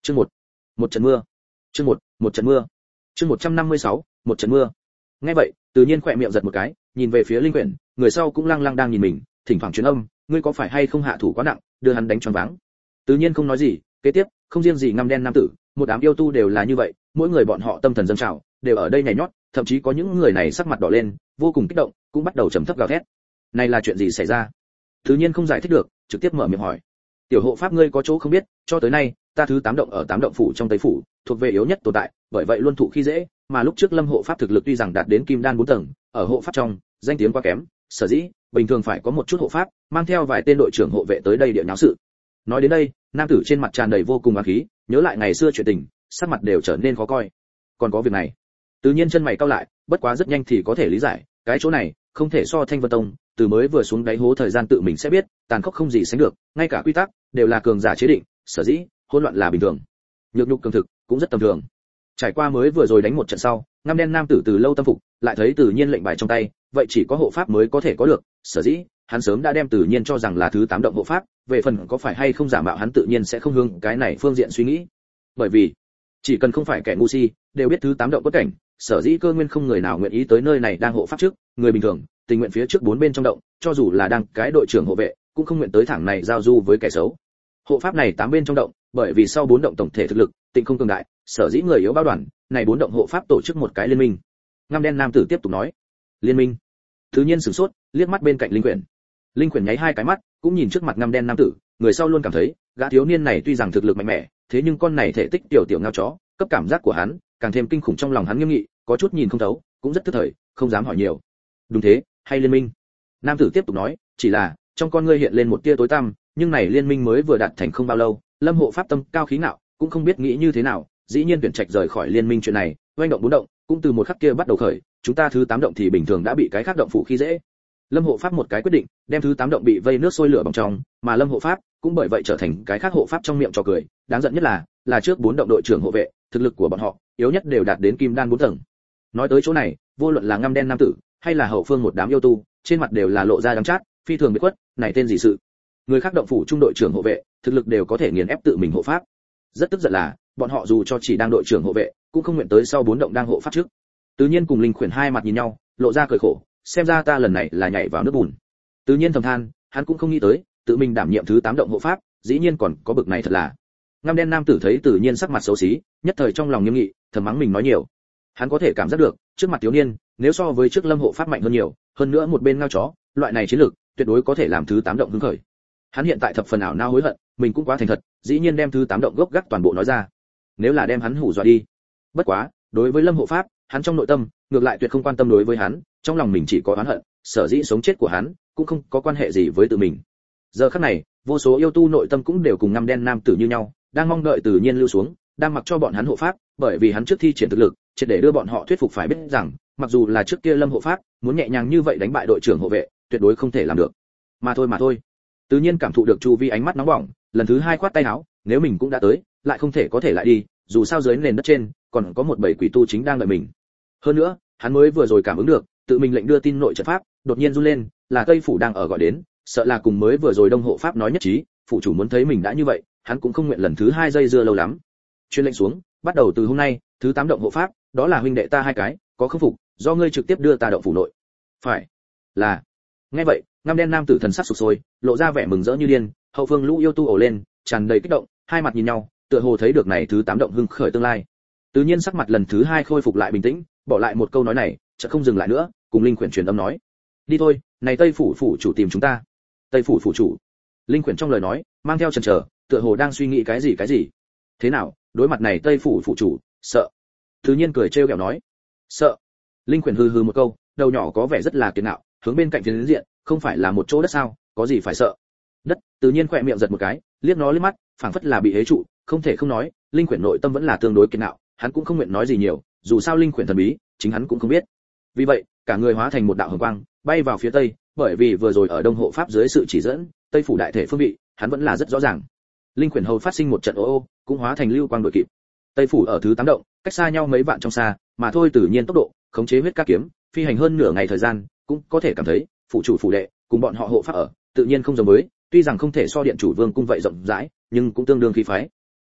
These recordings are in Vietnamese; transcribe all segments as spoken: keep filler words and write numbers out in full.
Chương một, một trận mưa. Chương một, một trận mưa. Chương một trăm năm mươi sáu, một trận mưa. Nghe vậy, tự nhiên khỏe miệng giật một cái, nhìn về phía Linh Quyển, người sau cũng lăng lăng đang nhìn mình, thỉnh thoảng truyền âm, ngươi có phải hay không hạ thủ quá nặng, đưa hắn đánh choáng váng. Tự nhiên không nói gì, kế tiếp, không riêng gì ngăm đen nam tử, một đám yêu tu đều là như vậy, mỗi người bọn họ tâm thần dâng trào, đều ở đây nhảy nhót, thậm chí có những người này sắc mặt đỏ lên, vô cùng kích động, cũng bắt đầu trầm thấp gào thét. Này là chuyện gì xảy ra? Tự nhiên không giải thích được, trực tiếp mở miệng hỏi. Tiểu hộ pháp ngươi có chỗ không biết, cho tới nay, ta thứ tám động ở tám động phủ trong Tây phủ, thuộc về yếu nhất tồn tại, bởi vậy luôn thụ khi dễ, mà lúc trước Lâm hộ pháp thực lực tuy rằng đạt đến kim đan bốn tầng, ở hộ pháp trong, danh tiếng quá kém, sở dĩ bình thường phải có một chút hộ pháp, mang theo vài tên đội trưởng hộ vệ tới đây địa náo sự. Nói đến đây, nam tử trên mặt tràn đầy vô cùng oán khí, nhớ lại ngày xưa chuyện tình, sắc mặt đều trở nên khó coi. Còn có việc này, tự nhiên chân mày cau lại, bất quá rất nhanh thì có thể lý giải, cái chỗ này không thể so Thanh Vân Tông, từ mới vừa xuống đáy hố thời gian tự mình sẽ biết, tàn khốc không gì sánh được, ngay cả quy tắc đều là cường giả chế định, sở dĩ hỗn loạn là bình thường. Nhược nhục cường thực cũng rất tầm thường. Trải qua mới vừa rồi đánh một trận sau, ngăm đen nam tử từ lâu tâm phục, lại thấy tự nhiên lệnh bài trong tay, vậy chỉ có hộ pháp mới có thể có được, sở dĩ hắn sớm đã đem tự nhiên cho rằng là thứ tám động hộ pháp, về phần có phải hay không giả mạo hắn tự nhiên sẽ không hướng cái này phương diện suy nghĩ. Bởi vì chỉ cần không phải kẻ ngu si, đều biết thứ tám động bất cảnh, sở dĩ cơ nguyên không người nào nguyện ý tới nơi này đang hộ pháp trước, người bình thường tình nguyện phía trước bốn bên trong động, cho dù là đang cái đội trưởng hộ vệ, cũng không nguyện tới thẳng này giao du với kẻ xấu. Hộ pháp này tám bên trong động, bởi vì sau bốn động tổng thể thực lực tịnh không cường đại, sở dĩ người yếu bao đoàn, này bốn động hộ pháp tổ chức một cái liên minh. Ngăm đen nam tử tiếp tục nói, liên minh. Thứ nhiên sửng sốt, liếc mắt bên cạnh Linh Quyển. Linh Quyển nháy hai cái mắt, cũng nhìn trước mặt ngăm đen nam tử, người sau luôn cảm thấy, gã thiếu niên này tuy rằng thực lực mạnh mẽ, thế nhưng con này thể tích tiểu tiểu ngao chó, cấp cảm giác của hắn càng thêm kinh khủng, trong lòng hắn nghiêm nghị, có chút nhìn không thấu, cũng rất tức thời, không dám hỏi nhiều. Đúng thế, hay liên minh? Nam tử tiếp tục nói, chỉ là trong con ngươi hiện lên một tia tối tăm, nhưng này liên minh mới vừa đạt thành không bao lâu, Lâm hộ pháp tâm cao khí ngạo, cũng không biết nghĩ như thế nào, dĩ nhiên tuyển trạch rời khỏi liên minh chuyện này, oanh động bốn động, cũng từ một khắc kia bắt đầu khởi, chúng ta thứ tám động thì bình thường đã bị cái khác động phụ khi dễ. Lâm hộ pháp một cái quyết định, đem thứ tám động bị vây nước sôi lửa bỏng trong, mà Lâm hộ pháp cũng bởi vậy trở thành cái khác hộ pháp trong miệng trò cười, đáng giận nhất là, là trước bốn động đội trưởng hộ vệ, thực lực của bọn họ yếu nhất đều đạt đến kim đan bốn tầng. Nói tới chỗ này, vô luận là ngăm đen nam tử, hay là hậu phương một đám yêu tu, trên mặt đều là lộ ra đắng chát, phi thường biệt quất, này tên gì sự? Người khác động phủ trung đội trưởng hộ vệ, thực lực đều có thể nghiền ép tự mình hộ pháp. Rất tức giận là, bọn họ dù cho chỉ đang đội trưởng hộ vệ, cũng không nguyện tới sau bốn động đang hộ pháp trước. Tự nhiên cùng Linh Quyển hai mặt nhìn nhau, lộ ra cười khổ, xem ra ta lần này là nhảy vào nước bùn. Tự nhiên thầm than, hắn cũng không nghĩ tới, tự mình đảm nhiệm thứ tám động hộ pháp, dĩ nhiên còn có bực này thật là. Ngăm đen nam tử thấy Tự nhiên sắc mặt xấu xí, nhất thời trong lòng nghiêm nghị, thầm mắng mình nói nhiều. Hắn có thể cảm giác được, trước mặt thiếu niên, nếu so với trước Lâm hộ pháp mạnh hơn nhiều, hơn nữa một bên ngao chó, loại này chiến lược tuyệt đối có thể làm thứ tám động hứng khởi. Hắn hiện tại thập phần ảo não hối hận, mình cũng quá thành thật, dĩ nhiên đem thứ tám động gốc gác toàn bộ nói ra. Nếu là đem hắn hủ dọa đi. Bất quá, đối với Lâm hộ pháp, hắn trong nội tâm, ngược lại tuyệt không quan tâm đối với hắn, trong lòng mình chỉ có oán hận, sở dĩ sống chết của hắn cũng không có quan hệ gì với tự mình. Giờ khắc này, vô số yêu tu nội tâm cũng đều cùng ngăm đen nam tử như nhau, đang mong đợi Tự nhiên lưu xuống, đang mặc cho bọn hắn hộ pháp, bởi vì hắn trước thi triển thực lực, triệt để đưa bọn họ thuyết phục phải biết rằng, mặc dù là trước kia Lâm hộ pháp, muốn nhẹ nhàng như vậy đánh bại đội trưởng hộ vệ, tuyệt đối không thể làm được. Mà thôi mà thôi. Tự nhiên cảm thụ được chu vi ánh mắt nóng bỏng, lần thứ hai khoát tay áo, nếu mình cũng đã tới, lại không thể có thể lại đi, dù sao dưới nền đất trên còn có một bầy quỷ tu chính đang đợi mình. Hơn nữa, hắn mới vừa rồi cảm ứng được, tự mình lệnh đưa tin nội trận pháp, đột nhiên run lên, là Tây phủ đang ở gọi đến, sợ là cùng mới vừa rồi Đông hộ pháp nói nhất trí, phụ chủ muốn thấy mình đã như vậy, hắn cũng không nguyện lần thứ hai dây dưa lâu lắm. Truyền lệnh xuống, bắt đầu từ hôm nay, thứ tám động hộ pháp, đó là huynh đệ ta hai cái, có không phục, do ngươi trực tiếp đưa ta động phủ nội. Phải. Là. Nghe vậy, ngăm đen nam tử thần sắc sụp sôi, lộ ra vẻ mừng rỡ như điên, hậu phương lũ yêu tu ồ lên, tràn đầy kích động, hai mặt nhìn nhau, tựa hồ thấy được này thứ tám động hưng khởi tương lai. Tự nhiên sắc mặt lần thứ hai khôi phục lại bình tĩnh, bỏ lại một câu nói này, chợt không dừng lại nữa, cùng Linh Quyển truyền âm nói: "Đi thôi, này Tây phủ phủ chủ tìm chúng ta." Tây phủ phủ chủ. Linh Quyển trong lời nói mang theo chần chờ, tựa hồ đang suy nghĩ cái gì cái gì. Thế nào, đối mặt này Tây phủ phủ chủ, sợ? Tự nhiên cười trêu ghẹo nói: "Sợ?" Linh Quyển hừ hừ một câu, đầu nhỏ có vẻ rất là kiêu ngạo, hướng bên cạnh phiến diện, không phải là một chỗ đất sao, có gì phải sợ? Đất. Tự nhiên khỏe miệng giật một cái, liếc nó liếc mắt, phảng phất là bị hế trụ, không thể không nói, Linh Quyển nội tâm vẫn là tương đối kiêu ngạo, hắn cũng không nguyện nói gì nhiều, dù sao Linh Quyển thần bí, chính hắn cũng không biết. Vì vậy, cả người hóa thành một đạo hồng quang, bay vào phía tây, bởi vì vừa rồi ở Đông hộ pháp dưới sự chỉ dẫn, Tây phủ đại thể phương vị, hắn vẫn là rất rõ ràng. Linh Quyển hầu phát sinh một trận ô ô, cũng hóa thành lưu quang đuổi kịp. Tây phủ ở thứ tám động, cách xa nhau mấy vạn trong xa, mà thôi tự nhiên tốc độ, khống chế huyết các kiếm, phi hành hơn nửa ngày thời gian, cũng có thể cảm thấy, phụ chủ phủ đệ, cùng bọn họ hộ pháp ở, tự nhiên không giống với, tuy rằng không thể so điện chủ vương cung vậy rộng rãi, nhưng cũng tương đương khí phái.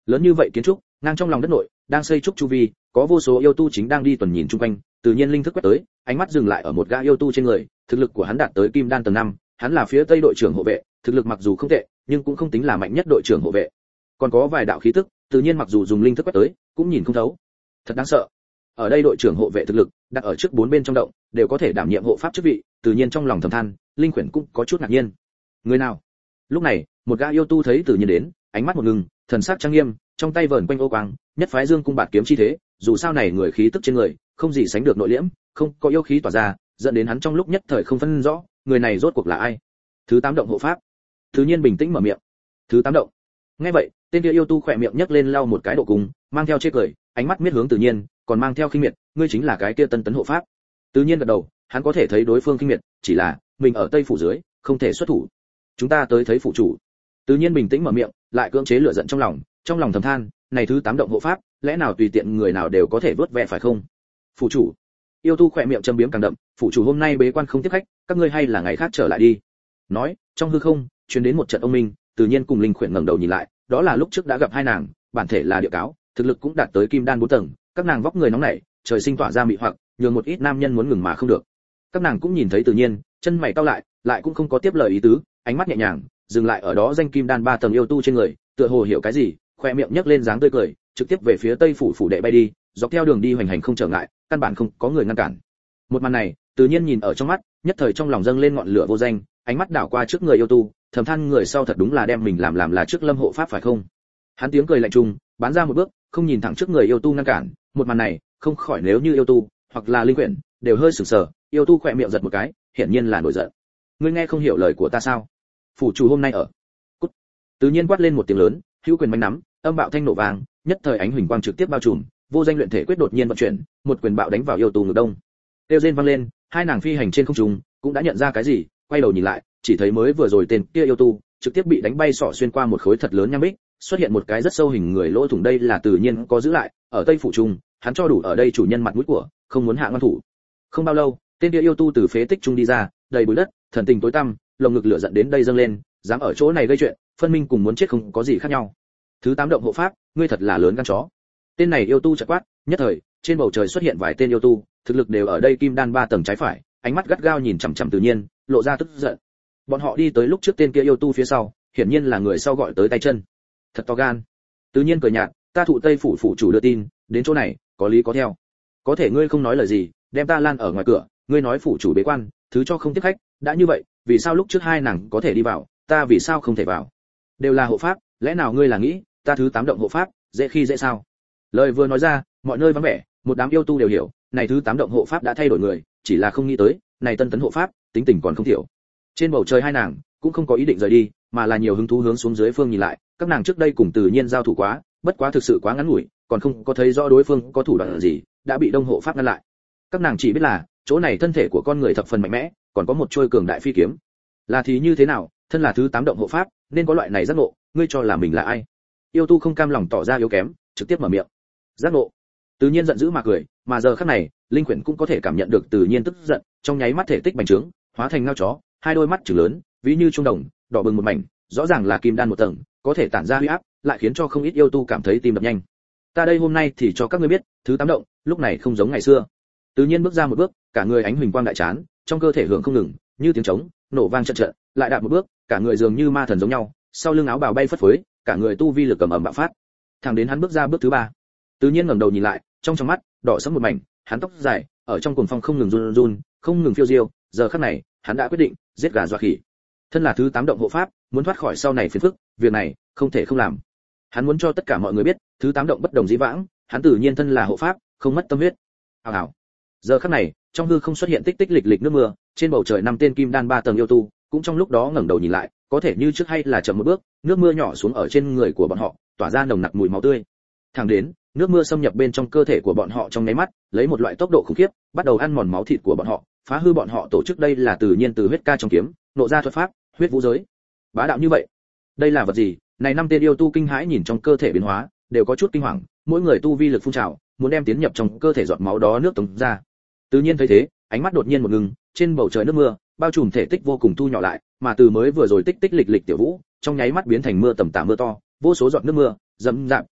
Lớn như vậy kiến trúc, ngang trong lòng đất nội, đang xây trúc chu vi, có vô số yêu tu chính đang đi tuần nhìn chung quanh, tự nhiên linh thức quét tới, ánh mắt dừng lại ở một gã yêu tu trên người, thực lực của hắn đạt tới kim đan tầng năm, hắn là phía tây đội trưởng hộ vệ, thực lực mặc dù không tệ, nhưng cũng không tính là mạnh nhất đội trưởng hộ vệ. Còn có vài đạo khí tức, tự nhiên mặc dù dùng linh thức quét tới, cũng nhìn không thấu. Thật đáng sợ. Ở đây đội trưởng hộ vệ thực lực, đặt ở trước bốn bên trong động, đều có thể đảm nhiệm hộ pháp chức vị, tự nhiên trong lòng thầm than, linh khuyển cũng có chút ngạc nhiên. Người nào? Lúc này, một gã yêu tu thấy tự nhiên đến, ánh mắt một ngừng, thần sắc trang nghiêm, trong tay vờn quanh ô quang, nhất phái dương cung bạt kiếm chi thế, dù sao này người khí tức trên người, không gì sánh được nội liễm, không có yêu khí tỏa ra, dẫn đến hắn trong lúc nhất thời không phân rõ, người này rốt cuộc là ai. Thứ tám động hộ pháp. Thứ nhiên bình tĩnh mở miệng. Thứ tám động. Nghe vậy, tên kia yêu tu khỏe miệng nhấc lên lau một cái độ cùng, mang theo chê cười, ánh mắt miết hướng tự nhiên, còn mang theo khinh miệt, ngươi chính là cái kia tân tấn hộ pháp. Tự nhiên gật đầu, hắn có thể thấy đối phương khinh miệt, chỉ là mình ở tây phủ dưới, không thể xuất thủ. Chúng ta tới thấy phủ chủ. Tự nhiên bình tĩnh mở miệng, lại cưỡng chế lửa giận trong lòng, trong lòng thầm than, này thứ tám động hộ pháp, lẽ nào tùy tiện người nào đều có thể vớt vẹ phải không? Phủ chủ. Yêu tu khỏe miệng châm biếm càng đậm, phủ chủ hôm nay bế quan không tiếp khách, các ngươi hay là ngày khác trở lại đi. Nói, trong hư không, truyền đến một trận ông minh, tự nhiên cùng linh khuyển ngẩng đầu nhìn lại, đó là lúc trước đã gặp hai nàng, bản thể là địa cáo, thực lực cũng đạt tới kim đan bốn tầng, các nàng vóc người nóng nảy, trời sinh tỏa ra mị hoặc, nhường một ít nam nhân muốn ngừng mà không được. Các nàng cũng nhìn thấy tự nhiên, chân mày cau lại, lại cũng không có tiếp lời ý tứ, ánh mắt nhẹ nhàng, dừng lại ở đó danh kim đan ba tầng yêu tu trên người, tựa hồ hiểu cái gì, khoe miệng nhếch lên dáng tươi cười, trực tiếp về phía tây phủ phủ đệ bay đi, dọc theo đường đi hoành hành không trở ngại, căn bản không có người ngăn cản. Một màn này, tự nhiên nhìn ở trong mắt, nhất thời trong lòng dâng lên ngọn lửa vô danh, ánh mắt đảo qua trước người yêu tu, thầm than người sau thật đúng là đem mình làm làm là trước lâm hộ pháp phải không? Hắn tiếng cười lạnh trùng, bán ra một bước, không nhìn thẳng trước người yêu tu ngăn cản, một màn này, không khỏi nếu như yêu tu, hoặc là linh quyển, đều hơi sửng sờ, yêu tu khỏe miệng giật một cái, hiển nhiên là nổi giận. Ngươi nghe không hiểu lời của ta sao? Phủ chủ hôm nay ở. Cút. Tự nhiên quát lên một tiếng lớn, hữu quyền bánh nắm, âm bạo thanh nổ vàng, nhất thời ánh huỳnh quang trực tiếp bao trùm, vô danh luyện thể quyết đột nhiên vận chuyển, một quyền bạo đánh vào yêu tu ngực đông. Tiêu rên vang lên, hai nàng phi hành trên không trung, cũng đã nhận ra cái gì, quay đầu nhìn lại, chỉ thấy mới vừa rồi tên kia yêu tu, trực tiếp bị đánh bay sọ xuyên qua một khối thật lớn nham bích, xuất hiện một cái rất sâu hình người lỗ thủng, đây là tự nhiên có giữ lại, ở Tây phủ trung, hắn cho đủ ở đây chủ nhân mặt mũi của, không muốn hạ ngoan thủ. Không bao lâu, tên kia yêu tu từ phế tích trung đi ra, đầy bụi đất, thần tình tối tăm, lồng ngực lửa giận đến đây dâng lên, dám ở chỗ này gây chuyện, phân minh cùng muốn chết không có gì khác nhau. Thứ tám động hộ pháp, ngươi thật là lớn gan chó. Tên này yêu tu chợt quát, nhất thời, trên bầu trời xuất hiện vài tên yêu tu, thực lực đều ở đây kim đan ba tầng trái phải, ánh mắt gắt gao nhìn chằm chằm tự nhiên, lộ ra tức giận. Bọn họ đi tới lúc trước tên kia yêu tu phía sau, hiển nhiên là người sau gọi tới tay chân. Thật to gan. Tự nhiên cười nhạt, ta thụ Tây phủ phủ chủ đưa tin, đến chỗ này, có lý có theo. Có thể ngươi không nói lời gì, đem ta lan ở ngoài cửa, ngươi nói phủ chủ bế quan, thứ cho không tiếp khách, đã như vậy, vì sao lúc trước hai nàng có thể đi vào, ta vì sao không thể vào? Đều là hộ pháp, lẽ nào ngươi là nghĩ, ta thứ tám động hộ pháp, dễ khi dễ sao? Lời vừa nói ra, mọi nơi vắng vẻ, một đám yêu tu đều hiểu, này thứ tám động hộ pháp đã thay đổi người, chỉ là không nghĩ tới, này tân tấn hộ pháp, tính tình còn không thiểu. Trên bầu trời hai nàng cũng không có ý định rời đi, mà là nhiều hứng thú hướng xuống dưới phương nhìn lại, các nàng trước đây cùng Từ Nhiên giao thủ quá, bất quá thực sự quá ngắn ngủi, còn không có thấy rõ đối phương có thủ đoạn gì, đã bị Đông hộ pháp ngăn lại. Các nàng chỉ biết là, chỗ này thân thể của con người thập phần mạnh mẽ, còn có một trôi cường đại phi kiếm. Là thì như thế nào, thân là thứ tám động hộ pháp, nên có loại này giác ngộ, ngươi cho là mình là ai? Yêu tu không cam lòng tỏ ra yếu kém, trực tiếp mở miệng. Giác ngộ. Tự nhiên giận dữ mà cười, mà giờ khắc này, linh quyển cũng có thể cảm nhận được Tự nhiên tức giận, trong nháy mắt thể tích bành trướng, hóa thành ngao chó, hai đôi mắt trừng lớn, ví như trung đồng, đỏ bừng một mảnh, rõ ràng là kim đan một tầng, có thể tản ra uy áp, lại khiến cho không ít yêu tu cảm thấy tim đập nhanh. Ta đây hôm nay thì cho các ngươi biết, thứ tám động, lúc này không giống ngày xưa. Tự nhiên bước ra một bước, cả người ánh huỳnh quang đại chán, trong cơ thể hưởng không ngừng, như tiếng trống, nổ vang trận trận, lại đạp một bước, cả người dường như ma thần giống nhau, sau lưng áo bào bay phất phới, cả người tu vi lực cầm ầm bạo phát. Thẳng đến hắn bước ra bước thứ ba. Tự nhiên ngẩng đầu nhìn lại, trong trong mắt đỏ sẫm một mảnh, hắn tóc dài, ở trong cuồng phong không ngừng run run, không ngừng phiêu diêu, giờ khắc này, hắn đã quyết định giết gà dọa khỉ. Thân là thứ tám động hộ pháp, muốn thoát khỏi sau này phiền phức, việc này không thể không làm. Hắn muốn cho tất cả mọi người biết, thứ tám động bất đồng dĩ vãng, hắn tự nhiên thân là hộ pháp, không mất tâm huyết. Hào hào. Giờ khắc này, trong hư không xuất hiện tích tích lịch lịch nước mưa, trên bầu trời năm tên kim đan ba tầng yêu tu, cũng trong lúc đó ngẩng đầu nhìn lại, có thể như trước hay là chậm một bước, nước mưa nhỏ xuống ở trên người của bọn họ, tỏa ra nồng nặc mùi máu tươi. Thẳng đến, nước mưa xâm nhập bên trong cơ thể của bọn họ trong nháy mắt, lấy một loại tốc độ khủng khiếp, bắt đầu ăn mòn máu thịt của bọn họ, phá hư bọn họ tổ chức. Đây là tự nhiên từ huyết ca trong kiếm, nộ ra thuật pháp, huyết vũ giới. Bá đạo như vậy, đây là vật gì? Này năm tên yêu tu kinh hãi nhìn trong cơ thể biến hóa, đều có chút kinh hoàng, mỗi người tu vi lực phun trào, muốn đem tiến nhập trong cơ thể giọt máu đó nước tống ra. Tự nhiên thấy thế, ánh mắt đột nhiên một ngừng, trên bầu trời nước mưa, bao trùm thể tích vô cùng thu nhỏ lại, mà từ mới vừa rồi tích tích lịch lịch tiểu vũ, trong nháy mắt biến thành mưa tầm tã mưa to, vô số giọt nước mưa, dẫm dạp,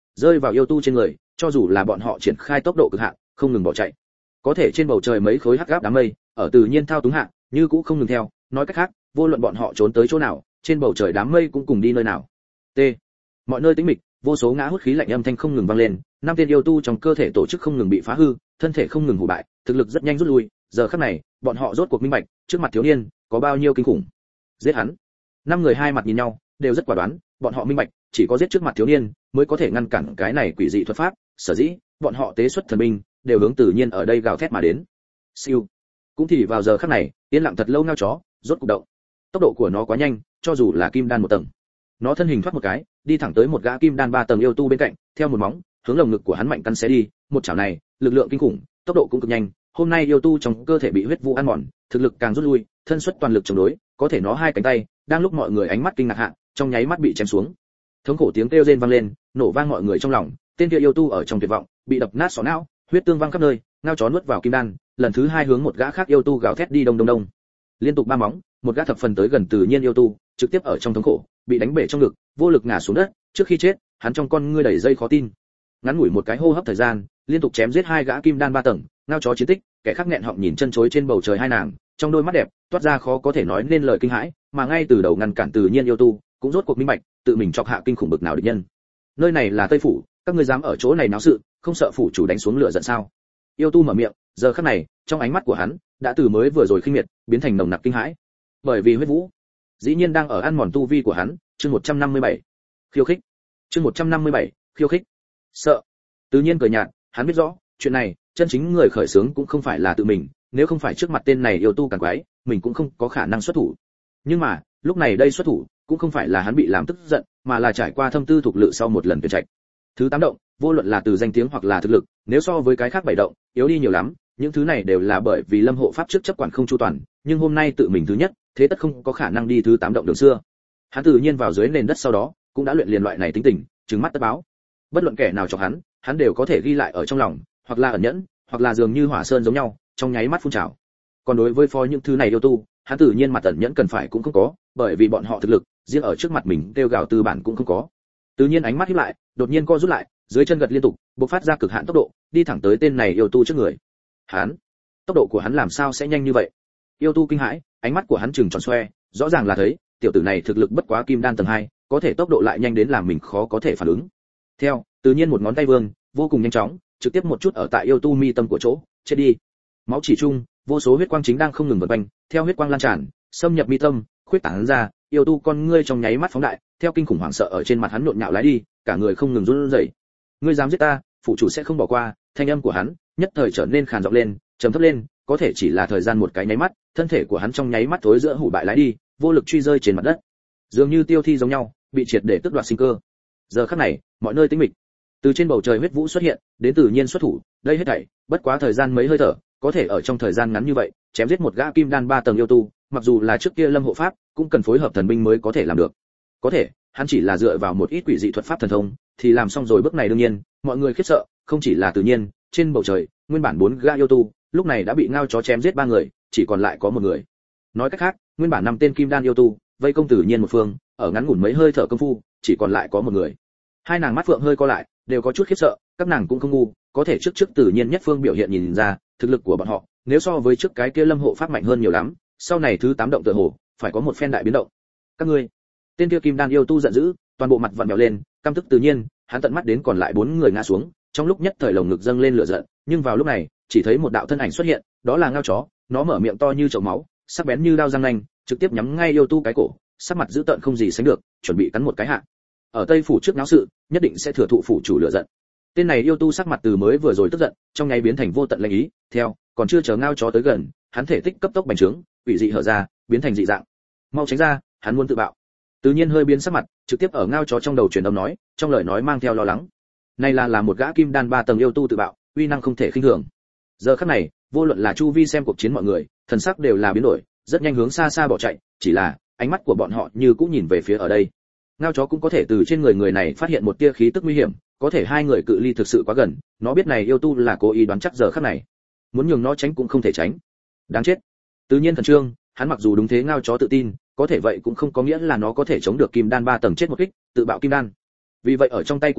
rơi vào yêu tu trên người, cho dù là bọn họ triển khai tốc độ cực hạn, không ngừng bỏ chạy. Có thể trên bầu trời mấy khối hắc áp đám mây, ở tự nhiên thao túng hạ, như cũ không ngừng theo, nói cách khác, vô luận bọn họ trốn tới chỗ nào, trên bầu trời đám mây cũng cùng đi nơi nào. T. Mọi nơi tĩnh mịch, vô số ngã hút khí lạnh âm thanh không ngừng vang lên, năm tên yêu tu trong cơ thể tổ chức không ngừng bị phá hư, thân thể không ngừng hủ bại, thực lực rất nhanh rút lui, giờ khắc này, bọn họ rốt cuộc minh bạch, trước mặt thiếu niên, có bao nhiêu kinh khủng. Giết hắn. Năm người hai mặt nhìn nhau, đều rất quả đoán, bọn họ minh bạch, chỉ có giết trước mặt thiếu niên, mới có thể ngăn cản cái này quỷ dị thuật pháp, sở dĩ, bọn họ tế xuất thần binh, đều hướng tự nhiên ở đây gào thét mà đến. Siêu. Cũng thì vào giờ khắc này, yên lặng thật lâu ngao chó, rốt cục động. Tốc độ của nó quá nhanh, cho dù là kim đan một tầng. Nó thân hình thoát một cái, đi thẳng tới một gã kim đan ba tầng yêu tu bên cạnh, theo một móng, hướng lồng ngực của hắn mạnh cắn xé đi, một chảo này, lực lượng kinh khủng, tốc độ cũng cực nhanh, hôm nay yêu tu trong cơ thể bị huyết vụ ăn mòn, thực lực càng rút lui, thân xuất toàn lực chống đối, có thể nó hai cánh tay, đang lúc mọi người ánh mắt kinh ngạc hạ, trong nháy mắt bị chém xuống. Thống khổ tiếng kêu rên vang lên, nổ vang mọi người trong lòng, tên kia yêu tu ở trong tuyệt vọng, bị đập nát sọ não, huyết tương văng khắp nơi, ngao chó nuốt vào kim đan, lần thứ hai hướng một gã khác yêu tu gào thét đi đông đông đông. Liên tục ba móng, một gã thập phần tới gần tự nhiên yêu tu, trực tiếp ở trong thống khổ, bị đánh bể trong ngực, vô lực ngã xuống đất, trước khi chết, hắn trong con ngươi đầy dây khó tin. Ngắn ngủi một cái hô hấp thời gian, liên tục chém giết hai gã kim đan ba tầng, ngao chó chiến tích, kẻ khác nghẹn họng nhìn chân chối trên bầu trời hai nàng, trong đôi mắt đẹp toát ra khó có thể nói nên lời kinh hãi, mà ngay từ đầu ngăn cản tự nhiên yêu tu, cũng rốt cuộc minh bạch, tự mình chọc hạ kinh khủng bực nào địch nhân. Nơi này là Tây phủ, các ngươi dám ở chỗ này náo sự, không sợ phủ chủ đánh xuống lửa giận sao? Yêu tu mở miệng, giờ khắc này, trong ánh mắt của hắn, đã từ mới vừa rồi khinh miệt, biến thành nồng nặc kinh hãi. Bởi vì huyết vũ, dĩ nhiên đang ở ăn mòn tu vi của hắn, chương một trăm năm mươi bảy. Khiêu khích. Chương một trăm năm mươi bảy, khiêu khích. Sợ. Tự nhiên cười nhạt, hắn biết rõ, chuyện này, chân chính người khởi xướng cũng không phải là tự mình, nếu không phải trước mặt tên này yêu tu càng quái, mình cũng không có khả năng xuất thủ. Nhưng mà, lúc này đây xuất thủ, cũng không phải là hắn bị làm tức giận, mà là trải qua thâm tư thuộc lự sau một lần tuyệt trạch. Thứ tám động, vô luận là từ danh tiếng hoặc là thực lực, nếu so với cái khác bảy động, yếu đi nhiều lắm, những thứ này đều là bởi vì Lâm hộ pháp trước chấp quản không chu toàn, nhưng hôm nay tự mình thứ nhất, thế tất không có khả năng đi thứ tám động đường xưa. Hắn tự nhiên vào dưới nền đất sau đó, cũng đã luyện liền loại này tính tình, trừng mắt tất báo. Bất luận kẻ nào chọc hắn, hắn đều có thể ghi lại ở trong lòng, hoặc là ẩn nhẫn, hoặc là dường như hỏa sơn giống nhau, trong nháy mắt phun trào. Còn đối với phó những thứ này yêu tu, hắn tự nhiên mặt ẩn nhẫn cần phải cũng không có, bởi vì bọn họ thực lực, riêng ở trước mặt mình kêu gào tư bản cũng không có. Tự nhiên ánh mắt híp lại, đột nhiên co rút lại, dưới chân gật liên tục, bộc phát ra cực hạn tốc độ, đi thẳng tới tên này yêu tu trước người. Hắn, tốc độ của hắn làm sao sẽ nhanh như vậy? Yêu tu kinh hãi, ánh mắt của hắn trừng tròn xoe, rõ ràng là thấy, tiểu tử này thực lực bất quá kim đan tầng hai, có thể tốc độ lại nhanh đến làm mình khó có thể phản ứng. Theo, tự nhiên một ngón tay vương, vô cùng nhanh chóng, trực tiếp một chút ở tại yêu tu mi tâm của chỗ, chết đi. Máu chỉ chung, vô số huyết quang chính đang không ngừng vần quanh, theo huyết quang lan tràn, xâm nhập mi tâm, khuyết tán ra, yêu tu con ngươi trong nháy mắt phóng đại, theo kinh khủng hoảng sợ ở trên mặt hắn nhộn nhạo lái đi, cả người không ngừng run rẩy. Ngươi dám giết ta, phụ chủ sẽ không bỏ qua. Thanh âm của hắn nhất thời trở nên khàn giọng lên, trầm thấp lên, có thể chỉ là thời gian một cái nháy mắt, thân thể của hắn trong nháy mắt thối giữa hủ bại lái đi, vô lực truy rơi trên mặt đất, dường như tiêu thi giống nhau, bị triệt để tước đoạt sinh cơ. Giờ khắc này, mọi nơi tĩnh mịch. Từ trên bầu trời huyết vũ xuất hiện, đến tự nhiên xuất thủ, đây hết thảy, bất quá thời gian mấy hơi thở, có thể ở trong thời gian ngắn như vậy, chém giết một gã kim đan ba tầng yêu tu, mặc dù là trước kia Lâm hộ pháp, cũng cần phối hợp thần binh mới có thể làm được. Có thể, hắn chỉ là dựa vào một ít quỷ dị thuật pháp thần thông, thì làm xong rồi bước này đương nhiên, mọi người khiếp sợ, không chỉ là tự nhiên, trên bầu trời, nguyên bản bốn gã yêu tu, lúc này đã bị ngao chó chém giết ba người, chỉ còn lại có một người. Nói cách khác, nguyên bản năm tên kim đan yêu tu, vây công tự nhiên một phương, ở ngắn ngủn mấy hơi thở công phu, chỉ còn lại có một người. Hai nàng mắt phượng hơi co lại, đều có chút khiếp sợ, các nàng cũng không ngu, có thể trước trước tự nhiên nhất phương biểu hiện nhìn ra, thực lực của bọn họ, nếu so với trước cái kia Lâm hộ pháp mạnh hơn nhiều lắm, sau này thứ tám động tựa hồ, phải có một phen đại biến động. Các ngươi, tên kia kim đan yêu tu giận dữ, toàn bộ mặt vặn vẹo lên, căm tức tự nhiên, hắn tận mắt đến còn lại bốn người ngã xuống, trong lúc nhất thời lồng ngực dâng lên lửa giận, nhưng vào lúc này, chỉ thấy một đạo thân ảnh xuất hiện, đó là ngao chó, nó mở miệng to như chậu máu, sắc bén như dao răng nanh, trực tiếp nhắm ngay yêu tu cái cổ, sắc mặt dữ tợn không gì sánh được, chuẩn bị cắn một cái hạ. Ở Tây phủ trước náo sự, nhất định sẽ thừa thụ phủ chủ lửa giận. Tên này yêu tu sắc mặt từ mới vừa rồi tức giận, trong nháy biến thành vô tận lạnh ý, theo, còn chưa chờ ngao chó tới gần, hắn thể tích cấp tốc bành trướng, quỷ dị hở ra, biến thành dị dạng. Mau tránh ra, hắn muốn tự bạo. Tự nhiên hơi biến sắc mặt, trực tiếp ở ngao chó trong đầu truyền âm nói, trong lời nói mang theo lo lắng. Này là là một gã kim đan ba tầng yêu tu tự bạo, uy năng không thể khinh thường. Giờ khắc này, vô luận là chu vi xem cuộc chiến mọi người, thần sắc đều là biến đổi, rất nhanh hướng xa xa bỏ chạy, chỉ là ánh mắt của bọn họ như cũng nhìn về phía ở đây. Ngao chó cũng có thể từ trên người người này phát hiện một tia khí tức nguy hiểm, có thể hai người cự ly thực sự quá gần, nó biết này yêu tu là cố ý đoán chắc giờ khắc này, muốn nhường nó tránh cũng không thể tránh. Đáng chết. Tự nhiên thần trương, hắn mặc dù đúng thế ngao chó tự tin, có thể vậy cũng không có nghĩa là nó có thể chống được kim đan ba tầng chết một kích, tự bạo kim đan. Vì vậy ở trong tay của hắn,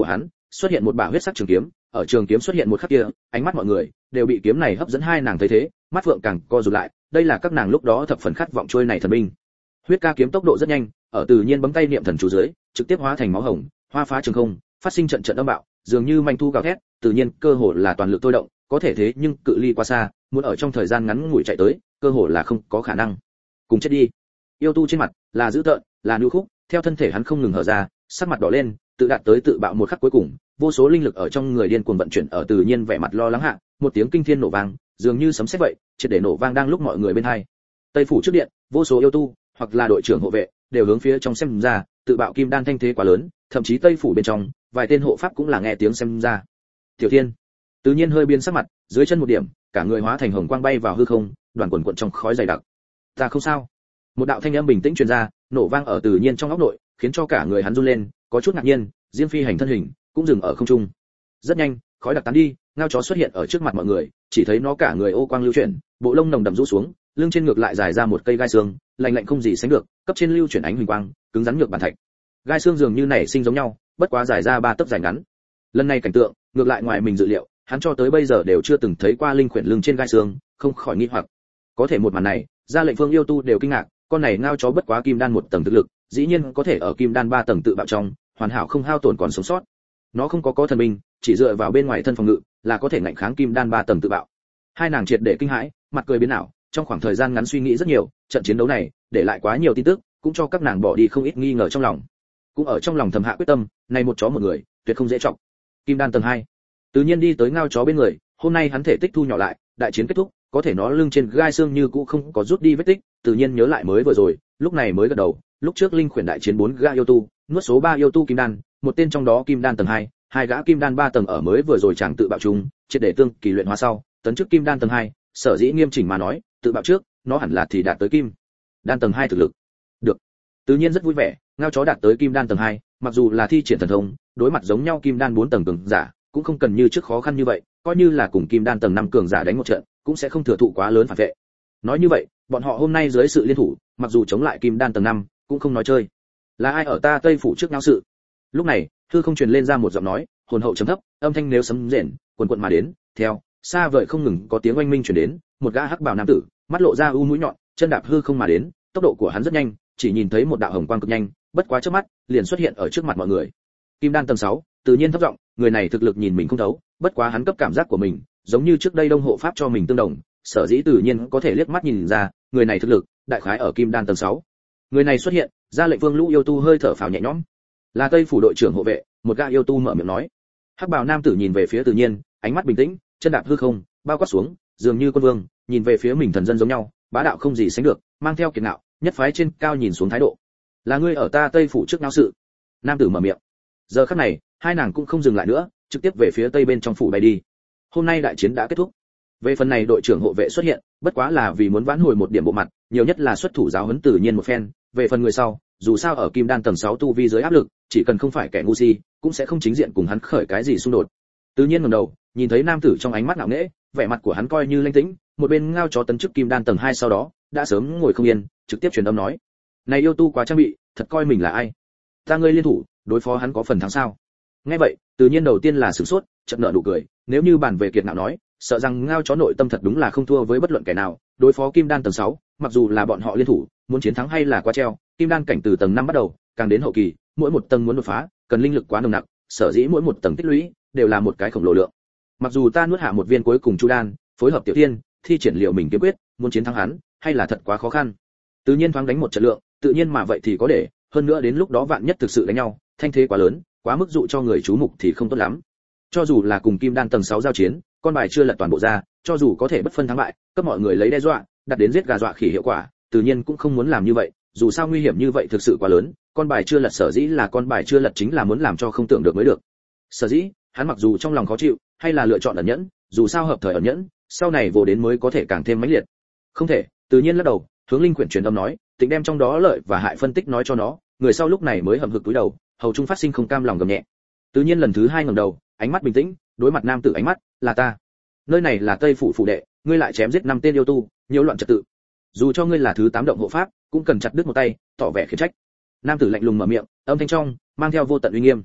xuất hiện một bả huyết sắc trường kiếm, ở trường kiếm xuất hiện một khắc kia, ánh mắt mọi người đều bị kiếm này hấp dẫn. Hai nàng thấy thế, mắt phượng càng co rụt lại, đây là các nàng lúc đó thập phần khát vọng trôi này thần binh. Huyết ca kiếm tốc độ rất nhanh, ở Tự Nhiên bấm tay niệm thần chú dưới, trực tiếp hóa thành máu hồng, hoa phá trường không, phát sinh trận trận âm bạo, dường như manh thu gào thét. Tự Nhiên cơ hồ là toàn lực thôi động, có thể thế nhưng cự ly quá xa, muốn ở trong thời gian ngắn ngủi chạy tới, cơ hồ là không có khả năng. Cùng chết đi. Yêu tu trên mặt là dữ tợn, là nhu khúc, theo thân thể hắn không ngừng hở ra, sắc mặt đỏ lên, tự đạt tới tự bạo một khắc cuối cùng, vô số linh lực ở trong người điên cuồng vận chuyển. Ở Tự Nhiên vẻ mặt lo lắng hạ, một tiếng kinh thiên nổ vang, dường như sấm sét vậy, triệt để nổ vang đang lúc mọi người bên hai. Tây phủ trước điện, vô số yêu tu hoặc là đội trưởng hộ vệ đều hướng phía trong xem ra, tự bạo kim đan thanh thế quá lớn, thậm chí Tây phủ bên trong, vài tên hộ pháp cũng là nghe tiếng xem ra. Tiểu Thiên, Tự Nhiên hơi biến sắc mặt, dưới chân một điểm, cả người hóa thành hồng quang bay vào hư không, đoàn quần quần trong khói dày đặc. Ta không sao. Một đạo thanh âm bình tĩnh truyền ra, nổ vang ở Tự Nhiên trong óc nội, khiến cho cả người hắn run lên, có chút ngạc nhiên, Diêm Phi hành thân hình cũng dừng ở không trung. Rất nhanh, khói đặc tán đi, ngao chó xuất hiện ở trước mặt mọi người, chỉ thấy nó cả người ô quang lưu chuyển, bộ lông nồng đậm rũ xuống, lưng trên ngược lại dài ra một cây gai xương, lạnh lạnh không gì sánh được, cấp trên lưu chuyển ánh huỳnh quang, cứng rắn nhược bản thạch. Gai xương dường như nảy sinh giống nhau, bất quá dài ra ba tấc dài ngắn. Lần này cảnh tượng, ngược lại ngoài mình dự liệu, hắn cho tới bây giờ đều chưa từng thấy qua linh khuyển lưng trên gai xương, không khỏi nghi hoặc. Có thể một màn này, ra lệnh phương yêu tu đều kinh ngạc, con này ngao chó bất quá kim đan một tầng thực lực, dĩ nhiên có thể ở kim đan ba tầng tự bạo trong, hoàn hảo không hao tổn còn sống sót. Nó không có có thần binh, chỉ dựa vào bên ngoài thân phòng ngự, là có thể ngạnh kháng kim đan ba tầng tự bạo. Hai nàng triệt để kinh hãi, mặt cười biến ảo, trong khoảng thời gian ngắn suy nghĩ rất nhiều, trận chiến đấu này để lại quá nhiều tin tức, cũng cho các nàng bỏ đi không ít nghi ngờ trong lòng. Cũng ở trong lòng thầm hạ quyết tâm, này một chó một người, tuyệt không dễ trọng. Kim đan tầng hai, Tự Nhiên đi tới ngao chó bên người, hôm nay hắn thể tích thu nhỏ lại, đại chiến kết thúc, có thể nó lưng trên gai xương như cũ không có rút đi vết tích. Tự Nhiên nhớ lại mới vừa rồi, lúc này mới gật đầu, lúc trước linh khuyển đại chiến bốn gã yêu tu, nuốt số ba yêu tu kim đan, một tên trong đó kim đan tầng hai, hai gã kim đan ba tầng ở mới vừa rồi chàng tự bạo chung, triệt để tương kỳ luyện hóa sau, tấn chức kim đan tầng hai, sở dĩ nghiêm chỉnh mà nói, tự bạo trước, nó hẳn là thì đạt tới kim đan tầng hai thực lực. Được. Tự Nhiên rất vui vẻ, ngao chó đạt tới kim đan tầng hai, mặc dù là thi triển thần thông, đối mặt giống nhau kim đan bốn tầng cường giả, cũng không cần như trước khó khăn như vậy, coi như là cùng kim đan tầng năm cường giả đánh một trận, cũng sẽ không thừa thụ quá lớn phản vệ. Nói như vậy, bọn họ hôm nay dưới sự liên thủ, mặc dù chống lại kim đan tầng năm, cũng không nói chơi. Là ai ở ta Tây phủ trước náo sự? Lúc này, hư không truyền lên ra một giọng nói, hồn hậu trầm thấp, âm thanh nếu sấm rền, quần quần mà đến, theo, xa vời không ngừng có tiếng oanh minh truyền đến, một gã hắc bào nam tử, mắt lộ ra u mũi nhọn, chân đạp hư không mà đến, tốc độ của hắn rất nhanh, chỉ nhìn thấy một đạo hồng quang cực nhanh, bất quá chớp mắt, liền xuất hiện ở trước mặt mọi người. Kim đan tầng sáu, Tự Nhiên thấp giọng, người này thực lực nhìn mình không thấu, bất quá hắn cấp cảm giác của mình, giống như trước đây Đông hộ pháp cho mình tương đồng, sở dĩ Tự Nhiên có thể liếc mắt nhìn ra, người này thực lực, đại khái ở kim đan tầng sáu. Người này xuất hiện, ra lệnh Vương Lũ yêu tu hơi thở phào nhẹ nhõm. Là Tây phủ đội trưởng hộ vệ, một gã yêu tu mở miệng nói. Hắc bào nam tử nhìn về phía Tự Nhiên, ánh mắt bình tĩnh, chân đạp hư không, bao quát xuống, dường như quân vương, nhìn về phía mình thần dân giống nhau, bá đạo không gì sánh được, mang theo kiệt ngạo, nhất phái trên cao nhìn xuống thái độ. Là ngươi ở ta Tây phủ trước náo sự. Nam tử mở miệng. Giờ khắc này, hai nàng cũng không dừng lại nữa, trực tiếp về phía tây bên trong phủ bay đi. Hôm nay đại chiến đã kết thúc. Về phần này đội trưởng hộ vệ xuất hiện, bất quá là vì muốn vãn hồi một điểm bộ mặt, nhiều nhất là xuất thủ giáo huấn Tự Nhiên một phen. Về phần người sau, dù sao ở kim đan tầng sáu tu vi dưới áp lực, chỉ cần không phải kẻ ngu si, cũng sẽ không chính diện cùng hắn khởi cái gì xung đột. Tự Nhiên ngẩng đầu, nhìn thấy nam tử trong ánh mắt ngạo nghễ, vẻ mặt của hắn coi như lãnh tĩnh, một bên ngao chó tấn chức kim đan tầng hai sau đó, đã sớm ngồi không yên, trực tiếp truyền âm nói: "Này yêu tu quá trang bị, thật coi mình là ai? Ta ngươi liên thủ, đối phó hắn có phần thắng sao?" Nghe vậy, Tự Nhiên đầu tiên là sửng sốt, chợt nở nụ cười, nếu như bản về kiệt ngạo nói, sợ rằng ngao chó nội tâm thật đúng là không thua với bất luận kẻ nào, đối phó kim đan tầng sáu, mặc dù là bọn họ liên thủ, muốn chiến thắng hay là quá treo, kim đan cảnh từ tầng năm bắt đầu, càng đến hậu kỳ, mỗi một tầng muốn đột phá, cần linh lực quá nồng nặc, sở dĩ mỗi một tầng tích lũy đều là một cái khổng lồ lượng. Mặc dù ta nuốt hạ một viên cuối cùng chu đan, phối hợp tiểu thiên, thi triển liệu mình kiếm quyết, muốn chiến thắng hắn, hay là thật quá khó khăn. Tự Nhiên thoáng đánh một trận lượng, tự nhiên mà vậy thì có để, hơn nữa đến lúc đó vạn nhất thực sự đánh nhau, thanh thế quá lớn, quá mức dụ cho người chú mục thì không tốt lắm. Cho dù là cùng kim đan tầng sáu giao chiến, con bài chưa lật toàn bộ ra, cho dù có thể bất phân thắng bại, cấp mọi người lấy đe dọa, đặt đến giết gà dọa khỉ hiệu quả, Tự Nhiên cũng không muốn làm như vậy, dù sao nguy hiểm như vậy thực sự quá lớn, con bài chưa lật sở dĩ là con bài chưa lật chính là muốn làm cho không tưởng được mới được. Sở dĩ, hắn mặc dù trong lòng khó chịu, hay là lựa chọn ẩn nhẫn, dù sao hợp thời ẩn nhẫn, sau này vô đến mới có thể càng thêm mãnh liệt. Không thể, Tự Nhiên lắc đầu, hướng linh quyển truyền âm nói, tịnh đem trong đó lợi và hại phân tích nói cho nó, người sau lúc này mới hậm hực cúi đầu, hầu trung phát sinh không cam lòng gầm nhẹ. Tự Nhiên lần thứ hai ngẩng đầu, ánh mắt bình tĩnh, đối mặt nam tử ánh mắt, là ta. Nơi này là Tây phủ phủ đệ, ngươi lại chém giết năm tên yêu tu, nhiễu loạn trật tự. Dù cho ngươi là thứ tám động hộ pháp, cũng cần chặt đứt một tay, tỏ vẻ khiển trách. Nam tử lạnh lùng mở miệng, âm thanh trong mang theo vô tận uy nghiêm.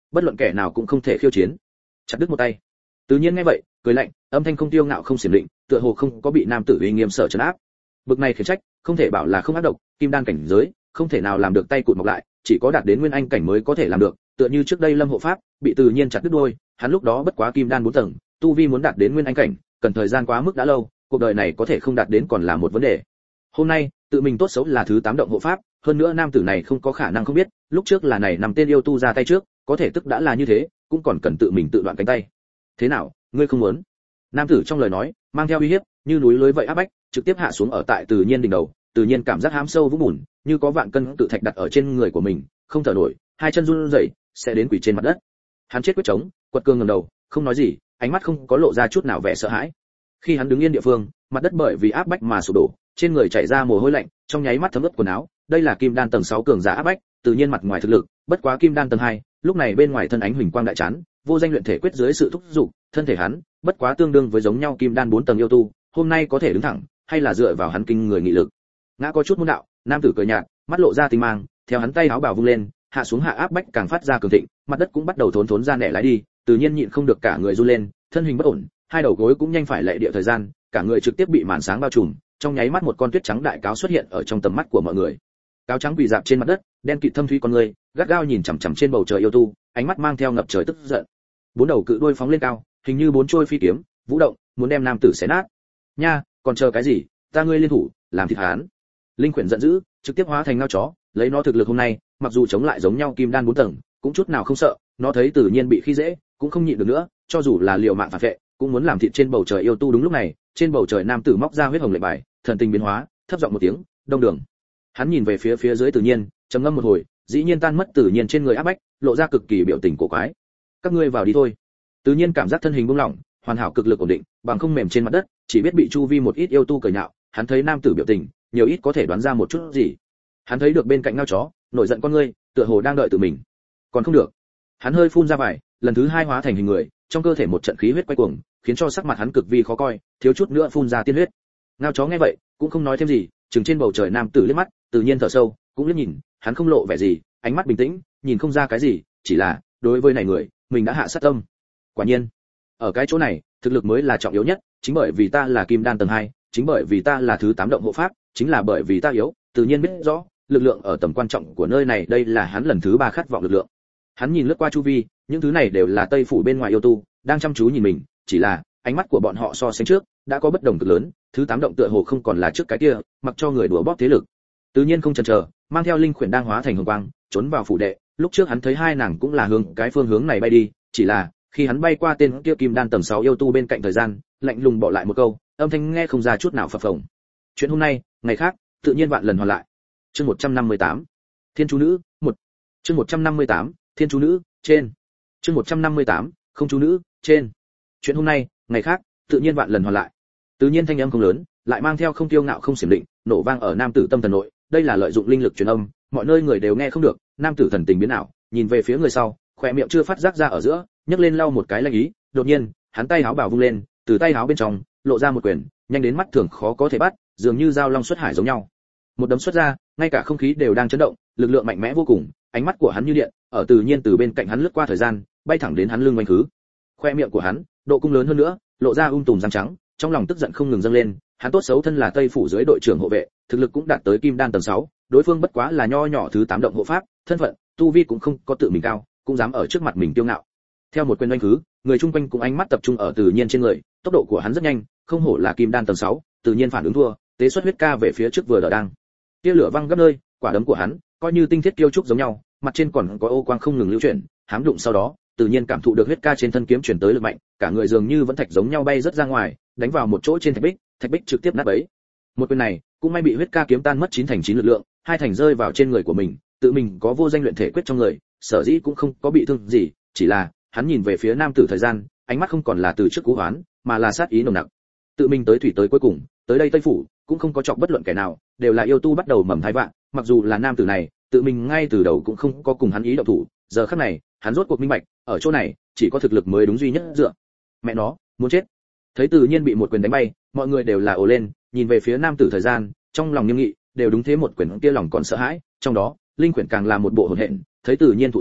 bất luận kẻ nào cũng không thể khiêu chiến. Chặt đứt một tay. Tự nhiên nghe vậy, cười lạnh, âm thanh không tiêu ngạo không xiểm định, tựa hồ không có bị nam tử uy nghiêm sợ trấn áp. Bực này khiển trách, không thể bảo là không ác độc, kim đan cảnh giới, không thể nào làm được tay cụt mọc lại, chỉ có đạt đến nguyên anh cảnh mới có thể làm được, tựa như trước đây Lâm Hộ Pháp, bị Tự Nhiên chặt đứt đuôi, hắn lúc đó bất quá kim đan bốn tầng, tu vi muốn đạt đến nguyên anh cảnh, cần thời gian quá mức đã lâu, cuộc đời này có thể không đạt đến còn là một vấn đề. Hôm nay, tự mình tốt xấu là thứ tám động hộ pháp, hơn nữa nam tử này không có khả năng không biết, lúc trước là này nằm tên yêu tu ra tay trước, có thể tức đã là như thế, cũng còn cần tự mình tự đoạn cánh tay. Thế nào, ngươi không muốn? Nam tử trong lời nói mang theo uy hiếp, như núi lưới vậy áp bách, trực tiếp hạ xuống ở tại Tự Nhiên đỉnh đầu. Tự Nhiên cảm giác hám sâu vũng bùn, như có vạn cân tự thạch đặt ở trên người của mình, không thở nổi, hai chân run rẩy, sẽ đến quỳ trên mặt đất. Hắn chết quyết chống, quật cường ngẩng đầu, không nói gì, ánh mắt không có lộ ra chút nào vẻ sợ hãi. Khi hắn đứng yên địa phương, mặt đất bởi vì áp bách mà sụp đổ, trên người chảy ra mồ hôi lạnh, trong nháy mắt thấm ướt quần áo. Đây là kim đan tầng sáu cường giả áp bách, Tự Nhiên mặt ngoài thực lực, bất quá kim đan tầng hai, lúc này bên ngoài thân ánh huỳnh quang đại chán, vô danh luyện thể quyết dưới sự thúc giục, thân thể hắn, bất quá tương đương với giống nhau kim đan bốn tầng yêu tu, hôm nay có thể đứng thẳng, hay là dựa vào hắn kinh người nghị lực. Ngã có chút môn đạo, nam tử cười nhạt, mắt lộ ra tinh mang, theo hắn tay áo bảo vung lên, hạ xuống hạ áp bách càng phát ra cường thịnh, mặt đất cũng bắt đầu thốn thốn ra nẻ lái đi, Tự Nhiên nhịn không được cả người run lên, thân hình bất ổn, hai đầu gối cũng nhanh phải lệ địa thời gian, cả người trực tiếp bị màn sáng bao trùm, trong nháy mắt một con tuyết trắng đại cáo xuất hiện ở trong tầm mắt của mọi người. Cáo trắng quỳ dạp trên mặt đất, đen kịt thâm thúy con người, gắt gao nhìn chằm chằm trên bầu trời yêu tu, ánh mắt mang theo ngập trời tức giận. Bốn đầu cự đuôi phóng lên cao, hình như bốn trôi phi kiếm, vũ động, muốn đem nam tử xé nát. Nha, còn chờ cái gì, ta ngươi liên thủ, làm thịt hắn. Linh Quyển giận dữ, trực tiếp hóa thành ngao chó, lấy nó thực lực hôm nay, mặc dù chống lại giống nhau kim đan bốn tầng, cũng chút nào không sợ, nó thấy Tự Nhiên bị khi dễ, cũng không nhịn được nữa, cho dù là liều mạng phản vệ, cũng muốn làm thịt trên bầu trời yêu tu. Đúng lúc này, trên bầu trời nam tử móc ra huyết hồng lệnh bài, thần tình biến hóa, thấp giọng một tiếng, đông đường. Hắn nhìn về phía phía dưới Tự Nhiên, trầm ngâm một hồi, dĩ nhiên tan mất Tự Nhiên trên người áp bách, lộ ra cực kỳ biểu tình cổ quái. Các ngươi vào đi thôi. Tự Nhiên cảm giác thân hình buông lỏng, hoàn hảo cực lực ổn định, bằng không mềm trên mặt đất, chỉ biết bị chu vi một ít yêu tu cười nhạo. Hắn thấy nam tử biểu tình, nhiều ít có thể đoán ra một chút gì. Hắn thấy được bên cạnh ngao chó, nổi giận con ngươi, tựa hồ đang đợi tự mình. Còn không được. Hắn hơi phun ra vài, lần thứ hai hóa thành hình người, trong cơ thể một trận khí huyết quay cuồng, khiến cho sắc mặt hắn cực vi khó coi, thiếu chút nữa phun ra tiên huyết. Ngao chó nghe vậy, cũng không nói thêm gì, chừng trên bầu trời nam tử liếc mắt, Tự Nhiên thở sâu, cũng liếc nhìn, hắn không lộ vẻ gì, ánh mắt bình tĩnh, nhìn không ra cái gì, chỉ là đối với này người, mình đã hạ sát tâm. Quả nhiên, ở cái chỗ này, thực lực mới là trọng yếu nhất, chính bởi vì ta là kim đan tầng hai, chính bởi vì ta là thứ tám động hộ pháp, chính là bởi vì ta yếu, Tự Nhiên biết rõ, lực lượng ở tầm quan trọng của nơi này, đây là hắn lần thứ ba khát vọng lực lượng. Hắn nhìn lướt qua chu vi, những thứ này đều là Tây phủ bên ngoài yêu tu, đang chăm chú nhìn mình, chỉ là ánh mắt của bọn họ so sánh trước đã có bất đồng cực lớn, thứ tám động tựa hồ không còn là trước cái kia, mặc cho người đùa bóp thế lực. Tự Nhiên không chần chờ, mang theo Linh Quyển đang hóa thành hồng quang, trốn vào phủ đệ. Lúc trước hắn thấy hai nàng cũng là hướng cái phương hướng này bay đi, chỉ là khi hắn bay qua tên kia kim đan tầng sáu yêu tu bên cạnh thời gian, lạnh lùng bỏ lại một câu, âm thanh nghe không ra chút nào phập phồng. Chuyện hôm nay, ngày khác, Tự Nhiên vạn lần hoàn lại. Chương một trăm năm mươi tám, Thiên chú nữ, một. Chương một trăm năm mươi tám, Thiên chú nữ, trên. Chương một trăm năm mươi tám, Không chú nữ, trên. Chuyện hôm nay, ngày khác, Tự Nhiên vạn lần hoàn lại. Tự Nhiên thanh âm không lớn, lại mang theo không tiêu ngạo không xiểm định, nổ vang ở nam tử tâm thần nội, đây là lợi dụng linh lực truyền âm, mọi nơi người đều nghe không được. Nam tử thần tình biến ảo, nhìn về phía người sau, khóe miệng chưa phát giác ra ở giữa, nhấc lên lau một cái lanh ý, đột nhiên, hắn tay áo bảo vung lên, từ tay áo bên trong lộ ra một quyền, nhanh đến mắt thường khó có thể bắt, dường như dao long xuất hải giống nhau. Một đấm xuất ra, ngay cả không khí đều đang chấn động, lực lượng mạnh mẽ vô cùng, ánh mắt của hắn như điện, ở Tự Nhiên từ bên cạnh hắn lướt qua thời gian, bay thẳng đến hắn lưng vành khứ. Khoe miệng của hắn, độ cung lớn hơn nữa, lộ ra um tùm răng trắng, trong lòng tức giận không ngừng dâng lên. Hắn tốt xấu thân là Tây phủ dưới đội trưởng hộ vệ, thực lực cũng đạt tới kim đan tầng sáu, đối phương bất quá là nho nhỏ thứ tám động hộ pháp, thân phận, tu vi cũng không có tự mình cao, cũng dám ở trước mặt mình kiêu ngạo. Theo một quyền oanh khứ, người chung quanh cũng ánh mắt tập trung ở Tự Nhiên trên người, tốc độ của hắn rất nhanh, không hổ là kim đan tầng sáu, Tự Nhiên phản ứng thua, tế xuất huyết ca về phía trước vừa đỡ đang. Tia lửa văng gấp nơi, quả đấm của hắn, coi như tinh thiết kiêu trúc giống nhau, mặt trên còn có ô quang không ngừng lưu chuyển, hám đụng sau đó, Tự Nhiên cảm thụ được huyết ca trên thân kiếm truyền tới lực mạnh, cả người dường như vẫn thạch giống nhau bay rất ra ngoài, đánh vào một chỗ trên thạch bích, thạch bích trực tiếp nát bấy. Một quyền này, cũng may bị huyết ca kiếm tan mất chín thành chín lực lượng, hai thành rơi vào trên người của mình, tự mình có vô danh luyện thể quyết trong người, sở dĩ cũng không có bị thương gì, chỉ là hắn nhìn về phía nam tử thời gian, ánh mắt không còn là từ trước cú hoán, mà là sát ý nồng nặc. Tự mình tới thủy tới cuối cùng, tới đây Tây phủ, cũng không có chọc bất luận kẻ nào, đều là yêu tu bắt đầu mầm thái vạn, mặc dù là nam tử này, tự mình ngay từ đầu cũng không có cùng hắn ý động thủ, giờ khắc này, hắn rốt cuộc minh bạch, ở chỗ này, chỉ có thực lực mới đúng duy nhất dựa. Mẹ nó, muốn chết. Thấy Tự Nhiên bị một quyền đánh bay, mọi người đều là ồ lên, nhìn về phía nam tử thời gian, trong lòng nghiêm nghị, đều đúng thế một quyền kia lòng còn sợ hãi, trong đó, Linh Quyển càng là một bộ hỗn hện, thấy Tự Nhiên thụ thương,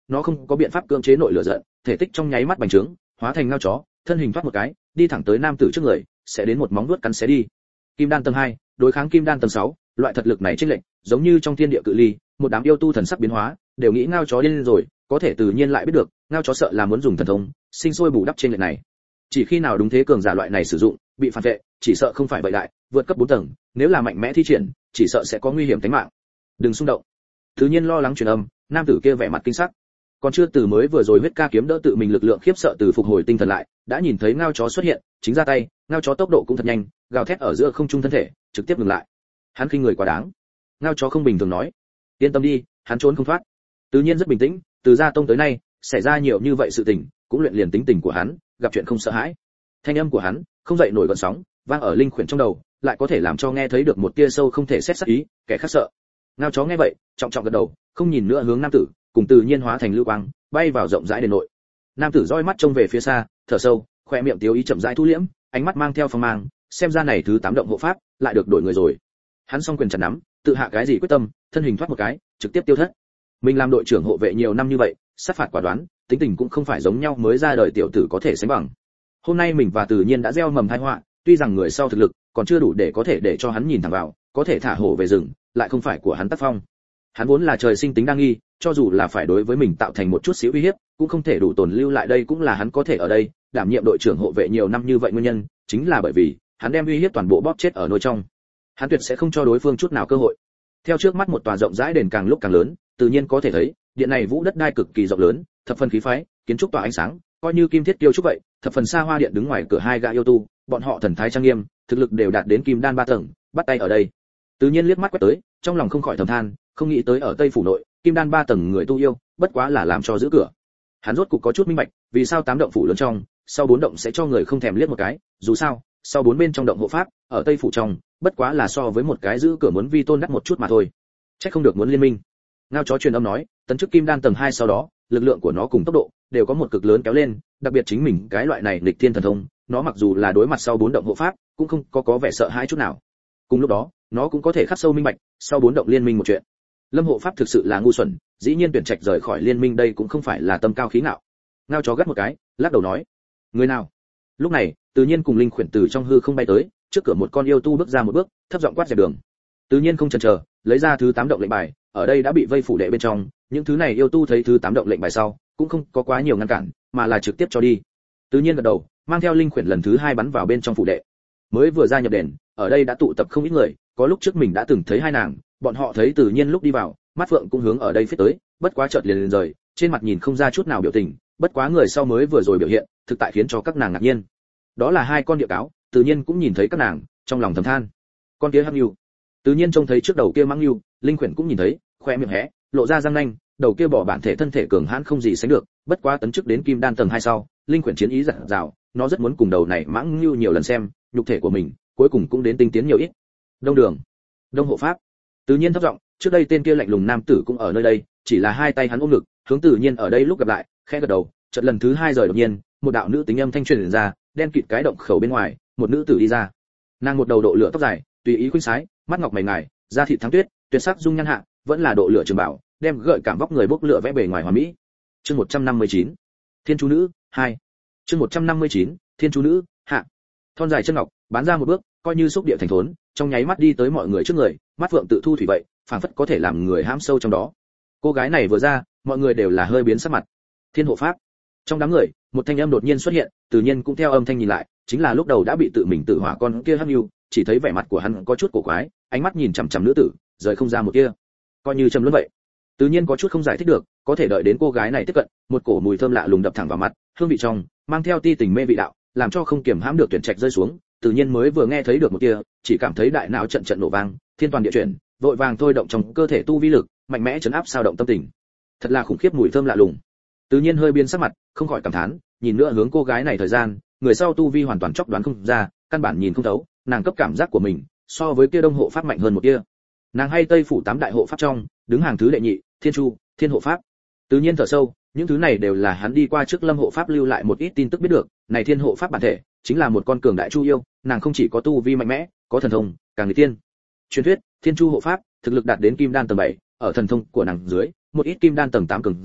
nó không có biện pháp cưỡng chế nội lửa giận, thể tích trong nháy mắt bành trướng, hóa thành ngao chó, thân hình thoát một cái, đi thẳng tới nam tử trước người, sẽ đến một móng vuốt cắn xé đi. Kim đan tầng hai, đối kháng kim đan tầng sáu, loại thật lực này chênh lệch, giống như trong thiên địa cự ly, một đám yêu tu thần sắc biến hóa, đều nghĩ ngao chó điên rồi, có thể tự nhiên lại biết được, ngao chó sợ là muốn dùng thần thông, sinh sôi bù đắp trên lệch này. Chỉ khi nào đúng thế cường giả loại này sử dụng, bị phản vệ, chỉ sợ không phải vậy đại, vượt cấp bốn tầng, nếu là mạnh mẽ thi triển, chỉ sợ sẽ có nguy hiểm tính mạng. Đừng xung động. Tự nhiên lo lắng truyền âm, nam tử kia vẻ mặt kinh sắc. Còn chưa từ mới vừa rồi huyết ca kiếm đỡ tự mình lực lượng khiếp sợ từ phục hồi tinh thần lại, đã nhìn thấy ngao chó xuất hiện, chính ra tay, ngao chó tốc độ cũng thật nhanh, gào thét ở giữa không trung thân thể, trực tiếp ngừng lại. Hắn khinh người quá đáng. Ngao chó không bình thường nói, yên tâm đi, hắn trốn không thoát. Tự nhiên rất bình tĩnh, từ gia tông tới nay, xảy ra nhiều như vậy sự tình, cũng luyện liền tính tình của hắn, gặp chuyện không sợ hãi. Thanh âm của hắn không dậy nổi gợn sóng, vang ở linh khuyển trong đầu, lại có thể làm cho nghe thấy được một tia sâu không thể xét sắc ý, kẻ khác sợ. Ngao chó nghe vậy, trọng trọng gật đầu, không nhìn nữa hướng nam tử, cùng tự nhiên hóa thành lưu quang, bay vào rộng rãi đền nội. Nam tử roi mắt trông về phía xa, thở sâu, khoe miệng tiêu ý chậm rãi thu liễm, ánh mắt mang theo phong mang, xem ra này thứ tám động hộ pháp lại được đổi người rồi. Hắn song quyền chặt nắm, tự hạ cái gì quyết tâm, thân hình thoát một cái, trực tiếp tiêu thất. Mình làm đội trưởng hộ vệ nhiều năm như vậy, sát phạt quả đoán, tính tình cũng không phải giống nhau mới ra đời tiểu tử có thể sánh bằng. Hôm nay mình và Tự Nhiên đã gieo mầm tai họa, tuy rằng người sau thực lực còn chưa đủ để có thể để cho hắn nhìn thẳng vào, có thể thả hổ về rừng, lại không phải của hắn tác phong. Hắn vốn là trời sinh tính đa nghi, cho dù là phải đối với mình tạo thành một chút xíu uy hiếp, cũng không thể đủ tồn lưu lại đây, cũng là hắn có thể ở đây đảm nhiệm đội trưởng hộ vệ nhiều năm như vậy nguyên nhân, chính là bởi vì hắn đem uy hiếp toàn bộ bóp chết ở nơi trong. Hắn tuyệt sẽ không cho đối phương chút nào cơ hội. Theo trước mắt một tòa rộng rãi đền càng lúc càng lớn, Tự Nhiên có thể thấy, điện này vũ đất đai cực kỳ rộng lớn, thập phần khí phái, kiến trúc tỏa ánh sáng, coi như kim thiết tiêu trúc vậy, thập phần xa hoa điện đứng ngoài cửa hai gã yêu tu, bọn họ thần thái trang nghiêm, thực lực đều đạt đến kim đan ba tầng, bắt tay ở đây. Tự Nhiên liếc mắt quét tới, trong lòng không khỏi thầm than, không nghĩ tới ở Tây phủ nội, kim đan ba tầng người tu yêu, bất quá là làm cho giữ cửa. Hắn rốt cục có chút minh bạch, vì sao tám động phủ lớn trong, sau bốn động sẽ cho người không thèm liếc một cái, dù sao, sau bốn bên trong động hộ pháp, ở Tây phủ trong, bất quá là so với một cái giữ cửa muốn vi tôn đắt một chút mà thôi. Chắc không được muốn liên minh. Ngao chó truyền âm nói, tấn chức kim đan tầng hai sau đó, lực lượng của nó cùng tốc độ đều có một cực lớn kéo lên, đặc biệt chính mình cái loại này nghịch thiên thần thông, nó mặc dù là đối mặt sau bốn động hộ pháp, cũng không có có vẻ sợ hãi chút nào. Cùng lúc đó, nó cũng có thể khắc sâu minh bạch, sau bốn động liên minh một chuyện. Lâm hộ pháp thực sự là ngu xuẩn, dĩ nhiên tuyển trạch rời khỏi liên minh, đây cũng không phải là tâm cao khí ngạo. Ngao chó gắt một cái, lắc đầu nói, người nào? Lúc này, Tự Nhiên cùng linh khuyển từ trong hư không bay tới, trước cửa một con yêu tu bước ra một bước, thấp giọng quát dẹp đường. Tự Nhiên không chần chờ, lấy ra thứ tám động lệnh bài, ở đây đã bị vây phủ đệ bên trong, những thứ này yêu tu thấy thứ tám động lệnh bài sau, cũng không có quá nhiều ngăn cản, mà là trực tiếp cho đi. Tự Nhiên gật đầu, mang theo linh khuyển lần thứ hai bắn vào bên trong phủ đệ. Mới vừa ra nhập đền, ở đây đã tụ tập không ít người, có lúc trước mình đã từng thấy hai nàng, bọn họ thấy Tự Nhiên lúc đi vào, mắt phượng cũng hướng ở đây phía tới, bất quá chợt liền liền rời, trên mặt nhìn không ra chút nào biểu tình, bất quá người sau mới vừa rồi biểu hiện, thực tại khiến cho các nàng ngạc nhiên. Đó là hai con địa cáo, Tự Nhiên cũng nhìn thấy các nàng, trong lòng thầm than. Con kia hắc nhu, Tự Nhiên trông thấy trước đầu kia mãng nhu, linh khuyển cũng nhìn thấy, khoe miệng hé, lộ ra răng nanh, đầu kia bỏ bản thể thân thể cường hãn không gì sánh được, bất quá tấn chức đến kim đan tầng hai sau, linh khuyển chiến ý dạt dào, nó rất muốn cùng đầu này mãng nhu nhiều lần xem, nhục thể của mình, cuối cùng cũng đến tinh tiến nhiều ít. Đông Đường, Đông hộ pháp. Tự Nhiên thấp giọng, trước đây tên kia lạnh lùng nam tử cũng ở nơi đây, chỉ là hai tay hắn ôm ngực, hướng Tự Nhiên ở đây lúc gặp lại, khẽ gật đầu, chợt lần thứ hai rời đột nhiên, một đạo nữ tính âm thanh truyền ra, đen kịt cái động khẩu bên ngoài, một nữ tử đi ra. Nàng một đầu độ lửa tóc dài, tùy ý khuynh sái, mắt ngọc mày ngài, da thịt thắng tuyết, tuyệt sắc dung nhan hạ, vẫn là độ lửa trường bảo, đem gợi cảm vóc người bốc lửa vẽ bề ngoài hoàn mỹ. Chương một trăm năm mươi chín, Thiên chú nữ hai. Chương một trăm năm mươi chín, Thiên chú nữ hạ. Thon dài chân ngọc, bán ra một bước, coi như xúc địa thành thốn, trong nháy mắt đi tới mọi người trước người, mắt vượng tự thu thủy vậy, phảng phất có thể làm người hãm sâu trong đó. Cô gái này vừa ra, mọi người đều là hơi biến sắc mặt. Thiên hộ pháp. Trong đám người, một thanh âm đột nhiên xuất hiện, Tự Nhiên cũng theo âm thanh nhìn lại, chính là lúc đầu đã bị tự mình tự hỏa con kia hắc nhu, chỉ thấy vẻ mặt của hắn có chút cổ quái, ánh mắt nhìn chằm chằm nữ tử, rời không ra một kia. Coi như trầm luân vậy. Tự Nhiên có chút không giải thích được, có thể đợi đến cô gái này tiếp cận, một cổ mùi thơm lạ lùng đập thẳng vào mặt, hương vị trong mang theo ti tình mê vị đạo, làm cho không kiềm hãm được tuyển trạch rơi xuống. Tự Nhiên mới vừa nghe thấy được một kia, chỉ cảm thấy đại não trận trận nổ vang, thiên toàn địa chuyển, vội vàng thôi động trong cơ thể tu vi lực, mạnh mẽ chấn áp sao động tâm tình. Thật là khủng khiếp mùi thơm lạ lùng. Tự Nhiên hơi biến sắc mặt, không khỏi cảm thán, nhìn nữa hướng cô gái này thời gian, người sau tu vi hoàn toàn chóc đoán không ra, căn bản nhìn không thấu, nàng cấp cảm giác của mình so với kia Đông hộ pháp mạnh hơn một kia. Nàng hay Tây phủ tám đại hộ pháp trong, đứng hàng thứ đệ nhị, Thiên Chu, Thiên hộ pháp. Tự Nhiên thở sâu, những thứ này đều là hắn đi qua trước Lâm hộ pháp lưu lại một ít tin tức biết được, này Thiên hộ pháp bản thể chính là một con cường đại chu yêu, nàng không chỉ có tu vi mạnh mẽ, có thần thông, càng người tiên. Truyền thuyết, Thiên Chu hộ pháp thực lực đạt đến kim đan tầng bảy, ở thần thông của nàng dưới, một ít kim đan tầng tám cường giả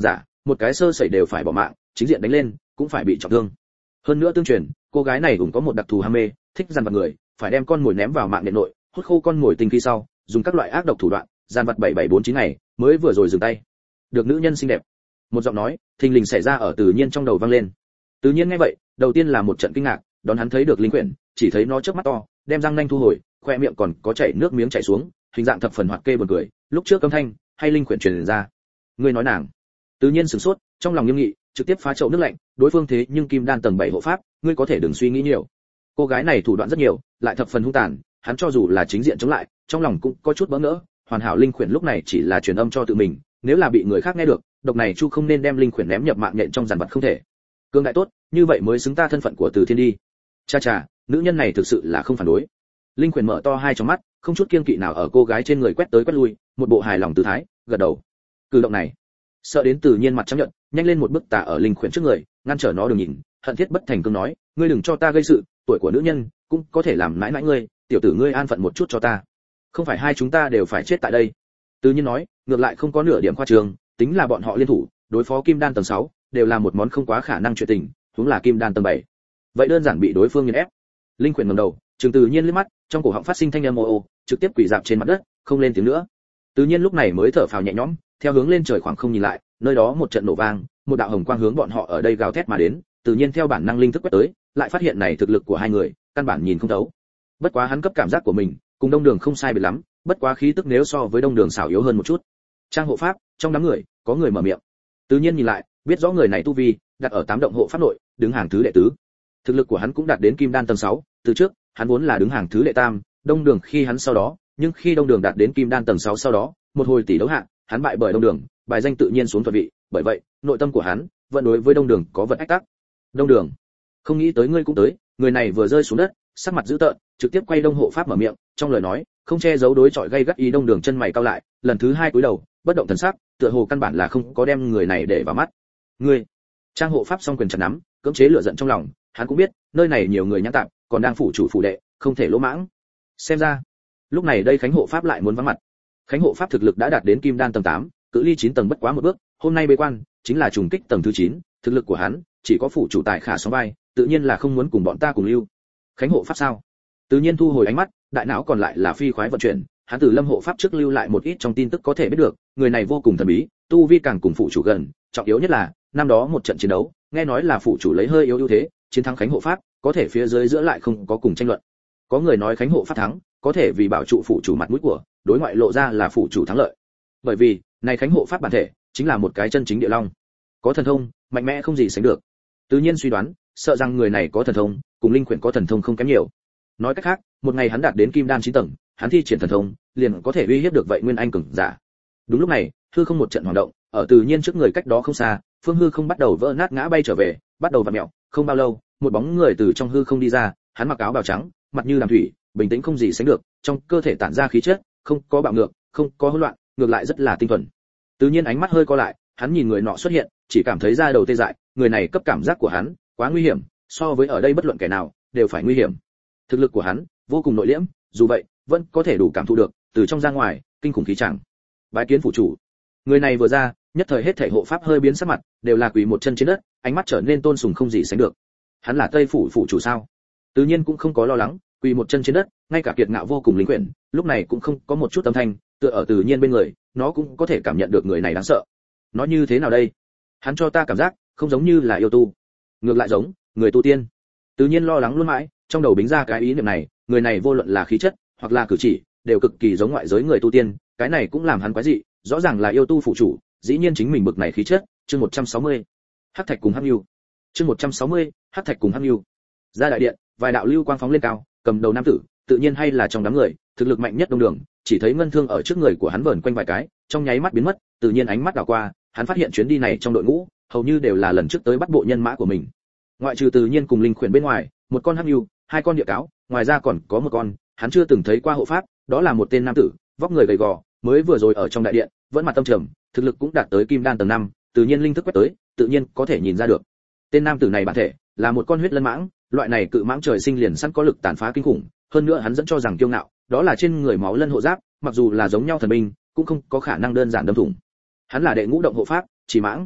một cái sơ sẩy đều phải bỏ mạng, chính diện đánh lên cũng phải bị trọng thương. Hơn nữa tương truyền, cô gái này cũng có một đặc thù ham mê, thích dằn vặt người, phải đem con mồi ném vào mạng điện nội, hút khô con mồi tinh khí sau, dùng các loại ác độc thủ đoạn, dằn vặt bảy bảy bốn chín ngày, mới vừa rồi dừng tay. Được nữ nhân xinh đẹp. Một giọng nói, thình lình xảy ra ở Từ Nhiên trong đầu vang lên. Từ Nhiên nghe vậy, đầu tiên là một trận kinh ngạc, đón hắn thấy được linh quyển, chỉ thấy nó chớp mắt to, đem răng nanh thu hồi, khoe miệng còn có chảy nước miếng chảy xuống, hình dạng thập phần hoạt kê buồn cười, lúc trước âm thanh, hay linh quyển truyền ra. Ngươi nói nàng? Từ Nhiên sửng sốt, trong lòng nghiêm nghị, trực tiếp phá chậu nước lạnh, đối phương thế nhưng kim đan tầng bảy hộ pháp, ngươi có thể đừng suy nghĩ nhiều. Cô gái này thủ đoạn rất nhiều, lại thập phần hung tàn, hắn cho dù là chính diện chống lại, trong lòng cũng có chút bỡ ngỡ, hoàn hảo linh quyển lúc này chỉ là truyền âm cho tự mình, nếu là bị người khác nghe được, độc này chu không nên đem linh quyển ném nhập mạng nhện trong giàn vật không thể. Cương đại tốt, như vậy mới xứng ta thân phận của Từ Thiên đi. Cha cha, nữ nhân này thực sự là không phản đối. Linh quyển mở to hai tròng mắt, không chút kiêng kỵ nào ở cô gái trên người quét tới quét lui, một bộ hài lòng tư thái, gật đầu. Cử động này, sợ đến Từ Nhiên mặt trắng nhợt, nhanh lên một bước tà ở linh quyển trước người, ngăn trở nó đừng nhìn, hận thiết bất thành cương nói, ngươi đừng cho ta gây sự, tuổi của nữ nhân cũng có thể làm nãi nãi ngươi, tiểu tử ngươi an phận một chút cho ta. Không phải hai chúng ta đều phải chết tại đây. Từ Nhiên nói, ngược lại không có nửa điểm khoa trương, tính là bọn họ liên thủ, đối phó kim đan tầng sáu, đều là một món không quá khả năng chuyện tình, huống là kim đan tầng bảy. Vậy đơn giản bị đối phương nghiền ép. Linh quyển ngẩng đầu, Trường Từ Nhiên liếc mắt, trong cổ họng phát sinh thanh âm ồ ồ, trực tiếp quỳ rạp trên mặt đất, không lên tiếng nữa. Từ Nhiên lúc này mới thở phào nhẹ nhõm, theo hướng lên trời khoảng không nhìn lại, nơi đó một trận nổ vang, một đạo hồng quang hướng bọn họ ở đây gào thét mà đến, Từ Nhiên theo bản năng linh thức quét tới, lại phát hiện này thực lực của hai người, căn bản nhìn không thấu. Bất quá hắn cấp cảm giác của mình, cùng Đông Đường không sai biệt lắm, bất quá khí tức nếu so với Đông Đường xảo yếu hơn một chút. Trang hộ pháp, trong đám người, có người mở miệng. Từ Nhiên nhìn lại, biết rõ người này tu vi, đặt ở tám động hộ pháp nội, đứng hàng thứ đệ tứ. Thực lực của hắn cũng đạt đến kim đan tầng sáu, từ trước, hắn vốn là đứng hàng thứ đệ tam, Đông Đường khi hắn sau đó, nhưng khi Đông Đường đạt đến kim đan tầng sáu sau đó, một hồi tỷ đấu hạng, hắn bại bởi Đông Đường, bài danh tự nhiên xuống thuận vị, bởi vậy, nội tâm của hắn vẫn đối với Đông Đường có vật ách tắc. Đông Đường, không nghĩ tới ngươi cũng tới, người này vừa rơi xuống đất, sắc mặt dữ tợn, trực tiếp quay Đông hộ pháp mở miệng, trong lời nói, không che giấu đối chọi gay gắt ý. Đông Đường chân mày cau lại, lần thứ hai cúi đầu, bất động thần sắc, tựa hồ căn bản là không có đem người này để vào mắt. Ngươi, Trang hộ pháp song quyền chặt nắm, cưỡng chế lửa giận trong lòng, hắn cũng biết, nơi này nhiều người nhãn tạp, còn đang phủ chủ phủ đệ, không thể lỗ mãng. Xem ra, lúc này đây Khánh hộ pháp lại muốn vắng mặt. Khánh hộ pháp thực lực đã đạt đến kim đan tầng tám, cự ly chín tầng bất quá một bước, hôm nay bế quan chính là trùng kích tầng thứ chín, thực lực của hắn chỉ có phủ chủ tài khả sóng vai, tự nhiên là không muốn cùng bọn ta cùng lưu. Khánh hộ pháp sao? Tự nhiên thu hồi ánh mắt, đại não còn lại là phi khoái vận chuyển, hắn từ Lâm hộ pháp trước lưu lại một ít trong tin tức có thể biết được, người này vô cùng thần bí, tu vi càng cùng phủ chủ gần, trọng yếu nhất là, năm đó một trận chiến đấu, nghe nói là phủ chủ lấy hơi yếu ưu thế, chiến thắng Khánh hộ pháp, có thể phía dưới giữa lại không có cùng tranh luận. Có người nói Khánh hộ pháp thắng, có thể vì bảo trụ phủ chủ mặt mũi của, đối ngoại lộ ra là phủ chủ thắng lợi. Bởi vì, này Khánh hộ pháp bản thể chính là một cái chân chính địa long, có thần thông, mạnh mẽ không gì sánh được. Tự nhiên suy đoán, sợ rằng người này có thần thông, cùng linh quyển có thần thông không kém nhiều. Nói cách khác, một ngày hắn đạt đến kim đan chín tầng, hắn thi triển thần thông, liền có thể uy hiếp được vậy nguyên anh cường giả. Đúng lúc này, hư không một trận hoạt động, ở Tự nhiên trước người cách đó không xa, phương hư không bắt đầu vỡ nát ngã bay trở về, bắt đầu vặn mèo, không bao lâu, một bóng người từ trong hư không đi ra, hắn mặc áo bào trắng, mặt như đàm thủy, bình tĩnh không gì sánh được, trong cơ thể tản ra khí chất, không có bạo ngược, không có hỗn loạn, ngược lại rất là tinh thuần. Tự nhiên ánh mắt hơi co lại, hắn nhìn người nọ xuất hiện, chỉ cảm thấy da đầu tê dại, người này cấp cảm giác của hắn quá nguy hiểm, so với ở đây bất luận kẻ nào đều phải nguy hiểm. Thực lực của hắn vô cùng nội liễm, dù vậy vẫn có thể đủ cảm thụ được từ trong ra ngoài kinh khủng khí chẳng. Bái kiến phủ chủ. Người này vừa ra, nhất thời hết thảy hộ pháp hơi biến sắc mặt, đều là quỳ một chân trên đất, ánh mắt trở nên tôn sùng không gì sánh được. Hắn là Tây phủ phủ chủ sao? Tự nhiên cũng không có lo lắng, quỳ một chân trên đất, ngay cả kiệt ngạo vô cùng linh quyển, lúc này cũng không có một chút âm thanh, tựa ở Tự nhiên bên người, nó cũng có thể cảm nhận được người này đáng sợ. Nó như thế nào đây? Hắn cho ta cảm giác không giống như là yêu tu, ngược lại giống người tu tiên. Tự nhiên lo lắng luôn mãi, trong đầu bính ra cái ý niệm này, người này vô luận là khí chất hoặc là cử chỉ, đều cực kỳ giống ngoại giới người tu tiên, cái này cũng làm hắn quái dị, rõ ràng là yêu tu phụ chủ, dĩ nhiên chính mình bực này khí chất. Chương một trăm sáu mươi, Hắc Thạch cùng Hắc Nưu. Chương một trăm sáu mươi, Hắc Thạch cùng Hắc Nưu. Ra đại điện, vài đạo lưu quang phóng lên cao, cầm đầu nam tử, tự nhiên hay là trong đám người, thực lực mạnh nhất Đông Đường, chỉ thấy ngân thương ở trước người của hắn vờn quanh vài cái, trong nháy mắt biến mất, tự nhiên ánh mắt đảo qua, hắn phát hiện chuyến đi này trong đội ngũ, hầu như đều là lần trước tới bắt bộ nhân mã của mình. Ngoại trừ tự nhiên cùng linh khuyển bên ngoài, một con Hắc Nưu, hai con địa cáo, ngoài ra còn có một con, hắn chưa từng thấy qua hộ pháp, đó là một tên nam tử, vóc người gầy gò, mới vừa rồi ở trong đại điện, vẫn mặt tâm trầm, thực lực cũng đạt tới kim đan tầng năm, tự nhiên linh thức quét tới, tự nhiên có thể nhìn ra được. Tên nam tử này bản thể là một con huyết lân mãng, loại này cự mãng trời sinh liền sẵn có lực tàn phá kinh khủng, hơn nữa hắn dẫn cho rằng kiêu ngạo, đó là trên người máu lân hộ giáp, mặc dù là giống nhau thần binh, cũng không có khả năng đơn giản đâm thủng. Hắn là đệ ngũ động hộ pháp, chỉ mãng.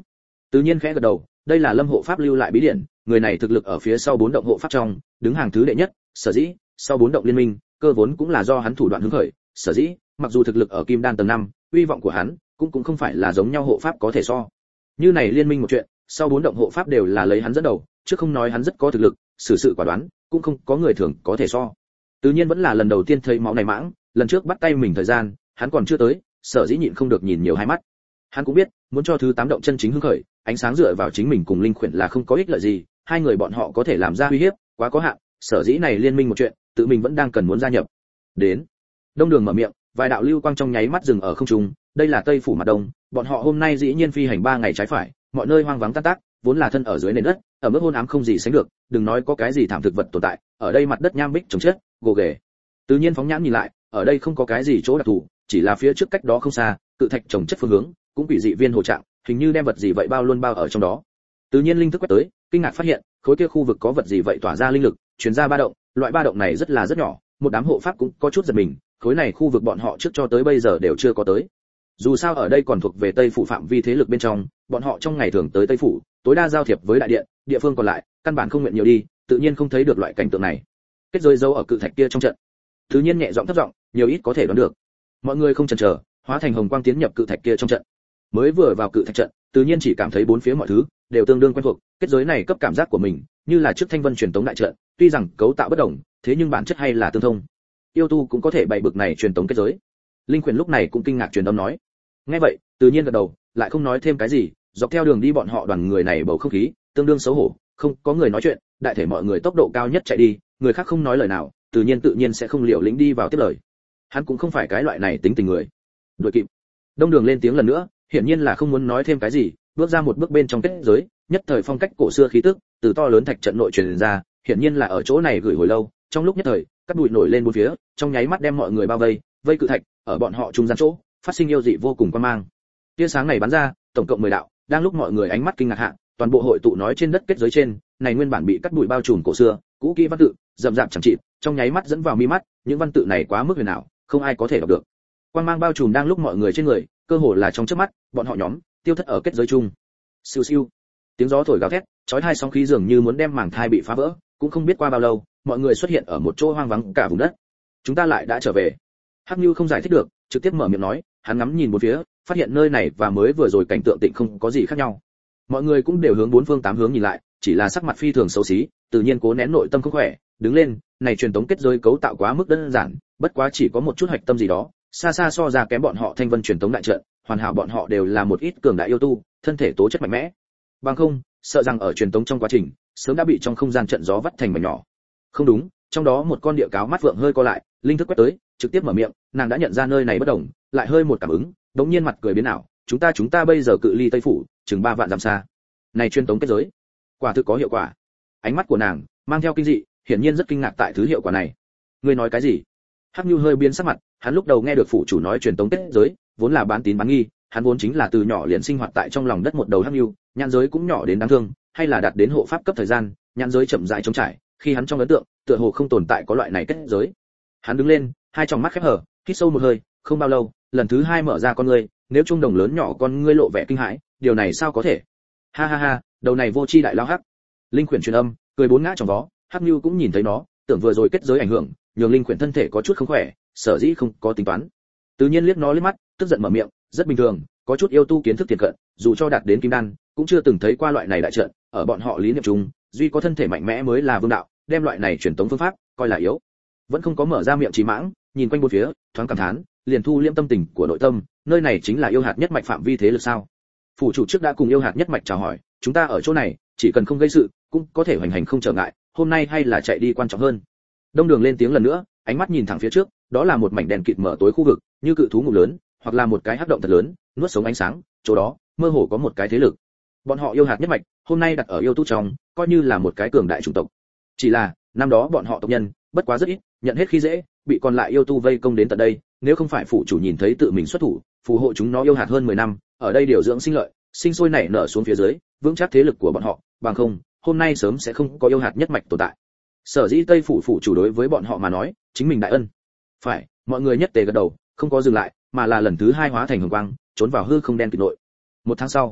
Tự nhiên khẽ gật đầu, đây là Lâm hộ pháp lưu lại bí điển, người này thực lực ở phía sau bốn động hộ pháp trong, đứng hàng thứ đệ nhất, sở dĩ, sau bốn động liên minh, cơ vốn cũng là do hắn thủ đoạn hứng khởi, sở dĩ, mặc dù thực lực ở kim đan tầng năm, uy vọng của hắn cũng cũng không phải là giống nhau hộ pháp có thể so. Như này liên minh một chuyện, sau bốn động hộ pháp đều là lấy hắn dẫn đầu, chứ không nói hắn rất có thực lực, xử sự quả đoán, cũng không có người thường có thể so. Tự nhiên vẫn là lần đầu tiên thấy máu này mãng, lần trước bắt tay mình thời gian, hắn còn chưa tới, sở dĩ nhịn không được nhìn nhiều hai mắt. Hắn cũng biết, muốn cho thứ tám động chân chính hứng khởi, ánh sáng dựa vào chính mình cùng linh khuyển là không có ích lợi gì, hai người bọn họ có thể làm ra uy hiếp, quá có hạn, sở dĩ này liên minh một chuyện, tự mình vẫn đang cần muốn gia nhập. Đến. Đông Đường mở miệng, vài đạo lưu quang trong nháy mắt dừng ở không trung, đây là Tây phủ mặt đông, bọn họ hôm nay dĩ nhiên phi hành ba ngày trái phải, mọi nơi hoang vắng tan tác, vốn là thân ở dưới nền đất, ở mức hôn ám không gì sánh được, đừng nói có cái gì thảm thực vật tồn tại, ở đây mặt đất nham bích trồng chất, gồ ghề. Tự nhiên phóng nhãn nhìn lại, ở đây không có cái gì chỗ đặc thù, chỉ là phía trước cách đó không xa, cự thạch trồng chất phương hướng, cũng quỷ dị viên hồ trạng, hình như đem vật gì vậy bao luôn bao ở trong đó. Tự nhiên linh thức quét tới, kinh ngạc phát hiện, khối kia khu vực có vật gì vậy tỏa ra linh lực, truyền ra ba động, loại ba động này rất là rất nhỏ, một đám hộ pháp cũng có chút giật mình, khối này khu vực bọn họ trước cho tới bây giờ đều chưa có tới. Dù sao ở đây còn thuộc về Tây phủ phạm vi thế lực bên trong, bọn họ trong ngày thường tới Tây phủ, tối đa giao thiệp với đại điện, địa phương còn lại, căn bản không nguyện nhiều đi, tự nhiên không thấy được loại cảnh tượng này. Kết giới dấu ở cự thạch kia trong trận. Thứ nhiên nhẹ giọng thấp giọng, nhiều ít có thể đoán được. Mọi người không chần chờ, hóa thành hồng quang tiến nhập cự thạch kia trong trận. Mới vừa vào cự thạch trận, tự nhiên chỉ cảm thấy bốn phía mọi thứ đều tương đương quen thuộc, kết giới này cấp cảm giác của mình, như là trước Thanh Vân truyền tống đại trận, tuy rằng cấu tạo bất đồng, thế nhưng bản chất hay là tương thông. Yêu tu cũng có thể bày bực này truyền tống kết giới. Linh Quyền lúc này cũng kinh ngạc truyền âm nói. Nghe vậy, tự nhiên gật đầu, lại không nói thêm cái gì, dọc theo đường đi bọn họ đoàn người này bầu không khí tương đương xấu hổ, không có người nói chuyện, đại thể mọi người tốc độ cao nhất chạy đi, người khác không nói lời nào, tự nhiên tự nhiên sẽ không liều lĩnh đi vào tiếp lời. Hắn cũng không phải cái loại này tính tình người. Đuổi kịp. Đông Đường lên tiếng lần nữa, hiển nhiên là không muốn nói thêm cái gì, bước ra một bước bên trong kết giới, nhất thời phong cách cổ xưa khí tức từ to lớn thạch trận nội truyền ra, hiển nhiên là ở chỗ này gửi hồi lâu, trong lúc nhất thời, các bụi nổi lên bốn phía, trong nháy mắt đem mọi người bao vây, vây cự thạch, ở bọn họ trung gian chỗ, phát sinh yêu dị vô cùng quan mang. Tia sáng này bắn ra, tổng cộng mười đạo, đang lúc mọi người ánh mắt kinh ngạc hạ, toàn bộ hội tụ nói trên đất kết giới trên, này nguyên bản bị cắt bụi bao trùm cổ xưa, cũ kỹ văn tự, rậm rạp chẳng chịt, trong nháy mắt dẫn vào mi mắt, những văn tự này quá mức huyền ảo, không ai có thể đọc được. Quang mang bao trùm đang lúc mọi người trên người, cơ hồ là trong chớp mắt, bọn họ nhóm tiêu thất ở kết giới chung. Siêu siêu. Tiếng gió thổi gào thét, chói tai sóng khí dường như muốn đem màng thai bị phá vỡ, cũng không biết qua bao lâu, mọi người xuất hiện ở một chỗ hoang vắng cả vùng đất. Chúng ta lại đã trở về. Hắc Nưu không giải thích được, trực tiếp mở miệng nói, hắn ngắm nhìn bốn phía, phát hiện nơi này và mới vừa rồi cảnh tượng tịnh không có gì khác nhau. Mọi người cũng đều hướng bốn phương tám hướng nhìn lại, chỉ là sắc mặt phi thường xấu xí, tự nhiên cố nén nội tâm không khỏe, đứng lên, này truyền tống kết giới cấu tạo quá mức đơn giản, bất quá chỉ có một chút hạch tâm gì đó, xa xa so ra kém bọn họ Thanh Vân truyền tống đại trận, hoàn hảo bọn họ đều là một ít cường đại yêu tu, thân thể tố chất mạnh mẽ. Bằng không, sợ rằng ở truyền tống trong quá trình, sớm đã bị trong không gian trận gió vắt thành mảnh nhỏ. Không đúng, trong đó một con địa cáo mắt vượng hơi co lại, linh thức quét tới, trực tiếp mở miệng, nàng đã nhận ra nơi này bất đồng, lại hơi một cảm ứng, đống nhiên mặt cười biến ảo, chúng ta chúng ta bây giờ cự ly Tây phủ, chừng ba vạn dặm xa. Này truyền tống kết giới, quả thực có hiệu quả. Ánh mắt của nàng mang theo kinh dị, hiển nhiên rất kinh ngạc tại thứ hiệu quả này. Ngươi nói cái gì? Hắc Nưu hơi biến sắc mặt, hắn lúc đầu nghe được phụ chủ nói truyền tống kết giới, vốn là bán tín bán nghi, hắn vốn chính là từ nhỏ liền sinh hoạt tại trong lòng đất một đầu Hắc Nưu, nhãn giới cũng nhỏ đến đáng thương, hay là đạt đến hộ pháp cấp thời gian, nhãn giới chậm rãi trống trải, khi hắn trong ấn tượng, tựa hồ không tồn tại có loại này kết giới. Hắn đứng lên, hai tròng mắt khép hở, hít sâu một hơi, không bao lâu, lần thứ hai mở ra con ngươi, nếu trung đồng lớn nhỏ con ngươi lộ vẻ kinh hãi, điều này sao có thể? Ha ha ha, đầu này vô chi đại lao hắc. Linh Khuyển truyền âm, cười bốn ngã trong vó, Hắc Nưu cũng nhìn thấy nó, tưởng vừa rồi kết giới ảnh hưởng, nhường Linh Khuyển thân thể có chút không khỏe, sở dĩ không có tính toán. Tự nhiên liếc nó liếc mắt, tức giận mở miệng, rất bình thường, có chút yêu tu kiến thức thiệt cận, dù cho đạt đến kim đan, cũng chưa từng thấy qua loại này đại trận, ở bọn họ lý niệm chung, duy có thân thể mạnh mẽ mới là vương đạo, đem loại này truyền tống phương pháp coi là yếu. Vẫn không có mở ra miệng trì mãng, nhìn quanh bốn phía, thoáng cảm thán, liền thu liễm tâm tình của nội tâm, nơi này chính là yêu hạt nhất mạch phạm vi thế lực sao? Phủ chủ trước đã cùng yêu hạt nhất mạch chào hỏi, chúng ta ở chỗ này, chỉ cần không gây sự, cũng có thể hoành hành không trở ngại, hôm nay hay là chạy đi quan trọng hơn. Đông Đường lên tiếng lần nữa, ánh mắt nhìn thẳng phía trước, đó là một mảnh đèn kịt mở tối khu vực, như cự thú ngủ lớn, hoặc là một cái hắc động thật lớn, nuốt sống ánh sáng, chỗ đó, mơ hồ có một cái thế lực. Bọn họ yêu hạt nhất mạch, hôm nay đặt ở yêu tu trong, coi như là một cái cường đại chủng tộc. Chỉ là, năm đó bọn họ tộc nhân, bất quá rất ít, nhận hết khi dễ, bị còn lại yêu tu vây công đến tận đây, nếu không phải phụ chủ nhìn thấy tự mình xuất thủ, phù hộ chúng nó yêu hạt hơn mười năm, ở đây điều dưỡng sinh lợi, sinh sôi nảy nở xuống phía dưới, vững chắc thế lực của bọn họ, bằng không, hôm nay sớm sẽ không có yêu hạt nhất mạch tồn tại. Sở dĩ Tây phủ phủ chủ đối với bọn họ mà nói, chính mình đại ân. Phải, mọi người nhất tề gật đầu, không có dừng lại, mà là lần thứ hai hóa thành hồng quang, trốn vào hư không đen kịt nội. Một tháng sau,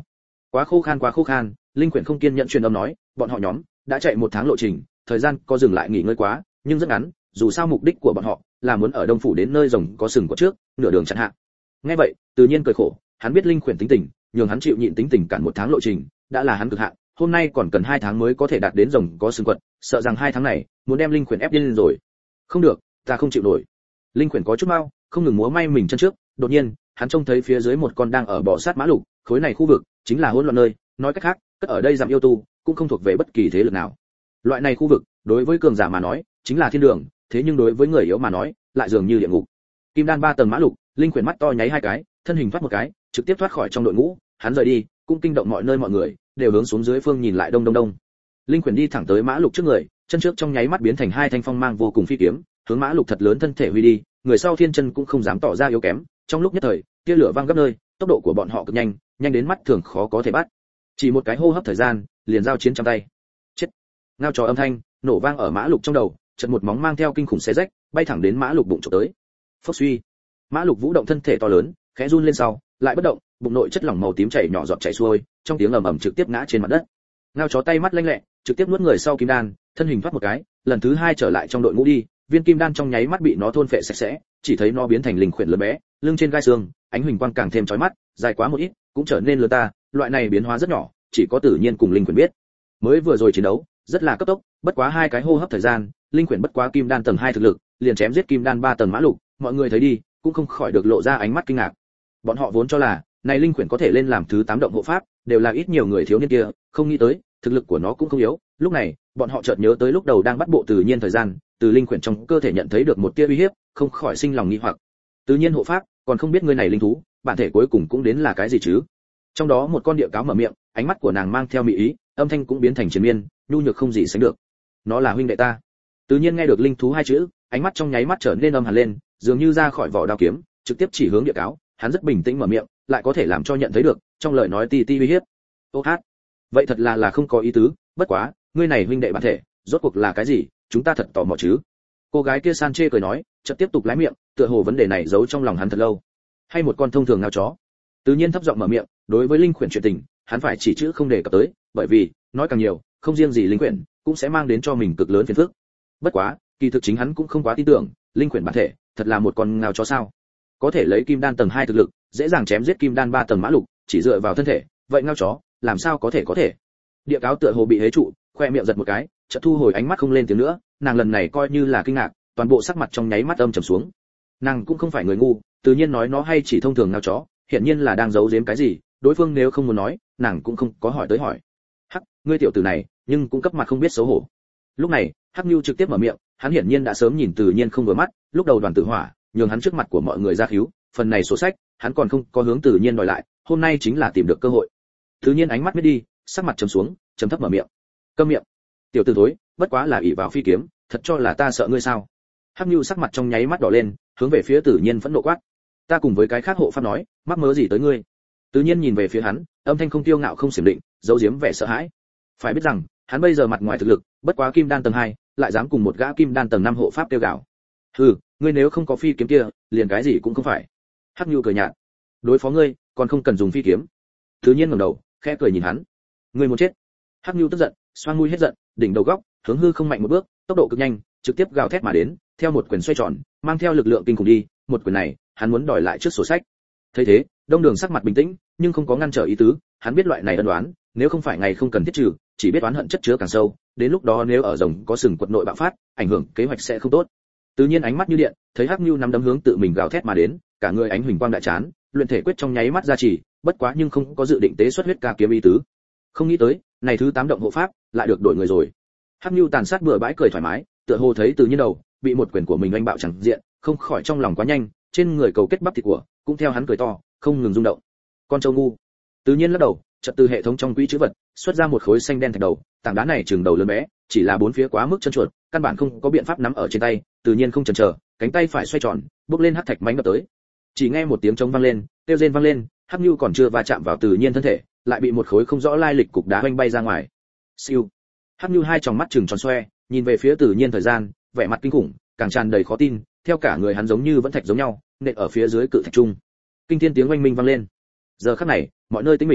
Quá khô khan quá khô khan, linh quyển không kiên nhẫn truyền âm nói, bọn họ nhóm đã chạy một tháng lộ trình, thời gian có dừng lại nghỉ ngơi quá, nhưng rất ngắn, dù sao mục đích của bọn họ là muốn ở Đông phủ đến nơi rồng có sừng có trước, nửa đường chặn hạ. Nghe vậy, tự nhiên cười khổ, hắn biết linh quyển tính tình, nhường hắn chịu nhịn tính tình cản một tháng lộ trình, đã là hắn cực hạn, hôm nay còn cần hai tháng mới có thể đạt đến rồng có sừng quật, sợ rằng hai tháng này muốn đem linh quyển ép điên lên rồi. Không được, ta không chịu nổi. Linh quyển có chút mau, không ngừng múa may mình chân trước, đột nhiên, hắn trông thấy phía dưới một con đang ở bò sát mã lục, khối này khu vực chính là hỗn loạn nơi, nói cách khác, cất ở đây giảm yêu tu, cũng không thuộc về bất kỳ thế lực nào. Loại này khu vực, đối với cường giả mà nói, chính là thiên đường, thế nhưng đối với người yếu mà nói, lại dường như địa ngục. Kim đan ba tầng mã lục, linh quyển mắt to nháy hai cái, thân hình thoát một cái, trực tiếp thoát khỏi trong đội ngũ, hắn rời đi, cũng kinh động mọi nơi mọi người, đều hướng xuống dưới phương nhìn lại đông đông đông. Linh quyển đi thẳng tới mã lục trước người, chân trước trong nháy mắt biến thành hai thanh phong mang vô cùng phi kiếm, hướng mã lục thật lớn thân thể huy đi, người sau thiên chân cũng không dám tỏ ra yếu kém, trong lúc nhất thời, tia lửa vang gấp nơi, tốc độ của bọn họ cực nhanh, nhanh đến mắt thường khó có thể bắt. Chỉ một cái hô hấp thời gian, liền giao chiến trong tay. Chết! Ngao trò âm thanh nổ vang ở mã lục trong đầu, chợt một móng mang theo kinh khủng xé rách, bay thẳng đến mã lục bụng chụp tới. Phốc suy! Mã lục vũ động thân thể to lớn, khẽ run lên sau, lại bất động, bụng nội chất lỏng màu tím chảy nhỏ giọt chảy xuôi, trong tiếng ầm ầm trực tiếp ngã trên mặt đất. Ngao chó tay mắt lanh lẹ, trực tiếp nuốt người sau kim đan, thân hình thoát một cái, lần thứ hai trở lại trong đội ngũ đi, viên kim đan trong nháy mắt bị nó thôn phệ sạch sẽ, chỉ thấy nó biến thành linh khuyển lớn bé, lưng trên gai xương, ánh huỳnh quang càng thêm chói mắt, dài quá một ít, cũng trở nên lớn ta, loại này biến hóa rất nhỏ, chỉ có tự nhiên cùng linh khuyển biết. Mới vừa rồi chiến đấu, rất là cấp tốc, bất quá hai cái hô hấp thời gian, linh khuyển bất quá kim đan tầng hai thực lực, liền chém giết kim đan ba tầng mã lục, mọi người thấy đi, cũng không khỏi được lộ ra ánh mắt kinh ngạc. Bọn họ vốn cho là, này linh khuyển có thể lên làm thứ tám động hộ pháp, đều là ít nhiều người thiếu niên kia, không nghĩ tới, thực lực của nó cũng không yếu. Lúc này, bọn họ chợt nhớ tới lúc đầu đang bắt bộ tự nhiên thời gian, từ linh khuyển trong cơ thể nhận thấy được một tia uy hiếp, không khỏi sinh lòng nghi hoặc. Tự nhiên hộ pháp, còn không biết ngươi này linh thú, bản thể cuối cùng cũng đến là cái gì chứ? Trong đó một con địa cáo mở miệng, ánh mắt của nàng mang theo mỹ ý, âm thanh cũng biến thành triền miên, nhu nhược không gì sánh được. Nó là huynh đệ ta. Tự nhiên nghe được linh thú hai chữ, ánh mắt trong nháy mắt trở nên âm hàn lên, dường như ra khỏi vỏ đao kiếm, trực tiếp chỉ hướng địa cáo. Hắn rất bình tĩnh mở miệng, lại có thể làm cho nhận thấy được, trong lời nói ti ti uy hiếp. Ô hát, vậy thật là là không có ý tứ, bất quá, ngươi này huynh đệ bản thể, rốt cuộc là cái gì, chúng ta thật tò mò chứ? Cô gái kia san chê cười nói, chợt tiếp tục lái miệng, tựa hồ vấn đề này giấu trong lòng hắn thật lâu. Hay một con thông thường ngao chó? Tự nhiên thấp giọng mở miệng, đối với linh khuyển chuyện tình, hắn phải chỉ chữ không đề cập tới, bởi vì, nói càng nhiều, không riêng gì linh khuyển, cũng sẽ mang đến cho mình cực lớn phiền phức. Bất quá, kỳ thực chính hắn cũng không quá tin tưởng, linh khuyển bản thể, thật là một con ngao chó sao? Có thể lấy kim đan tầng hai thực lực, dễ dàng chém giết kim đan ba tầng mã lục, chỉ dựa vào thân thể, vậy ngao chó, làm sao có thể có thể? Địa cáo tựa hồ bị hế trụ, khoe miệng giật một cái, chợt thu hồi ánh mắt không lên tiếng nữa, nàng lần này coi như là kinh ngạc, toàn bộ sắc mặt trong nháy mắt âm trầm xuống. Nàng cũng không phải người ngu, tự nhiên nói nó hay chỉ thông thường ngao chó, hiển nhiên là đang giấu giếm cái gì, đối phương nếu không muốn nói, nàng cũng không có hỏi tới hỏi. Hắc, ngươi tiểu tử này, nhưng cũng cấp mặt không biết xấu hổ. Lúc này, Hắc Nưu trực tiếp mở miệng, hắn hiển nhiên đã sớm nhìn Tự Nhiên không vừa mắt, lúc đầu Đoàn Tử Hỏa, nhường hắn trước mặt của mọi người ra khiếu, phần này sổ sách, hắn còn không có hướng Tự Nhiên đòi lại, hôm nay chính là tìm được cơ hội. Tự Nhiên ánh mắt biết đi, sắc mặt trầm xuống, trầm thấp mở miệng. Câm miệng. Tiểu tử thối, bất quá là ỷ vào phi kiếm, thật cho là ta sợ ngươi sao? Hắc Nưu sắc mặt trong nháy mắt đỏ lên, hướng về phía Tự Nhiên phẫn nộ quát. Ta cùng với cái khác hộ pháp nói, mắc mớ gì tới ngươi? Tự Nhiên nhìn về phía hắn, âm thanh không tiêu ngạo không xiểm định, giấu giếm vẻ sợ hãi. Phải biết rằng, hắn bây giờ mặt ngoài thực lực, bất quá kim đan tầng hai, lại dám cùng một gã kim đan tầng năm hộ pháp tiêu gạo. Hừ, ngươi nếu không có phi kiếm kia, liền cái gì cũng không phải. Hắc Nưu cười nhạt. Đối phó ngươi, còn không cần dùng phi kiếm. Tự Nhiên ngẩng đầu, khẽ cười nhìn hắn. Ngươi muốn chết. Hắc Nưu tức giận, xoang mũi hết giận, đỉnh đầu góc, hướng hư không mạnh một bước, tốc độ cực nhanh, trực tiếp gào thét mà đến, theo một quyền xoay tròn, mang theo lực lượng kinh khủng đi, một quyền này, hắn muốn đòi lại trước sổ sách. Thấy thế, Đông Đường sắc mặt bình tĩnh, nhưng không có ngăn trở ý tứ, hắn biết loại này ân oán, nếu không phải ngày không cần thiết trừ, chỉ biết oán hận chất chứa càng sâu, đến lúc đó nếu ở rồng có sừng quật nội bạo phát, ảnh hưởng kế hoạch sẽ không tốt. Tự Nhiên ánh mắt như điện, thấy Hắc Nưu nắm đấm hướng tự mình gào thét mà đến, cả người ánh huỳnh quang đại chán, luyện thể quyết trong nháy mắt ra chỉ, bất quá nhưng không có dự định tế xuất huyết ca kiếm ý tứ. Không nghĩ tới, này thứ tám động hộ pháp lại được đổi người rồi. Hắc Nưu tàn sát bừa bãi cười thoải mái, tựa hồ thấy Tự Nhiên đầu bị một quyền của mình oanh bạo chẳng diện, không khỏi trong lòng quá nhanh, trên người cầu kết bắp thịt của, cũng theo hắn cười to, không ngừng rung động. Con trâu ngu. Tự Nhiên lắc đầu, chợt từ hệ thống trong quỹ chữ vật, xuất ra một khối xanh đen thạch đầu, tảng đá này chừng đầu lớn bé, chỉ là bốn phía quá mức chân chuột, căn bản không có biện pháp nắm ở trên tay, Tự Nhiên không chần chờ, cánh tay phải xoay tròn, bước lên hắc thạch mãnh đập tới. Chỉ nghe một tiếng trống vang lên, kêu rên vang lên, Hắc Nưu còn chưa va chạm vào Tự Nhiên thân thể, lại bị một khối không rõ lai lịch cục đá oanh bay ra ngoài. Siêu. Hắc Nưu hai tròng mắt trừng tròn xoe, nhìn về phía Tự Nhiên thời gian, vẻ mặt kinh khủng, càng tràn đầy khó tin, theo cả người hắn giống như vẫn thạch giống nhau, nện ở phía dưới cự thạch trung. Kinh thiên tiếng oanh minh vang lên. Giờ khắc này, mọi nơi tĩnh mịch.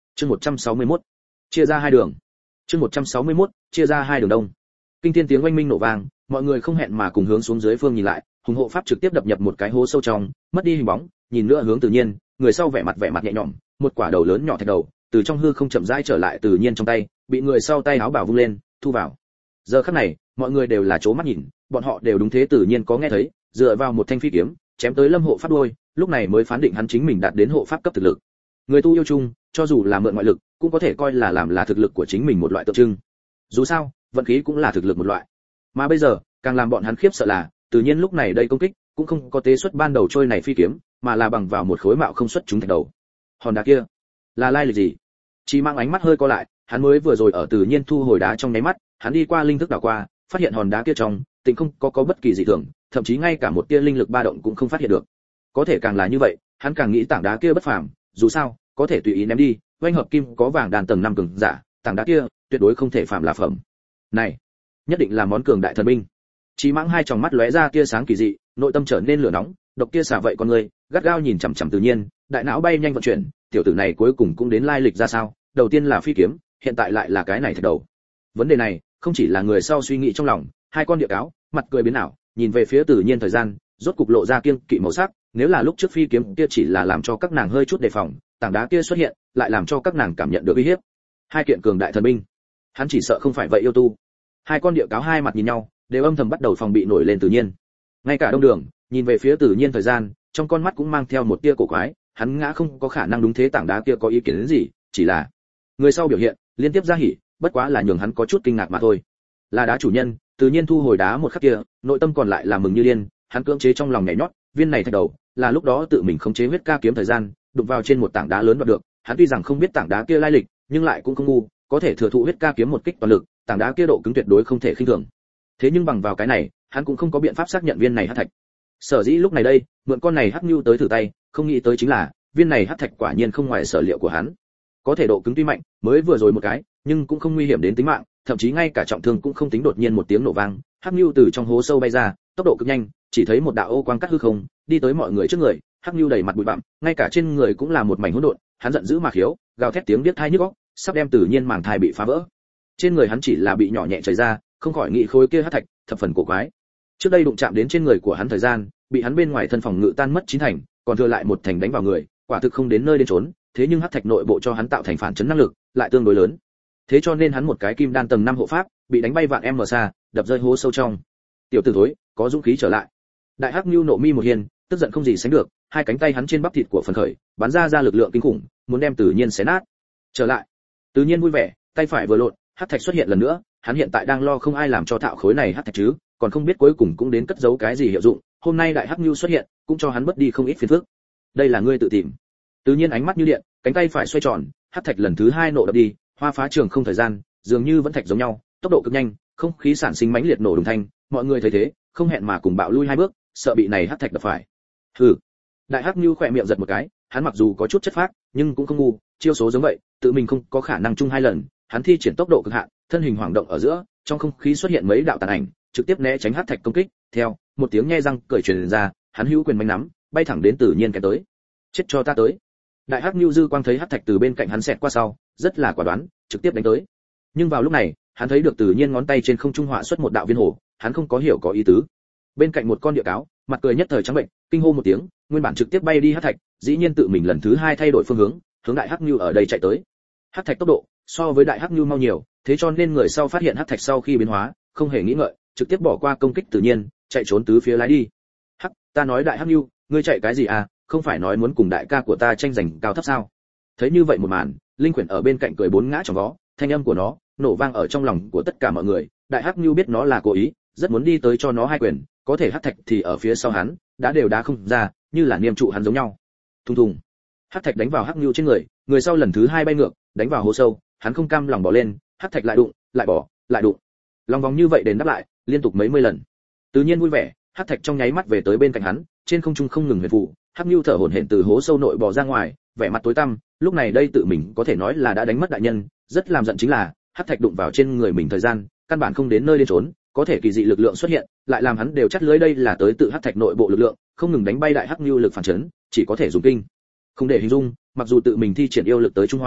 Chương một trăm sáu mươi mốt. Chia ra hai đường. Chương một trăm sáu mươi mốt. Chia ra hai đường đông. Kinh thiên tiếng oanh minh nổ vang, mọi người không hẹn mà cùng hướng xuống dưới phương nhìn lại, hùng hộ pháp trực tiếp đập nhập một cái hố sâu trong, mất đi hình bóng, nhìn nữa hướng Tự Nhiên, người sau vẻ mặt vẻ mặt nhẹ nhõm, một quả đầu lớn nhỏ thạch đầu, từ trong hư không chậm rãi trở lại Tự Nhiên trong tay, bị người sau tay áo bảo vung lên, thu vào. Giờ khắc này, mọi người đều là chố mắt nhìn, bọn họ đều đúng thế Tự Nhiên có nghe thấy, dựa vào một thanh phi kiếm, chém tới Lâm hộ pháp đuôi, lúc này mới phán định hắn chính mình đạt đến hộ pháp cấp thực lực. Người tu yêu chung, cho dù là mượn ngoại lực, cũng có thể coi là làm là thực lực của chính mình một loại tượng trưng. Dù sao, vận khí cũng là thực lực một loại. Mà bây giờ, càng làm bọn hắn khiếp sợ là, Tự Nhiên lúc này đây công kích, cũng không có tế xuất ban đầu trôi này phi kiếm, mà là bằng vào một khối mạo không xuất chúng thạch đầu. Hòn đá kia, là lai lịch gì? Chỉ mang ánh mắt hơi co lại, hắn mới vừa rồi ở Tự Nhiên thu hồi đá trong nháy mắt, hắn đi qua linh thức đảo qua, phát hiện hòn đá kia trong, tình không có có bất kỳ dị thường, thậm chí ngay cả một tia linh lực ba động cũng không phát hiện được. Có thể càng là như vậy, hắn càng nghĩ tảng đá kia bất phàm, dù sao, có thể tùy ý ném đi, oanh hợp kim có vàng đàn tầng năm cường giả, tảng đá kia tuyệt đối không thể phạm là phẩm. Này, nhất định là món cường đại thần binh. Chí Mãng hai tròng mắt lóe ra tia sáng kỳ dị, nội tâm trở nên lửa nóng, độc kia xả vậy con người, gắt gao nhìn chằm chằm Tự Nhiên, đại não bay nhanh vận chuyển, tiểu tử này cuối cùng cũng đến lai lịch ra sao, đầu tiên là phi kiếm, hiện tại lại là cái này thạch đầu. Vấn đề này, không chỉ là người sau suy nghĩ trong lòng, hai con địa cáo, mặt cười biến ảo, nhìn về phía Tự Nhiên thời gian, rốt cục lộ ra kiêng kỵ màu sắc, nếu là lúc trước phi kiếm kia chỉ là làm cho các nàng hơi chút đề phòng, tảng đá kia xuất hiện, lại làm cho các nàng cảm nhận được uy hiếp. Hai kiện cường đại thần binh, hắn chỉ sợ không phải vậy yêu tu. Hai con địa cáo hai mặt nhìn nhau, đều âm thầm bắt đầu phòng bị nổi lên Tự Nhiên. Ngay cả Đông Đường, nhìn về phía Tự Nhiên thời gian, trong con mắt cũng mang theo một tia cổ quái, hắn ngã không có khả năng đúng thế tảng đá kia có ý kiến đến gì, chỉ là người sau biểu hiện liên tiếp ra hỉ, bất quá là nhường hắn có chút kinh ngạc mà thôi. Là đá chủ nhân, Tự Nhiên thu hồi đá một khắc kia, nội tâm còn lại là mừng như điên, hắn cưỡng chế trong lòng nhảy nhót, viên này thạch đầu, là lúc đó tự mình khống chế huyết ca kiếm thời gian, đụng vào trên một tảng đá lớn đoạt được, hắn tuy rằng không biết tảng đá kia lai lịch, nhưng lại cũng không ngu, có thể thừa thụ huyết ca kiếm một kích toàn lực, tảng đá kia độ cứng tuyệt đối không thể khinh thường. Thế nhưng bằng vào cái này, hắn cũng không có biện pháp xác nhận viên này hắc thạch. Sở dĩ lúc này đây, mượn con này hắc nhu tới thử tay, không nghĩ tới chính là, viên này hắc thạch quả nhiên không ngoài sở liệu của hắn. Có thể độ cứng tuy mạnh, mới vừa rồi một cái, nhưng cũng không nguy hiểm đến tính mạng, thậm chí ngay cả trọng thương cũng không tính. Đột nhiên một tiếng nổ vang, hắc nhu từ trong hố sâu bay ra, tốc độ cực nhanh, chỉ thấy một đạo ô quang cắt hư không, đi tới mọi người trước người, hắc nhu đầy mặt bụi bặm, ngay cả trên người cũng là một mảnh hỗn độn, hắn giận dữ mà khiếu, gào thét tiếng điếc tai nhức óc, sắp đem Tự Nhiên màng thai bị phá vỡ. Trên người hắn chỉ là bị nhỏ nhẹ chảy ra, không khỏi nghĩ khối kia hắc thạch, thập phần cổ quái. Trước đây đụng chạm đến trên người của hắn thời gian, bị hắn bên ngoài thân phòng ngự tan mất chín thành, còn thừa lại một thành đánh vào người, quả thực không đến nơi đến trốn, thế nhưng hắc thạch nội bộ cho hắn tạo thành phản chấn năng lực, lại tương đối lớn. Thế cho nên hắn một cái kim đan tầng năm hộ pháp, bị đánh bay vạn em xa, đập rơi hố sâu trong. Tiểu tử thối, có dũng khí trở lại. Đại hắc nhu nộ mi một hiên, tức giận không gì sánh được, hai cánh tay hắn trên bắp thịt của phần khởi, bắn ra ra lực lượng kinh khủng, muốn đem Tự Nhiên xé nát. Trở lại. Tự Nhiên vui vẻ, tay phải vừa lộn, hắc thạch xuất hiện lần nữa, hắn hiện tại đang lo không ai làm cho thạo khối này hắc thạch chứ, còn không biết cuối cùng cũng đến cất giấu cái gì hiệu dụng, hôm nay đại hắc nhu xuất hiện, cũng cho hắn mất đi không ít phiền phức. Đây là ngươi tự tìm. Tự Nhiên ánh mắt như điện, cánh tay phải xoay tròn, hắc thạch lần thứ hai nổ đập đi, hoa phá trường không thời gian, dường như vẫn thạch giống nhau, tốc độ cực nhanh, không khí sản sinh mãnh liệt nổ đùng thanh, mọi người thấy thế, không hẹn mà cùng bạo lui hai bước, sợ bị này hắc thạch đập phải. Hừ. Đại hắc nhu khỏe miệng giật một cái, hắn mặc dù có chút chất phác, nhưng cũng không ngu, chiêu số giống vậy, tự mình không có khả năng chung hai lần, hắn thi triển tốc độ cực hạn, thân hình hoảng động ở giữa, trong không khí xuất hiện mấy đạo tàn ảnh, trực tiếp né tránh hắc thạch công kích, theo một tiếng nhe răng cười truyền ra, hắn hữu quyền bánh nắm, bay thẳng đến Tự Nhiên cái tới. Chết cho ta tới. Đại hắc nhu dư quang thấy hắc thạch từ bên cạnh hắn xẹt qua sau, rất là quả đoán, trực tiếp đánh tới. Nhưng vào lúc này, hắn thấy được Tự Nhiên ngón tay trên không trung họa xuất một đạo viên hồ, hắn không có hiểu có ý tứ. Bên cạnh một con địa cáo, mặt cười nhất thời trắng bệnh, kinh hô một tiếng, nguyên bản trực tiếp bay đi hắc thạch, dĩ nhiên tự mình lần thứ hai thay đổi phương hướng, hướng đại hắc nhu ở đây chạy tới. Hắc thạch tốc độ so với đại hắc nhu mau nhiều, thế cho nên người sau phát hiện hắc thạch sau khi biến hóa, không hề nghĩ ngợi, trực tiếp bỏ qua công kích Tự Nhiên, chạy trốn tứ phía lái đi. Hắc, ta nói đại hắc nhu, ngươi chạy cái gì à, không phải nói muốn cùng đại ca của ta tranh giành cao thấp sao? Thấy như vậy một màn, linh quyển ở bên cạnh cười bốn ngã chồng vó, thanh âm của nó nổ vang ở trong lòng của tất cả mọi người. Đại hắc nhu biết nó là cố ý, rất muốn đi tới cho nó hai quyền, có thể hắc thạch thì ở phía sau hắn, đã đều đá không ra, như là niêm trụ hắn giống nhau. Thùng thùng, hắc thạch đánh vào hắc nhu trên người, người sau lần thứ hai bay ngược, đánh vào hố sâu, hắn không cam lòng bỏ lên, hắc thạch lại đụng, lại bỏ, lại đụng, lòng vòng như vậy đến đáp lại, liên tục mấy mươi lần. Tự Nhiên vui vẻ, hắc thạch trong nháy mắt về tới bên cạnh hắn, trên không trung không ngừng huyền phù, hắc nhu thở hổn hển từ hố sâu nội bò ra ngoài, vẻ mặt tối tăm, lúc này đây tự mình có thể nói là đã đánh mất đại nhân, rất làm giận chính là hắc thạch đụng vào trên người mình thời gian, căn bản không đến nơi đến trốn, có thể kỳ dị lực lượng xuất hiện, lại làm hắn đều chắc lưới đây là tới tự hắc thạch nội bộ lực lượng, không ngừng đánh bay đại hắc nhu lực phản chấn, chỉ có thể dùng kinh không để hình dung. Mặc dù tự mình thi triển yêu lực tới trung hòa,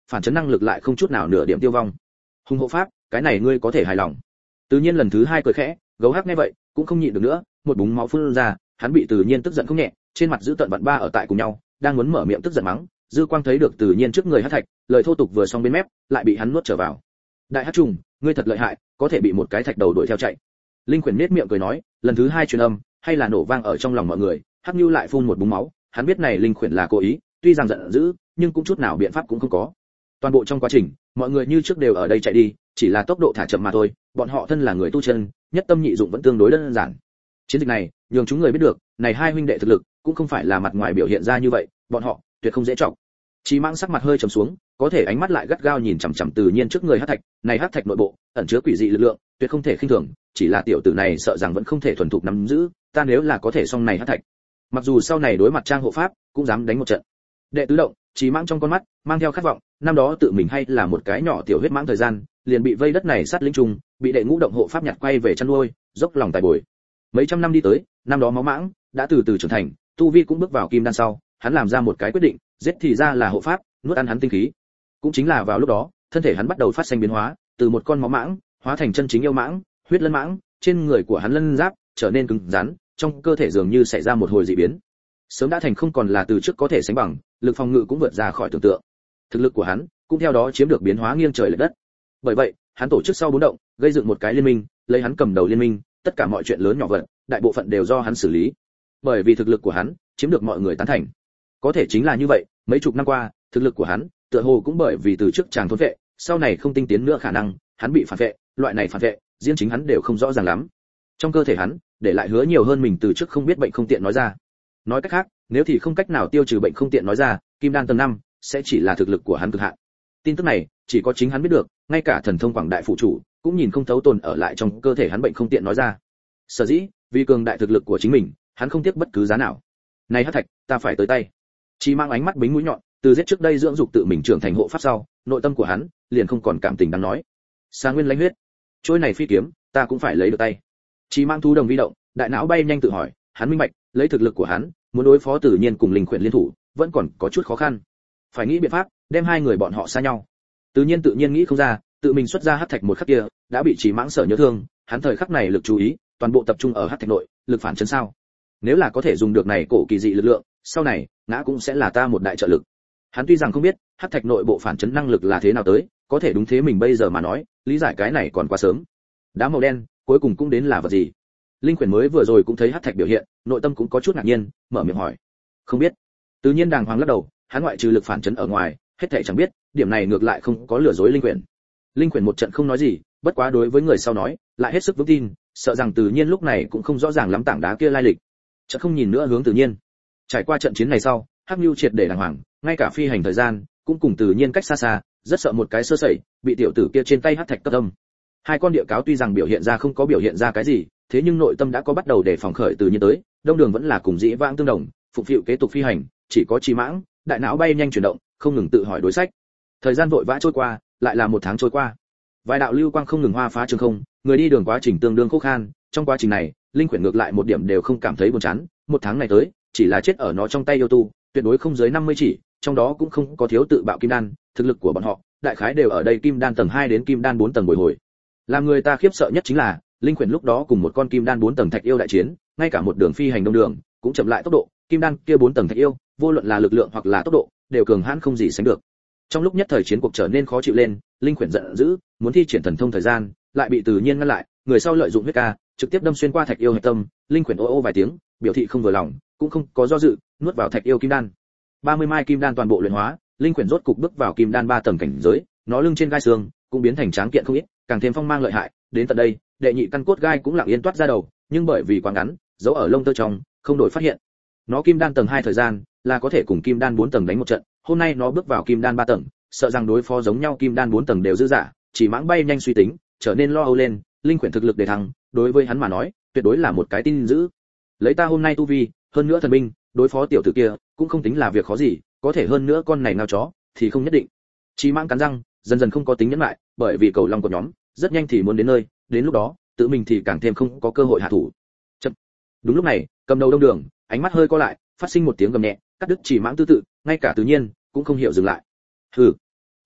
phản chấn năng lực lại không chút nào nửa điểm tiêu vong. Hùng hộ pháp, cái này ngươi có thể hài lòng. Tự nhiên lần thứ hai cười khẽ, gấu hắc nghe vậy cũng không nhịn được nữa, một búng máu phun ra, hắn bị Tự nhiên tức giận không nhẹ, trên mặt giữ tận vặn ba ở tại cùng nhau, đang muốn mở miệng tức giận mắng, dư quang thấy được Tự nhiên trước người hắc thạch, lời thô tục vừa xong bên mép, lại bị hắn nuốt trở vào. Đại hắc trùng, ngươi thật lợi hại, có thể bị một cái thạch đầu đuổi theo chạy. Linh Quyển nét miệng cười nói, lần thứ hai truyền âm, hay là nổ vang ở trong lòng mọi người, Hắc Nưu lại phun một búng máu, hắn biết này Linh Quyển là cố ý, tuy rằng giận dữ, nhưng cũng chút nào biện pháp cũng không có. Toàn bộ trong quá trình, mọi người như trước đều ở đây chạy đi, chỉ là tốc độ thả chậm mà thôi, bọn họ thân là người tu chân, nhất tâm nhị dụng vẫn tương đối đơn giản. Chiến dịch này, nhường chúng người biết được, này hai huynh đệ thực lực, cũng không phải là mặt ngoài biểu hiện ra như vậy, bọn họ tuyệt không dễ trọng. Chí Mãng sắc mặt hơi trầm xuống, có thể ánh mắt lại gắt gao nhìn chằm chằm Tự nhiên trước người hắc thạch, này hắc thạch nội bộ ẩn chứa quỷ dị lực lượng, tuyệt không thể khinh thường, chỉ là tiểu tử này sợ rằng vẫn không thể thuần thục nắm giữ, ta nếu là có thể xong này hắc thạch, mặc dù sau này đối mặt trang hộ pháp, cũng dám đánh một trận. Đệ tứ động, Chí Mãng trong con mắt mang theo khát vọng, năm đó tự mình hay là một cái nhỏ tiểu huyết mãng thời gian, liền bị vây đất này sát linh trùng, bị đệ ngũ động hộ pháp nhặt quay về chăn nuôi, dốc lòng tài bồi. Mấy trăm năm đi tới, năm đó máu mãng đã từ từ trưởng thành, tu vi cũng bước vào kim đan sau, hắn làm ra một cái quyết định, giết thì ra là hộ pháp, nuốt ăn hắn tinh khí. Cũng chính là vào lúc đó, thân thể hắn bắt đầu phát sinh biến hóa, từ một con máu mãng hóa thành chân chính yêu mãng, huyết lân mãng, trên người của hắn lân giáp trở nên cứng rắn, trong cơ thể dường như xảy ra một hồi dị biến. Sớm đã thành không còn là từ trước có thể sánh bằng, lực phòng ngự cũng vượt ra khỏi tưởng tượng. Thực lực của hắn cũng theo đó chiếm được biến hóa nghiêng trời lệch đất. Bởi vậy, hắn tổ chức sau bốn động, gây dựng một cái liên minh, lấy hắn cầm đầu liên minh, tất cả mọi chuyện lớn nhỏ vật, đại bộ phận đều do hắn xử lý. Bởi vì thực lực của hắn chiếm được mọi người tán thành. Có thể chính là như vậy, mấy chục năm qua, thực lực của hắn tựa hồ cũng bởi vì từ trước chàng thôn vệ, sau này không tinh tiến nữa khả năng, hắn bị phản vệ, loại này phản vệ, riêng chính hắn đều không rõ ràng lắm. Trong cơ thể hắn, để lại hứa nhiều hơn mình từ trước không biết bệnh không tiện nói ra. Nói cách khác, nếu thì không cách nào tiêu trừ bệnh không tiện nói ra, kim đan tầng năm sẽ chỉ là thực lực của hắn cực hạn. Tin tức này, chỉ có chính hắn biết được, ngay cả thần thông quảng đại phụ chủ cũng nhìn không thấu tồn ở lại trong cơ thể hắn bệnh không tiện nói ra. Sở dĩ, vì cường đại thực lực của chính mình, hắn không tiếc bất cứ giá nào. Này hắc thạch, ta phải tới tay. Chỉ mang ánh mắt bính mũi nhọn, từ giết trước đây dưỡng dục tự mình trưởng thành hộ pháp sau, nội tâm của hắn liền không còn cảm tình đáng nói. Sa nguyên lãnh huyết, trôi này phi kiếm, ta cũng phải lấy được tay. Chỉ mang thú đồng vi động, đại não bay nhanh tự hỏi, hắn minh bạch, lấy thực lực của hắn, muốn đối phó Tự nhiên cùng Linh Quyển liên thủ, vẫn còn có chút khó khăn. Phải nghĩ biện pháp, đem hai người bọn họ xa nhau. Tự nhiên tự nhiên nghĩ không ra, tự mình xuất ra hắc thạch một khắc kia, đã bị Chỉ Mãng sở nhớ thương, hắn thời khắc này lực chú ý, toàn bộ tập trung ở hắc thạch nội, lực phản chấn sao? Nếu là có thể dùng được này cổ kỳ dị lực lượng, sau này, ngã cũng sẽ là ta một đại trợ lực. Hắn tuy rằng không biết, hắc thạch nội bộ phản chấn năng lực là thế nào tới, có thể đúng thế mình bây giờ mà nói, lý giải cái này còn quá sớm. Đá màu đen, cuối cùng cũng đến là vật gì? Linh Quyển mới vừa rồi cũng thấy hắc thạch biểu hiện, nội tâm cũng có chút ngạc nhiên, mở miệng hỏi. Không biết. Tự nhiên đàng hoàng lắc đầu, hắn ngoại trừ lực phản chấn ở ngoài, hết thảy chẳng biết, điểm này ngược lại không có lừa dối Linh Quyển. Linh Quyển một trận không nói gì, bất quá đối với người sau nói, lại hết sức vững tin, sợ rằng Tự nhiên lúc này cũng không rõ ràng lắm tảng đá kia lai lịch. Chợt không nhìn nữa hướng Tự nhiên. Trải qua trận chiến này sau, Hắc Nưu triệt để đàng hoàng, ngay cả phi hành thời gian cũng cùng Tự nhiên cách xa xa, rất sợ một cái sơ sẩy, bị tiểu tử kia trên tay hắc thạch cấp âm. Hai con địa cáo tuy rằng biểu hiện ra không có biểu hiện ra cái gì, thế nhưng nội tâm đã có bắt đầu để phòng khởi Tự nhiên tới, đông đường vẫn là cùng dĩ vãng tương đồng, phục vụ kế tục phi hành, chỉ có Chỉ Mãng, đại não bay nhanh chuyển động, không ngừng tự hỏi đối sách. Thời gian vội vã trôi qua, lại là một tháng trôi qua. Vài đạo lưu quang không ngừng hoa phá trường không, người đi đường quá trình tương đương khó khăn, trong quá trình này, Linh Quyển ngược lại một điểm đều không cảm thấy buồn chán, một tháng này tới, chỉ là chết ở nó trong tay yêu tu, tuyệt đối không dưới năm mươi chỉ, trong đó cũng không có thiếu tự bạo kim đan, thực lực của bọn họ, đại khái đều ở đây kim đan tầng hai đến kim đan bốn tầng bồi hồi. Làm người ta khiếp sợ nhất chính là, Linh Quyển lúc đó cùng một con kim đan bốn tầng thạch yêu đại chiến, ngay cả một đường phi hành đông đường, cũng chậm lại tốc độ, kim đan kia bốn tầng thạch yêu, vô luận là lực lượng hoặc là tốc độ, đều cường hãn không gì sánh được. Trong lúc nhất thời chiến cuộc trở nên khó chịu lên, Linh Quyển giận dữ, muốn thi triển thần thông thời gian, lại bị Tự nhiên ngăn lại, người sau lợi dụng huyết ca, trực tiếp đâm xuyên qua thạch yêu hạch tâm, Linh Quyển ô ô vài tiếng, biểu thị không vừa lòng, cũng không có do dự, nuốt vào thạch yêu kim đan. ba mươi mai kim đan toàn bộ luyện hóa, Linh Quyển rốt cục bước vào kim đan ba tầng cảnh giới, nó lưng trên gai xương cũng biến thành tráng kiện không ít, càng thêm phong mang lợi hại, đến tận đây, đệ nhị căn cốt gai cũng lặng yên toát ra đầu, nhưng bởi vì quá ngắn, giấu ở lông tơ trong, không đổi phát hiện. Nó kim đan tầng hai thời gian, là có thể cùng kim đan bốn tầng đánh một trận, hôm nay nó bước vào kim đan ba tầng, sợ rằng đối phó giống nhau kim đan bốn tầng đều dư dả, Chỉ Mãng bay nhanh suy tính, trở nên lo âu lên, Linh Quyển thực lực để thăng, đối với hắn mà nói, tuyệt đối là một cái tin dữ. Lấy ta hôm nay tu vi, hơn nữa thần binh, đối phó tiểu tử kia, cũng không tính là việc khó gì, có thể hơn nữa con này ngao chó, thì không nhất định. Chỉ Mãng cắn răng, dần dần không có tính nhẫn lại, bởi vì cầu long của nhóm, rất nhanh thì muốn đến nơi, đến lúc đó, tự mình thì càng thêm không có cơ hội hạ thủ. Chậm. Đúng lúc này, cầm đầu đông đường, ánh mắt hơi co lại, phát sinh một tiếng gầm nhẹ, cắt đứt Chỉ Mãng tư tự, ngay cả Tự nhiên cũng không hiểu dừng lại. Hừ,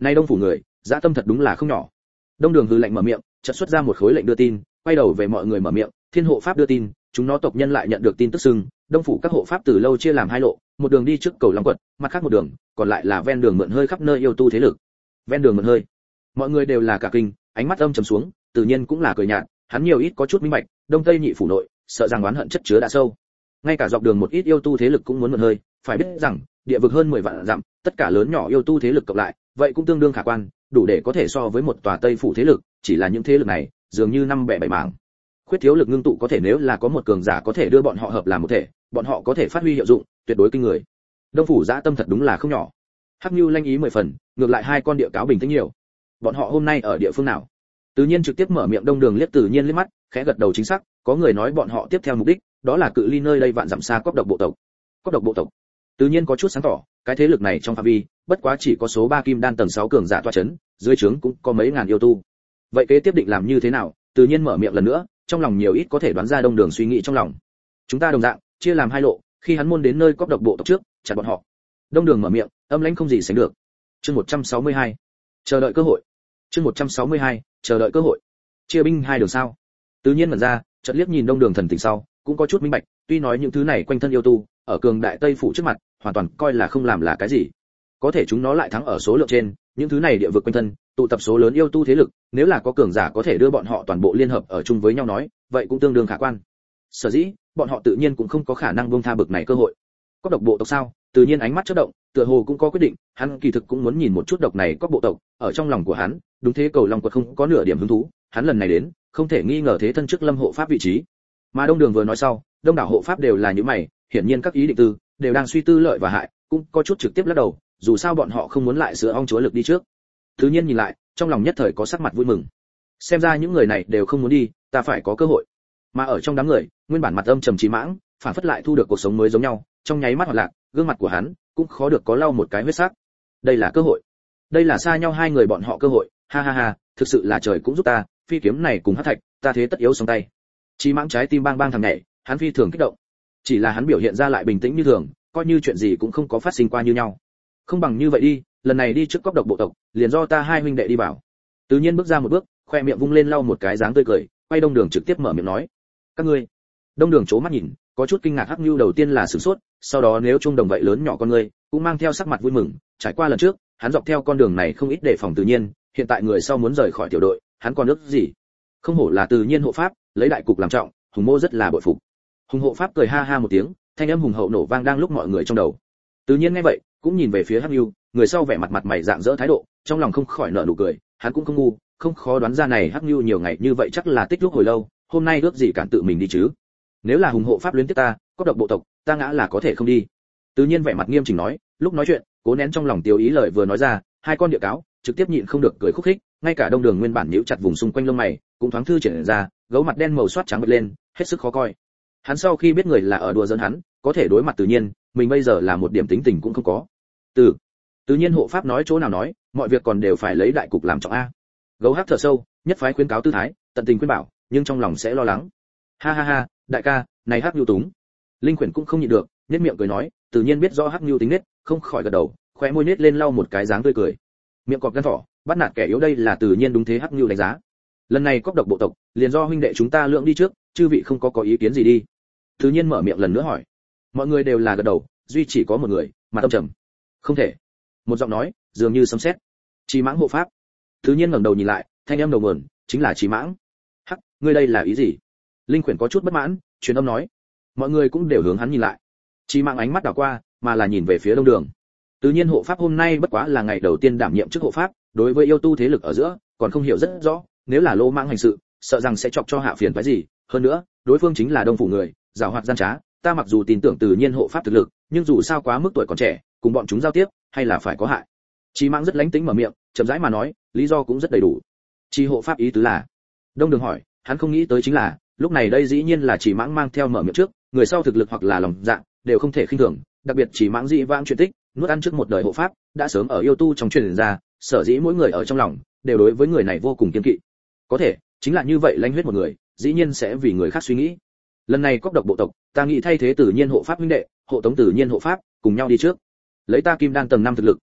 Nay Đông phủ người, dã tâm thật đúng là không nhỏ. Đông Đường hừ lạnh mở miệng, chợt xuất ra một khối lệnh đưa tin, quay đầu về mọi người mở miệng, Thiên hộ pháp đưa tin, chúng nó tộc nhân lại nhận được tin tức sưng, Đông phủ các hộ pháp từ lâu chia làm hai lộ, một đường đi trước cầu Long quật, mặt khác một đường, còn lại là ven đường mượn hơi khắp nơi yêu tu thế lực. Ven đường mượn hơi. Mọi người đều là cả kinh, ánh mắt âm trầm xuống, tự nhiên cũng là cười nhạt, hắn nhiều ít có chút minh bạch, Đông Tây nhị phủ nội, sợ rằng oán hận chất chứa đã sâu. Ngay cả dọc đường một ít yêu tu thế lực cũng muốn mượn hơi, phải biết rằng, địa vực hơn mười vạn dặm, tất cả lớn nhỏ yêu tu thế lực cộng lại, vậy cũng tương đương khả quan, đủ để có thể so với một tòa Tây phủ thế lực, chỉ là những thế lực này, dường như năm bẻ bảy mảng. Khuyết thiếu lực ngưng tụ có thể nếu là có một cường giả có thể đưa bọn họ hợp làm một thể, bọn họ có thể phát huy hiệu dụng, tuyệt đối kinh người. Đông phủ dã tâm thật đúng là không nhỏ. Hắc Nưu lanh ý mười phần, ngược lại hai con địa cáo bình tĩnh nhiều. Bọn họ hôm nay ở địa phương nào? Tự nhiên trực tiếp mở miệng Đông Đường liếc Tự nhiên liếc mắt, khẽ gật đầu chính xác, có người nói bọn họ tiếp theo mục đích, đó là cự ly nơi đây vạn dặm xa Cốc Độc bộ tộc. Cốc Độc bộ tộc. Tự nhiên có chút sáng tỏ, cái thế lực này trong phạm vi, bất quá chỉ có số ba kim đan tầng sáu cường giả tọa chấn, dưới trướng cũng có mấy ngàn yêu tu. Vậy kế tiếp định làm như thế nào? Tự nhiên mở miệng lần nữa, trong lòng nhiều ít có thể đoán ra Đông Đường suy nghĩ trong lòng. Chúng ta đồng dạng, chia làm hai lộ, khi hắn môn đến nơi Cốc Độc bộ tộc trước, chặn bọn họ. Đông Đường mở miệng, âm lãnh không gì sánh được. Chương một trăm sáu mươi hai, chờ đợi cơ hội. Chương một trăm sáu mươi hai, chờ đợi cơ hội. Chia binh hai đường sao? Tự nhiên mở ra, chợt liếc nhìn Đông Đường thần tình sau, cũng có chút minh bạch, tuy nói những thứ này quanh thân yêu tu, ở cường đại Tây phủ trước mặt, hoàn toàn coi là không làm là cái gì. Có thể chúng nó lại thắng ở số lượng trên, những thứ này địa vực quanh thân, tụ tập số lớn yêu tu thế lực, nếu là có cường giả có thể đưa bọn họ toàn bộ liên hợp ở chung với nhau nói, vậy cũng tương đương khả quan. Sở dĩ, bọn họ tự nhiên cũng không có khả năng buông tha bực này cơ hội. Cốc Độc bộ tộc sao? Tự nhiên ánh mắt chớp động, tựa hồ cũng có quyết định, hắn kỳ thực cũng muốn nhìn một chút độc này Cốc bộ tộc, ở trong lòng của hắn, đúng thế cầu Long quật không có nửa điểm hứng thú, hắn lần này đến, không thể nghi ngờ thế thân trước Lâm hộ pháp vị trí. Mà Đông Đường vừa nói sau, đông đảo hộ pháp đều là những mày, hiển nhiên các ý định tư đều đang suy tư lợi và hại, cũng có chút trực tiếp lắc đầu, dù sao bọn họ không muốn lại sửa ong chúa lực đi trước. Thứ nhiên nhìn lại, trong lòng nhất thời có sắc mặt vui mừng. Xem ra những người này đều không muốn đi, ta phải có cơ hội. Mà ở trong đám người, nguyên bản mặt âm trầm trí mãng, phản phất lại thu được cuộc sống mới giống nhau, trong nháy mắt hoạt lạc, gương mặt của hắn cũng khó được có lau một cái huyết sắc. Đây là cơ hội. Đây là xa nhau hai người bọn họ cơ hội, ha ha ha, thực sự là trời cũng giúp ta, phi kiếm này cùng hắc thạch, ta thế tất yếu sống tay. Trí mãng trái tim bang bang thằng nhảy, hắn phi thường kích động. Chỉ là hắn biểu hiện ra lại bình tĩnh như thường, coi như chuyện gì cũng không có phát sinh qua như nhau. Không bằng như vậy đi, lần này đi trước Cốc Độc bộ tộc, liền do ta hai huynh đệ đi bảo. Tự nhiên bước ra một bước, khoe miệng vung lên lau một cái dáng tươi cười, quay Đông Đường trực tiếp mở miệng nói: "Các ngươi." Đông Đường chố mắt nhìn, có chút kinh ngạc. Hắc Nưu đầu tiên là sửng sốt, sau đó nếu chung đồng vậy lớn nhỏ con ngươi, cũng mang theo sắc mặt vui mừng. Trải qua lần trước, hắn dọc theo con đường này không ít đề phòng Tự nhiên, hiện tại người sau muốn rời khỏi tiểu đội, hắn còn ước gì? Không hổ là Tự nhiên hộ pháp, lấy đại cục làm trọng, Hùng Mô rất là bội phục. Hùng hộ pháp cười ha ha một tiếng, thanh âm hùng hậu nổ vang đang lúc mọi người trong đầu. Tự nhiên nghe vậy, cũng nhìn về phía Hắc Nưu, người sau vẻ mặt mặt mày rạng rỡ thái độ, trong lòng không khỏi nở nụ cười, hắn cũng không ngu, không khó đoán ra này Hắc Nưu nhiều ngày như vậy chắc là tích lúc hồi lâu, hôm nay ước gì cản tự mình đi chứ. Nếu là Hùng hộ pháp luyến tiếc ta, Cốc Độc bộ tộc, ta ngã là có thể không đi. Tự nhiên vẻ mặt nghiêm chỉnh nói, lúc nói chuyện, cố nén trong lòng tiêu ý lời vừa nói ra, hai con địa cáo trực tiếp nhịn không được cười khúc khích, ngay cả Đông Đường nguyên bản nhíu chặt vùng xung quanh lông mày, cũng thoáng thư triển ra, gấu mặt đen màu xoát trắng bật lên, hết sức khó coi. Hắn sau khi biết người là ở đùa giỡn hắn, có thể đối mặt Tự nhiên, mình bây giờ là một điểm tính tình cũng không có. Từ Tự nhiên hộ pháp nói chỗ nào nói, mọi việc còn đều phải lấy đại cục làm trọng a. Gấu hắc thở sâu, nhất phái khuyến cáo tư thái, tận tình khuyên bảo, nhưng trong lòng sẽ lo lắng. Ha ha ha, đại ca, này Hắc Nưu túng. Linh Quyển cũng không nhịn được, nhếch miệng cười nói, Tự nhiên biết rõ Hắc Nưu tính nết, không khỏi gật đầu, khóe môi nết lên lau một cái dáng tươi cười. Miệng cọp gan thỏ, bắt nạt kẻ yếu đây là Tự nhiên đúng thế Hắc Nưu đánh giá. Lần này Cốc Độc bộ tộc, liền do huynh đệ chúng ta lượng đi trước, chư vị không có có ý kiến gì đi. Tự nhiên mở miệng lần nữa hỏi. Mọi người đều là gật đầu, duy chỉ có một người, mặt âm trầm. Không thể. Một giọng nói, dường như sấm sét. Trí Mãng hộ pháp. Tự nhiên ngẩng đầu nhìn lại, thanh âm đầu nguồn, chính là Trí Mãng. Hắc, ngươi đây là ý gì? Linh Quyển có chút bất mãn, truyền âm nói. Mọi người cũng đều hướng hắn nhìn lại. Trí Mãng ánh mắt đảo qua, mà là nhìn về phía Đông Đường. Tự nhiên hộ pháp hôm nay bất quá là ngày đầu tiên đảm nhiệm chức hộ pháp, đối với yêu tu thế lực ở giữa, còn không hiểu rất rõ, nếu là lô mãng hành sự, sợ rằng sẽ chọc cho hạ phiền phái gì, hơn nữa, đối phương chính là Đông phủ người, giàu hoạt gian trá, ta mặc dù tin tưởng Tự nhiên hộ pháp thực lực, nhưng dù sao quá mức tuổi còn trẻ, cùng bọn chúng giao tiếp, hay là phải có hại. Trí Mãng rất lánh tính mở miệng, chậm rãi mà nói, lý do cũng rất đầy đủ. Chi hộ pháp ý tứ là? Đông Đường hỏi, hắn không nghĩ tới chính là, lúc này đây dĩ nhiên là Trí Mãng mang theo mở miệng trước, người sau thực lực hoặc là lòng dạ, đều không thể khinh thường, đặc biệt Trí Mãng dị vãng chuyện tích, nuốt ăn trước một đời hộ pháp, đã sớm ở yêu tu trong truyền ra, sở dĩ mỗi người ở trong lòng đều đối với người này vô cùng kiêng kỵ. Có thể, chính là như vậy lãnh huyết một người, dĩ nhiên sẽ vì người khác suy nghĩ. Lần này Cốc Độc bộ tộc, ta nghĩ thay thế Tự nhiên hộ pháp huynh đệ, hộ tống Tự nhiên hộ pháp, cùng nhau đi trước. Lấy ta kim đan tầng năm thực lực,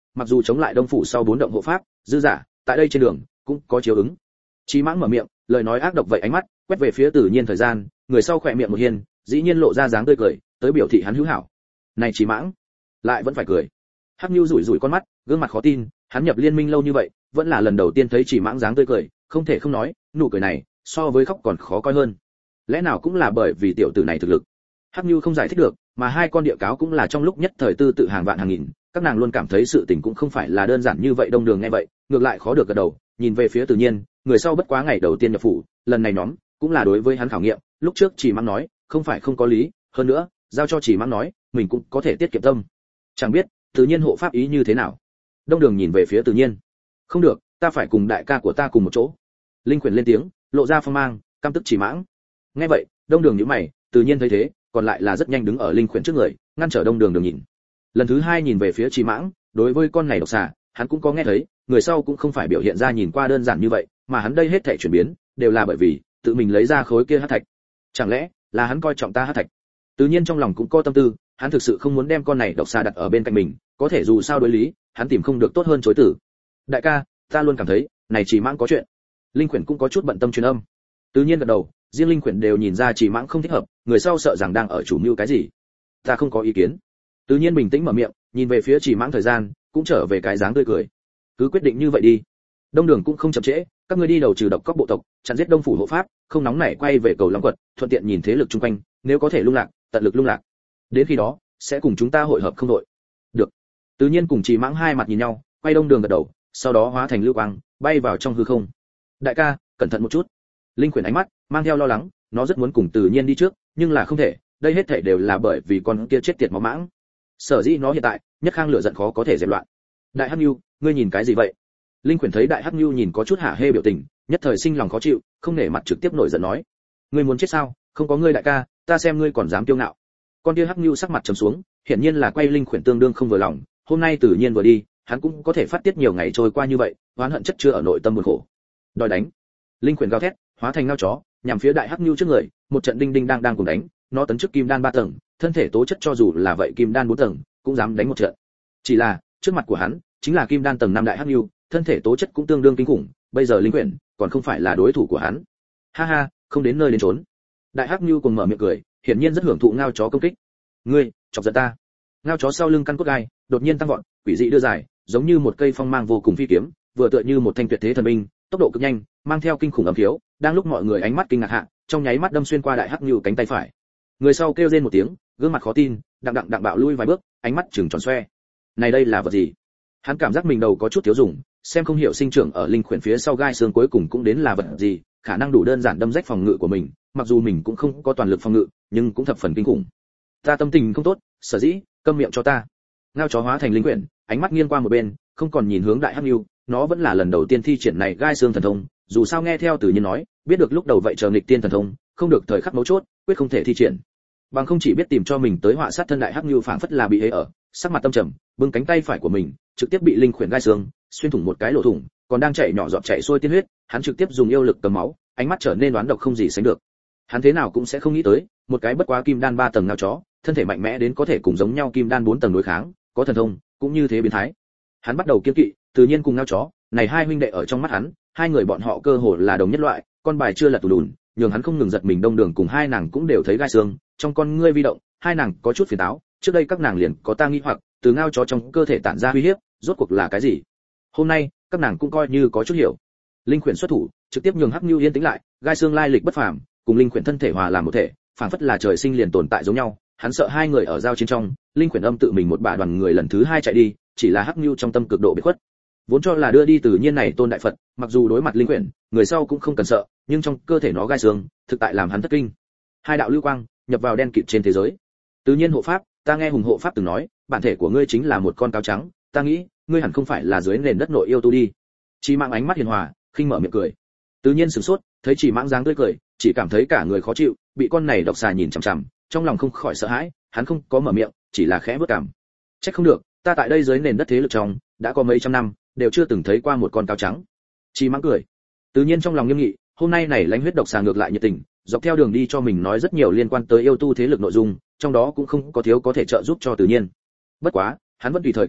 mặc dù chống lại đông phủ sau bốn động hộ pháp dư giả tại đây trên đường cũng có chiếu ứng. Chí Mãng mở miệng, lời nói ác độc vậy ánh mắt quét về phía Tử Nhiên thời gian, người sau khỏe miệng một hiên, dĩ nhiên lộ ra dáng tươi cười, tới biểu thị hắn hữu hảo. Này Chí Mãng, lại vẫn phải cười. Hắc Nưu rủi rủi con mắt, gương mặt khó tin, hắn nhập liên minh lâu như vậy, vẫn là lần đầu tiên thấy Chí Mãng dáng tươi cười, không thể không nói, nụ cười này so với khóc còn khó coi hơn. Lẽ nào cũng là bởi vì tiểu tử này thực lực? Hắc Nưu không giải thích được, mà hai con địa cáo cũng là trong lúc nhất thời tư tự hàng vạn hàng nghìn, các nàng luôn cảm thấy sự tình cũng không phải là đơn giản như vậy. Đông Đường nghe vậy, ngược lại khó được gật đầu, nhìn về phía Tử Nhiên, người sau bất quá ngày đầu tiên nhập phủ, lần này nhóm cũng là đối với hắn khảo nghiệm, lúc trước Chỉ Mãng nói, không phải không có lý, hơn nữa, giao cho Chỉ Mãng nói, mình cũng có thể tiết kiệm tâm. Chẳng biết, Tử Nhiên hộ pháp ý như thế nào? Đông Đường nhìn về phía Tử Nhiên. Không được, ta phải cùng đại ca của ta cùng một chỗ. Linh Quyển lên tiếng, lộ ra phong mang, căm tức Chỉ Mãng. Nghe vậy, Đông Đường nhíu mày, Tử Nhiên thấy thế, còn lại là rất nhanh đứng ở Linh Quyển trước người, ngăn trở Đông Đường đường nhìn. Lần thứ hai nhìn về phía Chỉ Mãng, đối với con này độc xà, hắn cũng có nghe thấy, người sau cũng không phải biểu hiện ra nhìn qua đơn giản như vậy, mà hắn đây hết thảy chuyển biến, đều là bởi vì tự mình lấy ra khối kia hắc thạch. Chẳng lẽ là hắn coi trọng ta hắc thạch? Tự nhiên trong lòng cũng có tâm tư, hắn thực sự không muốn đem con này độc xà đặt ở bên cạnh mình, có thể dù sao đối lý, hắn tìm không được tốt hơn chối tử. Đại ca, ta luôn cảm thấy, này Chỉ Mãng có chuyện. Linh Quyển cũng có chút bận tâm truyền âm. Tự nhiên gật đầu, riêng Linh Quyển đều nhìn ra Chỉ Mãng không thích hợp, người sau sợ rằng đang ở chủ mưu cái gì. Ta không có ý kiến. Tự nhiên bình tĩnh mở miệng, nhìn về phía Chỉ Mãng thời gian, cũng trở về cái dáng tươi cười. Cứ quyết định như vậy đi. Đông Đường cũng không chậm trễ, các ngươi đi đầu trừ độc cóc bộ tộc, chặn giết Đông phủ hộ pháp, không nóng nảy quay về cầu Long quật, thuận tiện nhìn thế lực chung quanh, nếu có thể lung lạc, tận lực lung lạc. Đến khi đó, sẽ cùng chúng ta hội hợp không đội. Được. Tự nhiên cùng Chỉ Mãng hai mặt nhìn nhau, quay Đông Đường gật đầu, sau đó hóa thành lưu quang, bay vào trong hư không. Đại ca, cẩn thận một chút. Linh Quyển ánh mắt mang theo lo lắng, nó rất muốn cùng Tự nhiên đi trước, nhưng là không thể, đây hết thảy đều là bởi vì con kia chết tiệt máu mãng. Sở dĩ nó hiện tại, nhất khang lửa giận khó có thể dẹp loạn. Đại Hắc Nưu, ngươi nhìn cái gì vậy? Linh Quyển thấy Đại Hắc Nưu nhìn có chút hả hê biểu tình, nhất thời sinh lòng khó chịu, không nể mặt trực tiếp nổi giận nói: ngươi muốn chết sao? Không có ngươi đại ca, ta xem ngươi còn dám kiêu ngạo. Con kia Hắc Nưu sắc mặt trầm xuống, hiển nhiên là quay Linh Quyển tương đương không vừa lòng, hôm nay Tử Nhiên vừa đi, hắn cũng có thể phát tiết nhiều ngày trôi qua như vậy, oán hận chất chứa ở nội tâm buồn khổ. Đòi đánh. Linh Quyển gào thét, hóa thành ngao chó, nhằm phía Đại Hắc Nưu trước người, một trận đinh đinh đang đang cùng đánh, nó tấn chức kim đan ba tầng, thân thể tố chất cho dù là vậy kim đan bốn tầng, cũng dám đánh một trận. Chỉ là, trước mặt của hắn, chính là kim đan tầng năm Đại Hắc Nưu, thân thể tố chất cũng tương đương kinh khủng, bây giờ Linh Quyển còn không phải là đối thủ của hắn. Ha ha, không đến nơi đến trốn. Đại Hắc Nưu cùng mở miệng cười, hiển nhiên rất hưởng thụ ngao chó công kích. Ngươi, chọc giận ta. Ngao chó sau lưng căn cốt gai, đột nhiên tăng vọt, quỷ dị đưa dài, giống như một cây phong mang vô cùng phi kiếm, vừa tựa như một thanh tuyệt thế thần binh, tốc độ cực nhanh, mang theo kinh khủng âm thiếu, đang lúc mọi người ánh mắt kinh ngạc hạ, trong nháy mắt đâm xuyên qua Đại Hắc Nưu cánh tay phải. Người sau kêu rên một tiếng, gương mặt khó tin, đặng đặng đặng bạo lui vài bước, ánh mắt trừng tròn xoe. Này đây là vật gì? Hắn cảm giác mình đầu có chút thiếu dùng, xem không hiểu sinh trưởng ở Linh Quyển phía sau gai xương cuối cùng cũng đến là vật gì, khả năng đủ đơn giản đâm rách phòng ngự của mình, mặc dù mình cũng không có toàn lực phòng ngự, nhưng cũng thập phần kinh khủng. Ta tâm tình không tốt, sở dĩ, câm miệng cho ta. Ngao chó hóa thành Linh Quyển, ánh mắt nghiêng qua một bên, không còn nhìn hướng Đại Hắc Nưu, nó vẫn là lần đầu tiên thi triển này gai xương thần thông, dù sao nghe theo Tử Nhiên nói, biết được lúc đầu vậy chờ nghịch tiên thần thông, không được thời khắc mấu chốt, quyết không thể thi triển. Bằng không chỉ biết tìm cho mình tới họa sát thân Đại Hắc Nưu phảng phất là bị hế ở, sắc mặt tâm trầm, bưng cánh tay phải của mình, trực tiếp bị Linh Quyển gai xương xuyên thủng một cái lỗ thủng, còn đang chảy nhỏ giọt chảy xuôi tiên huyết, hắn trực tiếp dùng yêu lực cầm máu, ánh mắt trở nên đoán độc không gì sánh được. Hắn thế nào cũng sẽ không nghĩ tới, một cái bất quá kim đan ba tầng ngao chó, thân thể mạnh mẽ đến có thể cùng giống nhau kim đan bốn tầng đối kháng, có thần thông, cũng như thế biến thái. Hắn bắt đầu kiêng kỵ, Tự Nhiên cùng ngao chó, này hai huynh đệ ở trong mắt hắn, hai người bọn họ cơ hồ là đồng nhất loại, con bài chưa lật tù lùn, nhường hắn không ngừng giật mình. Đông Đường cùng hai nàng cũng đều thấy gai xương, trong con ngươi vi động, hai nàng có chút phiền táo, trước đây các nàng liền có ta nghi hoặc, từ ngao chó trong cơ thể tản ra uy hiếp, rốt cuộc là cái gì? Hôm nay, các nàng cũng coi như có chút hiểu. Linh Quyển xuất thủ, trực tiếp nhường Hắc Nưu yên tĩnh lại, gai xương lai lịch bất phàm, cùng Linh Quyển thân thể hòa làm một thể, phảng phất là trời sinh liền tồn tại giống nhau. Hắn sợ hai người ở giao chiến trong, Linh Quyển âm tự mình một bả đoàn người lần thứ hai chạy đi, chỉ là Hắc Nưu trong tâm cực độ biệt khuất. Vốn cho là đưa đi Tự Nhiên này tôn đại Phật, mặc dù đối mặt Linh Quyển, người sau cũng không cần sợ, nhưng trong cơ thể nó gai xương, thực tại làm hắn thất kinh. Hai đạo lưu quang nhập vào đen kịt trên thế giới. Tự Nhiên hộ pháp, ta nghe Hùng hộ pháp từng nói, bản thể của ngươi chính là một con cáo trắng, ta nghĩ, ngươi hẳn không phải là dưới nền đất nội yêu tu đi. Chỉ Mãng ánh mắt hiền hòa, khinh mở miệng cười. Tự Nhiên sửng sốt, thấy Chỉ Mãng dáng tươi cười, chỉ cảm thấy cả người khó chịu, bị con này độc xà nhìn chằm chằm, trong lòng không khỏi sợ hãi, hắn không có mở miệng, chỉ là khẽ bước cằm. Trách không được, ta tại đây dưới nền đất thế lực trong, đã có mấy trăm năm, đều chưa từng thấy qua một con cáo trắng. Chỉ Mãng cười. Tự Nhiên trong lòng nghiêm nghị, hôm nay này lãnh huyết độc xà ngược lại nhiệt tình, dọc theo đường đi cho mình nói rất nhiều liên quan tới yêu tu thế lực nội dung, trong đó cũng không có thiếu có thể trợ giúp cho Tự Nhiên. Bất quá, hắn vẫn tùy thời cảnh giác,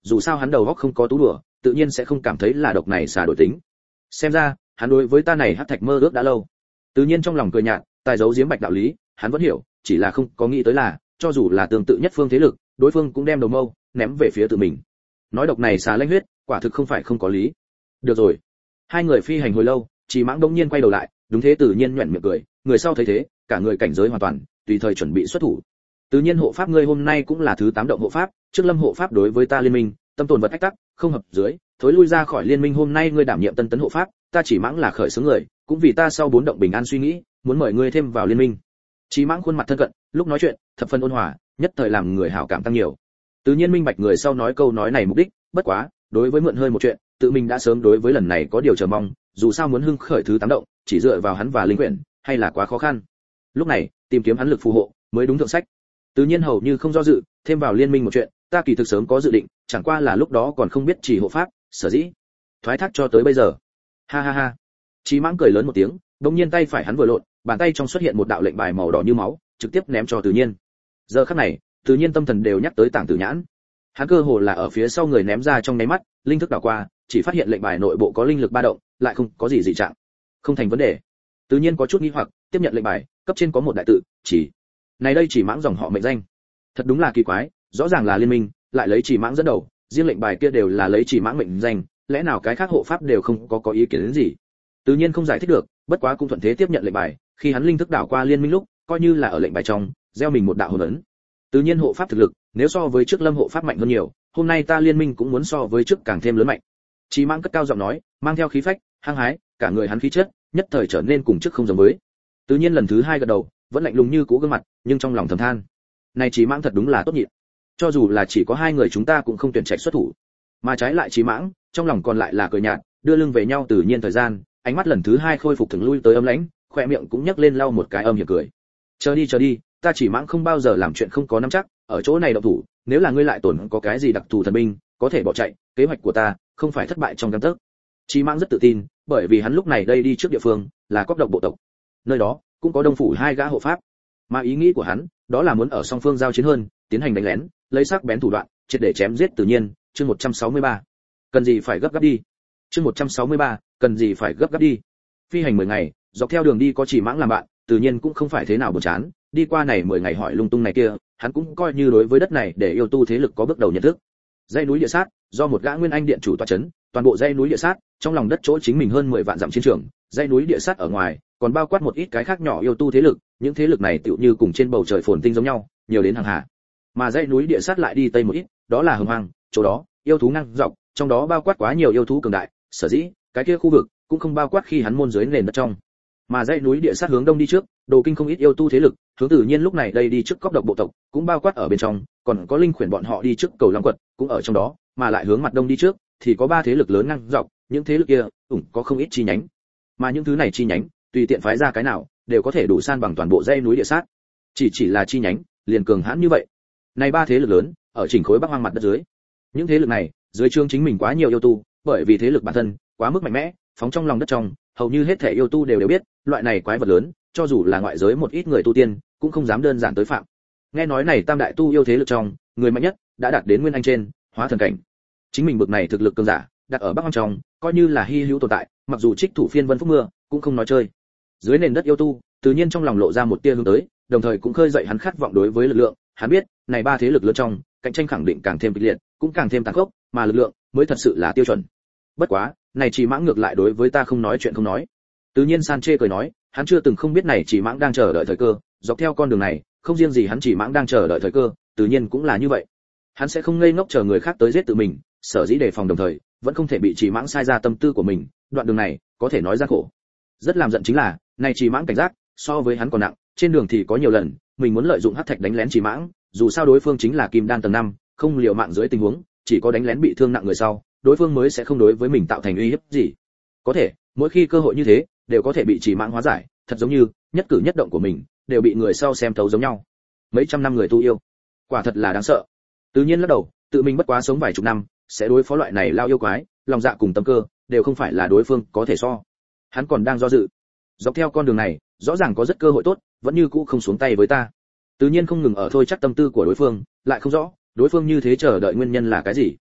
dù sao hắn đầu óc không có tú đùa, tự nhiên sẽ không cảm thấy là độc này xà đổi tính. Xem ra, hắn đối với ta này hắc thạch mơ ước đã lâu. Tự nhiên trong lòng cười nhạt, tài giấu giếm bạch đạo lý, hắn vẫn hiểu, chỉ là không có nghĩ tới là, cho dù là tương tự nhất phương thế lực, đối phương cũng đem đầu mâu ném về phía tự mình. Nói độc này xà lanh huyết, quả thực không phải không có lý. Được rồi. Hai người phi hành hồi lâu, Chỉ Mãng đống nhiên quay đầu lại, đúng thế tự nhiên nhuyễn miệng cười, người sau thấy thế, cả người cảnh giới hoàn toàn, tùy thời chuẩn bị xuất thủ. Tự nhiên hộ pháp ngươi hôm nay cũng là thứ tám động hộ pháp, trước lâm hộ pháp đối với ta liên minh, tâm tồn vật ách tắc, không hợp dưới, thối lui ra khỏi liên minh hôm nay ngươi đảm nhiệm tân tấn hộ pháp, ta Chỉ Mãng là khởi xướng người, cũng vì ta sau bốn động bình an suy nghĩ, muốn mời ngươi thêm vào liên minh. Chỉ Mãng khuôn mặt thân cận, lúc nói chuyện, thập phần ôn hòa, nhất thời làm người hảo cảm tăng nhiều. Tự nhiên minh bạch người sau nói câu nói này mục đích, bất quá, đối với mượn hơi một chuyện, tự mình đã sớm đối với lần này có điều chờ mong, dù sao muốn hưng khởi thứ tám động, chỉ dựa vào hắn và linh quyển, hay là quá khó khăn. Lúc này, tìm kiếm hắn lực phù hộ, mới đúng thượng sách. Tự nhiên hầu như không do dự, thêm vào liên minh một chuyện, ta kỳ thực sớm có dự định, chẳng qua là lúc đó còn không biết chỉ hộ pháp, sở dĩ thoái thác cho tới bây giờ. Ha ha ha. Chí Mãng cười lớn một tiếng, đột nhiên tay phải hắn vừa lộn, bàn tay trong xuất hiện một đạo lệnh bài màu đỏ như máu, trực tiếp ném cho Tự nhiên. Giờ khắc này, Tự nhiên tâm thần đều nhắc tới Tảng Tử Nhãn. Hắn cơ hồ là ở phía sau người ném ra trong nháy mắt, linh thức đảo qua, chỉ phát hiện lệnh bài nội bộ có linh lực ba động, lại không có gì dị trạng. Không thành vấn đề. Tự nhiên có chút nghi hoặc, tiếp nhận lệnh bài, cấp trên có một đại tự, chỉ. Này đây Chỉ Mãng dòng họ mệnh danh. Thật đúng là kỳ quái, rõ ràng là liên minh, lại lấy Chỉ Mãng dẫn đầu, riêng lệnh bài kia đều là lấy Chỉ Mãng mệnh danh, lẽ nào cái khác hộ pháp đều không có có ý kiến đến gì? Tự nhiên không giải thích được, bất quá cũng thuận thế tiếp nhận lệnh bài, khi hắn linh thức đảo qua liên minh lúc, coi như là ở lệnh bài trong, gieo mình một đạo hồn ấn. Tự nhiên hộ pháp thực lực, nếu so với trước Lâm hộ pháp mạnh hơn nhiều, hôm nay ta liên minh cũng muốn so với trước càng thêm lớn mạnh. Chỉ Mãng cất cao giọng nói, mang theo khí phách, hăng hái, cả người hắn khí chất, nhất thời trở nên cùng trước không giống với. Tự nhiên lần thứ hai gật đầu, vẫn lạnh lùng như cũ gương mặt, nhưng trong lòng thầm than, này Chỉ Mãng thật đúng là tốt nhịn. Cho dù là chỉ có hai người chúng ta cũng không tuyển trạch xuất thủ, mà trái lại Chỉ Mãng, trong lòng còn lại là cười nhạt, đưa lưng về nhau tự nhiên thời gian, ánh mắt lần thứ hai khôi phục thường lui tới âm lãnh, khóe miệng cũng nhếch lên lau một cái âm hiểm cười. Chờ đi chờ đi, ta Chỉ Mãng không bao giờ làm chuyện không có nắm chắc, ở chỗ này động thủ, nếu là ngươi lại tổn có cái gì đặc thù thần binh, có thể bỏ chạy, kế hoạch của ta không phải thất bại trong gang tấc. Chỉ Mãng rất tự tin, bởi vì hắn lúc này đây đi trước địa phương là Cốc Độc bộ tộc, nơi đó cũng có đông phủ hai gã hộ pháp, mà ý nghĩ của hắn đó là muốn ở song phương giao chiến hơn, tiến hành đánh lén, lấy sắc bén thủ đoạn, triệt để chém giết tự nhiên. Chương một trăm sáu mươi ba, cần gì phải gấp gáp đi. Chương một trăm sáu mươi ba, cần gì phải gấp gáp đi. Phi hành mười ngày, dọc theo đường đi có Chỉ Mãng làm bạn, tự nhiên cũng không phải thế nào buồn chán, đi qua này mười ngày hỏi lung tung này kia, hắn cũng coi như đối với đất này để yêu tu thế lực có bước đầu nhận thức. Dãy núi địa sát, do một gã nguyên anh điện chủ tọa chấn, toàn bộ dãy núi địa sát, trong lòng đất chỗ chính mình hơn mười vạn dặm chiến trường, dãy núi địa sát ở ngoài, còn bao quát một ít cái khác nhỏ yêu tu thế lực, những thế lực này tựu như cùng trên bầu trời phồn tinh giống nhau, nhiều đến hàng hà. Mà dãy núi địa sát lại đi tây một ít, đó là Hồng Hoang, chỗ đó, yêu thú ngang dọc, trong đó bao quát quá nhiều yêu thú cường đại, sở dĩ, cái kia khu vực cũng không bao quát khi hắn môn dưới nền đất trong. Mà dãy núi địa sát hướng đông đi trước, đồ kinh không ít yêu tu thế lực, hướng tự nhiên lúc này đây đi trước Cốc Độc bộ tộc, cũng bao quát ở bên trong, còn có linh khuyển bọn họ đi trước Cầu Long quật, cũng ở trong đó, mà lại hướng mặt đông đi trước, thì có ba thế lực lớn ngang dọc, những thế lực kia, ủng có không ít chi nhánh. Mà những thứ này chi nhánh, tùy tiện phái ra cái nào, đều có thể đủ san bằng toàn bộ dãy núi địa sát. Chỉ chỉ là chi nhánh, liền cường hãn như vậy. Này ba thế lực lớn, ở chỉnh khối Bắc Hoang mặt đất dưới. Những thế lực này, dưới trương chính mình quá nhiều yêu tu, bởi vì thế lực bản thân quá mức mạnh mẽ, phóng trong lòng đất trong, hầu như hết thể yêu tu đều đều biết, loại này quái vật lớn, cho dù là ngoại giới một ít người tu tiên, cũng không dám đơn giản tới phạm. Nghe nói này tam đại tu yêu thế lực trong, người mạnh nhất đã đạt đến nguyên anh trên, hóa thần cảnh. Chính mình bực này thực lực cường giả, đặt ở Bắc Hoang trong, coi như là hi hữu tồn tại, mặc dù trích thủ phiên vân phúc mưa, cũng không nói chơi. Dưới nền đất yêu tu, tự nhiên trong lòng lộ ra một tia hướng tới, đồng thời cũng khơi dậy hắn khát vọng đối với lực lượng, hắn biết, này ba thế lực lớn trong, cạnh tranh khẳng định càng thêm kịch liệt, cũng càng thêm tàn khốc, mà lực lượng mới thật sự là tiêu chuẩn. Bất quá, này Chỉ Mãng ngược lại đối với ta không nói chuyện không nói. Tự nhiên San chê cười nói, hắn chưa từng không biết này Chỉ Mãng đang chờ đợi thời cơ, dọc theo con đường này, không riêng gì hắn Chỉ Mãng đang chờ đợi thời cơ, tự nhiên cũng là như vậy. Hắn sẽ không ngây ngốc chờ người khác tới giết tự mình, sở dĩ đề phòng đồng thời, vẫn không thể bị Chỉ Mãng sai ra tâm tư của mình, đoạn đường này, có thể nói gian khổ. Rất làm giận chính là, này Chỉ Mãng cảnh giác, so với hắn còn nặng, trên đường thì có nhiều lần, mình muốn lợi dụng hắc thạch đánh lén Chỉ Mãng, dù sao đối phương chính là kim đan tầng năm, không liều mạng dưới tình huống, chỉ có đánh lén bị thương nặng người sau, đối phương mới sẽ không đối với mình tạo thành uy hiếp gì. Có thể, mỗi khi cơ hội như thế, đều có thể bị Chỉ Mãng hóa giải, thật giống như nhất cử nhất động của mình đều bị người sau xem thấu giống nhau. Mấy trăm năm người tu yêu, quả thật là đáng sợ. Tự nhiên lắc đầu, tự mình bất quá sống vài chục năm, sẽ đối phó loại này lao yêu quái, lòng dạ cùng tâm cơ đều không phải là đối phương có thể so. Hắn còn đang do dự. Dọc theo con đường này, rõ ràng có rất cơ hội tốt, vẫn như cũ không xuống tay với ta. Tự nhiên không ngừng ở thôi chắc tâm tư của đối phương, lại không rõ, đối phương như thế chờ đợi nguyên nhân là cái gì.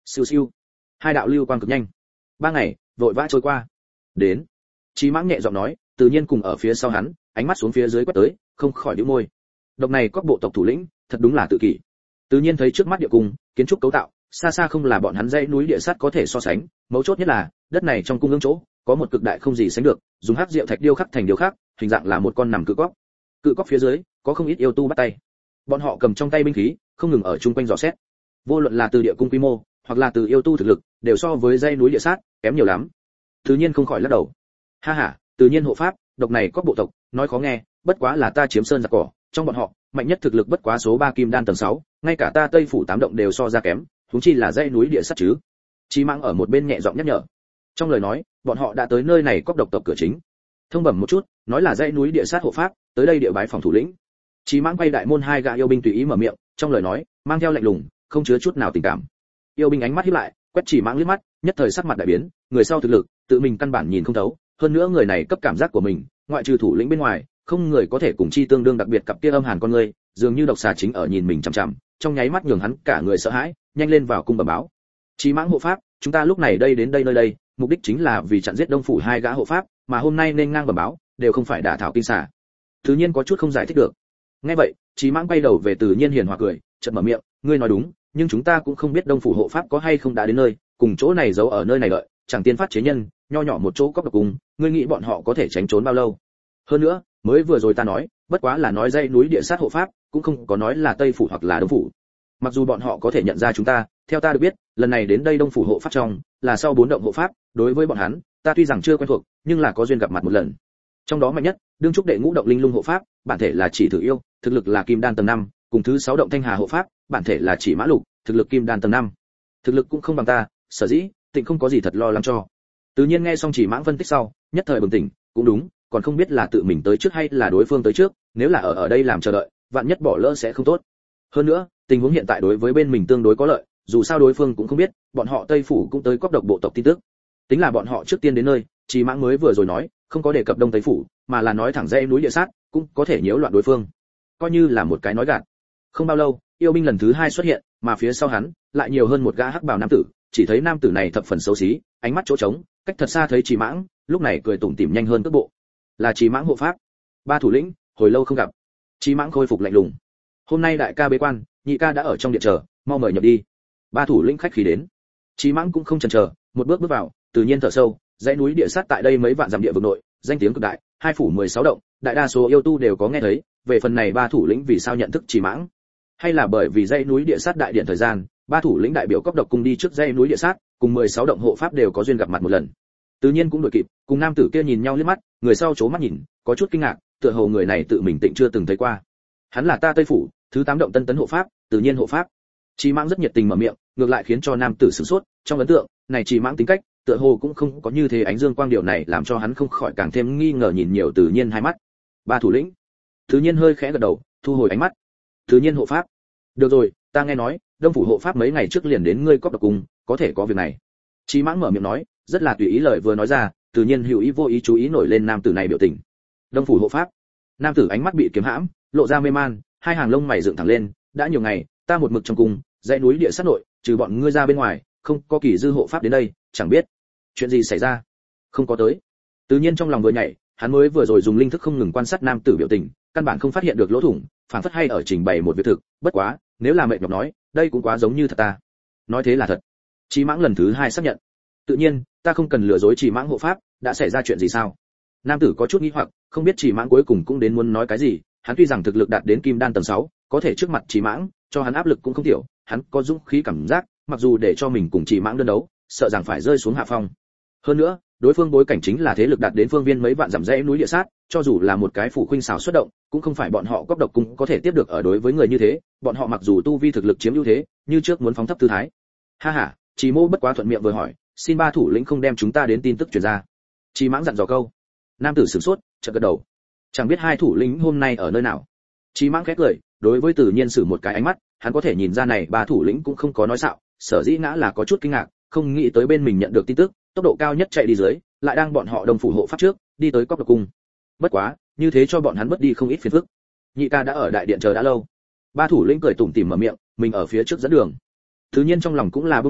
Siêu siêu. Hai đạo lưu quang cực nhanh. Ba ngày, vội vã trôi qua. Đến. Chí Mãng nhẹ giọng nói, tự nhiên cùng ở phía sau hắn, ánh mắt xuống phía dưới quét tới, không khỏi nhíu môi. Độc này các bộ tộc thủ lĩnh, thật đúng là tự kỷ. Tự nhiên thấy trước mắt địa cung, kiến trúc cấu tạo, xa xa không là bọn hắn dãy núi địa sát có thể so sánh, mấu chốt nhất là, đất này trong cung ương chỗ, có một cực đại không gì sánh được, dùng hắc diệu thạch điêu khắc thành điêu khắc, hình dạng là một con nằm cự cóc. Cự cóc phía dưới, có không ít yêu tu bắt tay. Bọn họ cầm trong tay binh khí, không ngừng ở chung quanh dò xét. Vô luận là từ địa cung quy mô, hoặc là từ yêu tu thực lực, đều so với dãy núi địa sát kém nhiều lắm. Tự nhiên không khỏi lắc đầu. Ha ha, tự nhiên hộ pháp, độc này có bộ tộc, nói khó nghe, bất quá là ta chiếm sơn giặc cỏ, trong bọn họ, mạnh nhất thực lực bất quá số ba kim đan tầng sáu, ngay cả ta Tây phủ tám động đều so ra kém, huống chi là dãy núi địa sát chứ. Chí Mãng ở một bên nhẹ giọng nhắc nhở. Trong lời nói, bọn họ đã tới nơi này có độc tộc cửa chính. Thông bẩm một chút, nói là dãy núi địa sát hộ pháp, tới đây địa bái phòng thủ lĩnh. Chí Mãng quay đại môn hai gã yêu binh tùy ý mở miệng, trong lời nói mang theo lạnh lùng, không chứa chút nào tình cảm. Yêu binh ánh mắt híp lại, quét Chí Mãng liếc mắt, nhất thời sắc mặt đại biến, người sau thực lực, tự mình căn bản nhìn không thấu, hơn nữa người này cấp cảm giác của mình, ngoại trừ thủ lĩnh bên ngoài, không người có thể cùng chi tương đương, đặc biệt cặp kia âm hàn con người, dường như độc xà chính ở nhìn mình chằm chằm, trong nháy mắt nhường hắn cả người sợ hãi, nhanh lên vào cung bẩm báo. Chí Mãng hộ pháp, chúng ta lúc này đây đến đây nơi đây, mục đích chính là vì chặn giết Đông phủ hai gã hộ pháp, mà hôm nay nên ngang bẩm báo, đều không phải đả thảo kinh xà. Tự nhiên có chút không giải thích được. Nghe vậy, Chí Mãng quay đầu về Tự nhiên hiền hòa cười, chợt mở miệng, ngươi nói đúng, nhưng chúng ta cũng không biết Đông phủ hộ pháp có hay không đã đến nơi, cùng chỗ này giấu ở nơi này đợi, chẳng tiên phát chế nhân, nho nhỏ một chỗ cốc độc cùng, ngươi nghĩ bọn họ có thể tránh trốn bao lâu? Hơn nữa, mới vừa rồi ta nói, bất quá là nói dãy núi địa sát hộ pháp, cũng không có nói là Tây phủ hoặc là Đông phủ. Mặc dù bọn họ có thể nhận ra chúng ta, theo ta được biết, lần này đến đây Đông phủ hộ pháp trong, là sau bốn động hộ pháp, đối với bọn hắn, ta tuy rằng chưa quen thuộc, nhưng là có duyên gặp mặt một lần. Trong đó mạnh nhất, đương trúc đệ ngũ động linh lung hộ pháp, bản thể là chỉ thử yêu, thực lực là kim đan tầng năm, cùng thứ sáu động thanh hà hộ pháp, bản thể là chỉ mã lục, thực lực kim đan tầng năm. Thực lực cũng không bằng ta, sở dĩ, Tịnh không có gì thật lo lắng cho. Tự nhiên nghe xong Chỉ Mãng phân tích sau, nhất thời bừng tỉnh, cũng đúng, còn không biết là tự mình tới trước hay là đối phương tới trước, nếu là ở ở đây làm chờ đợi, vạn nhất bỏ lỡ sẽ không tốt. Hơn nữa, tình huống hiện tại đối với bên mình tương đối có lợi, dù sao đối phương cũng không biết, bọn họ Tây phủ cũng tới cóc độc bộ tộc tin tức. Tính là bọn họ trước tiên đến nơi, Chỉ Mãng mới vừa rồi nói, không có đề cập Đông Tây phủ, mà là nói thẳng dãy núi địa sát, cũng có thể nhiễu loạn đối phương. Coi như là một cái nói gạt. Không bao lâu, yêu binh lần thứ hai xuất hiện, mà phía sau hắn lại nhiều hơn một gã hắc bào nam tử, chỉ thấy nam tử này thập phần xấu xí, ánh mắt chỗ trống, cách thật xa thấy Chỉ Mãng, lúc này cười tủm tỉm nhanh hơn tốc bộ. Là Chỉ Mãng hộ pháp. Ba thủ lĩnh, hồi lâu không gặp. Chỉ Mãng khôi phục lạnh lùng. Hôm nay đại ca bế quan, nhị ca đã ở trong điện chờ, mau mời nhập đi. Ba thủ lĩnh khách khí đến. Chỉ Mãng cũng không chần chờ, một bước bước vào, tự nhiên thở sâu, dãy núi địa sát tại đây mấy vạn dặm địa vực nội, danh tiếng cực đại, hai phủ mười sáu động, đại đa số yêu tu đều có nghe thấy, về phần này ba thủ lĩnh vì sao nhận thức Chỉ Mãng? Hay là bởi vì dãy núi địa sát đại điện thời gian, ba thủ lĩnh đại biểu cấp độc cung đi trước dãy núi địa sát, cùng mười sáu động hộ pháp đều có duyên gặp mặt một lần. Tự nhiên cũng đuổi kịp, cùng nam tử kia nhìn nhau liếc mắt, người sau chố mắt nhìn, có chút kinh ngạc, tựa hồ người này tự mình tịnh chưa từng thấy qua. Hắn là ta Tây phủ, thứ tám động Tân Tấn hộ pháp, tự nhiên hộ pháp. Chỉ Mãng rất nhiệt tình mở miệng, ngược lại khiến cho nam tử sửng sốt, trong ấn tượng, này Chỉ Mãng tính cách, tựa hồ cũng không có như thế ánh dương quang, điều này làm cho hắn không khỏi càng thêm nghi ngờ nhìn nhiều Tự nhiên hai mắt. Ba thủ lĩnh. Tự nhiên hơi khẽ gật đầu, thu hồi ánh mắt. Tự nhiên hộ pháp. Được rồi, ta nghe nói, Đông phủ hộ pháp mấy ngày trước liền đến ngươi cốc độc cùng, có thể có việc này. Chỉ Mãng mở miệng nói, rất là tùy ý lời vừa nói ra, tự nhiên hữu ý vô ý chú ý nổi lên nam tử này biểu tình. Đông phủ hộ pháp. Nam tử ánh mắt bị kiếm hãm, lộ ra mê man, hai hàng lông mày dựng thẳng lên, đã nhiều ngày, ta một mực trong cung, dãy núi địa sát nội, trừ bọn ngươi ra bên ngoài, không có kỳ dư hộ pháp đến đây, chẳng biết chuyện gì xảy ra. Không có tới. Tự nhiên trong lòng vừa nhảy, hắn mới vừa rồi dùng linh thức không ngừng quan sát nam tử biểu tình, căn bản không phát hiện được lỗ thủng, phản phất hay ở trình bày một việc thực, bất quá, nếu là mệt nhọc nói, đây cũng quá giống như thật ta. Nói thế là thật. Chỉ Mãng lần thứ hai xác nhận. Tự nhiên, ta không cần lừa dối Chỉ Mãng hộ pháp, đã xảy ra chuyện gì sao? Nam tử có chút nghi hoặc, không biết Chỉ Mãng cuối cùng cũng đến muốn nói cái gì, hắn tuy rằng thực lực đạt đến kim đan tầng sáu, có thể trước mặt Chỉ Mãng, cho hắn áp lực cũng không tiểu, hắn có dũng khí cảm giác, mặc dù để cho mình cùng Chỉ Mãng đơn đấu, sợ rằng phải rơi xuống hạ phong. Hơn nữa, đối phương bối cảnh chính là thế lực đạt đến phương viên mấy vạn dặm dãy núi địa sát, cho dù là một cái phủ khuynh xảo xuất động, cũng không phải bọn họ cốc độc cung có thể tiếp được. Ở đối với người như thế, bọn họ mặc dù tu vi thực lực chiếm ưu thế, như trước muốn phóng thấp tư thái. Ha ha, Chỉ Mô bất quá thuận miệng vừa hỏi, xin ba thủ lĩnh không đem chúng ta đến tin tức truyền ra. Chỉ Mãng dặn dò câu. Nam tử sửng sốt, chợt gật đầu. Chẳng biết hai thủ lĩnh hôm nay ở nơi nào. Chỉ Mãng khẽ cười, đối với Tự nhiên sử một cái ánh mắt, hắn có thể nhìn ra này ba thủ lĩnh cũng không có nói xạo, sở dĩ ngã là có chút kinh ngạc, không nghĩ tới bên mình nhận được tin tức, tốc độ cao nhất chạy đi dưới, lại đang bọn họ đồng phủ hộ pháp trước, đi tới cốc độc cung. Bất quá, như thế cho bọn hắn mất đi không ít phiền phức. Nhị ca đã ở đại điện chờ đã lâu. Ba thủ lĩnh cười tủm tỉm mở miệng, mình ở phía trước dẫn đường. Tự nhiên trong lòng cũng là bưng lỏng,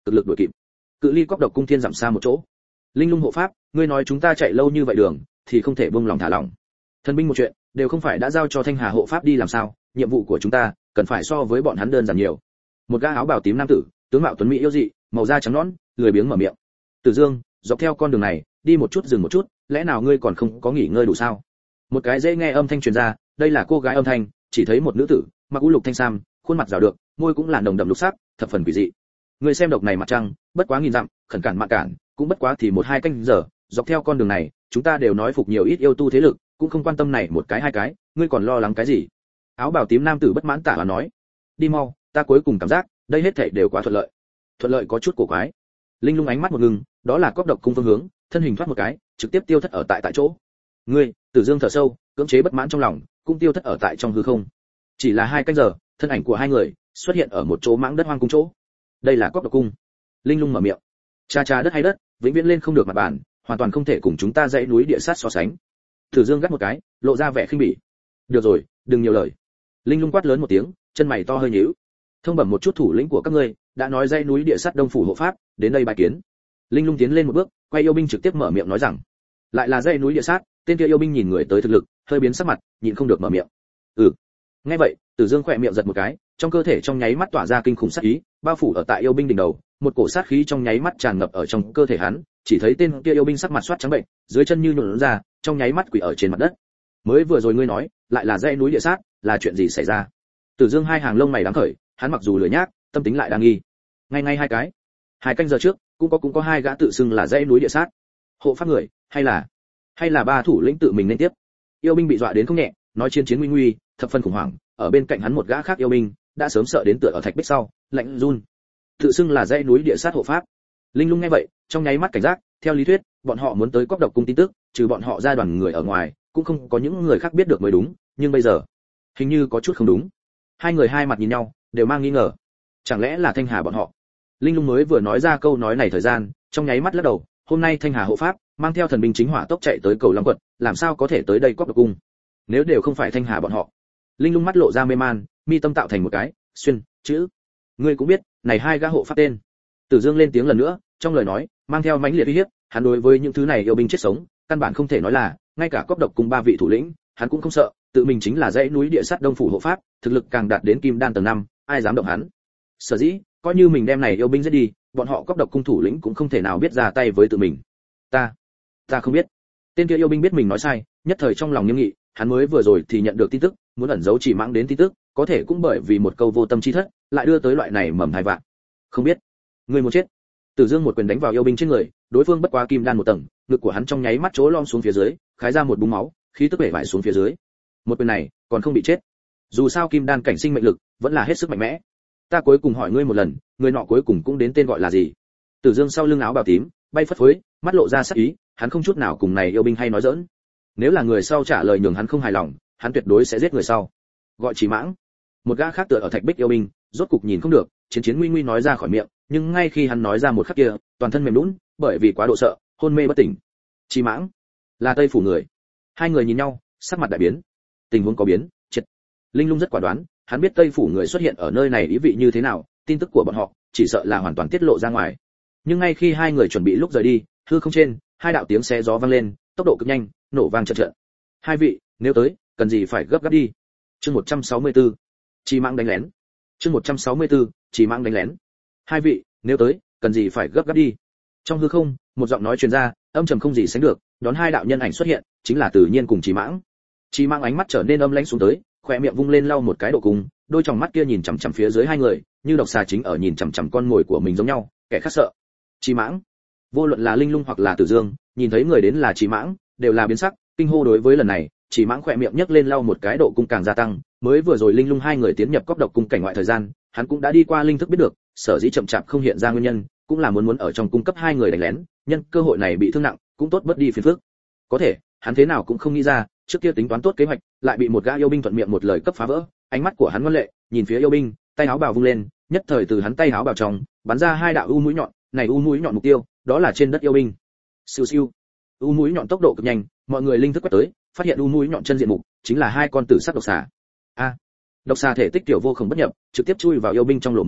cực lực đuổi kịp. Cự ly cốc độc cung thiên giảm xa một chỗ. Linh lung hộ pháp, ngươi nói chúng ta chạy lâu như vậy đường thì không thể buông lòng thả lỏng. Thần binh một chuyện đều không phải đã giao cho Thanh Hà hộ pháp đi làm sao, nhiệm vụ của chúng ta cần phải so với bọn hắn đơn giản nhiều. Một gã áo bào tím nam tử, tướng mạo tuấn mỹ yêu dị, màu da trắng nõn, lười biếng mở miệng. Tử Dương, dọc theo con đường này đi một chút dừng một chút, lẽ nào ngươi còn không có nghỉ ngơi đủ sao? Một cái dễ nghe âm thanh truyền ra, đây là cô gái âm thanh, chỉ thấy một nữ tử mặc u lục thanh sam, khuôn mặt rào được, môi cũng là đồng đậm lục sắc, thập phần quỷ dị. Ngươi xem độc này mặt trăng, bất quá nghìn dặm, khẩn cản mạn cản, cũng bất quá thì một hai canh giờ, dọc theo con đường này, chúng ta đều nói phục nhiều ít yêu tu thế lực, cũng không quan tâm này một cái hai cái, ngươi còn lo lắng cái gì? Áo bào tím nam tử bất mãn tả và nói, đi mau, ta cuối cùng cảm giác, đây hết thảy đều quá thuận lợi. Thuận lợi có chút cổ quái. Linh lung ánh mắt một ngừng, đó là cốc độc cung phương hướng, thân hình thoát một cái, trực tiếp tiêu thất ở tại tại chỗ. Ngươi, Tử Dương thở sâu, cưỡng chế bất mãn trong lòng, cũng tiêu thất ở tại trong hư không. Chỉ là hai canh giờ, thân ảnh của hai người xuất hiện ở một chỗ mãng đất hoang cung chỗ. Đây là cốc độc cung. Linh lung mở miệng. Cha cha đất hay đất, vĩnh viễn lên không được mặt bàn, hoàn toàn không thể cùng chúng ta dãy núi địa sát so sánh. Tử Dương gắt một cái, lộ ra vẻ khinh bỉ. Được rồi, đừng nhiều lời. Linh lung quát lớn một tiếng, chân mày to hơi nhíu. Thông bẩm một chút thủ lĩnh của các ngươi, đã nói dãy núi địa sát đông phủ hộ pháp, đến đây bài kiến. Linh lung tiến lên một bước, quay yêu binh trực tiếp mở miệng nói rằng, lại là dãy núi địa sát. Tên kia yêu binh nhìn người tới thực lực, hơi biến sắc mặt, nhịn không được mở miệng. Ừ. Nghe vậy, Tử Dương khỏe miệng giật một cái, trong cơ thể trong nháy mắt tỏa ra kinh khủng sát ý, bao phủ ở tại yêu binh đỉnh đầu, một cổ sát khí trong nháy mắt tràn ngập ở trong cơ thể hắn, chỉ thấy tên kia yêu binh sắc mặt xoát trắng bệnh, dưới chân như nhũn ra, trong nháy mắt quỳ ở trên mặt đất. Mới vừa rồi ngươi nói, lại là dãy núi địa sát, là chuyện gì xảy ra? Tử Dương hai hàng lông mày đáng khởi, hắn mặc dù lười nhác, tâm tính lại đang nghi. Ngay ngay hai cái. Hai canh giờ trước, cũng có cũng có hai gã tự xưng là dãy núi địa sát. Hộ pháp người, hay là hay là ba thủ lĩnh tự mình nên tiếp. Yêu binh bị dọa đến không nhẹ, nói chiến chiến nguy nguy, thập phần khủng hoảng, ở bên cạnh hắn một gã khác yêu binh đã sớm sợ đến tựa ở thạch bích sau, lạnh run. Tự xưng là dãy núi địa sát hộ pháp. Linh lung nghe vậy, trong nháy mắt cảnh giác, theo lý thuyết, bọn họ muốn tới cốc độc cung tin tức, trừ bọn họ ra đoàn người ở ngoài, cũng không có những người khác biết được mới đúng, nhưng bây giờ, hình như có chút không đúng. Hai người hai mặt nhìn nhau, đều mang nghi ngờ. Chẳng lẽ là Thanh Hà bọn họ? Linh lung mới vừa nói ra câu nói này thời gian, trong nháy mắt lắc đầu, hôm nay Thanh Hà hộ pháp mang theo thần binh chính hỏa tốc chạy tới cầu Long quận, làm sao có thể tới đây cốc độc cung? Nếu đều không phải Thanh Hà bọn họ. Linh lung mắt lộ ra mê man, mi tâm tạo thành một cái xuyên chữ. Ngươi cũng biết, này hai gã hộ pháp tên. Tử Dương lên tiếng lần nữa, trong lời nói mang theo mãnh liệt uy hiếp, hắn đối với những thứ này yêu binh chết sống, căn bản không thể nói là, ngay cả cốc độc cùng ba vị thủ lĩnh, hắn cũng không sợ, tự mình chính là dãy núi địa sát đông phủ hộ pháp, thực lực càng đạt đến kim đan tầng năm, ai dám động hắn. Sở dĩ, coi như mình đem này yêu binh giết đi, bọn họ cốc độc cung thủ lĩnh cũng không thể nào biết ra tay với tự mình. Ta, ta không biết. Tên kia yêu binh biết mình nói sai, nhất thời trong lòng nghiêm nghị, hắn mới vừa rồi thì nhận được tin tức, muốn ẩn giấu chỉ mãng đến tin tức, có thể cũng bởi vì một câu vô tâm chi thất, lại đưa tới loại này mầm hai vạn. Không biết, người muốn chết. Tử Dương một quyền đánh vào yêu binh trên người, đối phương bất quá kim đan một tầng, ngực của hắn trong nháy mắt chỗ lom xuống phía dưới, khái ra một búng máu, khí tức bể bại xuống phía dưới. Một quyền này, còn không bị chết. Dù sao kim đan cảnh sinh mệnh lực vẫn là hết sức mạnh mẽ. Ta cuối cùng hỏi ngươi một lần, người nọ cuối cùng cũng đến tên gọi là gì? Tử Dương sau lưng áo bào tím, bay phất phới, mắt lộ ra sắc ý, hắn không chút nào cùng này yêu binh hay nói giỡn. Nếu là người sau trả lời nhường hắn không hài lòng, hắn tuyệt đối sẽ giết người sau. Gọi Chỉ Mãng. Một gã khác tựa ở thạch bích yêu binh, rốt cục nhìn không được, chiến chiến nguy nguy nói ra khỏi miệng, nhưng ngay khi hắn nói ra một khắc kia, toàn thân mềm nhũn, bởi vì quá độ sợ, hôn mê bất tỉnh. Chỉ Mãng là Tây phủ người. Hai người nhìn nhau, sắc mặt đại biến. Tình huống có biến, triệt. Linh lung rất quả đoán, hắn biết Tây phủ người xuất hiện ở nơi này ý vị như thế nào, tin tức của bọn họ chỉ sợ là hoàn toàn tiết lộ ra ngoài. Nhưng ngay khi hai người chuẩn bị lúc rời đi, hư không trên, hai đạo tiếng xé gió vang lên, tốc độ cực nhanh, nổ vang trận trận. Hai vị, nếu tới, cần gì phải gấp gáp đi. Chương một trăm sáu mươi tư, Chỉ Mãng đánh lén. Chương một trăm sáu mươi tư, Chỉ Mãng đánh lén. Hai vị, nếu tới, cần gì phải gấp gáp đi. Trong hư không, một giọng nói truyền ra, âm trầm không gì sánh được, đón hai đạo nhân ảnh xuất hiện, chính là Tử Nhiên cùng Chỉ Mãng. Chỉ Mãng ánh mắt trở nên âm lãnh xuống tới, khóe miệng vung lên lau một cái độ cùng, đôi tròng mắt kia nhìn chằm chằm phía dưới hai người, như độc xà chính ở nhìn chằm chằm con mồi của mình giống nhau, kẻ khác sợ. Chỉ Mãng, vô luận là Linh Lung hoặc là Tử Dương, nhìn thấy người đến là Chỉ Mãng, đều là biến sắc, kinh hô đối với lần này, Chỉ Mãng khỏe miệng nhấc lên lau một cái độ cung càng gia tăng, mới vừa rồi Linh Lung hai người tiến nhập cốc độc cung cảnh ngoại thời gian, hắn cũng đã đi qua linh thức biết được, sở dĩ chậm chạp không hiện ra nguyên nhân, cũng là muốn muốn ở trong cung cấp hai người đánh lén, nhân cơ hội này bị thương nặng, cũng tốt bớt đi phiền phức. Có thể, hắn thế nào cũng không nghĩ ra, trước kia tính toán tốt kế hoạch, lại bị một gã yêu binh thuận miệng một lời cấp phá vỡ, ánh mắt của hắn ngoan lệ, nhìn phía yêu binh, tay áo bào vung lên, nhất thời từ hắn tay áo bào trong, bắn ra hai đạo u mũi nhọn, này u mũi nhọn mục tiêu, đó là trên đất yêu binh. Siêu siêu. U mũi nhọn tốc độ cực nhanh, mọi người linh thức quét tới, phát hiện u mũi nhọn chân diện mục, chính là hai con tử sắc độc xà. A. Độc xà thể tích tiểu vô cùng bất nhập, trực tiếp chui vào yêu binh trong lỗ mũi,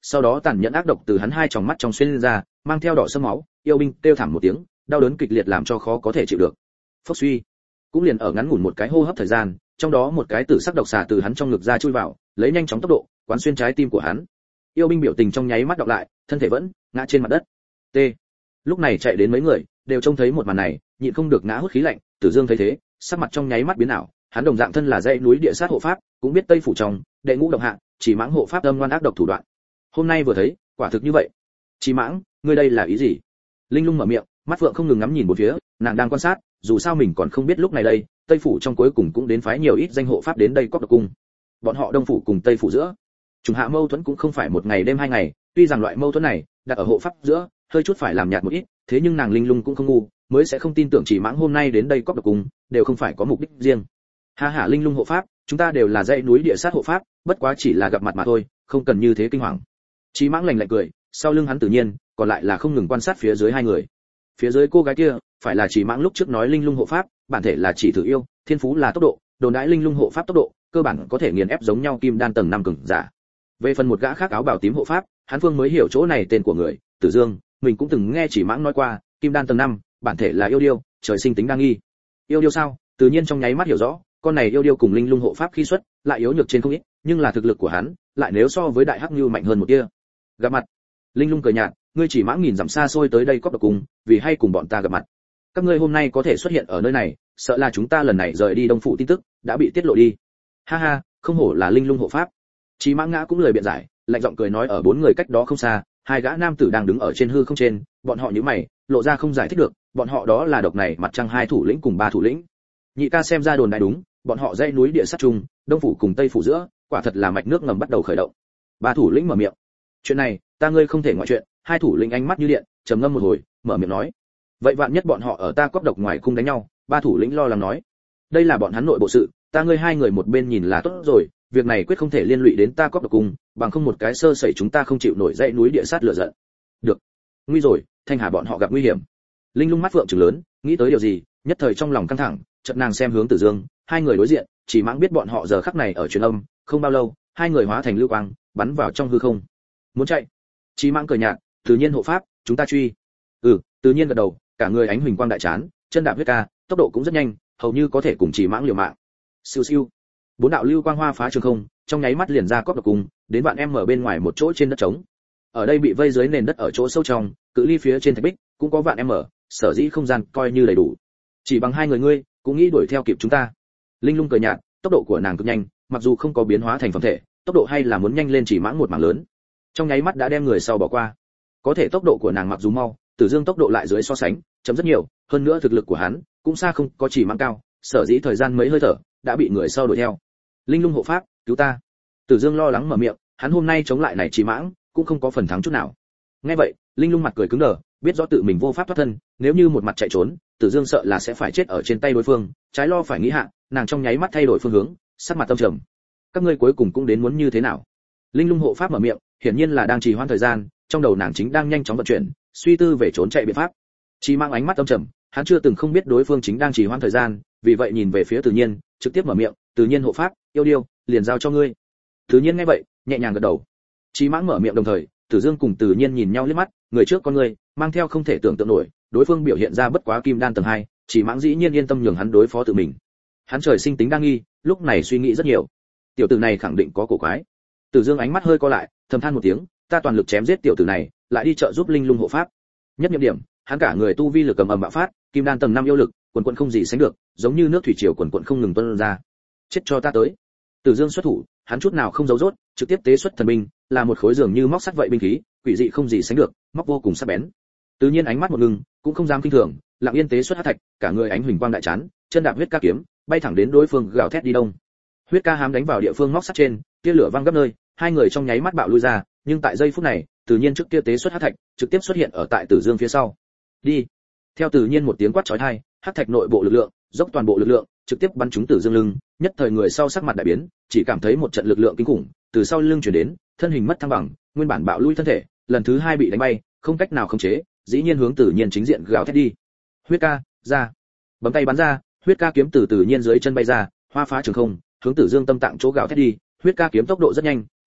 sau đó tàn nhẫn ác độc từ hắn hai tròng mắt trong xuyên lên ra, mang theo đỏ sẫm máu, yêu binh kêu thảm một tiếng, đau đớn kịch liệt làm cho khó có thể chịu được. Phốc suy, cũng liền ở ngắn ngủn một cái hô hấp thời gian, trong đó một cái tử sắc độc xà từ hắn trong ngực ra chui vào, lấy nhanh chóng tốc độ, quán xuyên trái tim của hắn. Yêu binh biểu tình trong nháy mắt đọc lại, thân thể vẫn ngã trên mặt đất. T. Lúc này chạy đến mấy người, đều trông thấy một màn này, nhịn không được ngã hút khí lạnh. Tử Dương thấy thế, sắc mặt trong nháy mắt biến ảo, hắn đồng dạng thân là dãy núi địa sát hộ pháp, cũng biết Tây phủ trong đệ ngũ động hạng, Chỉ Mãng hộ pháp âm ngoan ác độc thủ đoạn. Hôm nay vừa thấy, quả thực như vậy. Chỉ Mãng, ngươi đây là ý gì? Linh Lung mở miệng, mắt phượng không ngừng ngắm nhìn bốn phía, nàng đang quan sát, dù sao mình còn không biết lúc này đây, Tây phủ trong cuối cùng cũng đến phái nhiều ít danh hộ pháp đến đây Cốc Độc Cung. Bọn họ Đông phủ cùng Tây phủ giữa, trùng hạ mâu thuẫn cũng không phải một ngày đêm hai ngày, tuy rằng loại mâu thuẫn này đặt ở hộ pháp giữa, hơi chút phải làm nhạt một ít, thế nhưng nàng Linh Lung cũng không ngu, mới sẽ không tin tưởng Chỉ Mãng hôm nay đến đây Cốc Độc Cung, đều không phải có mục đích riêng. Ha ha, Linh Lung hộ pháp, chúng ta đều là dãy núi địa sát hộ pháp, bất quá chỉ là gặp mặt mà thôi, không cần như thế kinh hoàng. Chỉ Mãng lạnh lạnh cười, sau lưng hắn tự nhiên, còn lại là không ngừng quan sát phía dưới hai người. Phía dưới cô gái kia, phải là Chỉ Mãng lúc trước nói Linh Lung hộ pháp, bản thể là chỉ thử yêu, thiên phú là tốc độ, đồn đãi Linh Lung hộ pháp tốc độ, cơ bản có thể nghiền ép giống nhau kim đan tầng năm cường giả. Về phần một gã khác áo bào tím hộ pháp, hắn Phương mới hiểu chỗ này tên của người, Tử Dương, mình cũng từng nghe Chỉ Mãng nói qua, kim đan tầng năm, bản thể là yêu điêu, trời sinh tính đa nghi. Yêu điêu sao? Tự nhiên trong nháy mắt hiểu rõ, con này yêu điêu cùng Linh Lung hộ pháp khi xuất, lại yếu nhược trên không ít, nhưng là thực lực của hắn, lại nếu so với đại hắc như mạnh hơn một tia. Gặp mặt. Linh Lung cười nhạt, ngươi Chỉ Mãng nhìn dặm xa xôi tới đây Cốc Độc Cung, vì hay cùng bọn ta gặp mặt. Các ngươi hôm nay có thể xuất hiện ở nơi này, sợ là chúng ta lần này rời đi Đông phủ tin tức đã bị tiết lộ đi. Ha ha, không hổ là Linh Lung hộ pháp. Chỉ Mãng ngã cũng lời biện giải, lạnh giọng cười nói ở bốn người cách đó không xa, hai gã nam tử đang đứng ở trên hư không trên, bọn họ nhíu mày, lộ ra không giải thích được, bọn họ đó là độc này mặt trăng hai thủ lĩnh cùng ba thủ lĩnh. Nhị ca xem ra đồn đại đúng, bọn họ dãy núi địa sát chung, Đông phủ cùng Tây phủ giữa, quả thật là mạch nước ngầm bắt đầu khởi động. Ba thủ lĩnh mở miệng. Chuyện này, ta ngươi không thể ngoại chuyện. Hai thủ lĩnh ánh mắt như điện, trầm ngâm một hồi, mở miệng nói. Vậy vạn nhất bọn họ ở ta Cốc Độc ngoài cung đánh nhau, ba thủ lĩnh lo lắng nói. Đây là bọn hắn nội bộ sự, ta ngươi hai người một bên nhìn là tốt rồi, việc này quyết không thể liên lụy đến ta Cốc Độc cung, bằng không một cái sơ sẩy chúng ta không chịu nổi dãy núi địa sát lửa giận. Được. Nguy rồi, Thanh Hà bọn họ gặp nguy hiểm. Linh Lung mắt phượng trừng lớn, nghĩ tới điều gì, nhất thời trong lòng căng thẳng, chợt nàng xem hướng Tử Dương, hai người đối diện, Chỉ Mãng biết bọn họ giờ khắc này ở truyền âm, không bao lâu, hai người hóa thành lưu quang, bắn vào trong hư không. Muốn chạy? Chỉ Mãng cười nhạt, tự nhiên hộ pháp, chúng ta truy. Ừ, tự nhiên gật đầu, cả người ánh huỳnh quang đại chán, chân đạp huyết ca, tốc độ cũng rất nhanh, hầu như có thể cùng Chỉ Mãng liều mạng. Siêu siêu. Bốn đạo lưu quang hoa phá trường không, trong nháy mắt liền ra Cốc Độc Cung, đến bạn em ở bên ngoài một chỗ trên đất trống. Ở đây bị vây dưới nền đất ở chỗ sâu trong, cự ly phía trên thạch bích cũng có vạn em ở, sở dĩ không gian coi như đầy đủ. Chỉ bằng hai người ngươi, cũng nghĩ đuổi theo kịp chúng ta. Linh Lung cười nhạt, tốc độ của nàng cực nhanh, mặc dù không có biến hóa thành phẩm thể, tốc độ hay là muốn nhanh lên Chỉ Mãng một mảng lớn. Trong nháy mắt đã đem người sau bỏ qua. Có thể tốc độ của nàng mặc dù mau, Tử Dương tốc độ lại dưới so sánh, chậm rất nhiều, hơn nữa thực lực của hắn cũng xa không có Chỉ Mãng cao, sở dĩ thời gian mấy hơi thở đã bị người sau đuổi theo. Linh Lung hộ pháp, cứu ta. Tử Dương lo lắng mở miệng, hắn hôm nay chống lại này Chỉ Mãng, cũng không có phần thắng chút nào. Nghe vậy, Linh Lung mặt cười cứng đờ, biết rõ tự mình vô pháp thoát thân, nếu như một mặt chạy trốn, Tử Dương sợ là sẽ phải chết ở trên tay đối phương, trái lo phải nghĩ hạ, nàng trong nháy mắt thay đổi phương hướng, sắc mặt tâm trầm. Các ngươi cuối cùng cũng đến muốn như thế nào? Linh Lung hộ pháp mở miệng, hiển nhiên là đang trì hoãn thời gian, trong đầu nàng chính đang nhanh chóng vận chuyển, suy tư về trốn chạy biện pháp. Chỉ Mãng ánh mắt âm trầm, hắn chưa từng không biết đối phương chính đang trì hoãn thời gian, vì vậy nhìn về phía Tự Nhiên, trực tiếp mở miệng, "Tự Nhiên hộ pháp, yêu điêu, liền giao cho ngươi." Tự Nhiên nghe vậy, nhẹ nhàng gật đầu. Chỉ Mãng mở miệng đồng thời, Tử Dương cùng Tự Nhiên nhìn nhau liếc mắt, người trước con người, mang theo không thể tưởng tượng nổi, đối phương biểu hiện ra bất quá kim đan tầng hai, Chỉ Mãng dĩ nhiên yên tâm nhường hắn đối phó tự mình. Hắn trời sinh tính đa nghi, lúc này suy nghĩ rất nhiều. Tiểu tử này khẳng định có cổ quái. Tử Dương ánh mắt hơi co lại, thầm than một tiếng, ta toàn lực chém giết tiểu tử này, lại đi trợ giúp Linh Lung hộ pháp. Nhất nhiệm điểm, hắn cả người tu vi lực cầm ầm bạo phát, kim đan tầng năm yêu lực, quần quần không gì sánh được, giống như nước thủy triều quần quần không ngừng tuôn ra. Chết cho ta tới. Tử Dương xuất thủ, hắn chút nào không giấu rốt, trực tiếp tế xuất thần binh, là một khối dường như móc sắt vậy binh khí, quỷ dị không gì sánh được, móc vô cùng sắc bén. Tự Nhiên ánh mắt một ngưng, cũng không dám kinh thường, lặng yên tế xuất hắc thạch, cả người ánh huỳnh quang đại chán, chân đạp huyết ca kiếm, bay thẳng đến đối phương gào thét đi đông. Huyết ca hám đánh vào địa phương móc sắt trên, tia lửa văng gấp nơi, hai người trong nháy mắt bạo lui ra, nhưng tại giây phút này, Tự Nhiên trước kia tế xuất hắc thạch, trực tiếp xuất hiện ở tại Tử Dương phía sau. Đi. Theo Tự Nhiên một tiếng quát chói tai, hắc thạch nội bộ lực lượng, dốc toàn bộ lực lượng, trực tiếp bắn trúng Tử Dương lưng, nhất thời người sau sắc mặt đại biến, chỉ cảm thấy một trận lực lượng kinh khủng từ sau lưng truyền đến, thân hình mất thăng bằng, nguyên bản bạo lui thân thể, lần thứ hai bị đánh bay, không cách nào khống chế, dĩ nhiên hướng Tự Nhiên chính diện gào thét đi. Huyết ca, ra. Bấm tay bắn ra, huyết ca kiếm từ Tự Nhiên dưới chân bay ra, hoa phá trường không, hướng Tử Dương tâm tạng chỗ gào thét đi. Huyết ca kiếm tốc độ rất nhanh,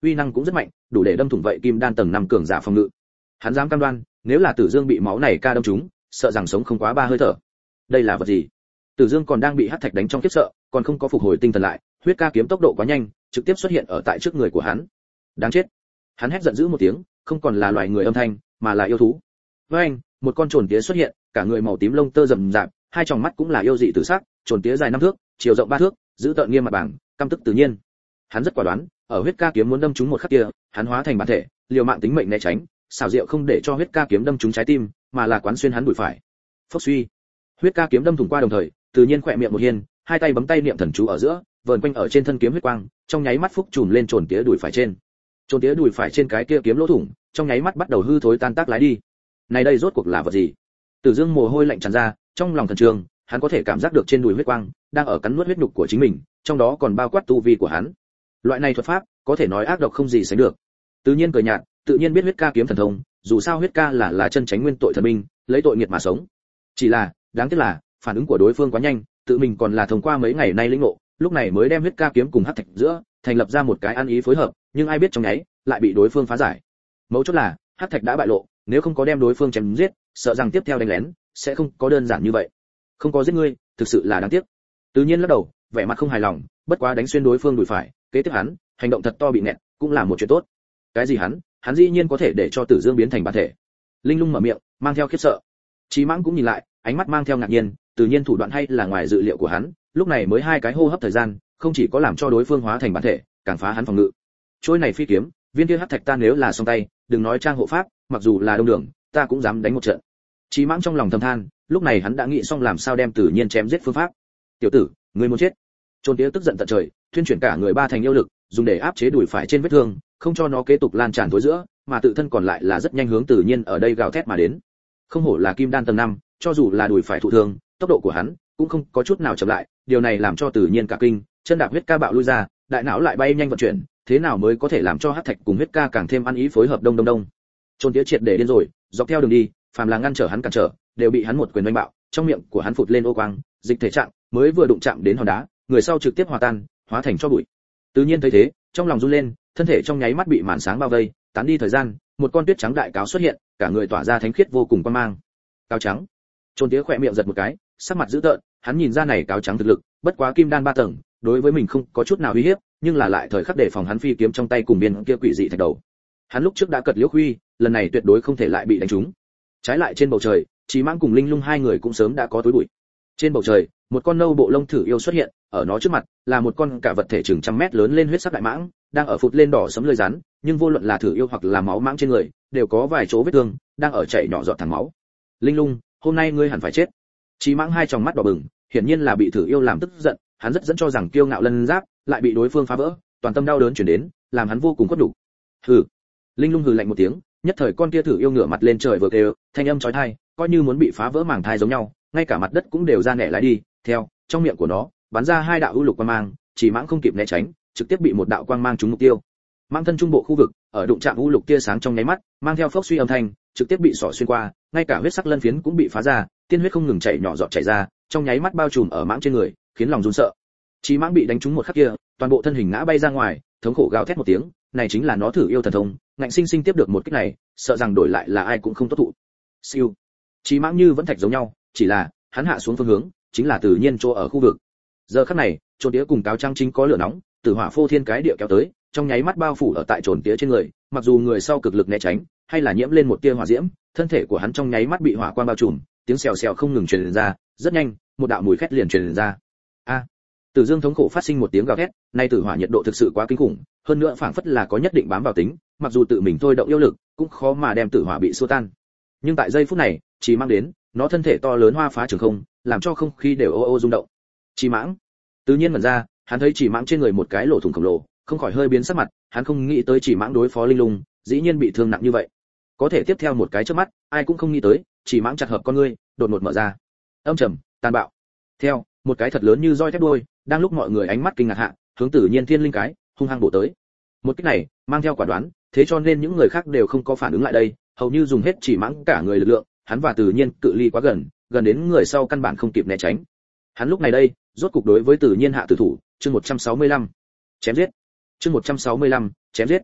uy năng cũng rất mạnh, đủ để đâm thủng vậy kim đan tầng năm cường giả phòng ngự. Hắn dám cam đoan, nếu là Tử Dương bị máu này ca đâm trúng, sợ rằng sống không quá ba hơi thở. Đây là vật gì? Tử Dương còn đang bị hắc thạch đánh trong khiếp sợ, còn không có phục hồi tinh thần lại, huyết ca kiếm tốc độ quá nhanh, trực tiếp xuất hiện ở tại trước người của hắn. Đáng chết! Hắn hét giận dữ một tiếng, không còn là loài người âm thanh, mà là yêu thú. Với anh, một con trồn tía xuất hiện, cả người màu tím lông tơ rậm rạp, hai tròng mắt cũng là yêu dị tử sắc, trồn tía dài năm thước, chiều rộng ba thước, giữ tợn nghiêm mặt bảng, căm tức tự nhiên. Hắn rất quả đoán, ở huyết ca kiếm muốn đâm trúng một khắc kia, hắn hóa thành bản thể, liều mạng tính mệnh né tránh, xảo diệu không để cho huyết ca kiếm đâm trúng trái tim, mà là quán xuyên hắn đùi phải. Phốc suy, huyết ca kiếm đâm thủng qua đồng thời, tự nhiên khỏe miệng một hiên, hai tay bấm tay niệm thần chú ở giữa, vờn quanh ở trên thân kiếm huyết quang, trong nháy mắt phúc trùm lên trồn tía đùi phải trên. Trồn tía đùi phải trên cái kia kiếm lỗ thủng, trong nháy mắt bắt đầu hư thối tan tác lái đi. Này đây rốt cuộc là vật gì? Tử Dương mồ hôi lạnh tràn ra, trong lòng thần trường, hắn có thể cảm giác được trên đùi huyết quang đang ở cắn nuốt huyết nhục của chính mình, trong đó còn bao quát tu vi của hắn. Loại này thuật pháp, có thể nói ác độc không gì sánh được. Tự nhiên cười nhạt, tự nhiên biết huyết ca kiếm thần thông, dù sao huyết ca là là chân chánh nguyên tội thần minh, lấy tội nghiệt mà sống. Chỉ là, đáng tiếc là, phản ứng của đối phương quá nhanh, tự mình còn là thông qua mấy ngày nay lĩnh ngộ, lúc này mới đem huyết ca kiếm cùng hắc thạch giữa, thành lập ra một cái ăn ý phối hợp, nhưng ai biết trong nháy, lại bị đối phương phá giải. Mấu chốt là, hắc thạch đã bại lộ, nếu không có đem đối phương chém giết, sợ rằng tiếp theo đánh lén sẽ không có đơn giản như vậy. Không có giết ngươi, thực sự là đáng tiếc. Tự nhiên lắc đầu, vẻ mặt không hài lòng, bất quá đánh xuyên đối phương đùi phải, kế tiếp hắn, hành động thật to bị nẹt, cũng là một chuyện tốt. Cái gì hắn, hắn dĩ nhiên có thể để cho Tử Dương biến thành bản thể. Linh Lung mở miệng, mang theo khiếp sợ. Chí Mãng cũng nhìn lại, ánh mắt mang theo ngạc nhiên, tự nhiên thủ đoạn hay là ngoài dự liệu của hắn, lúc này mới hai cái hô hấp thời gian, không chỉ có làm cho đối phương hóa thành bản thể, càng phá hắn phòng ngự. Trôi này phi kiếm, viên kia hắc thạch ta nếu là xong tay, đừng nói trang hộ pháp, mặc dù là đông đường, ta cũng dám đánh một trận. Chí Mãng trong lòng thầm than, lúc này hắn đã nghĩ xong làm sao đem Tử Nhiên chém giết phương pháp. Tiểu tử, ngươi muốn chết? Trôn Tía tức giận tận trời, thuyên chuyển cả người ba thành yêu lực, dùng để áp chế đùi phải trên vết thương, không cho nó kế tục lan tràn tối giữa, mà tự thân còn lại là rất nhanh hướng Tử Nhiên ở đây gào thét mà đến. Không hổ là kim đan tầng năm, cho dù là đùi phải thụ thương, tốc độ của hắn cũng không có chút nào chậm lại, điều này làm cho Tử Nhiên cả kinh, chân đạp huyết ca bạo lui ra, đại não lại bay nhanh vận chuyển, thế nào mới có thể làm cho hắc thạch cùng huyết ca càng thêm ăn ý phối hợp đông đông đông. Trôn Tía triệt để điên rồi, dọc theo đường đi, phàm là ngăn trở hắn cản trở, đều bị hắn một quyền đánh bạo, trong miệng của hắn phụt lên ô quang, dịch thể trạng, mới vừa đụng chạm đến hòn đá, người sau trực tiếp hòa tan, hóa thành tro bụi. Tự nhiên thấy thế, trong lòng run lên, thân thể trong nháy mắt bị màn sáng bao vây, tán đi thời gian, một con tuyết trắng đại cáo xuất hiện, cả người tỏa ra thánh khiết vô cùng quang mang. Cáo trắng. Trôn Tía khỏe miệng giật một cái, sắc mặt dữ tợn, hắn nhìn ra này cáo trắng thực lực, bất quá kim đan ba tầng, đối với mình không có chút nào uy hiếp, nhưng là lại thời khắc để phòng hắn phi kiếm trong tay cùng biên kia quỷ dị thạch đầu. Hắn lúc trước đã cật liễu khuy, lần này tuyệt đối không thể lại bị đánh trúng. Trái lại trên bầu trời, Chí Mãng cùng Linh Lung hai người cũng sớm đã có túi bụi. Trên bầu trời, một con nâu bộ lông thử yêu xuất hiện, ở nó trước mặt là một con cả vật thể chừng trăm mét lớn lên huyết sắc đại mãng, đang ở phụt lên đỏ sẫm lưỡi rắn, nhưng vô luận là thử yêu hoặc là máu mãng trên người, đều có vài chỗ vết thương, đang ở chảy nhỏ giọt thẳng máu. Linh Lung, hôm nay ngươi hẳn phải chết. Chí Mãng hai tròng mắt đỏ bừng, hiển nhiên là bị thử yêu làm tức giận, hắn rất dẫn cho rằng kiêu ngạo lân giáp lại bị đối phương phá vỡ, toàn tâm đau đớn truyền đến, làm hắn vô cùng khuất nhục. Hừ. Linh Lung hừ lạnh một tiếng, nhất thời con kia thử yêu ngửa mặt lên trời vừa kêu, thanh âm chói tai, coi như muốn bị phá vỡ màng thai giống nhau, ngay cả mặt đất cũng đều ra nẻ lái đi, theo, trong miệng của nó bắn ra hai đạo u lục quang mang, Chỉ Mãng không kịp né tránh, trực tiếp bị một đạo quang mang trúng mục tiêu. Mang thân trung bộ khu vực, ở đụng chạm u lục tia sáng trong nháy mắt, mang theo phốc suy âm thanh, trực tiếp bị xỏ xuyên qua, ngay cả huyết sắc lân phiến cũng bị phá ra, tiên huyết không ngừng chảy nhỏ giọt chảy ra, trong nháy mắt bao trùm ở Mãng trên người, khiến lòng run sợ. Chỉ Mãng bị đánh trúng một khắc kia, toàn bộ thân hình ngã bay ra ngoài, thống khổ gào thét một tiếng, này chính là nó thử yêu thần thông, ngạnh sinh sinh tiếp được một kích này, sợ rằng đổi lại là ai cũng không tốt thụ. Siêu. Chỉ Mãng như vẫn thạch giống nhau, chỉ là hắn hạ xuống phương hướng, chính là Tự Nhiên chỗ ở khu vực. Giờ khắc này, Trồn Tía cùng Cáo Trăng chính có lửa nóng, tử hỏa phô thiên cái địa kéo tới, trong nháy mắt bao phủ ở tại Trồn Tía trên người, mặc dù người sau cực lực né tránh, hay là nhiễm lên một tia hỏa diễm, thân thể của hắn trong nháy mắt bị hỏa quang bao trùm, tiếng xèo xèo không ngừng truyền ra, rất nhanh, một đạo mùi khét liền truyền ra. A! Tử Dương thống khổ phát sinh một tiếng gào thét, nay tử hỏa nhiệt độ thực sự quá kinh khủng, hơn nữa phảng phất là có nhất định bám vào tính, mặc dù tự mình thôi động yêu lực, cũng khó mà đem tử hỏa bị xua tan. Nhưng tại giây phút này, Chỉ Mãng đến, nó thân thể to lớn hoa phá trường không, làm cho không khí đều ô ô rung động. Chỉ Mãng, Tự Nhiên mở ra, hắn thấy Chỉ Mãng trên người một cái lỗ thủng khổng lồ, không khỏi hơi biến sắc mặt, hắn không nghĩ tới Chỉ Mãng đối phó Linh Lung, dĩ nhiên bị thương nặng như vậy. Có thể tiếp theo một cái chớp mắt, ai cũng không nghĩ tới, Chỉ Mãng chặt hợp con ngươi, đột ngột mở ra. Âm trầm, tàn bạo. Theo, một cái thật lớn như roi thép đuôi, đang lúc mọi người ánh mắt kinh ngạc hạ, hướng Tự Nhiên thiên linh cái, hung hăng bổ tới. Một kích này, mang theo quả đoán, thế cho nên những người khác đều không có phản ứng lại đây, hầu như dùng hết Chỉ Mãng cả người lực lượng, hắn và Tự Nhiên cự ly quá gần, gần đến người sau căn bản không kịp né tránh. Hắn lúc này đây, rốt cục đối với Tự Nhiên hạ tử thủ, chương một trăm sáu mươi lăm. Chém giết. Chương một trăm sáu mươi lăm, chém giết.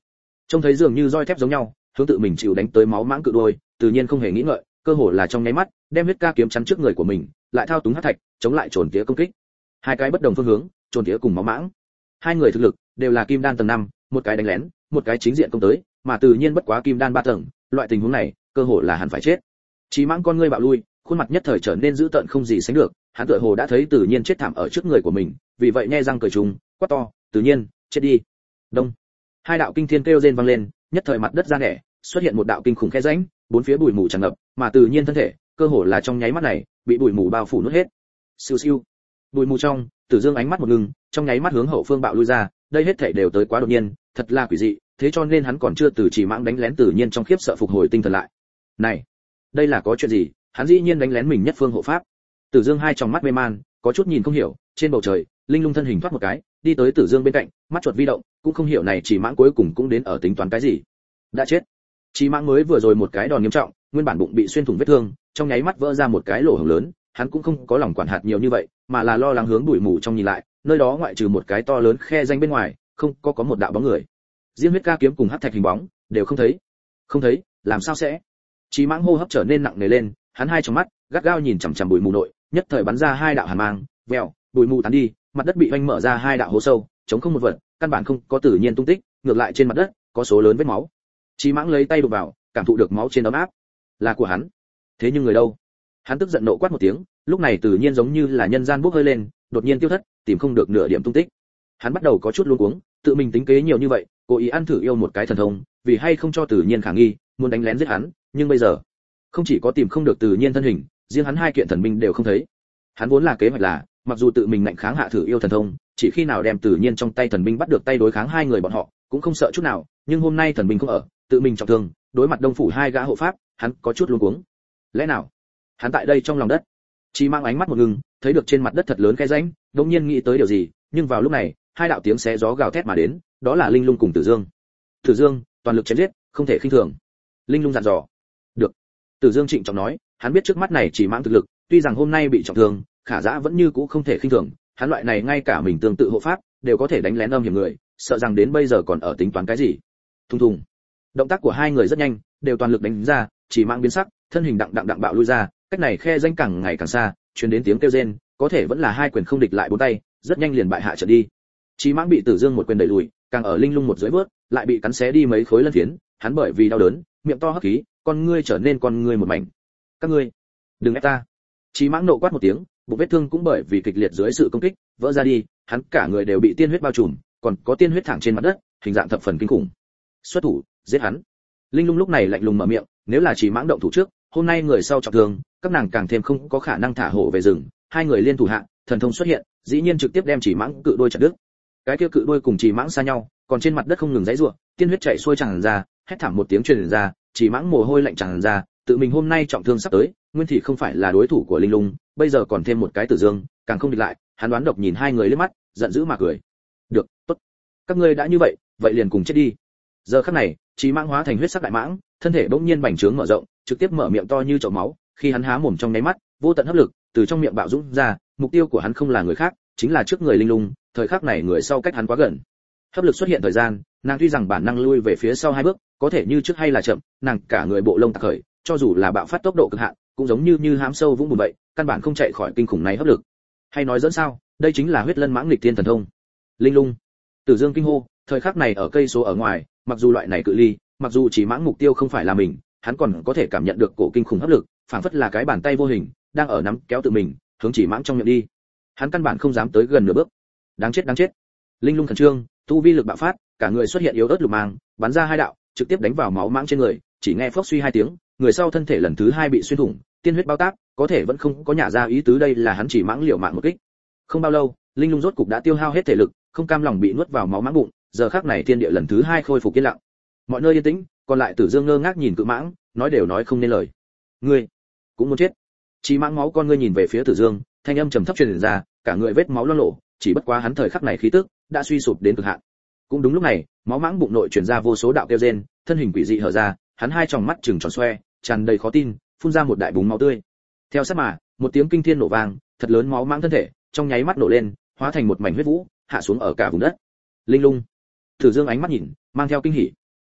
Trông thấy dường như roi thép giống nhau, hướng tự mình chịu đánh tới máu mãng cự đôi, tự nhiên không hề nghĩ ngợi, cơ hồ là trong nháy mắt, đem huyết ca kiếm chắn trước người của mình, lại thao túng hắc thạch, chống lại trồn tía công kích. Hai cái bất đồng phương hướng, trồn tía cùng máu mãng. Hai người thực lực đều là kim đan tầng năm, một cái đánh lén, một cái chính diện công tới, mà tự nhiên bất quá kim đan ba tầng, loại tình huống này, cơ hồ là hẳn phải chết. Chí Mãng con ngươi bạo lui, khuôn mặt nhất thời trở nên dữ tợn không gì sánh được, hắn tựa hồ đã thấy tự nhiên chết thảm ở trước người của mình, vì vậy nhe răng cười trùng, quát to, "Tự nhiên, chết đi." Đông. Hai đạo kinh thiên kêu rên vang lên, nhất thời mặt đất ra nẻ, xuất hiện một đạo kinh khủng khe rãnh, bốn phía bụi mù tràn ngập, mà tự nhiên thân thể, cơ hồ là trong nháy mắt này, bị bụi mù bao phủ nuốt hết. Siêu siêu. Bụi mù trong, Tử Dương ánh mắt một ngừng, trong nháy mắt hướng hậu phương bạo lui ra, đây hết thảy đều tới quá đột nhiên, thật là quỷ dị, thế cho nên hắn còn chưa từ Chỉ Mãng đánh lén tự nhiên trong khiếp sợ phục hồi tinh thần lại. Này, đây là có chuyện gì? Hắn dĩ nhiên đánh lén mình nhất phương hộ pháp. Tử Dương hai tròng mắt mê man, có chút nhìn không hiểu, trên bầu trời, linh lung thân hình thoát một cái, đi tới Tử Dương bên cạnh, mắt chuột vi động, cũng không hiểu này Chỉ Mãng cuối cùng cũng đến ở tính toán cái gì. Đã chết. Chỉ Mãng mới vừa rồi một cái đòn nghiêm trọng, nguyên bản bụng bị xuyên thủng vết thương, trong nháy mắt vỡ ra một cái lỗ hổng lớn, hắn cũng không có lòng quản hạt nhiều như vậy, mà là lo lắng hướng bụi mù trong nhìn lại, nơi đó ngoại trừ một cái to lớn khe rãnh bên ngoài, không có có một đạo bóng người. Diêm huyết ca kiếm cùng hắc thạch hình bóng đều không thấy. Không thấy, làm sao sẽ? Chí Mãng hô hấp trở nên nặng nề lên, hắn hai trong mắt gắt gao nhìn chằm chằm bụi mù nội, nhất thời bắn ra hai đạo hàn mang, vèo, bụi mù tán đi, mặt đất bị oanh mở ra hai đạo hố sâu, chống không một vật, căn bản không có tự nhiên tung tích, ngược lại trên mặt đất có số lớn vết máu. Chí Mãng lấy tay đụng vào, cảm thụ được máu trên ấm áp. Là của hắn. Thế nhưng người đâu? Hắn tức giận nộ quát một tiếng, lúc này tự nhiên giống như là nhân gian bốc hơi lên, đột nhiên tiêu thất, tìm không được nửa điểm tung tích. Hắn bắt đầu có chút luống cuống, tự mình tính kế nhiều như vậy, cố ý ăn thử yêu một cái thần thông, vì hay không cho tự nhiên khả nghi, muốn đánh lén giết hắn, nhưng bây giờ, không chỉ có tìm không được tự nhiên thân hình, riêng hắn hai kiện thần binh đều không thấy. Hắn vốn là kế hoạch là, mặc dù tự mình ngạnh kháng hạ thử yêu thần thông, chỉ khi nào đem tự nhiên trong tay thần binh bắt được tay đối kháng hai người bọn họ, cũng không sợ chút nào, nhưng hôm nay thần binh không ở, tự mình trọng thương, đối mặt đông phủ hai gã hộ pháp, hắn có chút luống cuống. Lẽ nào, hắn tại đây trong lòng đất? Chỉ mang ánh mắt một ngừng, thấy được trên mặt đất thật lớn cái rãnh, đột nhiên nghĩ tới điều gì, nhưng vào lúc này, hai đạo tiếng xé gió gào thét mà đến, đó là Linh Lung cùng Tử Dương. Tử Dương, toàn lực chém giết, không thể khinh thường. Linh Lung dặn dò. Được. Tử Dương trịnh trọng nói, hắn biết trước mắt này Chỉ Mãng thực lực, tuy rằng hôm nay bị trọng thương, khả dã vẫn như cũ không thể khinh thường, hắn loại này ngay cả mình tương tự hộ pháp, đều có thể đánh lén âm hiểm người, sợ rằng đến bây giờ còn ở tính toán cái gì. Thùng thùng. Động tác của hai người rất nhanh, đều toàn lực đánh ra, Chỉ Mãng biến sắc, thân hình đặng đặng đặng bạo lui ra, cách này khe danh càng ngày càng xa, truyền đến tiếng kêu rên, có thể vẫn là hai quyền không địch lại bốn tay, rất nhanh liền bại hạ trận đi. Chí Mãng bị Tử Dương một quyền đẩy lùi, càng ở Linh Lung một dưới bước, lại bị cắn xé đi mấy khối lân phiến, hắn bởi vì đau đớn, miệng to hấp khí, con ngươi trở nên con ngươi một mảnh. Các ngươi, đừng ép ta! Chí Mãng nộ quát một tiếng, bụng vết thương cũng bởi vì kịch liệt dưới sự công kích, vỡ ra đi, hắn cả người đều bị tiên huyết bao trùm, còn có tiên huyết thẳng trên mặt đất, hình dạng thập phần kinh khủng. Xuất thủ, giết hắn! Linh Lung lúc này lạnh lùng mở miệng, nếu là Chí Mãng động thủ trước, hôm nay người sau trọng thương, các nàng càng thêm không có khả năng thả hổ về rừng, hai người liên thủ hạ, thần thông xuất hiện, dĩ nhiên trực tiếp đem Chỉ Mãng cự đôi chặt đứt. Cái kia cự đôi cùng Chỉ Mãng xa nhau, còn trên mặt đất không ngừng giãy giụa, tiên huyết chảy xuôi tràn ra, hét thảm một tiếng truyền ra, Chỉ Mãng mồ hôi lạnh tràn ra, tự mình hôm nay trọng thương sắp tới, nguyên thì không phải là đối thủ của Linh Lung, bây giờ còn thêm một cái Tử Dương, càng không địch lại, hắn đoán độc nhìn hai người liếc mắt, giận dữ mà cười. Được, tốt. Các ngươi đã như vậy, vậy liền cùng chết đi. Giờ khắc này, Chỉ Mãng hóa thành huyết sắc đại mãng, thân thể bỗng nhiên bành trướng mở rộng, trực tiếp mở miệng to như chậu máu, khi hắn há mồm trong nháy mắt, vô tận hấp lực từ trong miệng bạo dũng ra, mục tiêu của hắn không là người khác, chính là trước người Linh Lung, thời khắc này người sau cách hắn quá gần. Hấp lực xuất hiện thời gian, nàng tuy rằng bản năng lui về phía sau hai bước, có thể như trước hay là chậm, nàng cả người bộ lông tạc khởi, cho dù là bạo phát tốc độ cực hạn, cũng giống như như hám sâu vũng bùn vậy, căn bản không chạy khỏi kinh khủng này hấp lực. Hay nói dẫn sao, đây chính là huyết lân mãng nghịch thiên thần thông. Linh Lung, Tử Dương kinh hô, thời khắc này ở cây số ở ngoài, mặc dù loại này cự ly, mặc dù Chỉ Mãng mục tiêu không phải là mình, hắn còn có thể cảm nhận được cổ kinh khủng hấp lực, phảng phất là cái bàn tay vô hình đang ở nắm kéo tự mình hướng Chỉ Mãng trong miệng đi. Hắn căn bản không dám tới gần nửa bước. Đáng chết đáng chết. Linh Lung khẩn trương, tu vi lực bạo phát, cả người xuất hiện yếu ớt lục mang, bắn ra hai đạo, trực tiếp đánh vào máu mãng trên người, chỉ nghe phốc suy hai tiếng, người sau thân thể lần thứ hai bị xuyên thủng, tiên huyết bao táp, có thể vẫn không có nhả ra ý tứ đây là hắn Chỉ Mãng liều mạng một kích. Không bao lâu, Linh Lung rốt cục đã tiêu hao hết thể lực, không cam lòng bị nuốt vào máu mãng bụng, giờ khắc này thiên địa lần thứ hai khôi phục yên lặng. Mọi nơi yên tĩnh, còn lại Tử Dương ngơ ngác nhìn Cự Mãng, nói đều nói không nên lời. Ngươi cũng muốn chết. Chỉ Mãng máu con ngươi nhìn về phía Tử Dương, thanh âm trầm thấp truyền ra, cả người vết máu loang lổ, chỉ bất quá hắn thời khắc này khí tức đã suy sụp đến cực hạn. Cũng đúng lúc này, máu mãng bụng nội truyền ra vô số đạo kêu rên, thân hình quỷ dị hở ra, hắn hai tròng mắt trừng tròn xoe, tràn đầy khó tin, phun ra một đại búng máu tươi. Theo sát mà, một tiếng kinh thiên nổ vang, thật lớn máu mãng thân thể, trong nháy mắt nổ lên, hóa thành một mảnh huyết vũ, hạ xuống ở cả vùng đất. Linh Lung, Tử Dương ánh mắt nhìn, mang theo kinh hỉ.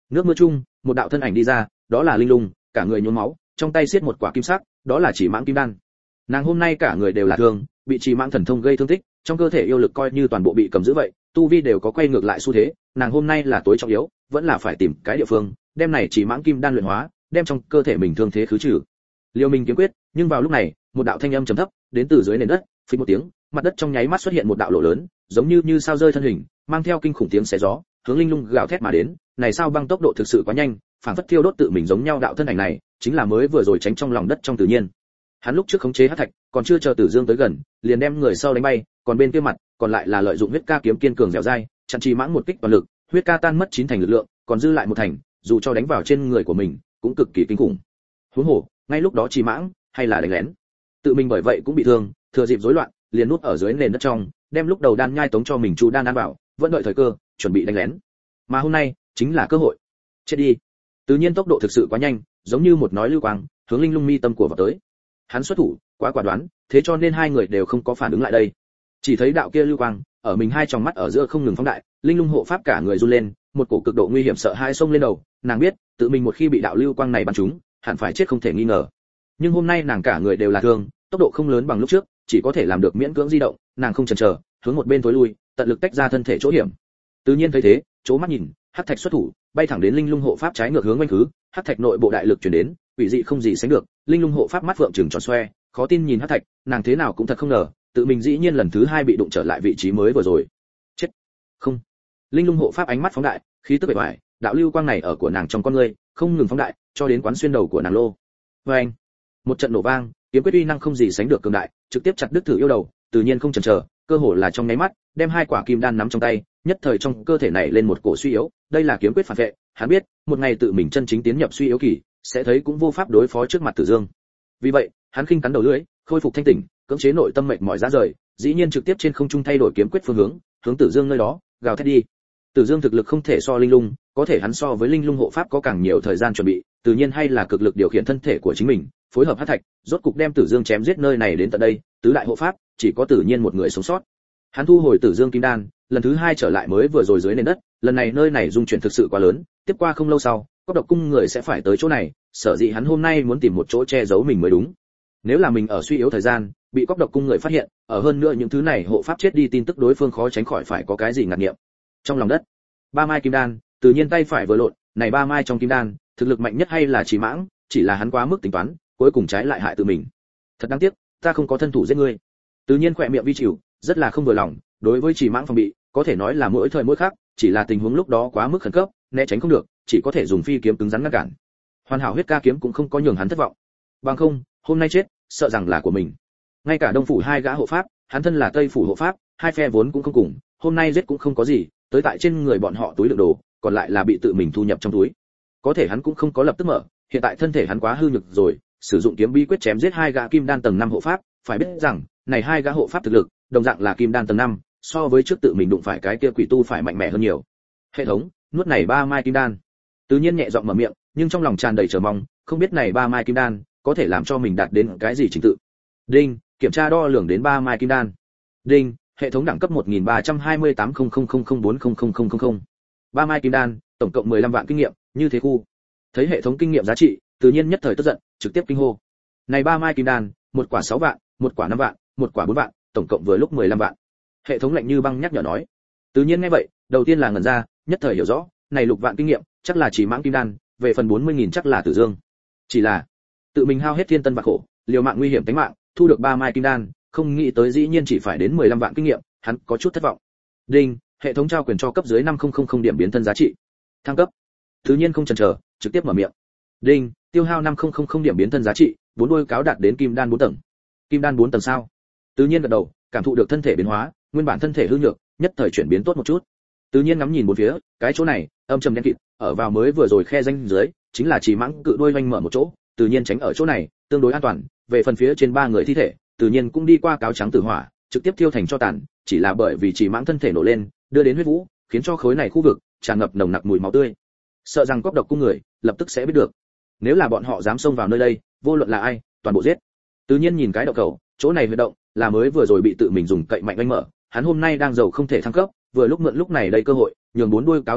Nước mưa chung, một đạo thân ảnh đi ra, đó là Linh Lung, cả người nhuốm máu, trong tay siết một quả kim sắc, đó là chỉ mãng kim đan. Nàng hôm nay cả người đều là thương, bị chỉ mãng thần thông gây thương tích, trong cơ thể yêu lực coi như toàn bộ bị cầm giữ vậy, tu vi đều có quay ngược lại xu thế, nàng hôm nay là tối trọng yếu, vẫn là phải tìm cái địa phương, đem này chỉ mãng kim đan luyện hóa, đem trong cơ thể mình thương thế khứ trừ. Liêu Minh kiếm quyết, nhưng vào lúc này, một đạo thanh âm trầm thấp, đến từ dưới nền đất, phịch một tiếng, mặt đất trong nháy mắt xuất hiện một đạo lỗ lớn, giống như như sao rơi thân hình, mang theo kinh khủng tiếng xé gió, hướng Linh Lung gào thét mà đến, này sao băng tốc độ thực sự quá nhanh, phảng phất thiêu đốt tự mình giống nhau đạo thân ảnh này, chính là mới vừa rồi tránh trong lòng đất trong tự nhiên. Hắn lúc trước khống chế hắc thạch, còn chưa chờ Tử Dương tới gần, liền đem người sau đánh bay, còn bên kia mặt, còn lại là lợi dụng huyết ca kiếm kiên cường dẻo dai, chặn trì mãng một kích toàn lực, huyết ca tan mất chín thành lực lượng, còn dư lại một thành, dù cho đánh vào trên người của mình, cũng cực kỳ kinh khủng. Huống hồ, ngay lúc đó trì mãng, hay là đánh lén, tự mình bởi vậy cũng bị thương, thừa dịp rối loạn, liền núp ở dưới nền đất trong, đem lúc đầu đan nhai tống cho mình chu đan ăn vào, vẫn đợi thời cơ, chuẩn bị đánh lén. Mà hôm nay, chính là cơ hội. Chết đi. Tự nhiên tốc độ thực sự quá nhanh, giống như một nói lưu quang, hướng Linh Lung mi tâm của vào tới. Hắn xuất thủ, quá quả đoán, thế cho nên hai người đều không có phản ứng lại đây. Chỉ thấy đạo kia lưu quang, ở mình hai tròng mắt ở giữa không ngừng phóng đại, Linh Lung hộ pháp cả người run lên, một cổ cực độ nguy hiểm sợ hãi xông lên đầu, nàng biết, tự mình một khi bị đạo lưu quang này bắn trúng, hẳn phải chết không thể nghi ngờ. Nhưng hôm nay nàng cả người đều là thương, tốc độ không lớn bằng lúc trước, chỉ có thể làm được miễn cưỡng di động, nàng không chần chờ, hướng một bên tối lui, tận lực tách ra thân thể chỗ hiểm. Tự nhiên thấy thế, chố mắt nhìn, hắc thạch xuất thủ, bay thẳng đến Linh Lung hộ pháp trái ngược hướng quanh khứ, hắc thạch nội bộ đại lực truyền đến, quỷ dị không gì sánh được, Linh Lung hộ pháp mắt vượng trừng tròn xoe, khó tin nhìn hắc thạch, nàng thế nào cũng thật không ngờ, tự mình dĩ nhiên lần thứ hai bị đụng trở lại vị trí mới vừa rồi. Chết. Không. Linh Lung hộ pháp ánh mắt phóng đại, khí tức bề ngoài, đạo lưu quang này ở của nàng trong con ngươi, không ngừng phóng đại, cho đến quán xuyên đầu của nàng lô. Oeng. Một trận nổ vang, kiếm quyết uy năng không gì sánh được cường đại, trực tiếp chặt đứt thử yêu đầu, tự nhiên không chần chờ, cơ hồ là trong nháy mắt, đem hai quả kim đan nắm trong tay, nhất thời trong cơ thể này lên một cổ suy yếu, đây là kiếm quyết phản vệ, hắn biết, một ngày tự mình chân chính tiến nhập suy yếu kỳ, sẽ thấy cũng vô pháp đối phó trước mặt Tử Dương. Vì vậy, hắn khinh cắn đầu lưỡi, khôi phục thanh tỉnh, cưỡng chế nội tâm mệt mỏi ra rời, dĩ nhiên trực tiếp trên không trung thay đổi kiếm quyết phương hướng, hướng Tử Dương nơi đó, gào thét đi. Tử Dương thực lực không thể so Linh Lung, có thể hắn so với Linh Lung hộ pháp có càng nhiều thời gian chuẩn bị, tự nhiên hay là cực lực điều khiển thân thể của chính mình, phối hợp hắc thạch, rốt cục đem Tử Dương chém giết nơi này đến tận đây, tứ đại hộ pháp, chỉ có Tử Nhiên một người sống sót. Hắn thu hồi Tử Dương kim đan, lần thứ hai trở lại mới vừa rồi dưới nền đất, lần này nơi này dung chuyển thực sự quá lớn, tiếp qua không lâu sau, Cốc Độc cung người sẽ phải tới chỗ này, sở dĩ hắn hôm nay muốn tìm một chỗ che giấu mình mới đúng. Nếu là mình ở suy yếu thời gian, bị Cốc Độc cung người phát hiện, ở hơn nữa những thứ này hộ pháp chết đi tin tức đối phương khó tránh khỏi phải có cái gì ngạc nghiệm. Trong lòng đất, ba mai kim đan, Tự Nhiên tay phải vừa lộn, này ba mai trong kim đan, thực lực mạnh nhất hay là Chỉ Mãng, chỉ là hắn quá mức tính toán, cuối cùng trái lại hại tự mình. Thật đáng tiếc, ta không có thân thủ giết ngươi. Tự Nhiên khỏe miệng vi chịu, rất là không vừa lòng, đối với Chỉ Mãng phòng bị, có thể nói là mỗi thời mỗi khác, chỉ là tình huống lúc đó quá mức khẩn cấp, né tránh không được, chỉ có thể dùng phi kiếm cứng rắn ngăn cản. Hoàn hảo huyết ca kiếm cũng không có nhường hắn thất vọng. Bằng không, hôm nay chết, sợ rằng là của mình. Ngay cả Đông phủ hai gã hộ pháp, hắn thân là Tây phủ hộ pháp, hai phe vốn cũng không cùng, hôm nay giết cũng không có gì, tới tại trên người bọn họ túi đựng đồ, còn lại là bị tự mình thu nhập trong túi. Có thể hắn cũng không có lập tức mở, hiện tại thân thể hắn quá hư nhược rồi, sử dụng kiếm bí quyết chém giết hai gã kim đan tầng năm hộ pháp, phải biết rằng, này hai gã hộ pháp thực lực, đồng dạng là kim đan tầng năm, so với trước tự mình đụng phải cái kia quỷ tu phải mạnh mẽ hơn nhiều. Hệ thống, nuốt này ba mai kim đan. Tự Nhiên nhẹ giọng mở miệng, nhưng trong lòng tràn đầy chờ mong, không biết này ba mai kim đan có thể làm cho mình đạt đến cái gì trình tự. Đinh, kiểm tra đo lường đến ba mai kim đan. Đinh, hệ thống đẳng cấp một nghìn ba trăm hai mươi tám không không không không bốn không không không không không. ba mai kim đan, tổng cộng mười lăm vạn kinh nghiệm, như thế khu. Thấy hệ thống kinh nghiệm giá trị, Tự Nhiên nhất thời tức giận, trực tiếp kinh hô. Này ba mai kim đan, một quả sáu vạn, một quả năm vạn, một quả bốn vạn, tổng cộng vừa lúc mười lăm vạn. Hệ thống lạnh như băng nhắc nhở nói. Tự Nhiên nghe vậy, đầu tiên là ngẩn ra, nhất thời hiểu rõ, này lục vạn kinh nghiệm, chắc là Chỉ Mãng kim đan, về phần bốn mươi nghìn chắc là Tử Dương. Chỉ là, tự mình hao hết thiên tân và khổ, liều mạng nguy hiểm tính mạng, thu được ba mai kim đan, không nghĩ tới dĩ nhiên chỉ phải đến mười lăm vạn kinh nghiệm, hắn có chút thất vọng. Đinh, hệ thống trao quyền cho cấp dưới năm nghìn điểm biến thân giá trị. Thăng cấp. Tự Nhiên không chần chờ, trực tiếp mở miệng. Đinh, tiêu hao năm nghìn điểm biến thân giá trị, bốn đôi cáo đạt đến kim đan bốn tầng. Kim đan bốn tầng sao? Tự Nhiên gật đầu, cảm thụ được thân thể biến hóa, nguyên bản thân thể hư nhược, nhất thời chuyển biến tốt một chút. Tự Nhiên ngắm nhìn bốn phía, cái chỗ này, âm trầm đen kịt, ở vào mới vừa rồi khe danh dưới, chính là Chỉ Mãng cự đuôi vành mở một chỗ, Tự Nhiên tránh ở chỗ này, tương đối an toàn. Về phần phía trên ba người thi thể, Tự Nhiên cũng đi qua cáo trắng tử hỏa, trực tiếp thiêu thành cho tàn, chỉ là bởi vì Chỉ Mãng thân thể nổ lên, đưa đến huyết vũ, khiến cho khối này khu vực tràn ngập nồng nặc mùi máu tươi. Sợ rằng Cốc Độc cung người lập tức sẽ biết được. Nếu là bọn họ dám xông vào nơi đây, vô luận là ai, toàn bộ giết. Tự Nhiên nhìn cái động cầu, chỗ này huyệt động là mới vừa rồi bị tự mình dùng cậy mạnh oanh mở, hắn hôm nay đang giàu không thể thăng cấp, vừa lúc mượn lúc này đây cơ hội, nhường bốn đuôi cáo thăng cấp,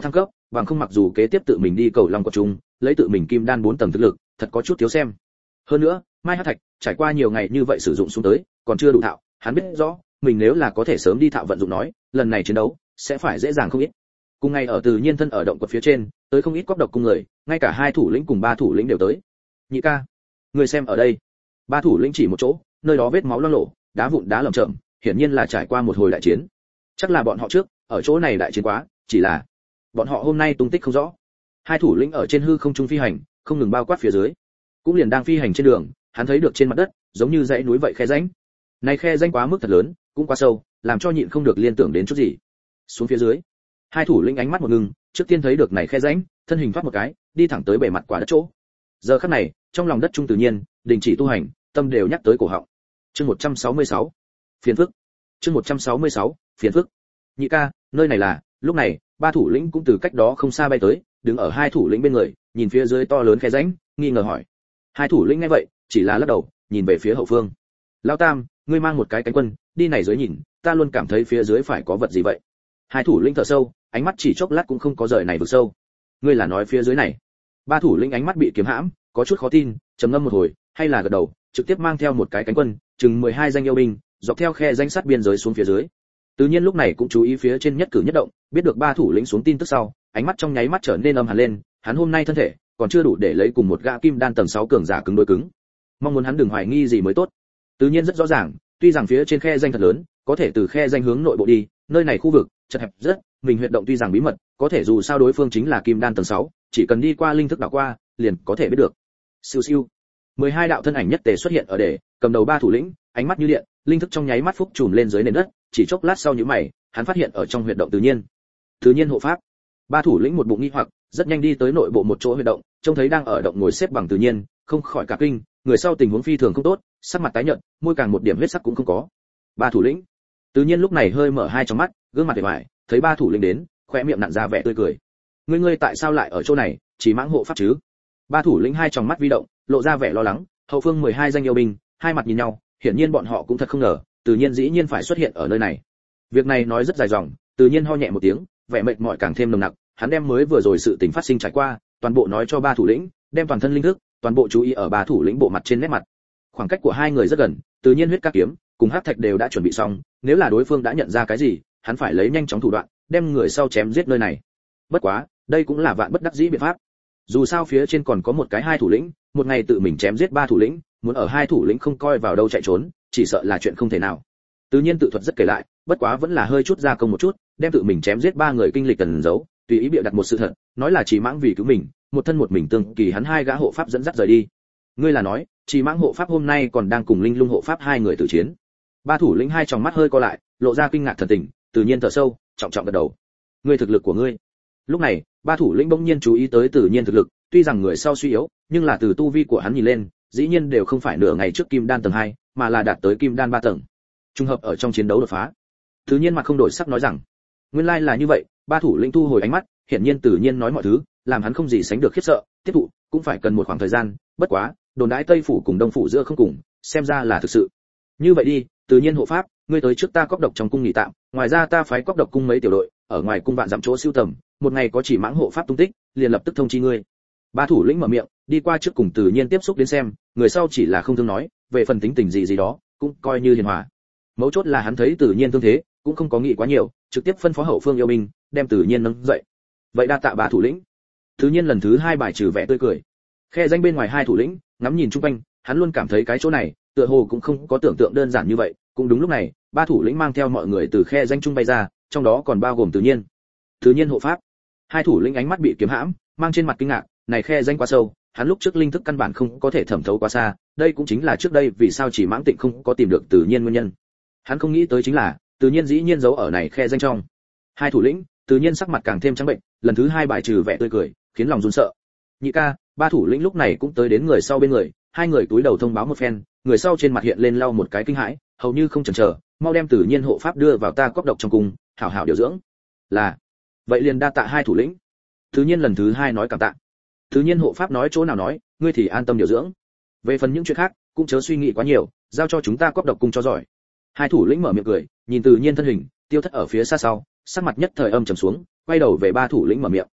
bằng không mặc dù kế tiếp tự mình đi cầu long quật trung, lấy tự mình kim đan bốn tầng thực lực, thật có chút thiếu xem. Hơn nữa, Mai Hắc Thạch trải qua nhiều ngày như vậy sử dụng xuống tới, còn chưa đủ thạo, hắn biết rõ, mình nếu là có thể sớm đi thạo vận dụng nói, lần này chiến đấu sẽ phải dễ dàng không ít. Cùng ngày ở Từ Nhiên thân ở động quật phía trên, tới không ít cóc độc cung người, ngay cả hai thủ lĩnh cùng ba thủ lĩnh đều tới. Nhị ca, người xem ở đây. Ba thủ lĩnh chỉ một chỗ, nơi đó vết máu loang lổ, đá vụn đá lởm chởm, hiển nhiên là trải qua một hồi đại chiến. Chắc là bọn họ trước, ở chỗ này đại chiến quá, chỉ là bọn họ hôm nay tung tích không rõ. Hai thủ lĩnh ở trên hư không trung phi hành, không ngừng bao quát phía dưới. Cũng liền đang phi hành trên đường, hắn thấy được trên mặt đất, giống như dãy núi vậy khe rãnh. Này khe rãnh quá mức thật lớn, cũng quá sâu, làm cho nhịn không được liên tưởng đến chút gì. Xuống phía dưới, hai thủ lĩnh ánh mắt một ngừng, trước tiên thấy được này khe rãnh, thân hình thoát một cái, đi thẳng tới bề mặt quả đất chỗ. Giờ khắc này, trong lòng đất trung tự nhiên, đình chỉ tu hành, tâm đều nhắc tới cổ họng. Chương một trăm sáu mươi sáu, phiền phức. Chương một trăm sáu mươi sáu, phiền phức. Nhị ca, nơi này là, lúc này, ba thủ lĩnh cũng từ cách đó không xa bay tới, đứng ở hai thủ lĩnh bên người, nhìn phía dưới to lớn khe rãnh, nghi ngờ hỏi. Hai thủ lĩnh nghe vậy, chỉ là lắc đầu, nhìn về phía hậu phương. Lão Tam, ngươi mang một cái cánh quân, đi này dưới nhìn, ta luôn cảm thấy phía dưới phải có vật gì vậy. Hai thủ lĩnh thở sâu, ánh mắt chỉ chốc lát cũng không có rời này vực sâu. Ngươi là nói phía dưới này? Ba thủ lĩnh ánh mắt bị kiếm hãm, có chút khó tin, trầm ngâm một hồi, hay là gật đầu, trực tiếp mang theo một cái cánh quân, chừng mười hai danh yêu binh, dọc theo khe rãnh sắt biên giới xuống phía dưới. Tự nhiên lúc này cũng chú ý phía trên nhất cử nhất động, biết được ba thủ lĩnh xuống tin tức sau, ánh mắt trong nháy mắt trở nên âm hàn lên, hắn hôm nay thân thể còn chưa đủ để lấy cùng một gã kim đan tầng sáu cường giả cứng đối cứng. Mong muốn hắn đừng hoài nghi gì mới tốt. Tự nhiên rất rõ ràng, tuy rằng phía trên khe rãnh thật lớn, có thể từ khe rãnh hướng nội bộ đi, nơi này khu vực chật hẹp rất, mình huyệt động tuy rằng bí mật, có thể dù sao đối phương chính là kim đan tầng sáu, chỉ cần đi qua linh thức đảo qua, liền có thể biết được. Siêu siêu. mười hai đạo thân ảnh nhất tề xuất hiện ở để, cầm đầu ba thủ lĩnh, ánh mắt như điện, linh thức trong nháy mắt phúc trùm lên dưới nền đất, chỉ chốc lát sau nhíu mày, hắn phát hiện ở trong huyệt động tự nhiên. Tự nhiên hộ pháp. Ba thủ lĩnh một bụng nghi hoặc, rất nhanh đi tới nội bộ một chỗ huyệt động, trông thấy đang ở động ngồi xếp bằng tự nhiên, không khỏi cả kinh, người sau tình huống phi thường không tốt, sắc mặt tái nhợt, môi càng một điểm huyết sắc cũng không có. Ba thủ lĩnh. Tự nhiên lúc này hơi mở hai tròng mắt, gương mặt vẻ vải, thấy ba thủ lĩnh đến, khóe miệng nặn ra vẻ tươi cười. Ngươi ngươi tại sao lại ở chỗ này, chỉ mãng hộ pháp chứ? Ba thủ lĩnh hai tròng mắt vi động, lộ ra vẻ lo lắng, hậu phương mười hai danh yêu binh, hai mặt nhìn nhau, hiển nhiên bọn họ cũng thật không ngờ, tự nhiên dĩ nhiên phải xuất hiện ở nơi này. Việc này nói rất dài dòng, tự nhiên ho nhẹ một tiếng, vẻ mệt mỏi càng thêm nồng nặc, hắn đem mới vừa rồi sự tình phát sinh trải qua, toàn bộ nói cho ba thủ lĩnh, đem toàn thân linh thức, toàn bộ chú ý ở ba thủ lĩnh bộ mặt trên nét mặt. Khoảng cách của hai người rất gần, tự nhiên huyết các kiếm cùng hắc thạch đều đã chuẩn bị xong, nếu là đối phương đã nhận ra cái gì, hắn phải lấy nhanh chóng thủ đoạn, đem người sau chém giết nơi này. Bất quá, đây cũng là vạn bất đắc dĩ biện pháp. Dù sao phía trên còn có một cái hai thủ lĩnh, một ngày tự mình chém giết ba thủ lĩnh, muốn ở hai thủ lĩnh không coi vào đâu chạy trốn, chỉ sợ là chuyện không thể nào. Tự nhiên tự thuật rất kể lại, bất quá vẫn là hơi chút gia công một chút, đem tự mình chém giết ba người kinh lịch cần giấu, tùy ý bịa đặt một sự thật, nói là Chỉ Mãng vì cứu mình, một thân một mình tương kỳ hắn hai gã hộ pháp dẫn dắt rời đi. Ngươi là nói, Chỉ Mãng hộ pháp hôm nay còn đang cùng Linh Lung hộ pháp hai người tử chiến? Ba thủ lĩnh hai tròng mắt hơi co lại, lộ ra kinh ngạc thần tình, tự nhiên thở sâu, trọng trọng gật đầu. Ngươi thực lực của ngươi. Lúc này, ba thủ lĩnh bỗng nhiên chú ý tới tự nhiên thực lực, tuy rằng người sau suy yếu, nhưng là từ tu vi của hắn nhìn lên, dĩ nhiên đều không phải nửa ngày trước kim đan tầng hai, mà là đạt tới kim đan ba tầng. Trùng hợp ở trong chiến đấu đột phá. Tự nhiên mặt không đổi sắc nói rằng, nguyên lai là như vậy. Ba thủ lĩnh thu hồi ánh mắt, hiển nhiên tự nhiên nói mọi thứ, làm hắn không gì sánh được khiếp sợ, tiếp thụ cũng phải cần một khoảng thời gian, bất quá, đồn đãi Tây phủ cùng Đông phủ giữa không cùng, xem ra là thực sự. Như vậy đi, tự nhiên hộ pháp, ngươi tới trước ta cóc độc trong cung nghỉ tạm, ngoài ra ta phái cóc độc cung mấy tiểu đội, ở ngoài cung vạn dặm chỗ siêu tầm, một ngày có Chỉ Mãng hộ pháp tung tích, liền lập tức thông chi ngươi. Ba thủ lĩnh mở miệng, đi qua trước cùng tự nhiên tiếp xúc đến xem, người sau chỉ là không thương nói, về phần tính tình gì gì đó, cũng coi như hiền hòa. Mấu chốt là hắn thấy tự nhiên tương thế, cũng không có nghĩ quá nhiều, trực tiếp phân phó hậu phương yêu binh, đem tự nhiên nâng dậy. Vậy đa tạ ba thủ lĩnh. Tự nhiên lần thứ hai bài trừ vẻ tươi cười. Khe danh bên ngoài hai thủ lĩnh, ngắm nhìn chung quanh, hắn luôn cảm thấy cái chỗ này, tựa hồ cũng không có tưởng tượng đơn giản như vậy. Cũng đúng lúc này, ba thủ lĩnh mang theo mọi người từ khe danh trung bay ra, trong đó còn bao gồm tự nhiên. Tự nhiên hộ pháp. Hai thủ lĩnh ánh mắt bị kiếm hãm, mang trên mặt kinh ngạc, này khe danh quá sâu, hắn lúc trước linh thức căn bản không có thể thẩm thấu quá xa, đây cũng chính là trước đây vì sao Chỉ Mãng Tịnh không có tìm được tự nhiên nguyên nhân. Hắn không nghĩ tới chính là, tự nhiên dĩ nhiên giấu ở này khe danh trong. Hai thủ lĩnh, tự nhiên sắc mặt càng thêm trắng bệnh, lần thứ hai bài trừ vẻ tươi cười, khiến lòng run sợ. Nhị ca, ba thủ lĩnh lúc này cũng tới đến người sau bên người, hai người túi đầu thông báo một phen, người sau trên mặt hiện lên lau một cái kinh hãi, hầu như không chần chờ, mau đem tự nhiên hộ pháp đưa vào ta cóc độc trong cung, hảo hảo điều dưỡng. Là, vậy liền đa tạ hai thủ lĩnh. Tự nhiên lần thứ hai nói cảm tạ. Tự nhiên hộ pháp nói chỗ nào nói, ngươi thì an tâm điều dưỡng. Về phần những chuyện khác, cũng chớ suy nghĩ quá nhiều, giao cho chúng ta cóc độc cung cho giỏi. Hai thủ lĩnh mở miệng cười, nhìn tự nhiên thân hình tiêu thất ở phía xa sau, sắc mặt nhất thời âm trầm xuống, quay đầu về ba thủ lĩnh mở miệng.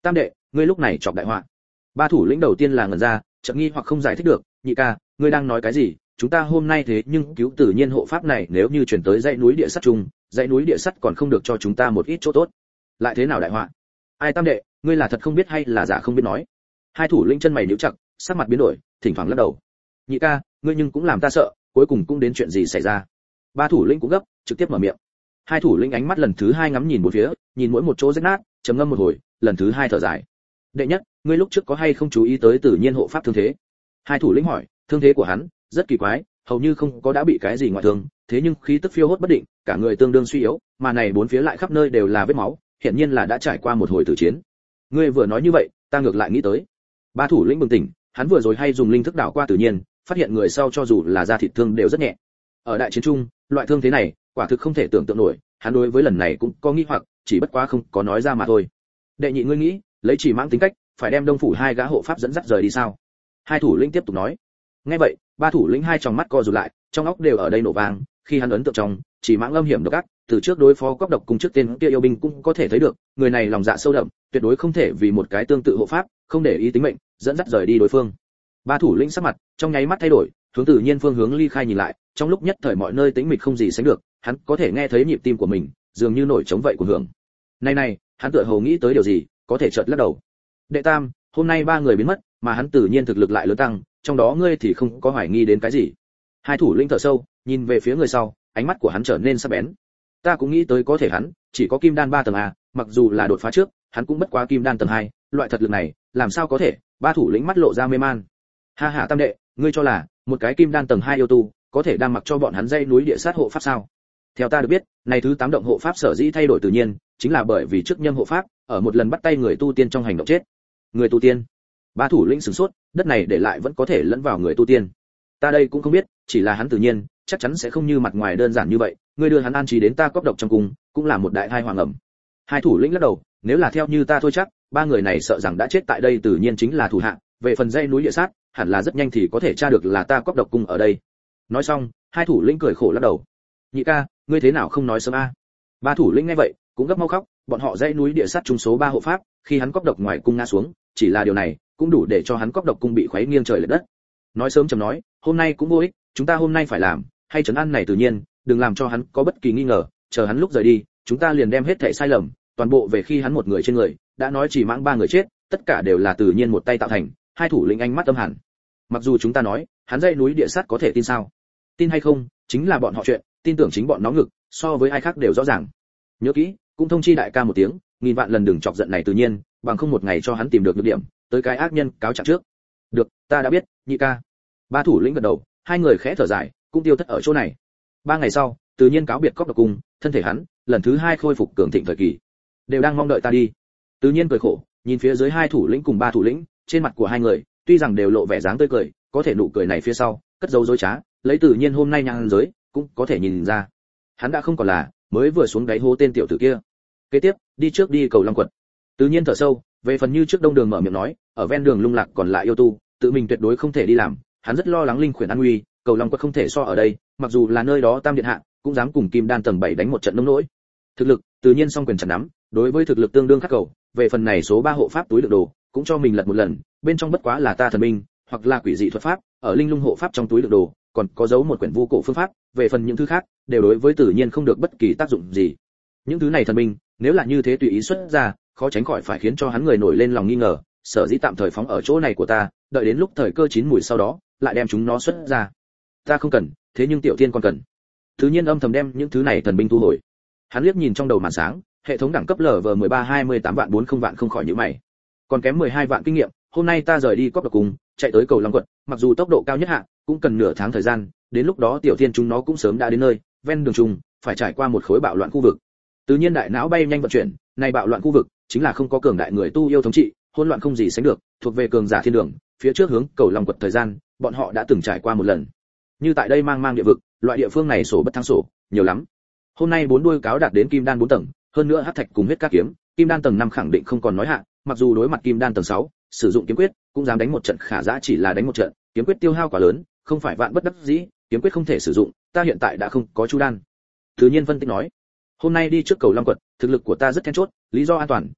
tam đệ, ngươi lúc này chọc đại họa. Ba thủ lĩnh đầu tiên là ngẩn ra, chợt nghi hoặc không giải thích được, nhị ca, ngươi đang nói cái gì? Chúng ta hôm nay thế nhưng cứu tự nhiên hộ pháp này nếu như chuyển tới dãy núi địa sắt trung, dãy núi địa sắt còn không được cho chúng ta một ít chỗ tốt. Lại thế nào đại họa? Ai tam đệ, ngươi là thật không biết hay là giả không biết nói? Hai thủ lĩnh chân mày nhíu chặt, sắc mặt biến đổi, thỉnh thoảng lắc đầu. Nhị ca, ngươi nhưng cũng làm ta sợ, cuối cùng cũng đến chuyện gì xảy ra? Ba thủ lĩnh cũng gấp, trực tiếp mở miệng. Hai thủ lĩnh ánh mắt lần thứ hai ngắm nhìn bốn phía, nhìn mỗi một chỗ rách nát, trầm ngâm một hồi, lần thứ hai thở dài. Đệ nhất, ngươi lúc trước có hay không chú ý tới tự nhiên hộ pháp thương thế? Hai thủ lĩnh hỏi, thương thế của hắn rất kỳ quái, hầu như không có đã bị cái gì ngoại thương, thế nhưng khí tức phiêu hốt bất định, cả người tương đương suy yếu, mà này bốn phía lại khắp nơi đều là vết máu, hiển nhiên là đã trải qua một hồi tử chiến. Ngươi vừa nói như vậy, ta ngược lại nghĩ tới. Ba thủ lĩnh bừng tỉnh, hắn vừa rồi hay dùng linh thức đảo qua tự nhiên, phát hiện người sau cho dù là da thịt thương đều rất nhẹ. Ở đại chiến trung, loại thương thế này, quả thực không thể tưởng tượng nổi, hắn đối với lần này cũng có nghi hoặc, chỉ bất quá không có nói ra mà thôi. Đệ nhị ngươi nghĩ, lấy chỉ mãng tính cách, phải đem đông phủ hai gã hộ pháp dẫn dắt rời đi sao? Hai thủ lĩnh tiếp tục nói. Nghe vậy, ba thủ lĩnh hai tròng mắt co rụt lại, trong óc đều ở đây nổ vang, khi hắn ấn tượng trong, chỉ mãng âm hiểm độc ác, từ trước đối phó cốc độc cùng trước tên kia yêu binh cũng có thể thấy được, người này lòng dạ sâu đậm, tuyệt đối không thể vì một cái tương tự hộ pháp, không để ý tính mệnh, dẫn dắt rời đi đối phương. Ba thủ lĩnh sắc mặt trong nháy mắt thay đổi, hướng tự nhiên phương hướng ly khai nhìn lại, trong lúc nhất thời mọi nơi tĩnh mịch không gì sánh được, hắn có thể nghe thấy nhịp tim của mình, dường như nổi trống vậy của hưởng. Này này, hắn tựa hồ nghĩ tới điều gì, có thể chợt lắc đầu. Đệ tam, hôm nay ba người biến mất, mà hắn tự nhiên thực lực lại lớn tăng, trong đó ngươi thì không có hoài nghi đến cái gì? Hai thủ lĩnh thở sâu, nhìn về phía người sau, ánh mắt của hắn trở nên sắc bén. Ta cũng nghĩ tới có thể hắn chỉ có kim đan ba tầng a, mặc dù là đột phá trước, hắn cũng bất quá kim đan tầng hai, loại thật lực này, làm sao có thể? Ba thủ lĩnh mắt lộ ra mê man. Ha ha tam đệ, ngươi cho là một cái kim đan tầng hai yêu tu, có thể đang mặc cho bọn hắn dây núi địa sát hộ pháp sao? Theo ta được biết, này thứ tám động hộ pháp sở dĩ thay đổi tự nhiên, chính là bởi vì trước nhâm hộ pháp ở một lần bắt tay người tu tiên trong hành động chết. Người tu tiên? Ba thủ lĩnh sửng sốt, đất này để lại vẫn có thể lẫn vào người tu tiên. Ta đây cũng không biết, chỉ là hắn tự nhiên, chắc chắn sẽ không như mặt ngoài đơn giản như vậy, ngươi đưa hắn an trí đến ta cốc độc trong cung, cũng là một đại tai hoàng ẩm. Hai thủ lĩnh lắc đầu, nếu là theo như ta thôi chắc, ba người này sợ rằng đã chết tại đây tự nhiên chính là thủ hạ, về phần dây núi địa sát, hẳn là rất nhanh thì có thể tra được là ta cốc độc cung ở đây. Nói xong, hai thủ lĩnh cười khổ lắc đầu. Nhị ca, ngươi thế nào không nói sớm a? Ba thủ lĩnh nghe vậy, cũng gấp mau khóc, bọn họ dây núi địa sát trung số ba hộ pháp, khi hắn cốc độc ngoài cung ngã xuống, chỉ là điều này, cũng đủ để cho hắn cốc độc cung bị khuấy nghiêng trời lệch đất. Nói sớm chậm nói, hôm nay cũng vô ích, chúng ta hôm nay phải làm, hay trấn an này tự nhiên, đừng làm cho hắn có bất kỳ nghi ngờ, chờ hắn lúc rời đi, chúng ta liền đem hết thảy sai lầm, toàn bộ về khi hắn một người trên người, đã nói chỉ mãng ba người chết, tất cả đều là tự nhiên một tay tạo thành. Hai thủ lĩnh ánh mắt âm hẳn. Mặc dù chúng ta nói, hắn dây núi địa sát có thể tin sao? Tin hay không, chính là bọn họ chuyện, tin tưởng chính bọn nó ngực, so với ai khác đều rõ ràng. Nhớ kỹ, cũng thông chi đại ca một tiếng, nghìn vạn lần đừng chọc giận này tự nhiên, bằng không một ngày cho hắn tìm được nhược điểm, tới cái ác nhân cáo trạng trước. Được, ta đã biết, nhị ca. Ba thủ lĩnh gật đầu, hai người khẽ thở dài, cũng tiêu thất ở chỗ này. Ba ngày sau, tự nhiên cáo biệt cốc độc cung, thân thể hắn lần thứ hai khôi phục cường thịnh thời kỳ. Đều đang mong đợi ta đi. Tự nhiên cười khổ, nhìn phía dưới hai thủ lĩnh cùng ba thủ lĩnh, trên mặt của hai người, tuy rằng đều lộ vẻ dáng tươi cười, có thể nụ cười này phía sau, cất dấu dối trá, lấy tự nhiên hôm nay nhang giới, cũng có thể nhìn ra. Hắn đã không còn là mới vừa xuống đáy hố tên tiểu tử kia. Kế tiếp, đi trước đi cầu Long Quật. Tự nhiên thở sâu, về phần như trước đông đường mở miệng nói, ở ven đường lung lạc còn lại yêu tu, tự mình tuyệt đối không thể đi làm, hắn rất lo lắng linh khuyển an nguy, cầu Long Quật không thể so ở đây, mặc dù là nơi đó tam điện hạ, cũng dám cùng kim đan tầng bảy đánh một trận nông nỗi. Thực lực, tự nhiên song quyền chặt nắm, đối với thực lực tương đương khắc cầu, về phần này số ba hộ pháp túi đựng đồ, cũng cho mình lật một lần, bên trong bất quá là ta thần minh, hoặc là quỷ dị thuật pháp, ở linh lung hộ pháp trong túi đựng đồ, còn có giấu một quyển vu cổ phương pháp, về phần những thứ khác, đều đối với tự nhiên không được bất kỳ tác dụng gì. Những thứ này thần minh, nếu là như thế tùy ý xuất ra, khó tránh khỏi phải khiến cho hắn người nổi lên lòng nghi ngờ, sở dĩ tạm thời phóng ở chỗ này của ta, đợi đến lúc thời cơ chín mùi sau đó, lại đem chúng nó xuất ra. Ta không cần, thế nhưng tiểu tiên còn cần. Thứ nhiên âm thầm đem những thứ này thần binh thu hồi. Hắn liếc nhìn trong đầu màn sáng, hệ thống đẳng cấp lv mười ba hai mươi tám vạn bốn mươi vạn không khỏi nhíu mày. Còn kém mười hai vạn kinh nghiệm, hôm nay ta rời đi cốc độc cùng, chạy tới cầu Long Quật, mặc dù tốc độ cao nhất hạ, cũng cần nửa tháng thời gian, đến lúc đó tiểu tiên chúng nó cũng sớm đã đến nơi, ven đường trùng, phải trải qua một khối bạo loạn khu vực. Tự nhiên đại não bay nhanh vận chuyển, này bạo loạn khu vực chính là không có cường đại người tu yêu thống trị, hỗn loạn không gì sánh được, thuộc về cường giả thiên đường, phía trước hướng cầu Long Quật thời gian, bọn họ đã từng trải qua một lần. Như tại đây mang mang địa vực, loại địa phương này sổ bất thắng sổ, nhiều lắm. Hôm nay bốn đuôi cáo đạt đến kim đan bốn tầng, hơn nữa hắc thạch cùng huyết các kiếm, kim đan tầng năm khẳng định không còn nói hạ, mặc dù đối mặt kim đan tầng sáu, sử dụng kiếm quyết, cũng dám đánh một trận khả dã chỉ là đánh một trận, kiếm quyết tiêu hao quá lớn, không phải vạn bất đắc dĩ, kiếm quyết không thể sử dụng, ta hiện tại đã không có chu đan. Tự nhiên phân tích nói, hôm nay đi trước cầu Long Quật, thực lực của ta rất then chốt, lý do an toàn,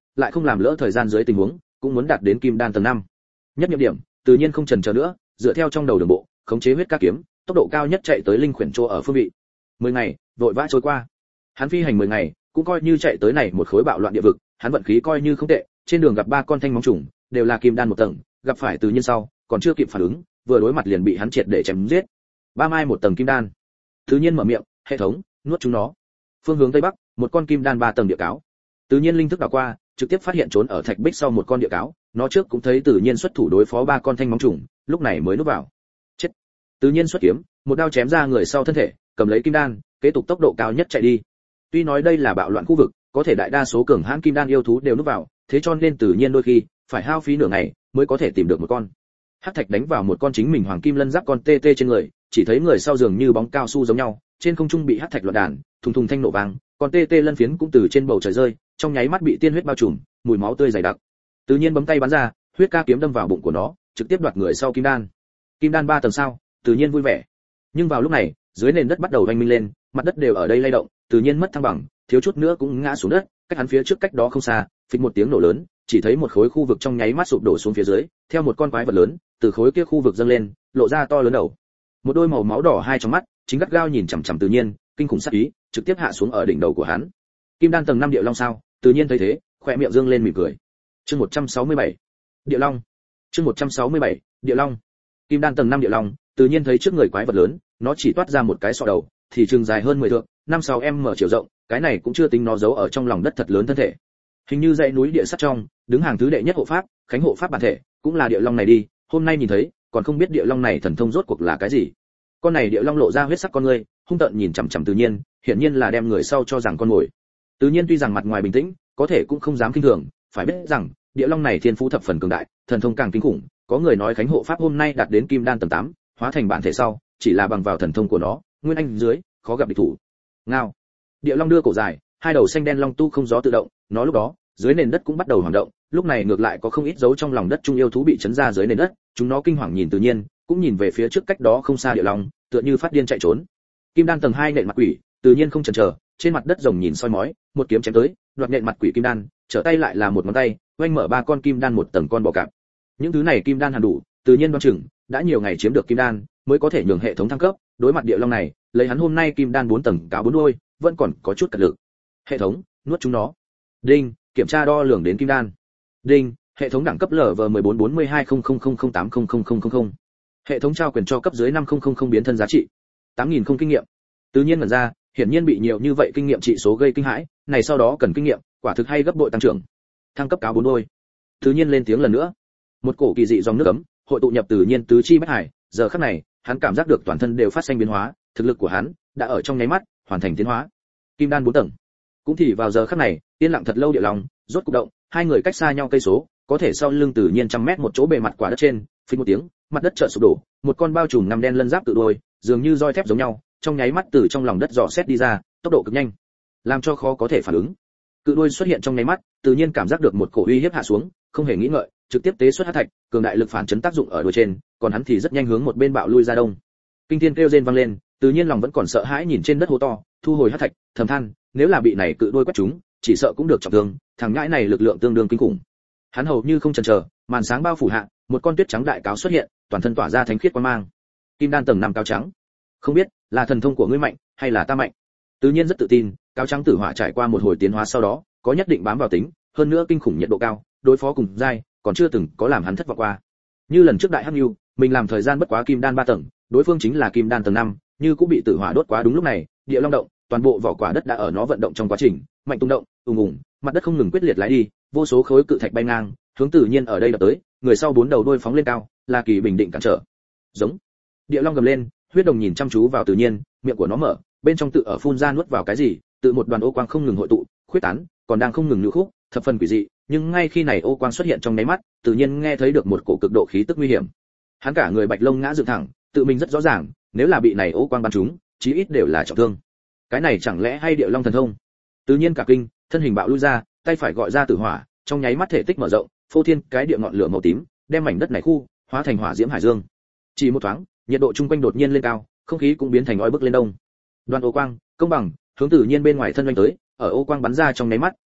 lại không làm lỡ thời gian dưới tình huống, cũng muốn đạt đến kim đan tầng năm. Nhất nhiệm điểm, tự nhiên không chần chờ nữa, dựa theo trong đầu đường bộ, khống chế huyết ca kiếm, tốc độ cao nhất chạy tới linh khuyển chỗ ở phương vị. mười ngày, vội vã trôi qua. Hắn phi hành mười ngày, cũng coi như chạy tới này một khối bạo loạn địa vực, hắn vận khí coi như không tệ, trên đường gặp ba con thanh móng trùng, đều là kim đan một tầng, gặp phải tự nhiên sau, còn chưa kịp phản ứng, vừa đối mặt liền bị hắn triệt để chém giết. Ba mai một tầng kim đan. Tự nhiên mở miệng, hệ thống, nuốt chúng nó. Phương hướng tây bắc, một con kim đan ba tầng địa cáo. Tự nhiên linh thức đảo qua, trực tiếp phát hiện trốn ở thạch bích sau một con địa cáo, nó trước cũng thấy tự nhiên xuất thủ đối phó ba con thanh móng trùng, lúc này mới núp vào. Chết. Tự nhiên xuất kiếm, một đao chém ra người sau thân thể, cầm lấy kim đan, kế tục tốc độ cao nhất chạy đi. Tuy nói đây là bạo loạn khu vực, có thể đại đa số cường hãn kim đan yêu thú đều núp vào, thế cho nên tự nhiên đôi khi phải hao phí nửa ngày mới có thể tìm được một con. Hắc thạch đánh vào một con chính mình hoàng kim lân giáp con tê tê trên người, chỉ thấy người sau dường như bóng cao su giống nhau, trên không trung bị hắc thạch loạn đàn, thùng thùng thanh nổ vang, còn tê tê lân phiến cũng từ trên bầu trời rơi, trong nháy mắt bị tiên huyết bao trùm, mùi máu tươi dày đặc. Tự nhiên bấm tay bắn ra, huyết ca kiếm đâm vào bụng của nó, trực tiếp đoạt người sau kim đan. Kim đan ba tầng sao? Tự nhiên vui vẻ. Nhưng vào lúc này, dưới nền đất bắt đầu vang minh lên, mặt đất đều ở đây lay động, tự nhiên mất thăng bằng, thiếu chút nữa cũng ngã xuống đất, cách hắn phía trước cách đó không xa, phịch một tiếng nổ lớn, chỉ thấy một khối khu vực trong nháy mắt sụp đổ xuống phía dưới, theo một con quái vật lớn, từ khối kia khu vực dâng lên, lộ ra to lớn đầu. Một đôi màu máu đỏ hai trong mắt, chính gắt gao nhìn chằm chằm tự nhiên, kinh khủng sát ý, trực tiếp hạ xuống ở đỉnh đầu của hắn. Kim đan tầng năm địa long sao? Tự nhiên thấy thế, khóe miệng dương lên mỉm cười. Chương một trăm sáu mươi bảy, địa long. Chương một trăm sáu mươi bảy, địa long. Kim đan tầng năm địa long, tự nhiên thấy trước người quái vật lớn, nó chỉ toát ra một cái sọ đầu, thì chừng dài hơn mười thước, năm sáu em mở chiều rộng, cái này cũng chưa tính nó giấu ở trong lòng đất thật lớn thân thể. Hình như dãy núi địa sắt trong, đứng hàng thứ đệ nhất hộ pháp, Khánh hộ pháp bản thể, cũng là địa long này đi, hôm nay nhìn thấy, còn không biết địa long này thần thông rốt cuộc là cái gì. Con này địa long lộ ra huyết sắc con ngươi, hung tợn nhìn chằm chằm tự nhiên, hiển nhiên là đem người sau cho rằng con mồi. Tự nhiên tuy rằng mặt ngoài bình tĩnh, có thể cũng không dám kinh thường, phải biết rằng, địa long này thiên phú thập phần cường đại, thần thông càng kinh khủng, có người nói Khánh hộ pháp hôm nay đạt đến kim đan tầng tám, hóa thành bản thể sau, chỉ là bằng vào thần thông của nó, nguyên anh dưới, khó gặp địch thủ. Ngao. Địa long đưa cổ dài, hai đầu xanh đen long tu không gió tự động, nó lúc đó, dưới nền đất cũng bắt đầu hoạt động, lúc này ngược lại có không ít dấu trong lòng đất trung yêu thú bị chấn ra dưới nền đất, chúng nó kinh hoàng nhìn tự nhiên, cũng nhìn về phía trước cách đó không xa địa long, tựa như phát điên chạy trốn. Kim đan tầng hai nện mặt quỷ, tự nhiên không chần chờ, trên mặt đất rồng nhìn soi mói, một kiếm chém tới, đoạt nện mặt quỷ kim đan, trở tay lại là một ngón tay, oanh mở ba con kim đan một tầng con bò cạp. Những thứ này kim đan hàn đủ, tự nhiên đoán chừng đã nhiều ngày chiếm được kim đan, mới có thể nhường hệ thống thăng cấp, đối mặt địa long này, lấy hắn hôm nay kim đan bốn tầng cáo bốn đuôi, vẫn còn có chút cật lực. Hệ thống, nuốt chúng nó. Đinh, kiểm tra đo lường đến kim đan. Đinh, hệ thống đẳng cấp lv mười bốn bốn hai không không không không tám không không không không không. Hệ thống trao quyền cho cấp dưới năm không không không biến thân giá trị. tám nghìn không kinh nghiệm. Tự nhiên ngẩn ra, hiển nhiên bị nhiều như vậy kinh nghiệm trị số gây kinh hãi, này sau đó cần kinh nghiệm, quả thực hay gấp bội tăng trưởng. Thăng cấp cáo bốn đuôi. Tự nhiên lên tiếng lần nữa. Một cổ kỳ dị dòng nước ấm, hội tụ nhập tự nhiên tứ chi bách hải, giờ khắc này, hắn cảm giác được toàn thân đều phát sinh biến hóa, thực lực của hắn đã ở trong nháy mắt hoàn thành tiến hóa. Kim đan bốn tầng. Cũng thì vào giờ khắc này, yên lặng thật lâu địa long, rốt cục động, hai người cách xa nhau cây số, có thể sau lưng tự nhiên trăm mét một chỗ bề mặt quả đất trên, phình một tiếng, mặt đất chợt sụp đổ, một con bao trùm năm đen lân giáp tự đuôi, dường như roi thép giống nhau, trong nháy mắt từ trong lòng đất dò xét đi ra, tốc độ cực nhanh, làm cho khó có thể phản ứng. Cự đuôi xuất hiện trong nháy mắt, tự nhiên cảm giác được một cổ uy hiếp hạ xuống, không hề nghĩ ngợi, trực tiếp tế xuất hắc thạch, cường đại lực phản chấn tác dụng ở đuôi trên, còn hắn thì rất nhanh hướng một bên bạo lui ra đông. Kinh thiên kêu rên vang lên, tự nhiên lòng vẫn còn sợ hãi nhìn trên đất hố to, thu hồi hắc thạch, thầm than, nếu là bị này cự đuôi quét trúng, chỉ sợ cũng được trọng thương, thằng nhãi này lực lượng tương đương kinh khủng. Hắn hầu như không chần chờ, màn sáng bao phủ hạ, một con tuyết trắng đại cáo xuất hiện, toàn thân tỏa ra thánh khiết quang mang. Kim đan tầng năm cáo trắng. Không biết là thần thông của ngươi mạnh hay là ta mạnh. Tự nhiên rất tự tin, cáo trắng tử hỏa trải qua một hồi tiến hóa sau đó, có nhất định bám vào tính, hơn nữa kinh khủng nhiệt độ cao, đối phó cùng giai, còn chưa từng có làm hắn thất vọng qua. Như lần trước đại hắc nhu, mình làm thời gian bất quá kim đan ba tầng, đối phương chính là kim đan tầng năm, như cũng bị tử hỏa đốt quá đúng lúc này, địa long động, toàn bộ vỏ quả đất đã ở nó vận động trong quá trình, mạnh tung động, ùng ùng, mặt đất không ngừng quyết liệt lái đi, vô số khối cự thạch bay ngang, hướng tự nhiên ở đây đập tới, người sau bốn đầu đuôi phóng lên cao, là kỳ bình định cản trở. Giống. Địa long gầm lên, huyết đồng nhìn chăm chú vào tự nhiên, miệng của nó mở, bên trong tự ở phun ra nuốt vào cái gì, tự một đoàn ô quang không ngừng hội tụ, khuyết tán, còn đang không ngừng nhũ khúc, thập phần quỷ dị, nhưng ngay khi này ô quang xuất hiện trong nháy mắt, tự nhiên nghe thấy được một cổ cực độ khí tức nguy hiểm. Hắn cả người bạch lông ngã dựng thẳng, tự mình rất rõ ràng, nếu là bị này ô quang bắn trúng, chí ít đều là trọng thương. Cái này chẳng lẽ hay địa long thần thông? Tự nhiên cả kinh, thân hình bạo lui ra, tay phải gọi ra tử hỏa, trong nháy mắt thể tích mở rộng, phô thiên cái địa ngọn lửa màu tím, đem mảnh đất này khu hóa thành hỏa diễm hải dương. Chỉ một thoáng, nhiệt độ trung quanh đột nhiên lên cao, không khí cũng biến thành oi bức lên đông. Đoàn ô quang, công bằng, hướng tự nhiên bên ngoài thân doanh tới, ở ô quang bắn ra trong nháy mắt,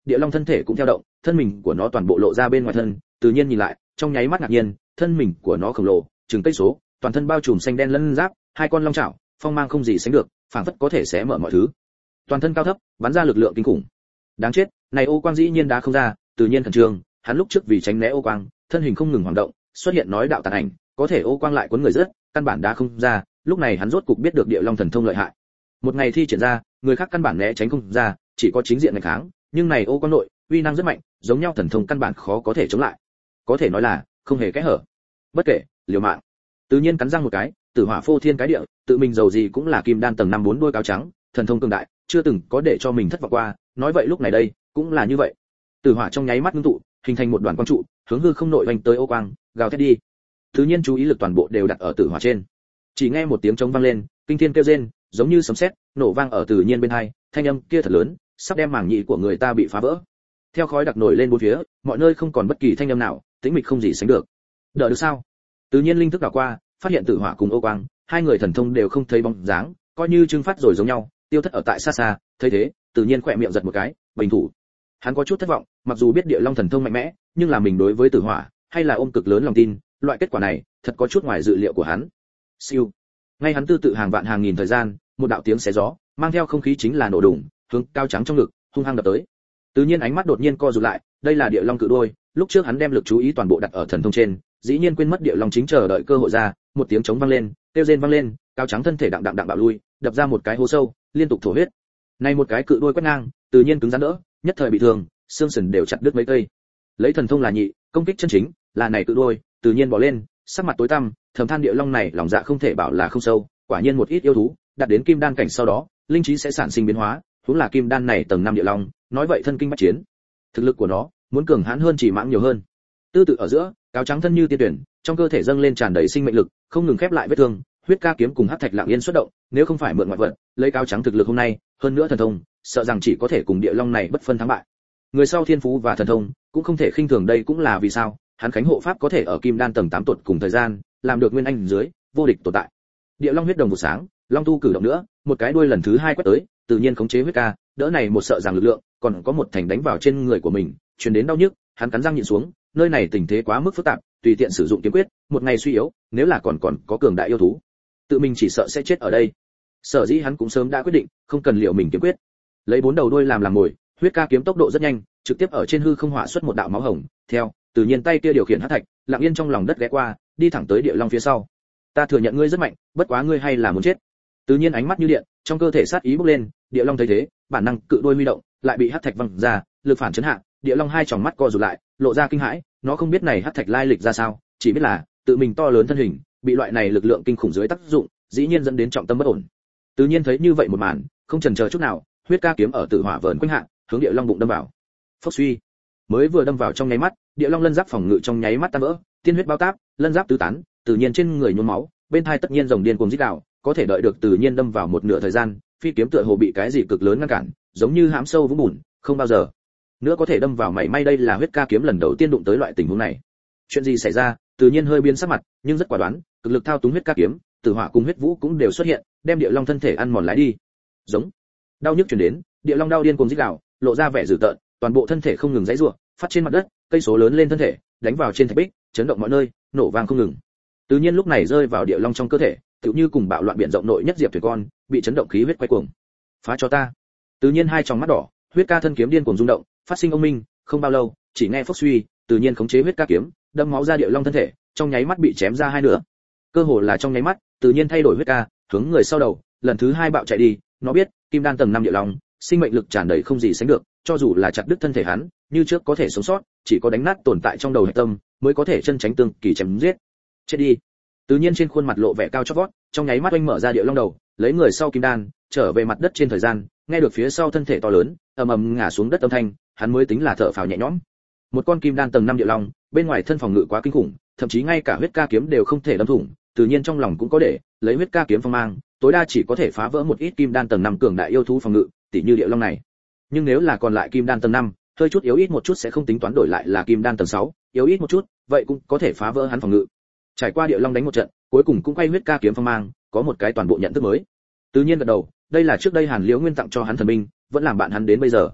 địa long thân thể cũng theo động, thân mình của nó toàn bộ lộ ra bên ngoài thân, tự nhiên nhìn lại, trong nháy mắt ngạc nhiên, thân mình của nó khổng lồ, chừng cây số, toàn thân bao trùm xanh đen lân giáp, hai con long chảo, phong mang không gì sánh được, phảng phất có thể xé mở mọi thứ. Toàn thân cao thấp, bắn ra lực lượng kinh khủng. Đáng chết, này ô quang dĩ nhiên đá không ra, tự nhiên khẩn trương, hắn lúc trước vì tránh né ô quang, thân hình không ngừng hoạt động, xuất hiện nói đạo tàn ảnh, có thể ô quang lại cuốn người rất, căn bản đá không ra, lúc này hắn rốt cục biết được địa long thần thông lợi hại. Một ngày thi triển ra, người khác căn bản né tránh không ra, chỉ có chính diện ngày kháng, nhưng này ô quang nội, uy năng rất mạnh, giống nhau thần thông căn bản khó có thể chống lại. Có thể nói là không hề kẽ hở. Bất kể, liều mạng. Tự nhiên cắn răng một cái, tử hỏa phô thiên cái địa, tự mình giàu gì cũng là kim đan tầng năm bốn đuôi cáo trắng, thần thông cường đại, chưa từng có để cho mình thất vọng qua, nói vậy lúc này đây, cũng là như vậy. Tử hỏa trong nháy mắt ngưng tụ, hình thành một đoàn quang trụ, hướng hư không nội vành tới ô quang, gào thét đi. Tự nhiên chú ý lực toàn bộ đều đặt ở tử hỏa trên. Chỉ nghe một tiếng trống vang lên, kinh thiên kêu rên, giống như sấm sét, nổ vang ở tự nhiên bên hai, thanh âm kia thật lớn, sắp đem màng nhĩ của người ta bị phá vỡ. Theo khói đặc nổi lên bốn phía, mọi nơi không còn bất kỳ thanh âm nào, tĩnh mịch không gì sánh được. Đỡ được sao? Tự nhiên linh thức đảo qua, phát hiện tử hỏa cùng ô quang, hai người thần thông đều không thấy bóng dáng, coi như trưng phát rồi giống nhau, tiêu thất ở tại xa xa. Thấy thế, tự nhiên khỏe miệng giật một cái, bình thủ. Hắn có chút thất vọng, mặc dù biết địa long thần thông mạnh mẽ, nhưng là mình đối với tử hỏa, hay là ôm cực lớn lòng tin, loại kết quả này, thật có chút ngoài dự liệu của hắn. Siêu. Ngay hắn tư tự hàng vạn hàng nghìn thời gian, một đạo tiếng xé gió, mang theo không khí chính là nổ đùng, hướng cao trắng trong ngực, hung hăng đập tới. Tự nhiên ánh mắt đột nhiên co rụt lại, đây là địa long cự đuôi, lúc trước hắn đem lực chú ý toàn bộ đặt ở thần thông trên, dĩ nhiên quên mất địa long chính chờ đợi cơ hội ra, một tiếng trống vang lên, kêu rên vang lên, cao trắng thân thể đặng đặng đặng bạo lui, đập ra một cái hố sâu, liên tục thổ huyết. Này một cái cự đuôi quét ngang, tự nhiên cứng rắn đỡ, nhất thời bị thương, xương sườn đều chặt đứt mấy cây. Lấy thần thông là nhị, công kích chân chính, là này cự đuôi, tự nhiên bỏ lên, sắc mặt tối tăm, thầm than địa long này lòng dạ không thể bảo là không sâu, quả nhiên một ít yêu thú, đạt đến kim đan cảnh sau đó, linh trí sẽ sản sinh biến hóa, huống là kim đan này tầng năm địa long, nói vậy thân kinh bách chiến. Thực lực của nó, muốn cường hãn hơn chỉ mãng nhiều hơn. Tư tự ở giữa, cáo trắng thân như tiên tuyển, trong cơ thể dâng lên tràn đầy sinh mệnh lực, không ngừng khép lại vết thương, huyết ca kiếm cùng hắc thạch lặng yên xuất động, nếu không phải mượn ngoại vật, lấy cáo trắng thực lực hôm nay, hơn nữa thần thông, sợ rằng chỉ có thể cùng địa long này bất phân thắng bại. Người sau thiên phú và thần thông, cũng không thể khinh thường, đây cũng là vì sao, hắn khánh hộ pháp có thể ở kim đan tầng tám tuột cùng thời gian, làm được nguyên anh dưới, vô địch tồn tại. Địa long huyết đồng một sáng, long tu cử động nữa, một cái đuôi lần thứ hai quét tới, tự nhiên khống chế huyết ca, đỡ này một sợ rằng lực lượng, còn có một thành đánh vào trên người của mình, truyền đến đau nhức, hắn cắn răng nhịn xuống, nơi này tình thế quá mức phức tạp, tùy tiện sử dụng kiếm quyết, một ngày suy yếu, nếu là còn còn có cường đại yêu thú, tự mình chỉ sợ sẽ chết ở đây. Sở dĩ hắn cũng sớm đã quyết định, không cần liệu mình kiếm quyết, lấy bốn đầu đuôi làm làm mồi, huyết ca kiếm tốc độ rất nhanh, trực tiếp ở trên hư không hỏa xuất một đạo máu hồng, theo, tự nhiên tay kia điều khiển hắc thạch, lặng yên trong lòng đất ghé qua, đi thẳng tới địa long phía sau. Ta thừa nhận ngươi rất mạnh, bất quá ngươi hay là muốn chết. Tự nhiên ánh mắt như điện, trong cơ thể sát ý bốc lên, địa long thấy thế, bản năng cự đuôi huy động, lại bị hắc thạch văng ra, lực phản chấn hạ, địa long hai tròng mắt co rụt lại, lộ ra kinh hãi, nó không biết này hắc thạch lai lịch ra sao, chỉ biết là tự mình to lớn thân hình, bị loại này lực lượng kinh khủng dưới tác dụng, dĩ nhiên dẫn đến trọng tâm bất ổn. Tự nhiên thấy như vậy một màn, không chần chờ chút nào, huyết ca kiếm ở tử hỏa vờn quanh hạ, hướng địa long bụng đâm vào. Phốc suy, mới vừa đâm vào trong nháy mắt, địa long lân giáp phòng ngự trong nháy mắt tan vỡ, tiên huyết bao táp, lân giáp tứ tán, tự nhiên trên người nhuốm máu, bên hai tất nhiên rồng điên cuồng rít gào, có thể đợi được tự nhiên đâm vào một nửa thời gian, phi kiếm tựa hồ bị cái gì cực lớn ngăn cản, giống như hãm sâu vũng bùn, không bao giờ nữa có thể đâm vào mảy may. Đây là huyết ca kiếm lần đầu tiên đụng tới loại tình huống này. Chuyện gì xảy ra? Tự nhiên hơi biến sắc mặt, nhưng rất quả đoán, cực lực thao túng huyết ca kiếm, tử hỏa cùng huyết vũ cũng đều xuất hiện, đem địa long thân thể ăn mòn lái đi. Giống, đau nhức truyền đến, địa long đau điên cuồng rít gào, lộ ra vẻ dữ tợn, toàn bộ thân thể không ngừng giãy giụa, phát trên mặt đất, cây số lớn lên thân thể, đánh vào trên thạch bích, chấn động mọi nơi, nổ vang không ngừng. Tự nhiên lúc này rơi vào địa long trong cơ thể, tựu như cùng bạo loạn biển rộng nội nhất diệp thuyền con, bị chấn động khí huyết quay cuồng. Phá cho ta! Tự nhiên hai tròng mắt đỏ, huyết ca thân kiếm điên cuồng rung động, phát sinh ông minh, không bao lâu, chỉ nghe phốc suy, tự nhiên khống chế huyết ca kiếm, đâm máu ra địa long thân thể, trong nháy mắt bị chém ra hai nửa. Cơ hồ là trong nháy mắt, tự nhiên thay đổi huyết ca, hướng người sau đầu, lần thứ hai bạo chạy đi, nó biết, kim đan tầng năm địa long, sinh mệnh lực tràn đầy không gì sánh được, cho dù là chặt đứt thân thể hắn, như trước có thể sống sót, chỉ có đánh nát tồn tại trong đầu hệ tâm, mới có thể chân tránh tương kỳ chém giết. Chết đi! Tự nhiên trên khuôn mặt lộ vẻ cao chót vót, trong nháy mắt oanh mở ra địa long đầu, lấy người sau kim đan, trở về mặt đất trên thời gian, nghe được phía sau thân thể to lớn, ầm ầm ngã xuống đất âm thanh, hắn mới tính là thở phào nhẹ nhõm. Một con kim đan tầng năm địa long, bên ngoài thân phòng ngự quá kinh khủng, thậm chí ngay cả huyết ca kiếm đều không thể đâm thủng, tự nhiên trong lòng cũng có để, lấy huyết ca kiếm phong mang, tối đa chỉ có thể phá vỡ một ít kim đan tầng năm cường đại yêu thú phòng ngự, tỷ như địa long này. Nhưng nếu là còn lại kim đan tầng năm, hơi chút yếu ít một chút sẽ không tính toán đổi lại là kim đan tầng sáu, yếu ít một chút, vậy cũng có thể phá vỡ hắn phòng ngự. Trải qua địa long đánh một trận, cuối cùng cũng quay huyết ca kiếm phong mang, có một cái toàn bộ nhận thức mới. Tự nhiên gật đầu, đây là trước đây Hàn Liễu Nguyên tặng cho hắn thần binh, vẫn làm bạn hắn đến bây giờ.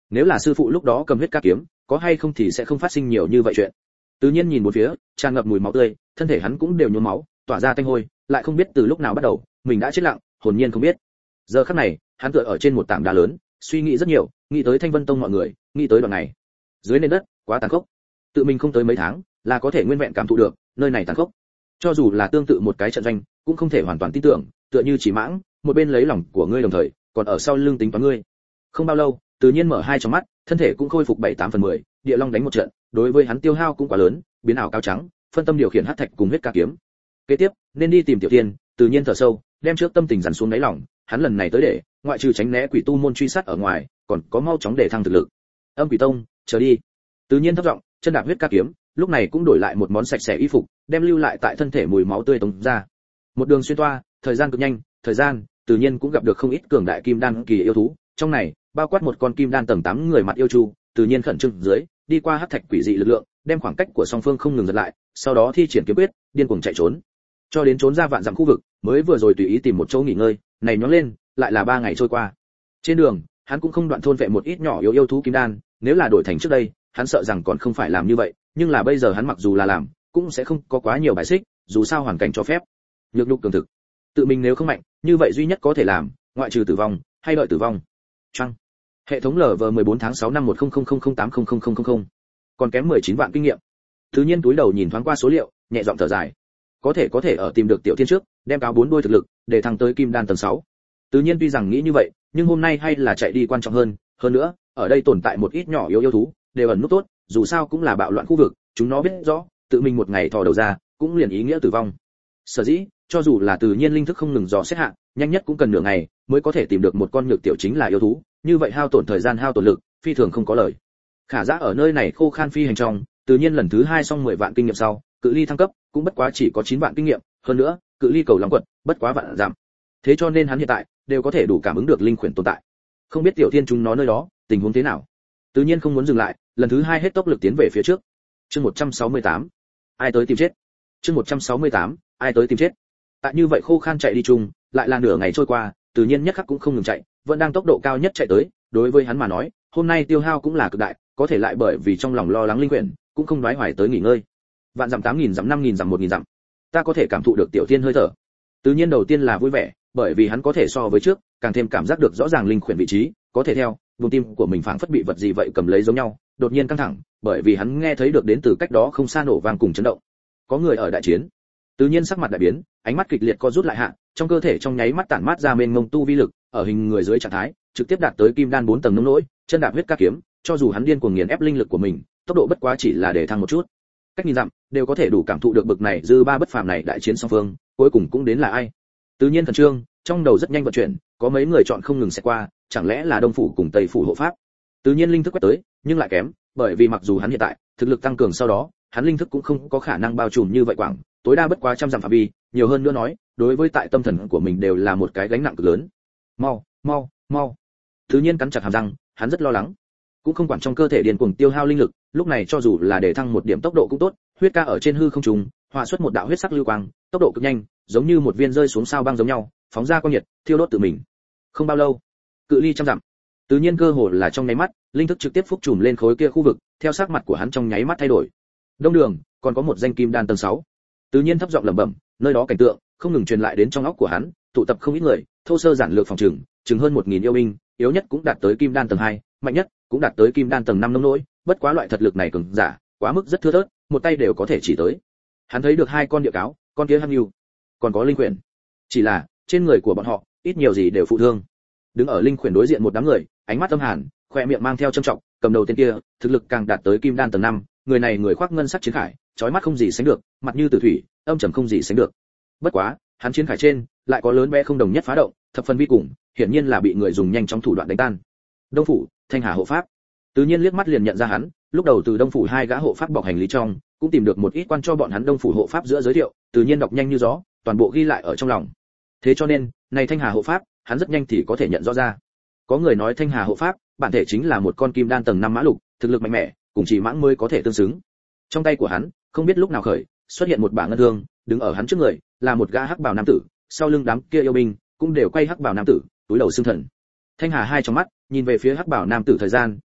Nếu là sư phụ lúc đó cầm huyết ca kiếm, có hay không thì sẽ không phát sinh nhiều như vậy chuyện. Tự nhiên nhìn một phía, tràn ngập mùi máu tươi, thân thể hắn cũng đều nhuốm máu, tỏa ra tanh hôi, lại không biết từ lúc nào bắt đầu, mình đã chết lặng, hồn nhiên không biết. Giờ khắc này, hắn tựa ở trên một tảng đá lớn, suy nghĩ rất nhiều, nghĩ tới Thanh Vân Tông mọi người, nghĩ tới đoạn này. Dưới nền đất, quá tàn khốc. Tự mình không tới mấy tháng, là có thể nguyên vẹn cảm thụ được, nơi này tàn khốc. Cho dù là tương tự một cái trận doanh, cũng không thể hoàn toàn tin tưởng, tựa như chỉ mãng, một bên lấy lòng của ngươi đồng thời, còn ở sau lưng tính toán ngươi. Không bao lâu, Tự nhiên mở hai tròng mắt, thân thể cũng khôi phục bảy tám phần mười, địa long đánh một trận, đối với hắn tiêu hao cũng quá lớn, biến ảo cao trắng, phân tâm điều khiển hắc thạch cùng huyết ca kiếm. Kế tiếp, nên đi tìm Tiểu Thiên, Tự nhiên thở sâu, đem trước tâm tình dằn xuống đáy lòng, hắn lần này tới để, ngoại trừ tránh né quỷ tu môn truy sát ở ngoài, còn có mau chóng để thăng thực lực. Âm Quỷ Tông, chờ đi. Tự nhiên thấp giọng, chân đạp huyết ca kiếm, lúc này cũng đổi lại một món sạch sẽ y phục, đem lưu lại tại thân thể mùi máu tươi tống ra. Một đường xuyên toa, thời gian cực nhanh, thời gian, Tự nhiên cũng gặp được không ít cường đại kim đan kỳ yêu thú, trong này bao quát một con kim đan tầng tám người mặt yêu chu, Tự nhiên khẩn trương dưới, đi qua hắc thạch quỷ dị lực lượng, đem khoảng cách của song phương không ngừng giật lại, sau đó thi triển kiếm quyết, điên cuồng chạy trốn. Cho đến trốn ra vạn dặm khu vực, mới vừa rồi tùy ý tìm một chỗ nghỉ ngơi, này nhón lên, lại là ba ngày trôi qua. Trên đường, hắn cũng không đoạn thôn vệ một ít nhỏ yếu yêu thú kim đan, nếu là đổi thành trước đây, hắn sợ rằng còn không phải làm như vậy, nhưng là bây giờ hắn mặc dù là làm, cũng sẽ không có quá nhiều bài xích, dù sao hoàn cảnh cho phép. Nhược nhục cường thực. Tự mình nếu không mạnh, như vậy duy nhất có thể làm, ngoại trừ tử vong, hay đợi tử vong. Trăng. Hệ thống lờ vờ mười bốn tháng sáu năm một không không không không tám không không không không. Còn kém mười chín vạn kinh nghiệm. Thứ nhiên túi đầu nhìn thoáng qua số liệu, nhẹ giọng thở dài. Có thể có thể ở tìm được Tiểu Thiên trước, đem cáo bốn đôi thực lực, để thăng tới kim đan tầng sáu. Tự nhiên tuy rằng nghĩ như vậy, nhưng hôm nay hay là chạy đi quan trọng hơn, hơn nữa, ở đây tồn tại một ít nhỏ yếu yêu thú, đều ẩn nút tốt, dù sao cũng là bạo loạn khu vực, chúng nó biết rõ, tự mình một ngày thò đầu ra, cũng liền ý nghĩa tử vong. Sở dĩ, cho dù là Tự nhiên linh thức không ngừng dò xét hạ, nhanh nhất cũng cần nửa ngày mới có thể tìm được một con nhược tiểu chính là yêu thú, như vậy hao tổn thời gian hao tổn lực, phi thường không có lời. Khả Dã ở nơi này khô khan phi hành trong, Tự nhiên lần thứ hai xong mười vạn kinh nghiệm sau, cự ly thăng cấp cũng bất quá chỉ có chín vạn kinh nghiệm, hơn nữa, cự ly cầu long quật bất quá vạn giảm. Thế cho nên hắn hiện tại đều có thể đủ cảm ứng được linh khuyển tồn tại. Không biết Tiểu Thiên chúng nó nơi đó tình huống thế nào. Tự nhiên không muốn dừng lại, lần thứ hai hết tốc lực tiến về phía trước. Chương một trăm sáu mươi tám, ai tới tìm chết. Chương một trăm sáu mươi tám, ai tới tìm chết. Tại như vậy khô khan chạy đi chung, lại là nửa ngày trôi qua, Tự nhiên nhất khắc cũng không ngừng chạy, vẫn đang tốc độ cao nhất chạy tới, đối với hắn mà nói, hôm nay tiêu hao cũng là cực đại, có thể lại bởi vì trong lòng lo lắng linh quyển, cũng không đoái hoài tới nghỉ ngơi. Vạn dặm tám nghìn dặm năm nghìn dặm một nghìn dặm. Ta có thể cảm thụ được Tiểu Thiên hơi thở. Tự nhiên đầu tiên là vui vẻ, bởi vì hắn có thể so với trước, càng thêm cảm giác được rõ ràng linh quyển vị trí, có thể theo, vùng tim của mình phảng phất bị vật gì vậy cầm lấy giống nhau, đột nhiên căng thẳng, bởi vì hắn nghe thấy được đến từ cách đó không xa nổ vang cùng chấn động. Có người ở đại chiến. Tự nhiên sắc mặt đại biến, ánh mắt kịch liệt co rút lại hạ, trong cơ thể trong nháy mắt tản mát ra mênh mông tu vi lực, ở hình người dưới trạng thái, trực tiếp đạt tới kim đan bốn tầng nông nỗi, chân đạp huyết ca kiếm, cho dù hắn điên cuồng nghiền ép linh lực của mình, tốc độ bất quá chỉ là để thăng một chút. Cách nhìn dặm, đều có thể đủ cảm thụ được bực này dư ba bất phàm này đại chiến song phương, cuối cùng cũng đến là ai. Tự nhiên thần trương, trong đầu rất nhanh vận chuyển, có mấy người chọn không ngừng sẽ qua, chẳng lẽ là Đông phủ cùng Tây phủ hộ pháp. Tự nhiên linh thức quét tới, nhưng lại kém, bởi vì mặc dù hắn hiện tại thực lực tăng cường sau đó, hắn linh thức cũng không có khả năng bao trùm như vậy quảng, tối đa bất quá trăm dặm phạm vi, nhiều hơn nữa nói, đối với tại tâm thần của mình đều là một cái gánh nặng cực lớn. Mau, mau, mau. Tự nhiên cắn chặt hàm răng, hắn rất lo lắng. Cũng không quản trong cơ thể điên cuồng tiêu hao linh lực, lúc này cho dù là để thăng một điểm tốc độ cũng tốt, huyết ca ở trên hư không trùng, hòa xuất một đạo huyết sắc lưu quang, tốc độ cực nhanh, giống như một viên rơi xuống sao băng giống nhau, phóng ra quang nhiệt, thiêu đốt tự mình. Không bao lâu, cự ly trăm dặm, tự nhiên cơ hồ là trong nháy mắt, linh thức trực tiếp phúc trùm lên khối kia khu vực, theo sắc mặt của hắn trong nháy mắt thay đổi. Đông đường, còn có một danh kim đan tầng sáu. Tự nhiên thấp giọng lẩm bẩm, nơi đó cảnh tượng không ngừng truyền lại đến trong óc của hắn, tụ tập không ít người, thô sơ giản lược phòng trừng, chừng hơn một nghìn yêu binh, yếu nhất cũng đạt tới kim đan tầng hai, mạnh nhất cũng đạt tới kim đan tầng năm nông nỗi, bất quá loại thật lực này cường giả, quá mức rất thưa thớt, một tay đều có thể chỉ tới. Hắn thấy được hai con địa cáo, con kia hăng lưu, còn có linh quyển. Chỉ là, trên người của bọn họ, ít nhiều gì đều phụ thương. Đứng ở linh quyển đối diện một đám người, ánh mắt âm hàn, khoe miệng mang theo trâm trọng, cầm đầu tên kia, thực lực càng đạt tới kim đan tầng năm, người này người khoác ngân sắc chiến khải, chói mắt không gì sánh được, mặt như tử thủy, âm trầm không gì sánh được. Bất quá, hắn chiến khải trên, lại có lớn bé không đồng nhất phá động, thập phần vi cùng, hiển nhiên là bị người dùng nhanh chóng thủ đoạn đánh tan. Đông phủ, Thanh Hà hộ pháp. Tự nhiên liếc mắt liền nhận ra hắn, lúc đầu từ Đông phủ hai gã hộ pháp bọc hành lý trong, cũng tìm được một ít quan cho bọn hắn Đông phủ hộ pháp giữa giới thiệu, tự nhiên đọc nhanh như gió, toàn bộ ghi lại ở trong lòng. Thế cho nên, này Thanh Hà hộ pháp, hắn rất nhanh thì có thể nhận rõ ra. Có người nói Thanh Hà hộ pháp, bản thể chính là một con kim đan tầng năm mã lục, thực lực mạnh mẽ, cùng chỉ mãng mới có thể tương xứng. Trong tay của hắn, không biết lúc nào khởi, xuất hiện một bả ngân thương, đứng ở hắn trước người, là một gã hắc bào nam tử, sau lưng đám kia yêu binh, cũng đều quay hắc bào nam tử, túi đầu xương thần. Thanh Hà hai trong mắt, nhìn về phía hắc bào nam tử thời gian,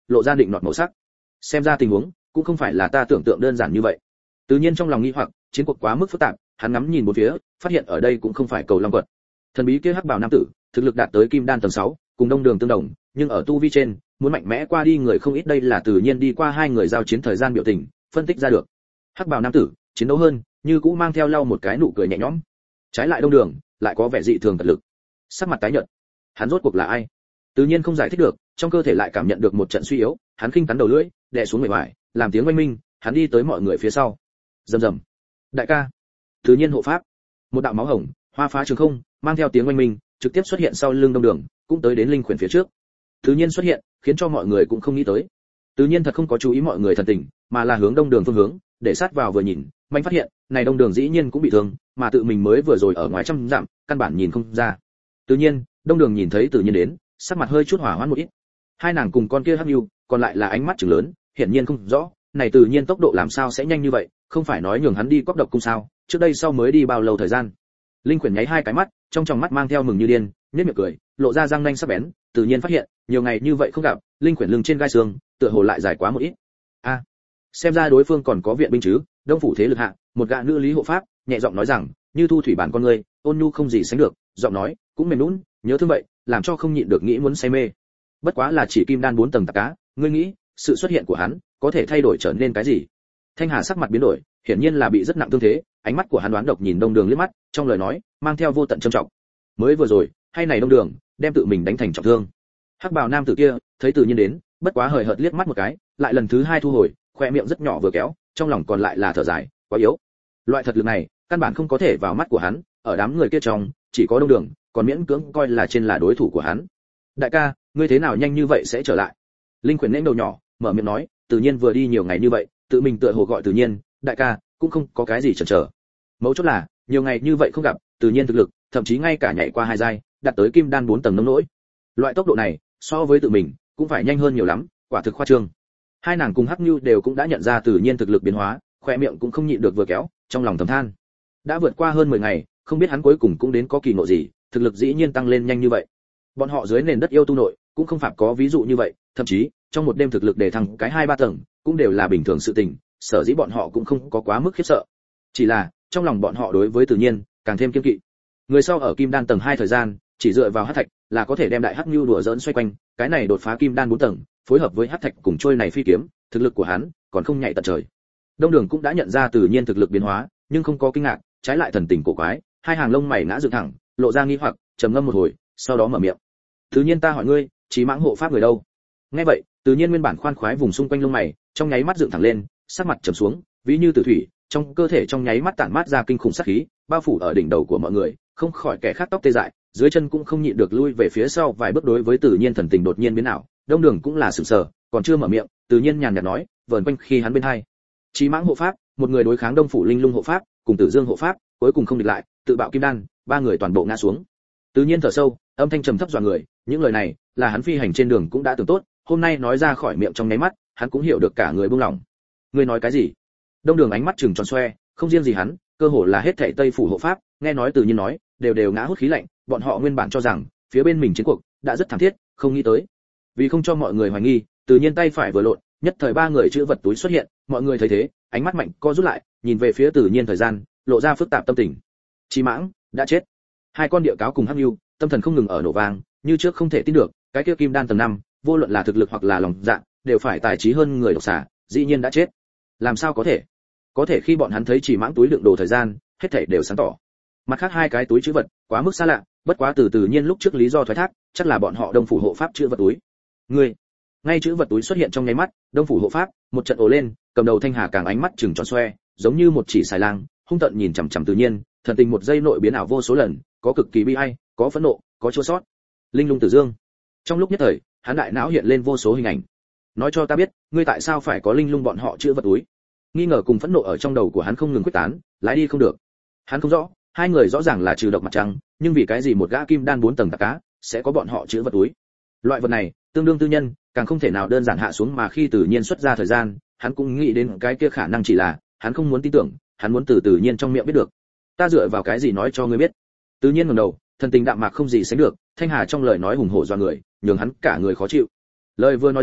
lộ ra định nọt màu sắc. Xem ra tình huống cũng không phải là ta tưởng tượng đơn giản như vậy. Tự nhiên trong lòng nghi hoặc, chiến cuộc quá mức phức tạp, hắn ngắm nhìn bốn phía, phát hiện ở đây cũng không phải cầu long quật. Thần bí kia hắc bào nam tử, thực lực đạt tới kim đan tầng sáu, cùng Đông Đường tương đồng, nhưng ở tu vi trên, muốn mạnh mẽ qua đi người không ít, đây là tự nhiên đi qua hai người giao chiến thời gian biểu tình, phân tích ra được. Hắc bào nam tử, chiến đấu hơn, như cũ mang theo lau một cái nụ cười nhẹ nhõm. Trái lại Đông Đường, lại có vẻ dị thường tật lực. Sắc mặt tái nhợt. Hắn rốt cuộc là ai? Tự nhiên không giải thích được, trong cơ thể lại cảm nhận được một trận suy yếu, hắn khinh cắn đầu lưỡi, đè xuống người ngoài, làm tiếng oanh minh, hắn đi tới mọi người phía sau. Rầm rầm. Đại ca. Tự nhiên hộ pháp. Một đạo máu hồng, hoa phá trường không, mang theo tiếng oanh minh, trực tiếp xuất hiện sau lưng Đông Đường, cũng tới đến linh khuyển phía trước. Tự nhiên xuất hiện, khiến cho mọi người cũng không nghĩ tới. Tự nhiên thật không có chú ý mọi người thần tình, mà là hướng Đông Đường phương hướng, để sát vào vừa nhìn, mạnh phát hiện, này Đông Đường dĩ nhiên cũng bị thương, mà tự mình mới vừa rồi ở ngoài trăm dặm, căn bản nhìn không ra. Tự nhiên, Đông Đường nhìn thấy Tự nhiên đến, sắc mặt hơi chút hỏa hoãn một ít. Hai nàng cùng con kia hắc nhu, còn lại là ánh mắt trừng lớn, hiển nhiên không rõ, này Tự nhiên tốc độ làm sao sẽ nhanh như vậy, không phải nói nhường hắn đi cóc độc cung sao, trước đây sau mới đi bao lâu thời gian. Linh Khuyển nháy hai cái mắt, trong tròng mắt mang theo mừng như điên, nhếch miệng cười, lộ ra răng nanh sắc bén, Tự nhiên phát hiện, nhiều ngày như vậy không gặp, Linh Khuyển lưng trên gai xương, tựa hồ lại dài quá một ít. A, xem ra đối phương còn có viện binh chứ. Đông phủ thế lực hạ, một gã nữ lý hộ pháp, nhẹ giọng nói rằng, như thu thủy bản con người, ôn nhu không gì sánh được, giọng nói cũng mềm nhũn, nhớ thương vậy, làm cho không nhịn được nghĩ muốn say mê. Bất quá là chỉ kim đan bốn tầng tạp cá, ngươi nghĩ, sự xuất hiện của hắn có thể thay đổi trở nên cái gì? Thanh Hà sắc mặt biến đổi, hiển nhiên là bị rất nặng thương thế, ánh mắt của hắn đoán độc nhìn Đông Đường liếc mắt, trong lời nói mang theo vô tận trầm trọng. Mới vừa rồi, hay này Đông Đường, đem tự mình đánh thành trọng thương. Hắc bào nam tử kia, thấy Tự nhiên đến, bất quá hời hợt liếc mắt một cái, lại lần thứ hai thu hồi, khoe miệng rất nhỏ vừa kéo, trong lòng còn lại là thở dài, quá yếu. Loại thật lực này, căn bản không có thể vào mắt của hắn, ở đám người kia trong, chỉ có Đông Đường, còn miễn cưỡng coi là trên là đối thủ của hắn. Đại ca, ngươi thế nào nhanh như vậy sẽ trở lại? Linh Khuyển nén đầu nhỏ, mở miệng nói, Tự nhiên vừa đi nhiều ngày như vậy, tự mình tựa hồ gọi Tự nhiên, đại ca, cũng không có cái gì chần chờ. Mấu chốt là, nhiều ngày như vậy không gặp, Tự nhiên thực lực, thậm chí ngay cả nhảy qua hai giai, đạt tới kim đan bốn tầng nông nỗi. Loại tốc độ này, so với tự mình, cũng phải nhanh hơn nhiều lắm, quả thực khoa trương. Hai nàng cùng Hắc Nhu đều cũng đã nhận ra Tự nhiên thực lực biến hóa, khoe miệng cũng không nhịn được vừa kéo, trong lòng thầm than. Đã vượt qua hơn mười ngày, không biết hắn cuối cùng cũng đến có kỳ ngộ gì, thực lực dĩ nhiên tăng lên nhanh như vậy. Bọn họ dưới nền đất yêu tu nội, cũng không phạm có ví dụ như vậy, thậm chí, trong một đêm thực lực để thăng cái hai ba tầng, cũng đều là bình thường sự tình, sở dĩ bọn họ cũng không có quá mức khiếp sợ. Chỉ là, trong lòng bọn họ đối với Tự nhiên, càng thêm kiêng kỵ. Người sau ở kim đan tầng hai thời gian, chỉ dựa vào hắc thạch, là có thể đem đại hắc nhu đùa giỡn xoay quanh, cái này đột phá kim đan bốn tầng, phối hợp với hắc thạch cùng trôi này phi kiếm, thực lực của hắn còn không nhảy tận trời. Đông Đường cũng đã nhận ra Tự nhiên thực lực biến hóa, nhưng không có kinh ngạc, trái lại thần tình cổ quái, hai hàng lông mày ngã dựng thẳng, lộ ra nghi hoặc, trầm ngâm một hồi, sau đó mở miệng. Tự nhiên ta hỏi ngươi, Chí Mãng hộ pháp người đâu? Nghe vậy, Tự nhiên nguyên bản khoan khoái vùng xung quanh lông mày, trong nháy mắt dựng thẳng lên, sắc mặt trầm xuống, ví như tử thủy, trong cơ thể trong nháy mắt tản mát ra kinh khủng sát khí, bao phủ ở đỉnh đầu của mọi người, không khỏi kẻ khác tóc tê dại, dưới chân cũng không nhịn được lui về phía sau vài bước. Đối với Tự nhiên thần tình đột nhiên biến ảo, Đông Đường cũng là sửng sờ, còn chưa mở miệng, Tự nhiên nhàn nhạt nói, vờn quanh khi hắn bên hai. Chí Mãng hộ pháp, một người đối kháng Đông phủ Linh Lung hộ pháp, cùng Tử Dương hộ pháp, cuối cùng không địch lại, tự bạo kim đan, ba người toàn bộ ngã xuống. Tự nhiên thở sâu, âm thanh trầm thấp dọa người, những lời này là hắn phi hành trên đường cũng đã tưởng tốt, hôm nay nói ra khỏi miệng trong nháy mắt, hắn cũng hiểu được cả người buông lỏng. Ngươi nói cái gì? Đông Đường ánh mắt trừng tròn xoe, không riêng gì hắn, cơ hồ là hết thảy Tây phủ hộ pháp, nghe nói Tự nhiên nói, đều đều ngã hút khí lạnh, bọn họ nguyên bản cho rằng phía bên mình chiến cuộc đã rất thảm thiết, không nghĩ tới. Vì không cho mọi người hoài nghi, Tự nhiên tay phải vừa lộn, nhất thời ba người chữ vật túi xuất hiện, mọi người thấy thế, ánh mắt mạnh co rút lại, nhìn về phía Tự nhiên thời gian, lộ ra phức tạp tâm tình. Chí Mãng đã chết. Hai con địa cáo cùng Hắc Nhu, tâm thần không ngừng ở nổ vang, như trước không thể tin được, cái kia kim đan tầng năm, vô luận là thực lực hoặc là lòng dạ, đều phải tài trí hơn người độc xà, dĩ nhiên đã chết. Làm sao có thể? Có thể khi bọn hắn thấy Chí Mãng túi đựng đồ thời gian, hết thảy đều sáng tỏ. Mặt khác hai cái túi trữ vật, quá mức xa lạ, bất quá từ Tự nhiên lúc trước lý do thoái thác, chắc là bọn họ Đông phủ hộ pháp trữ vật túi. Ngươi, ngay trữ vật túi xuất hiện trong nháy mắt, Đông phủ hộ pháp một trận ồ lên, cầm đầu Thanh Hà càng ánh mắt trừng tròn xoe, giống như một chỉ xài lang, hung tợn nhìn chằm chằm Tự nhiên, thần tình một giây nội biến ảo vô số lần, có cực kỳ bi ai, có phẫn nộ, có chua xót. Linh Lung Tử Dương, trong lúc nhất thời, hắn đại não hiện lên vô số hình ảnh. Nói cho ta biết, ngươi tại sao phải có Linh Lung bọn họ trữ vật túi? Nghi ngờ cùng phẫn nộ ở trong đầu của hắn không ngừng quyết tán, lái đi không được. Hắn không rõ, hai người rõ ràng là trừ độc mặt trăng, nhưng vì cái gì một gã kim đan bốn tầng tạp cá sẽ có bọn họ trữ vật túi? Loại vật này, tương đương tư nhân, càng không thể nào đơn giản hạ xuống, mà khi Tự nhiên xuất ra thời gian, hắn cũng nghĩ đến cái kia khả năng, chỉ là hắn không muốn tin tưởng, hắn muốn từ Tự nhiên trong miệng biết được. Ta dựa vào cái gì nói cho ngươi biết? Tự nhiên ngẩng đầu, thần tình đạm mạc không gì sánh được, Thanh Hà trong lời nói hùng hổ doa người, nhường hắn cả người khó chịu. Lời vừa nói ra,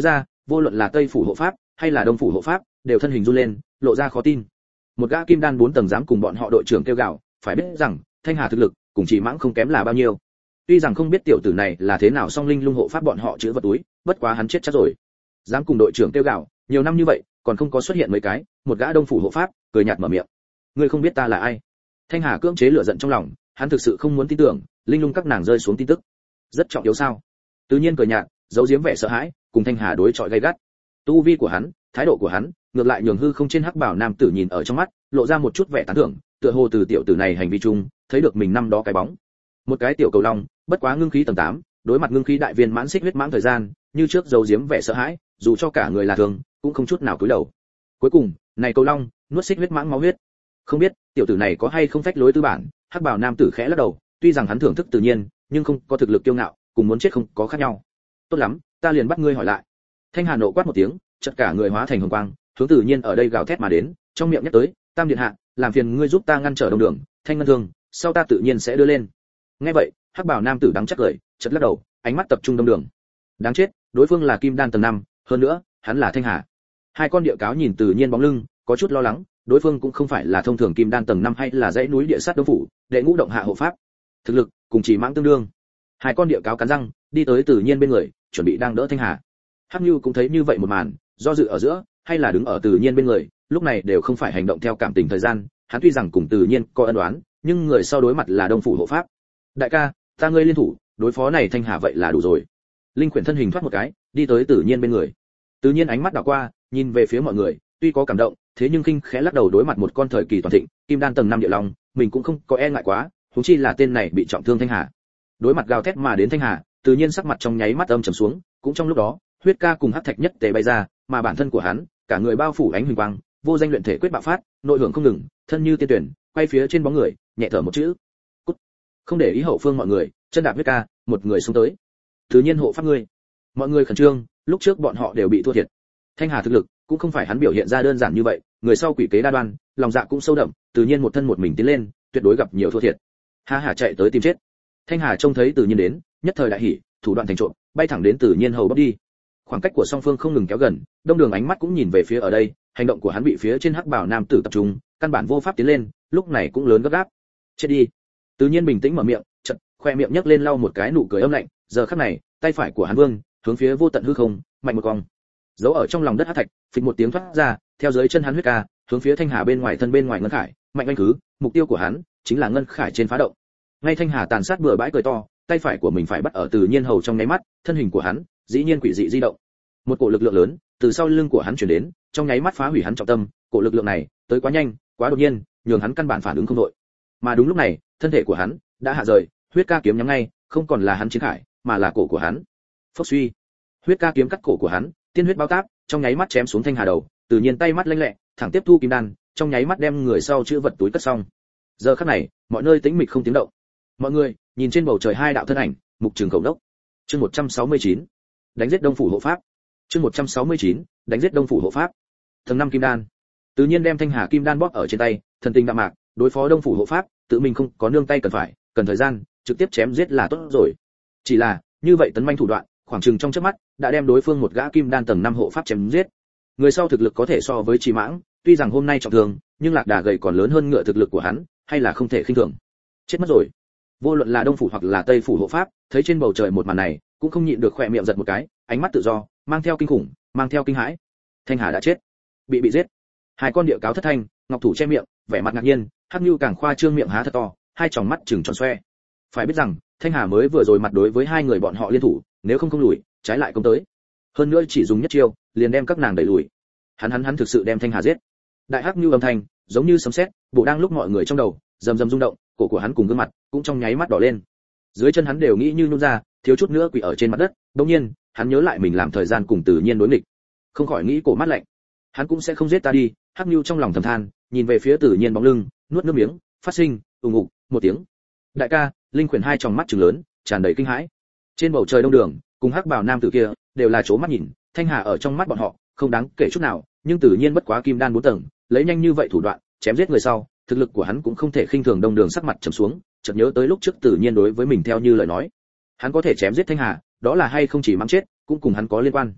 vô luận là Tây phủ hộ pháp hay là Đông phủ hộ pháp, đều thân hình run lên, lộ ra khó tin. Một gã kim đan bốn tầng dám cùng bọn họ đội trưởng kêu gào, phải biết rằng, Thanh Hà thực lực, cùng Chỉ Mãng không kém là bao nhiêu. Tuy rằng không biết tiểu tử này là thế nào song linh lung hộ pháp bọn họ chứa vật túi, bất quá hắn chết chắc rồi. Dám cùng đội trưởng kêu gào, nhiều năm như vậy, còn không có xuất hiện mấy cái, một gã Đông phủ hộ pháp, cười nhạt mở miệng. Ngươi không biết ta là ai? Thanh Hà cưỡng chế lửa giận trong lòng, hắn thực sự không muốn tin tưởng, linh lung các nàng rơi xuống tin tức. Rất trọng yếu sao? Tự nhiên cười nhạt, giấu giếm vẻ sợ hãi, cùng Thanh Hà đối chọi gay gắt. Tu vi của hắn, thái độ của hắn, ngược lại nhường hư không trên hắc bảo nam tử nhìn ở trong mắt, lộ ra một chút vẻ tán thưởng, tựa hồ từ tiểu tử này hành vi chung, thấy được mình năm đó cái bóng. Một cái tiểu cầu long, bất quá ngưng khí tầng tám, đối mặt ngưng khí đại viên mãn xích huyết mãng thời gian, như trước giấu giếm vẻ sợ hãi, dù cho cả người là thường, cũng không chút nào cúi đầu. Cuối cùng, này cầu long, nuốt xích huyết mãng máu huyết. Không biết, tiểu tử này có hay không phách lối tư bản, hắc bảo nam tử khẽ lắc đầu, tuy rằng hắn thưởng thức tự nhiên, nhưng không có thực lực kiêu ngạo, cùng muốn chết không có khác nhau. Tốt lắm, ta liền bắt ngươi hỏi lại. Thanh Hà nộ quát một tiếng, chợt cả người hóa thành hồng quang, hướng tự nhiên ở đây gào thét mà đến, trong miệng nhắc tới, Tam điện hạ, làm phiền ngươi giúp ta ngăn trở đông đường, thanh ngân thương, sau ta tự nhiên sẽ đưa lên. Nghe vậy, hắc bảo nam tử đắng chắc cười, chợt lắc đầu, ánh mắt tập trung đông đường. Đáng chết, đối phương là kim đan tầng năm, hơn nữa, hắn là Thanh Hà. Hai con địa cáo nhìn tự nhiên bóng lưng, có chút lo lắng, đối phương cũng không phải là thông thường kim đan tầng năm hay là dãy núi địa sát đông phủ, đệ ngũ động hạ hộ pháp. Thực lực cùng Chỉ Mãng tương đương. Hai con địa cáo cắn răng, đi tới tự nhiên bên người, chuẩn bị đang đỡ Thanh Hà. Hắc Nưu cũng thấy như vậy một màn, do dự ở giữa, hay là đứng ở tự nhiên bên người, lúc này đều không phải hành động theo cảm tình thời gian, hắn tuy rằng cùng tự nhiên có ân oán, nhưng người sau đối mặt là Đông phủ hộ pháp. Đại ca, ta ngươi liên thủ, đối phó này Thanh Hà vậy là đủ rồi. Linh Quyển thân hình thoát một cái, đi tới tự nhiên bên người. Tự nhiên ánh mắt đảo qua, nhìn về phía mọi người, tuy có cảm động, thế nhưng kinh khẽ lắc đầu đối mặt một con thời kỳ toàn thịnh, kim đan tầng năm địa long, mình cũng không có e ngại quá, huống chi là tên này bị trọng thương Thanh Hà. Đối mặt gào thét mà đến Thanh Hà, tự nhiên sắc mặt trong nháy mắt âm trầm xuống, cũng trong lúc đó, huyết ca cùng hắc thạch nhất tề bay ra, mà bản thân của hắn, cả người bao phủ ánh huỳnh quang, vô danh luyện thể quyết bạo phát, nội hưởng không ngừng, thân như tiên tuyển, quay phía trên bóng người, nhẹ thở một chữ, cút. Không để ý hậu phương mọi người, chân đạp huyết ca, một người xuống tới. Tự nhiên hộ pháp ngươi. Mọi người khẩn trương, lúc trước bọn họ đều bị thua thiệt. Thanh Hà thực lực cũng không phải hắn biểu hiện ra đơn giản như vậy, người sau quỷ kế đa đoan, lòng dạ cũng sâu đậm, tự nhiên một thân một mình tiến lên, tuyệt đối gặp nhiều thua thiệt. Ha ha chạy tới tìm chết. Thanh Hà trông thấy tự nhiên đến, nhất thời đại hỉ, thủ đoạn thành trộm, bay thẳng đến tự nhiên hầu bóc đi. Khoảng cách của song phương không ngừng kéo gần, đông đường ánh mắt cũng nhìn về phía ở đây, hành động của hắn bị phía trên hắc bảo nam tử tập trung, căn bản vô pháp tiến lên, lúc này cũng lớn gấp gáp. Chết đi. Tự nhiên bình tĩnh mở miệng, chợt khoe miệng nhấc lên lau một cái nụ cười âm lạnh, giờ khắc này, tay phải của hắn vương, hướng phía vô tận hư không, mạnh một cong. Giấu ở trong lòng đất hắc thạch, phịch một tiếng thoát ra, theo dưới chân hắn huyết ca, hướng phía Thanh Hà bên ngoài thân bên ngoài ngân khải, mạnh anh cứ, mục tiêu của hắn chính là ngân khải trên phá động. Ngay Thanh Hà tàn sát bừa bãi cười to, tay phải của mình phải bắt ở Từ Nhiên hầu trong nháy mắt, thân hình của hắn dĩ nhiên quỷ dị di động. Một cổ lực lượng lớn từ sau lưng của hắn truyền đến, trong nháy mắt phá hủy hắn trọng tâm, cổ lực lượng này tới quá nhanh, quá đột nhiên, nhường hắn căn bản phản ứng không đội. Mà đúng lúc này, thân thể của hắn đã hạ rời, huyết ca kiếm nhắm ngay, không còn là hắn chiến khải, mà là cổ của hắn. Phốc suy, huyết ca kiếm cắt cổ của hắn, tiên huyết bao táp, trong nháy mắt chém xuống Thanh Hà đầu, Tự Nhiên tay mắt lanh lẹ, thẳng tiếp thu kim đan, trong nháy mắt đem người sau chữ vật túi cất xong. Giờ khắc này, mọi nơi tĩnh mịch không tiếng động. Mọi người nhìn trên bầu trời hai đạo thân ảnh, mục trường khẩu đốc. Chương một trăm sáu mươi chín, đánh giết Đông phủ hộ pháp. Chương một trăm sáu mươi chín, đánh giết Đông phủ hộ pháp. Tầng năm kim đan. Tự Nhiên đem Thanh Hà kim đan bóp ở trên tay, thần tình đạm mạc, đối phó Đông phủ hộ pháp, tự mình không có nương tay cần phải, cần thời gian, trực tiếp chém giết là tốt rồi. Chỉ là, như vậy tấn manh thủ đoạn, khoảng chừng trong chớp mắt, đã đem đối phương một gã kim đan tầng năm hộ pháp chém giết. Người sau thực lực có thể so với Trì Mãng, tuy rằng hôm nay trọng thương, nhưng lạc đà gầy còn lớn hơn ngựa thực lực của hắn, hay là không thể khinh thường. Chết mất rồi. Vô luận là Đông phủ hoặc là Tây phủ hộ pháp, thấy trên bầu trời một màn này, cũng không nhịn được khỏe miệng giật một cái, ánh mắt tự do, mang theo kinh khủng, mang theo kinh hãi. Thanh Hà đã chết, bị bị giết. Hai con địa cáo thất thanh, ngọc thủ che miệng, vẻ mặt ngạc nhiên, Hắc Nưu càng khoa trương miệng há thật to, hai tròng mắt trừng tròn xoe. Phải biết rằng, Thanh Hà mới vừa rồi mặt đối với hai người bọn họ liên thủ, nếu không không lùi, trái lại công tới. Hơn nữa chỉ dùng nhất chiêu, liền đem các nàng đẩy lùi. Hắn hắn hắn thực sự đem Thanh Hà giết. Đại Hắc Nưu âm thanh, giống như sấm sét, bộ đang lúc mọi người trong đầu, rầm rầm rung động, cổ của hắn cùng gương mặt cũng trong nháy mắt đỏ lên. Dưới chân hắn đều nghĩ như nhún ra, thiếu chút nữa quỳ ở trên mặt đất. Đột nhiên, hắn nhớ lại mình làm thời gian cùng Tự Nhiên đối nghịch, không khỏi nghĩ cổ mắt lạnh. Hắn cũng sẽ không giết ta đi. Hắc Nưu trong lòng thầm than, nhìn về phía Tự Nhiên bóng lưng, nuốt nước miếng, phát sinh ùng ục một tiếng. Đại ca, Linh Quyển hai tròng mắt trừng lớn, tràn đầy kinh hãi. Trên bầu trời đông đường, cùng hắc bào nam tử kia đều là chố mắt nhìn, Thanh Hà ở trong mắt bọn họ không đáng kể chút nào, nhưng Tự Nhiên bất quá kim đan bốn tầng, lấy nhanh như vậy thủ đoạn chém giết người sau, thực lực của hắn cũng không thể khinh thường. Đông đường sắc mặt trầm xuống, chợt nhớ tới lúc trước Tự Nhiên đối với mình theo như lời nói, hắn có thể chém giết Thanh Hà, đó là hay không chỉ mắng chết, cũng cùng hắn có liên quan.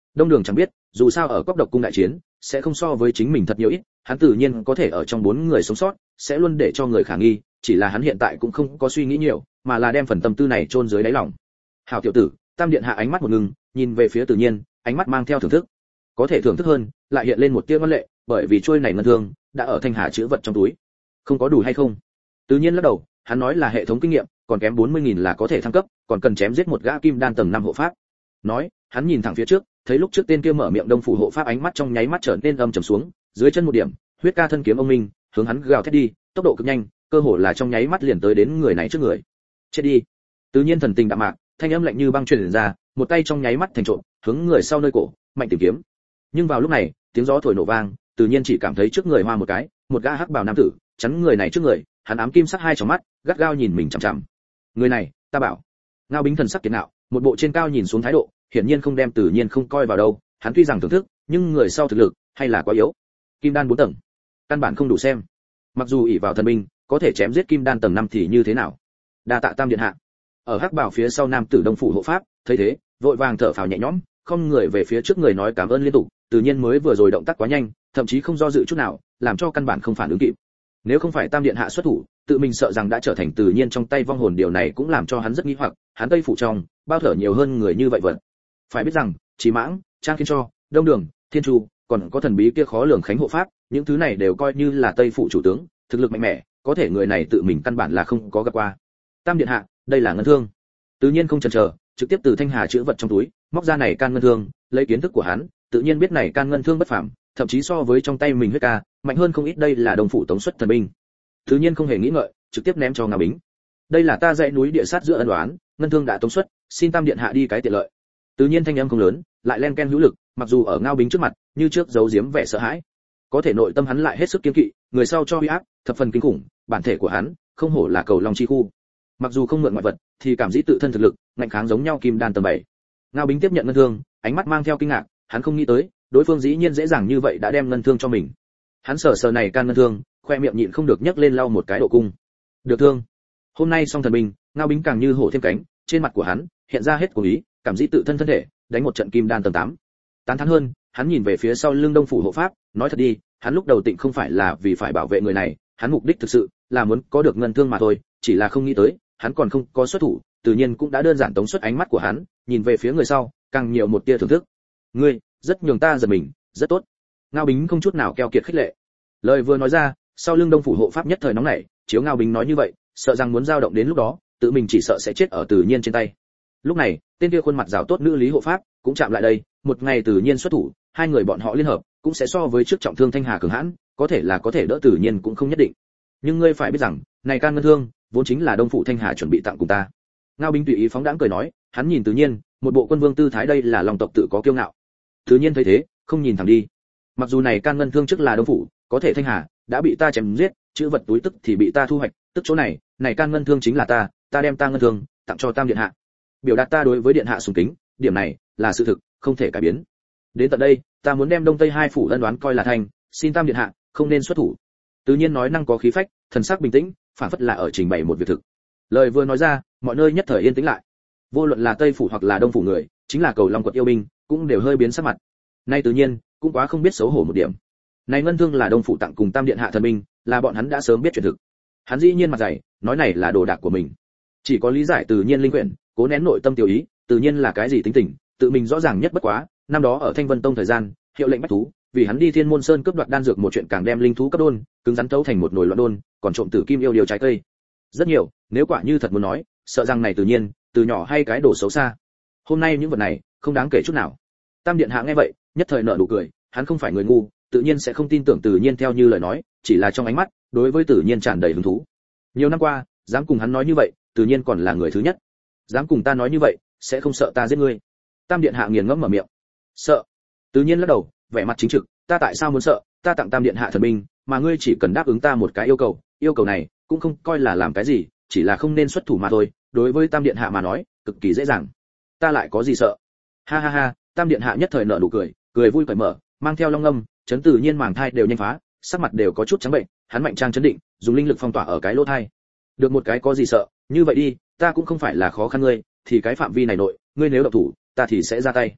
Đông Đường chẳng biết, dù sao ở Cốc Độc cung đại chiến, sẽ không so với chính mình thật nhiều ít, hắn tự nhiên có thể ở trong bốn người sống sót, sẽ luôn để cho người khả nghi, chỉ là hắn hiện tại cũng không có suy nghĩ nhiều, mà là đem phần tâm tư này chôn dưới đáy lòng. Hảo tiểu tử, Tam điện hạ ánh mắt một ngừng, nhìn về phía Tự Nhiên, ánh mắt mang theo thưởng thức. Có thể thưởng thức hơn, lại hiện lên một tia ngoan lệ, bởi vì trôi này ngân thương đã ở thanh hà chứa vật trong túi. Không có đủ hay không? Tự Nhiên lắc đầu, hắn nói là hệ thống kinh nghiệm, còn kém bốn mươi nghìn là có thể thăng cấp, còn cần chém giết một gã kim đan tầng năm hộ pháp. Nói, hắn nhìn thẳng phía trước, thấy lúc trước tên kia mở miệng Đông phủ hộ pháp ánh mắt trong nháy mắt trở nên âm trầm xuống, dưới chân một điểm, huyết ca thân kiếm ông minh, hướng hắn gào thét đi, tốc độ cực nhanh, cơ hồ là trong nháy mắt liền tới đến người này trước người. Chết đi. Tự Nhiên thần tình đạm mạc, thanh âm lạnh như băng truyền ra, một tay trong nháy mắt thành trộm, hướng người sau nơi cổ, mạnh tìm kiếm. Nhưng vào lúc này, tiếng gió thổi nổ vang, Tự Nhiên chỉ cảm thấy trước người hoa một cái, một gã hắc bào nam tử, chắn người này trước người, hắn ám kim sắc hai tròng mắt, gắt gao nhìn mình chằm chằm. Người này, ta bảo. Ngao Bính thần sắc kiệt ngạo, một bộ trên cao nhìn xuống thái độ, hiển nhiên không đem Tự Nhiên không coi vào đâu, hắn tuy rằng thưởng thức, nhưng người sau thực lực hay là quá yếu. Kim đan bốn tầng, căn bản không đủ xem. Mặc dù ỷ vào thần binh, có thể chém giết kim đan tầng năm thì như thế nào? Đa tạ Tam điện hạ. Ở hắc bảo phía sau nam tử Đông phủ hộ pháp, thấy thế, vội vàng thở phào nhẹ nhõm, không người về phía trước người nói cảm ơn liên tục, Tự Nhiên mới vừa rồi động tác quá nhanh, thậm chí không do dự chút nào, làm cho căn bản không phản ứng kịp. Nếu không phải Tam điện hạ xuất thủ, tự mình sợ rằng đã trở thành Tự Nhiên trong tay vong hồn, điều này cũng làm cho hắn rất nghi hoặc, hắn Tây phủ trong, bao thở nhiều hơn người như vậy vật. Phải biết rằng, Chí Mãng, Trang Kiên Cho, Đông Đường, Thiên Chu, còn có thần bí kia khó lường Khánh hộ pháp, những thứ này đều coi như là Tây phủ chủ tướng, thực lực mạnh mẽ, có thể người này tự mình căn bản là không có gặp qua. Tam điện hạ, đây là ngân thương. Tự Nhiên không chần chờ, trực tiếp từ thanh hà chữ vật trong túi, móc ra này can ngân thương, lấy kiến thức của hắn, tự nhiên biết này can ngân thương bất phàm, thậm chí so với trong tay mình huyết ca, mạnh hơn không ít, đây là Đông phủ tống xuất thần binh. Tự Nhiên không hề nghĩ ngợi, trực tiếp ném cho Ngao Bính. Đây là ta dãy núi địa sát giữa ân oán, ngân thương đã tống xuất, xin Tam điện hạ đi cái tiện lợi. Tự Nhiên thanh âm không lớn, lại len ken hữu lực, mặc dù ở Ngao Bính trước mặt, như trước giấu giếm vẻ sợ hãi, có thể nội tâm hắn lại hết sức kiên kỵ, người sau cho uy áp, thập phần kinh khủng, bản thể của hắn, không hổ là cầu long chi khu. Mặc dù không mượn ngoại vật, thì cảm dĩ tự thân thực lực, ngạnh kháng giống nhau kim đan tầng bảy. Ngao Bính tiếp nhận ngân thương, ánh mắt mang theo kinh ngạc, hắn không nghĩ tới, đối phương dĩ nhiên dễ dàng như vậy đã đem ngân thương cho mình. Hắn sờ sờ này can ngân thương, khoe miệng nhịn không được nhấc lên lau một cái độ cung. Được thương. Hôm nay xong thần binh, Ngao Bính càng như hổ thêm cánh, trên mặt của hắn hiện ra hết cố ý, cảm dĩ tự thân thân thể, đánh một trận kim đan tầng tám. Tán thán hơn, hắn nhìn về phía sau lưng Đông phủ hộ pháp, nói thật đi, hắn lúc đầu tịnh không phải là vì phải bảo vệ người này, hắn mục đích thực sự là muốn có được ngân thương mà thôi, chỉ là không nghĩ tới, hắn còn không có xuất thủ, Tự Nhiên cũng đã đơn giản tống xuất ánh mắt của hắn, nhìn về phía người sau, càng nhiều một tia thưởng thức. Ngươi, rất nhường ta giật mình, rất tốt. Ngao Bính không chút nào keo kiệt khích lệ. Lời vừa nói ra, sau lưng Đông phủ hộ pháp nhất thời nóng nảy, chiếu Ngao Bính nói như vậy, sợ rằng muốn dao động đến lúc đó, tự mình chỉ sợ sẽ chết ở Tự Nhiên trên tay. Lúc này, tên kia khuôn mặt rào tốt nữ lý hộ pháp cũng chạm lại đây, một ngày Tự Nhiên xuất thủ, hai người bọn họ liên hợp, cũng sẽ so với trước trọng thương thanh hà cường hãn, có thể là có thể đỡ Tự Nhiên cũng không nhất định. Nhưng ngươi phải biết rằng, này can ngân thương, vốn chính là Đông phủ thanh hà chuẩn bị tặng cùng ta. Ngao Bính tùy ý phóng đãng cười nói, hắn nhìn Tự Nhiên, một bộ quân vương tư thái, đây là lòng tộc tự có kiêu ngạo. Tự Nhiên thấy thế, không nhìn thẳng đi. Mặc dù này can ngân thương trước là Đông phủ, có thể thanh hà đã bị ta chém giết, chữ vật túi tức thì bị ta thu hoạch, tức chỗ này, này can ngân thương chính là ta, ta đem ta ngân thương tặng cho Tam điện hạ, biểu đạt ta đối với điện hạ sùng kính, điểm này là sự thực, không thể cải biến. Đến tận đây, ta muốn đem Đông Tây hai phủ ân đoán coi là thành, xin Tam điện hạ không nên xuất thủ. Tự Nhiên nói năng có khí phách, thần sắc bình tĩnh, phản phất là ở trình bày một việc thực. Lời vừa nói ra, mọi nơi nhất thời yên tĩnh lại. Vô luận là Tây phủ hoặc là Đông phủ người, chính là cầu long quật yêu binh, cũng đều hơi biến sắc mặt. Nay Tự Nhiên cũng quá không biết xấu hổ một điểm. Này ngân thương là Đông phủ tặng cùng Tam điện hạ thần binh, là bọn hắn đã sớm biết chuyện thực. Hắn dĩ nhiên mặt dày, nói này là đồ đạc của mình. Chỉ có lý giải Tự Nhiên linh quyển, cố nén nội tâm tiểu ý, Tự Nhiên là cái gì tính tình, tự mình rõ ràng nhất bất quá. Năm đó ở Thanh Vân Tông thời gian, hiệu lệnh bách thú, vì hắn đi Thiên Môn Sơn cướp đoạt đan dược một chuyện càng đem linh thú cấp đôn, cứng rắn thấu thành một nồi loạn đôn, còn trộm tử kim yêu điều trái cây. Rất nhiều, nếu quả như thật muốn nói, sợ rằng này Tự Nhiên, từ nhỏ hay cái đồ xấu xa. Hôm nay những vật này, không đáng kể chút nào. Tam điện hạ nghe vậy, nhất thời nở nụ cười, hắn không phải người ngu, tự nhiên sẽ không tin tưởng Tự Nhiên theo như lời nói, chỉ là trong ánh mắt, đối với Tự Nhiên tràn đầy hứng thú. Nhiều năm qua, dám cùng hắn nói như vậy, Tự Nhiên còn là người thứ nhất. Dám cùng ta nói như vậy, sẽ không sợ ta giết ngươi. Tam điện hạ nghiền ngẫm mở miệng. Sợ? Tự Nhiên lắc đầu, vẻ mặt chính trực, ta tại sao muốn sợ, ta tặng Tam điện hạ thần binh, mà ngươi chỉ cần đáp ứng ta một cái yêu cầu, yêu cầu này cũng không coi là làm cái gì, chỉ là không nên xuất thủ mà thôi, đối với Tam điện hạ mà nói, cực kỳ dễ dàng. Ta lại có gì sợ? Ha ha ha, Tam điện hạ nhất thời nở nụ cười, cười vui cởi mở, mang theo long âm, chấn Tự Nhiên màng thai đều nhanh phá, sắc mặt đều có chút trắng bệnh, hắn mạnh trang chấn định, dùng linh lực phong tỏa ở cái lỗ thai. Được một cái có gì sợ, như vậy đi, ta cũng không phải là khó khăn ngươi, thì cái phạm vi này nội, ngươi nếu động thủ, ta thì sẽ ra tay.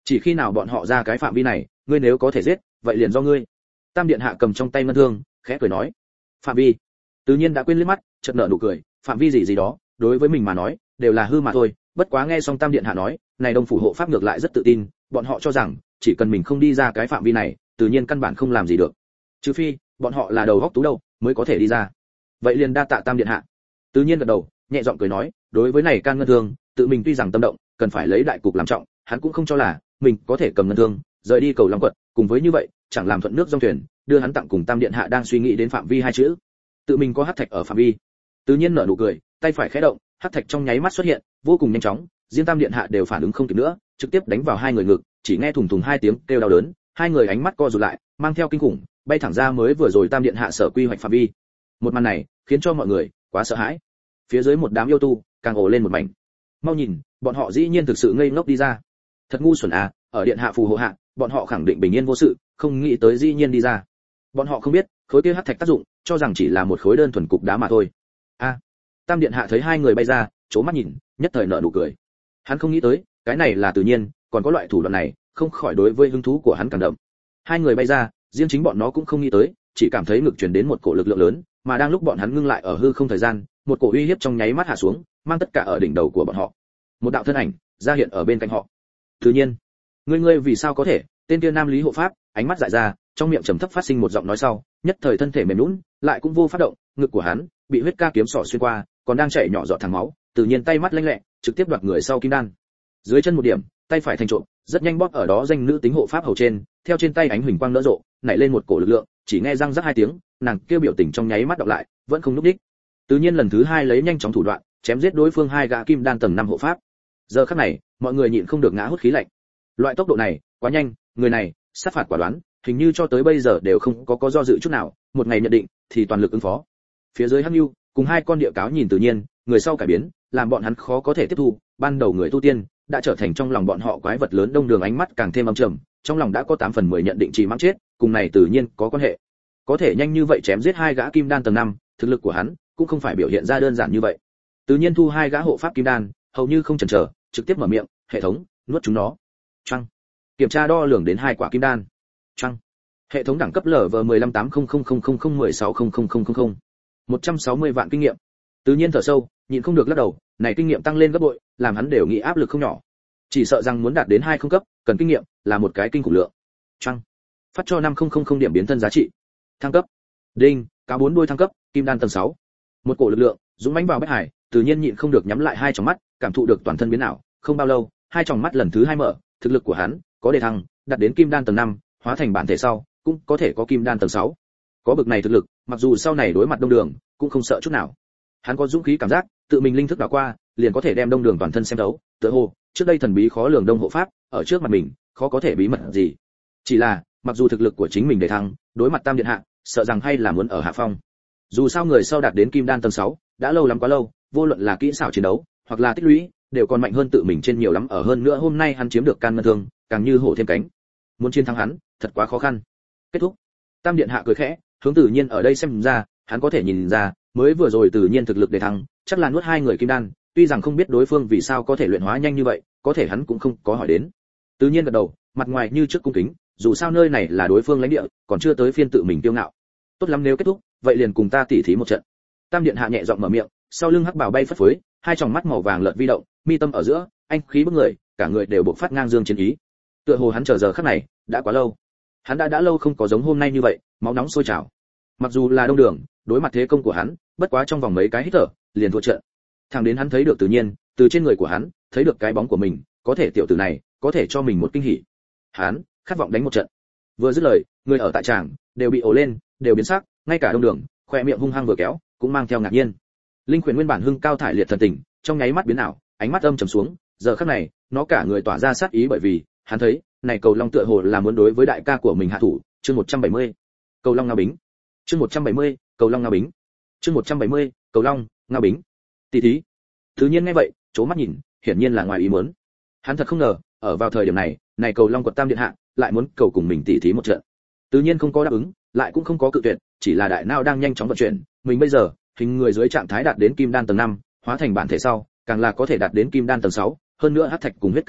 chỉ khi nào bọn họ ra cái phạm vi này, ngươi nếu có thể giết, vậy liền do ngươi. Tam điện hạ cầm trong tay ngân thương, khẽ cười nói. Phạm vi. Tự nhiên đã quên liếc mắt, chợt nở nụ cười, phạm vi gì gì đó, đối với mình mà nói, đều là hư mà thôi. Bất quá nghe xong Tam điện hạ nói, này Đông phủ hộ pháp ngược lại rất tự tin, bọn họ cho rằng chỉ cần mình không đi ra cái phạm vi này, tự nhiên căn bản không làm gì được. Trừ phi, bọn họ là đầu góc tú đầu, mới có thể đi ra. Vậy liền đa tạ Tam điện hạ. Tự nhiên gật đầu, nhẹ giọng cười nói, đối với này can ngân thương, tự mình tuy rằng tâm động, cần phải lấy đại cục làm trọng, hắn cũng không cho là mình có thể cầm ngân thương, rời đi cầu Long quật, cùng với như vậy, chẳng làm thuận nước dòng thuyền, đưa hắn tặng cùng Tam điện hạ đang suy nghĩ đến phạm vi hai chữ. Tự mình có hắc thạch ở phạm vi. Tự nhiên nở nụ cười, tay phải khẽ động, hắc thạch trong nháy mắt xuất hiện, vô cùng nhanh chóng, riêng Tam điện hạ đều phản ứng không kịp nữa, trực tiếp đánh vào hai người ngực, chỉ nghe thùng thùng hai tiếng kêu đau đớn, hai người ánh mắt co rụt lại, mang theo kinh khủng, bay thẳng ra mới vừa rồi Tam điện hạ sở quy hoạch phạm vi. Một màn này, khiến cho mọi người quá sợ hãi. Phía dưới một đám yêu tu, càng ồ lên một mảnh. Mau nhìn, bọn họ dĩ nhiên thực sự ngây ngốc đi ra. Thật ngu xuẩn à, ở điện hạ phù hộ hạ, bọn họ khẳng định bình yên vô sự, không nghĩ tới dĩ nhiên đi ra. Bọn họ không biết, khối kia hắc thạch tác dụng, cho rằng chỉ là một khối đơn thuần cục đá mà thôi. A. Tam điện hạ thấy hai người bay ra, chố mắt nhìn, nhất thời nở nụ cười. Hắn không nghĩ tới, cái này là tự nhiên, còn có loại thủ đoạn này, không khỏi đối với hứng thú của hắn càng đậm. Hai người bay ra, riêng chính bọn nó cũng không nghĩ tới, chỉ cảm thấy ngực truyền đến một cổ lực lượng lớn, mà đang lúc bọn hắn ngưng lại ở hư không thời gian, một cổ uy hiếp trong nháy mắt hạ xuống, mang tất cả ở đỉnh đầu của bọn họ. Một đạo thân ảnh ra hiện ở bên cạnh họ. Tự nhiên, ngươi ngươi vì sao có thể? Tên kia nam lý hộ pháp, ánh mắt dại ra, trong miệng trầm thấp phát sinh một giọng nói sau, nhất thời thân thể mềm nhũn, lại cũng vô phát động, ngực của hắn bị huyết ca kiếm sỏ xuyên qua, còn đang chảy nhỏ giọt thẳng máu, tự nhiên tay mắt lanh lẹ, trực tiếp đoạt người sau kim đan. Dưới chân một điểm, tay phải thành trộm, rất nhanh bóp ở đó danh nữ tính hộ pháp hầu trên, theo trên tay ánh huỳnh quang nở rộ, nảy lên một cổ lực lượng, chỉ nghe răng rắc hai tiếng, nàng kêu biểu tình trong nháy mắt đọc lại, vẫn không lúc đích. Tự nhiên lần thứ hai lấy nhanh chóng thủ đoạn, chém giết đối phương hai gã kim đan tầng năm hộ pháp. Giờ khắc này, mọi người nhịn không được ngã hút khí lạnh. Loại tốc độ này, quá nhanh, người này, sát phạt quả đoán, hình như cho tới bây giờ đều không có có do dự chút nào, một ngày nhận định thì toàn lực ứng phó. Phía dưới Hắc Nưu cùng hai con địa cáo nhìn tự nhiên, người sau cải biến, làm bọn hắn khó có thể tiếp thu, ban đầu người tu tiên đã trở thành trong lòng bọn họ quái vật lớn đông đường, ánh mắt càng thêm âm trầm, trong lòng đã có tám phần mười nhận định chỉ mắng chết, cùng này tự nhiên có quan hệ. Có thể nhanh như vậy chém giết hai gã kim đan tầng năm, thực lực của hắn cũng không phải biểu hiện ra đơn giản như vậy. Tự nhiên thu hai gã hộ pháp kim đan, hầu như không chần chờ, trực tiếp mở miệng, hệ thống, nuốt chúng nó. Choang. Kiểm tra đo lường đến hai quả kim đan. Choang. Hệ thống đẳng cấp L V mười lăm tám không không không không không mười sáu không không không không không. một trăm sáu mươi vạn kinh nghiệm. Tự nhiên thở sâu, nhịn không được lắc đầu, này kinh nghiệm tăng lên gấp bội, làm hắn đều nghĩ áp lực không nhỏ. Chỉ sợ rằng muốn đạt đến hai không cấp, cần kinh nghiệm là một cái kinh khủng lượng. Choang. Phát cho năm không không không điểm biến thân giá trị. Thăng cấp. Đinh, cá bốn đuôi thăng cấp, kim đan tầng sáu. Một cổ lực lượng dũng mãnh vào bách hải, tự nhiên nhịn không được nhắm lại hai tròng mắt, cảm thụ được toàn thân biến ảo, không bao lâu, hai tròng mắt lần thứ hai mở, thực lực của hắn có đề thăng, đạt đến kim đan tầng năm, hóa thành bản thể sau, cũng có thể có kim đan tầng sáu. Có bực này thực lực, mặc dù sau này đối mặt đông đường, cũng không sợ chút nào. Hắn có dũng khí cảm giác, tự mình linh thức đảo qua, liền có thể đem đông đường toàn thân xem thấu, tựa hồ trước đây thần bí khó lường đông hộ pháp, ở trước mặt mình, khó có thể bí mật gì. Chỉ là, mặc dù thực lực của chính mình đề thăng, đối mặt Tam điện hạ, sợ rằng hay là muốn ở hạ phong. Dù sao người sau đạt đến kim đan tầng sáu, đã lâu lắm quá lâu, vô luận là kỹ xảo chiến đấu, hoặc là tích lũy, đều còn mạnh hơn tự mình trên nhiều lắm, ở hơn nữa hôm nay hắn chiếm được can ngân thương, càng như hổ thêm cánh. Muốn chiến thắng hắn, thật quá khó khăn. Kết thúc. Tam điện hạ cười khẽ, hướng Tự nhiên ở đây xem ra, hắn có thể nhìn ra, mới vừa rồi Tự nhiên thực lực để thăng, chắc là nuốt hai người kim đan, tuy rằng không biết đối phương vì sao có thể luyện hóa nhanh như vậy, có thể hắn cũng không có hỏi đến. Tự nhiên gật đầu, mặt ngoài như trước cung kính, dù sao nơi này là đối phương lãnh địa, còn chưa tới phiên tự mình kiêu ngạo. Tốt lắm, nếu kết thúc, vậy liền cùng ta tỉ thí một trận. Tam điện hạ nhẹ giọng mở miệng, sau lưng hắc bào bay phất phới, hai tròng mắt màu vàng lợn vi động, mi tâm ở giữa, anh khí bức người, cả người đều bộc phát ngang dương chiến ý. Tựa hồ hắn chờ giờ khắc này, đã quá lâu. Hắn đã đã lâu không có giống hôm nay như vậy, máu nóng sôi trào. Mặc dù là đông đường, đối mặt thế công của hắn, bất quá trong vòng mấy cái hít thở, liền thua trận. Thẳng đến hắn thấy được tự nhiên, từ trên người của hắn, thấy được cái bóng của mình, có thể tiểu tử này, có thể cho mình một kinh hỉ. Hắn khát vọng đánh một trận. Vừa dứt lời, người ở tại tràng đều bị ồ lên, đều biến sắc, ngay cả đông đường, khoe miệng hung hăng vừa kéo, cũng mang theo ngạc nhiên. Linh Khuyển nguyên bản hưng cao thải liệt thần tình, trong nháy mắt biến ảo, ánh mắt âm trầm xuống, giờ khắc này, nó cả người tỏa ra sát ý, bởi vì hắn thấy, này cầu long tựa hồ là muốn đối với đại ca của mình hạ thủ. Chương một trăm bảy mươi. Cầu long ngao bính. Chương một trăm bảy mươi. Cầu long ngao bính. Chương một trăm bảy mươi. Cầu long ngao bính. Tỷ thí. Thứ nhiên nghe vậy, chố mắt nhìn, hiển nhiên là ngoài ý muốn. Hắn thật không ngờ, ở vào thời điểm này, này cầu long quật Tam điện hạ lại muốn cầu cùng mình tỷ thí một trận. Tự nhiên không có đáp ứng, lại cũng không có cự tuyệt, chỉ là đại não đang nhanh chóng vận chuyển, mình bây giờ, hình người dưới trạng thái đạt đến kim đan tầng năm, hóa thành bản thể sau, càng là có thể đạt đến kim đan tầng sáu, hơn nữa hắc thạch cùng huyết các kiếm,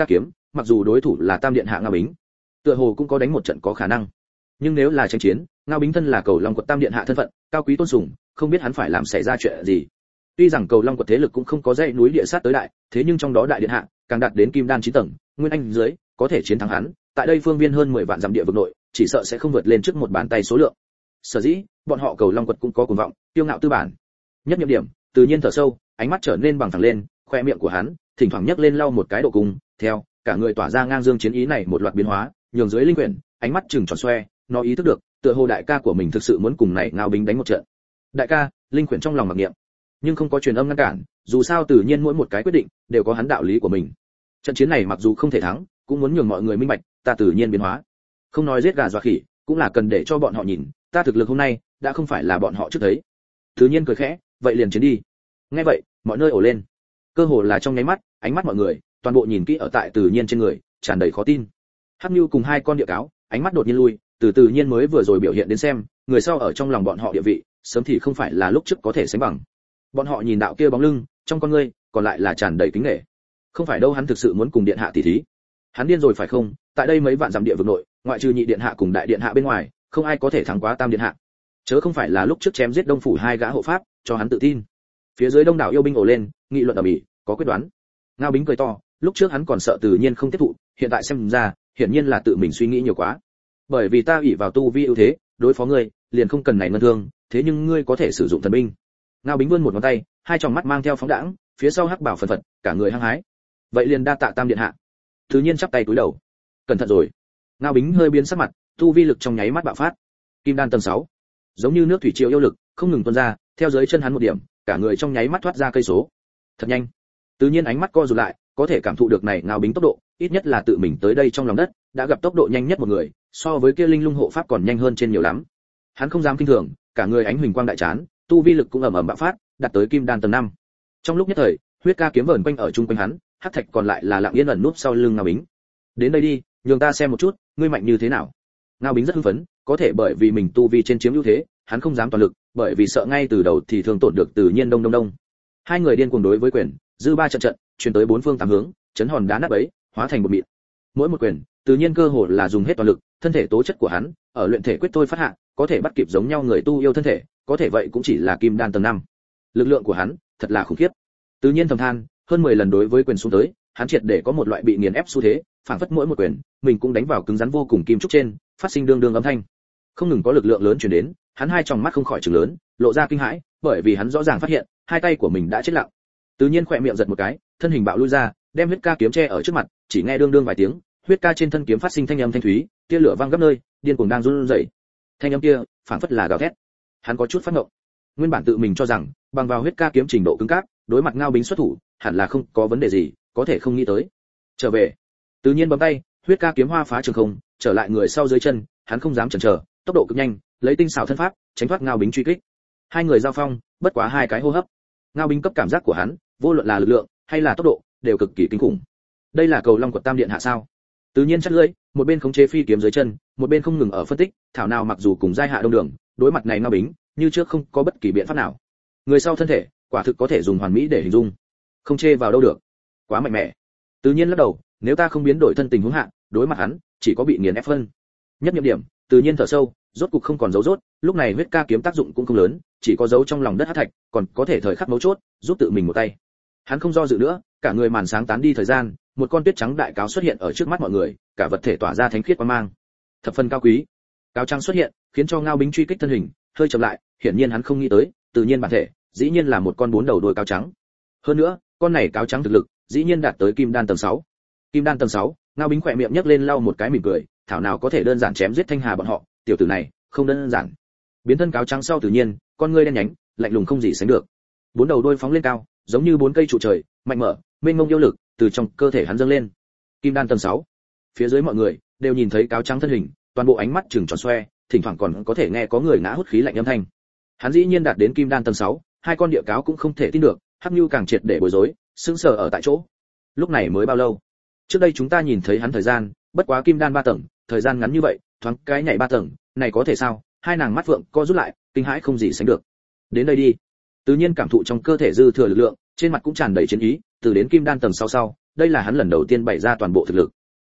mặc dù đối thủ là tam điện hạ Ngao Bính, tựa hồ cũng có đánh một trận có khả năng. Nhưng nếu là tranh chiến, Ngao Bính thân là Cầu Long quật tam điện hạ thân phận, cao quý tôn sùng, không biết hắn phải làm xảy ra chuyện gì. Tuy rằng Cầu Long quật thế lực cũng không có dãy núi địa sát tới đại, thế nhưng trong đó đại điện hạ càng đạt đến kim đan chín tầng, nguyên anh dưới, có thể chiến thắng hắn, tại đây phương viên hơn mười vạn dặm địa vực nội, chỉ sợ sẽ không vượt lên trước một bàn tay số lượng. Sở dĩ, bọn họ Cầu Long quật cũng có cuồng vọng, kiêu ngạo tư bản. Nhất nhiệm điểm, tự nhiên thở sâu, ánh mắt trở nên bằng thẳng lên, khoe miệng của hắn thỉnh thoảng nhấc lên lau một cái độ cung, theo cả người tỏa ra ngang dương chiến ý này một loạt biến hóa, nhường dưới linh quyển, ánh mắt trừng tròn xoe, nó ý thức được, tựa hồ đại ca của mình thực sự muốn cùng này Ngao Bính đánh một trận. Đại ca, linh quyển trong lòng mặc niệm, nhưng không có truyền âm ngăn cản, dù sao tự nhiên mỗi một cái quyết định đều có hắn đạo lý của mình. Trận chiến này mặc dù không thể thắng, cũng muốn nhường mọi người minh bạch, ta tự nhiên biến hóa. Không nói giết gà dọa khỉ, cũng là cần để cho bọn họ nhìn, ta thực lực hôm nay đã không phải là bọn họ trước thấy. Tự nhiên cười khẽ, vậy liền chiến đi. Nghe vậy, mọi nơi ồ lên. Cơ hồ là trong nháy mắt, ánh mắt mọi người toàn bộ nhìn kỹ ở tại tự nhiên trên người, tràn đầy khó tin. Hắc Nưu cùng hai con địa cáo, ánh mắt đột nhiên lui, từ tự nhiên mới vừa rồi biểu hiện đến xem, người sau ở trong lòng bọn họ địa vị, sớm thì không phải là lúc trước có thể sánh bằng. Bọn họ nhìn đạo kia bóng lưng, trong con ngươi còn lại là tràn đầy kính nể. Không phải đâu, hắn thực sự muốn cùng điện hạ tỷ thí. Hắn điên rồi phải không? Tại đây mấy vạn dặm địa vực nội, ngoại trừ nhị điện hạ cùng đại điện hạ bên ngoài, không ai có thể thắng quá tam điện hạ. Chớ không phải là lúc trước chém giết Đông phủ hai gã hộ pháp, cho hắn tự tin. Phía dưới đông đảo yêu binh ồ lên, nghị luận ầm ĩ, có quyết đoán. Ngao Bính cười to, lúc trước hắn còn sợ tự nhiên không tiếp thụ, hiện tại xem ra, hiển nhiên là tự mình suy nghĩ nhiều quá. Bởi vì ta ủy vào tu vi ưu thế, đối phó ngươi, liền không cần này ngân thương, thế nhưng ngươi có thể sử dụng thần binh. Ngao Bính vươn một ngón tay, hai tròng mắt mang theo phóng đãng, phía sau hắc bảo phần phật, cả người hăng hái. Vậy liền đa tạ tam điện hạ. Tự nhiên chắp tay cúi đầu. Cẩn thận rồi. Ngao Bính hơi biến sắc mặt, tu vi lực trong nháy mắt bạo phát. Kim đan tầng sáu, giống như nước thủy triều yêu lực, không ngừng tuôn ra, theo dưới chân hắn một điểm, cả người trong nháy mắt thoát ra cây số. Thật nhanh. Tự nhiên ánh mắt co rụt lại, có thể cảm thụ được này Ngao Bính tốc độ, ít nhất là tự mình tới đây trong lòng đất, đã gặp tốc độ nhanh nhất một người, so với kia linh lung hộ pháp còn nhanh hơn trên nhiều lắm. Hắn không dám kinh thường, cả người ánh huỳnh quang đại chán, tu vi lực cũng ầm ầm bạo phát, đạt tới kim đan tầng năm. Trong lúc nhất thời, huyết ca kiếm vờn quanh ở trung quanh hắn, hắc thạch còn lại là lặng yên ẩn núp sau lưng Ngao Bính. Đến đây đi, nhường ta xem một chút, ngươi mạnh như thế nào. Ngao Bính rất hưng phấn, có thể bởi vì mình tu vi trên chiếm ưu thế, hắn không dám toàn lực, bởi vì sợ ngay từ đầu thì thường tổn được tự nhiên đông đông đông. Hai người điên cuồng đối với quyền, dư ba trận trận, truyền tới bốn phương tám hướng, chấn hòn đá nát bấy, hóa thành một mịn. Mỗi một quyền, tự nhiên cơ hồ là dùng hết toàn lực, thân thể tố chất của hắn, ở luyện thể quyết thôi phát hạ, có thể bắt kịp giống nhau người tu yêu thân thể, có thể vậy cũng chỉ là kim đan tầng năm. Lực lượng của hắn, thật là khủng khiếp. Tự nhiên thầm than, hơn mười lần đối với quyền xuống tới, hắn triệt để có một loại bị nghiền ép xu thế, phản phất mỗi một quyền, mình cũng đánh vào cứng rắn vô cùng kim trúc trên, phát sinh đương đương âm thanh. Không ngừng có lực lượng lớn truyền đến, hắn hai tròng mắt không khỏi trừng lớn, lộ ra kinh hãi, bởi vì hắn rõ ràng phát hiện, hai tay của mình đã chết lặng. Tự nhiên khỏe miệng giật một cái, thân hình bạo lui ra, đem huyết ca kiếm che ở trước mặt, chỉ nghe đương đương vài tiếng, huyết ca trên thân kiếm phát sinh thanh âm thanh thúy, tia lửa vang gấp nơi, điên cuồng đang run rẩy. Thanh âm kia, phản phất là gào thét. Hắn có chút phát ngộng. Nguyên bản tự mình cho rằng, bằng vào huyết ca kiếm trình độ cứng cáp, đối mặt Ngao Bính xuất thủ, hẳn là không có vấn đề gì, có thể không nghĩ tới. Trở về. Tự nhiên bấm tay, huyết ca kiếm hoa phá trường không, trở lại người sau dưới chân, hắn không dám chần chờ, tốc độ cực nhanh, lấy tinh xảo thân pháp, tránh thoát Ngao Bính truy kích. Hai người giao phong, bất quá hai cái hô hấp. Ngao Bính cấp cảm giác của hắn, vô luận là lực lượng hay là tốc độ, đều cực kỳ kinh khủng. Đây là Cầu Long quật tam điện hạ sao? Tự nhiên chắt lưỡi, một bên khống chế phi kiếm dưới chân, một bên không ngừng ở phân tích, thảo nào mặc dù cùng giai hạ đông đường, đối mặt này Ngao Bính, như trước không có bất kỳ biện pháp nào. Người sau thân thể, quả thực có thể dùng hoàn mỹ để hình dung. Không chê vào đâu được. Quá mạnh mẽ. Tự nhiên lắc đầu, nếu ta không biến đổi thân tình huống hạ, đối mặt hắn, chỉ có bị nghiền ép phân. Nhất nhiệm điểm, tự nhiên thở sâu, rốt cục không còn dấu rốt, lúc này huyết ca kiếm tác dụng cũng không lớn, chỉ có dấu trong lòng đất hắc thạch, còn có thể thời khắc mấu chốt, giúp tự mình một tay. Hắn không do dự nữa, cả người màn sáng tán đi thời gian, một con tuyết trắng đại cáo xuất hiện ở trước mắt mọi người, cả vật thể tỏa ra thánh khiết quang mang, thập phần cao quý. Cáo trắng xuất hiện, khiến cho Ngao Bính truy kích thân hình hơi chậm lại, hiển nhiên hắn không nghĩ tới, tự nhiên bản thể, dĩ nhiên là một con bốn đầu đuôi cáo trắng. Hơn nữa, con này cáo trắng thực lực, dĩ nhiên đạt tới kim đan tầng sáu. Kim đan tầng sáu, Ngao Bính khỏe miệng nhếch lên lau một cái mỉm cười, thảo nào có thể đơn giản chém giết Thanh Hà bọn họ, tiểu tử này, không đơn giản. Biến thân cáo trắng sau tự nhiên, con ngươi đen nhánh, lạnh lùng không gì sánh được. Bốn đầu đuôi phóng lên cao, giống như bốn cây trụ trời, mạnh mở, mênh mông yêu lực từ trong cơ thể hắn dâng lên. Kim đan tầng sáu. Phía dưới mọi người đều nhìn thấy cáo trắng thân hình, toàn bộ ánh mắt trừng tròn xoe, thỉnh thoảng còn có thể nghe có người ngã hút khí lạnh âm thanh. Hắn dĩ nhiên đạt đến kim đan tầng sáu, hai con địa cáo cũng không thể tin được, Hắc Nưu càng triệt để bối rối, sững sờ ở tại chỗ. Lúc này mới bao lâu? Trước đây chúng ta nhìn thấy hắn thời gian, bất quá kim đan ba tầng, thời gian ngắn như vậy, thoáng cái nhảy ba tầng, này có thể sao? Hai nàng mắt vượng co rút lại, kinh hãi không gì sánh được. Đến đây đi. Tự nhiên cảm thụ trong cơ thể dư thừa lực lượng, trên mặt cũng tràn đầy chiến ý, từ đến kim đan tầng sau sau, đây là hắn lần đầu tiên bày ra toàn bộ thực lực.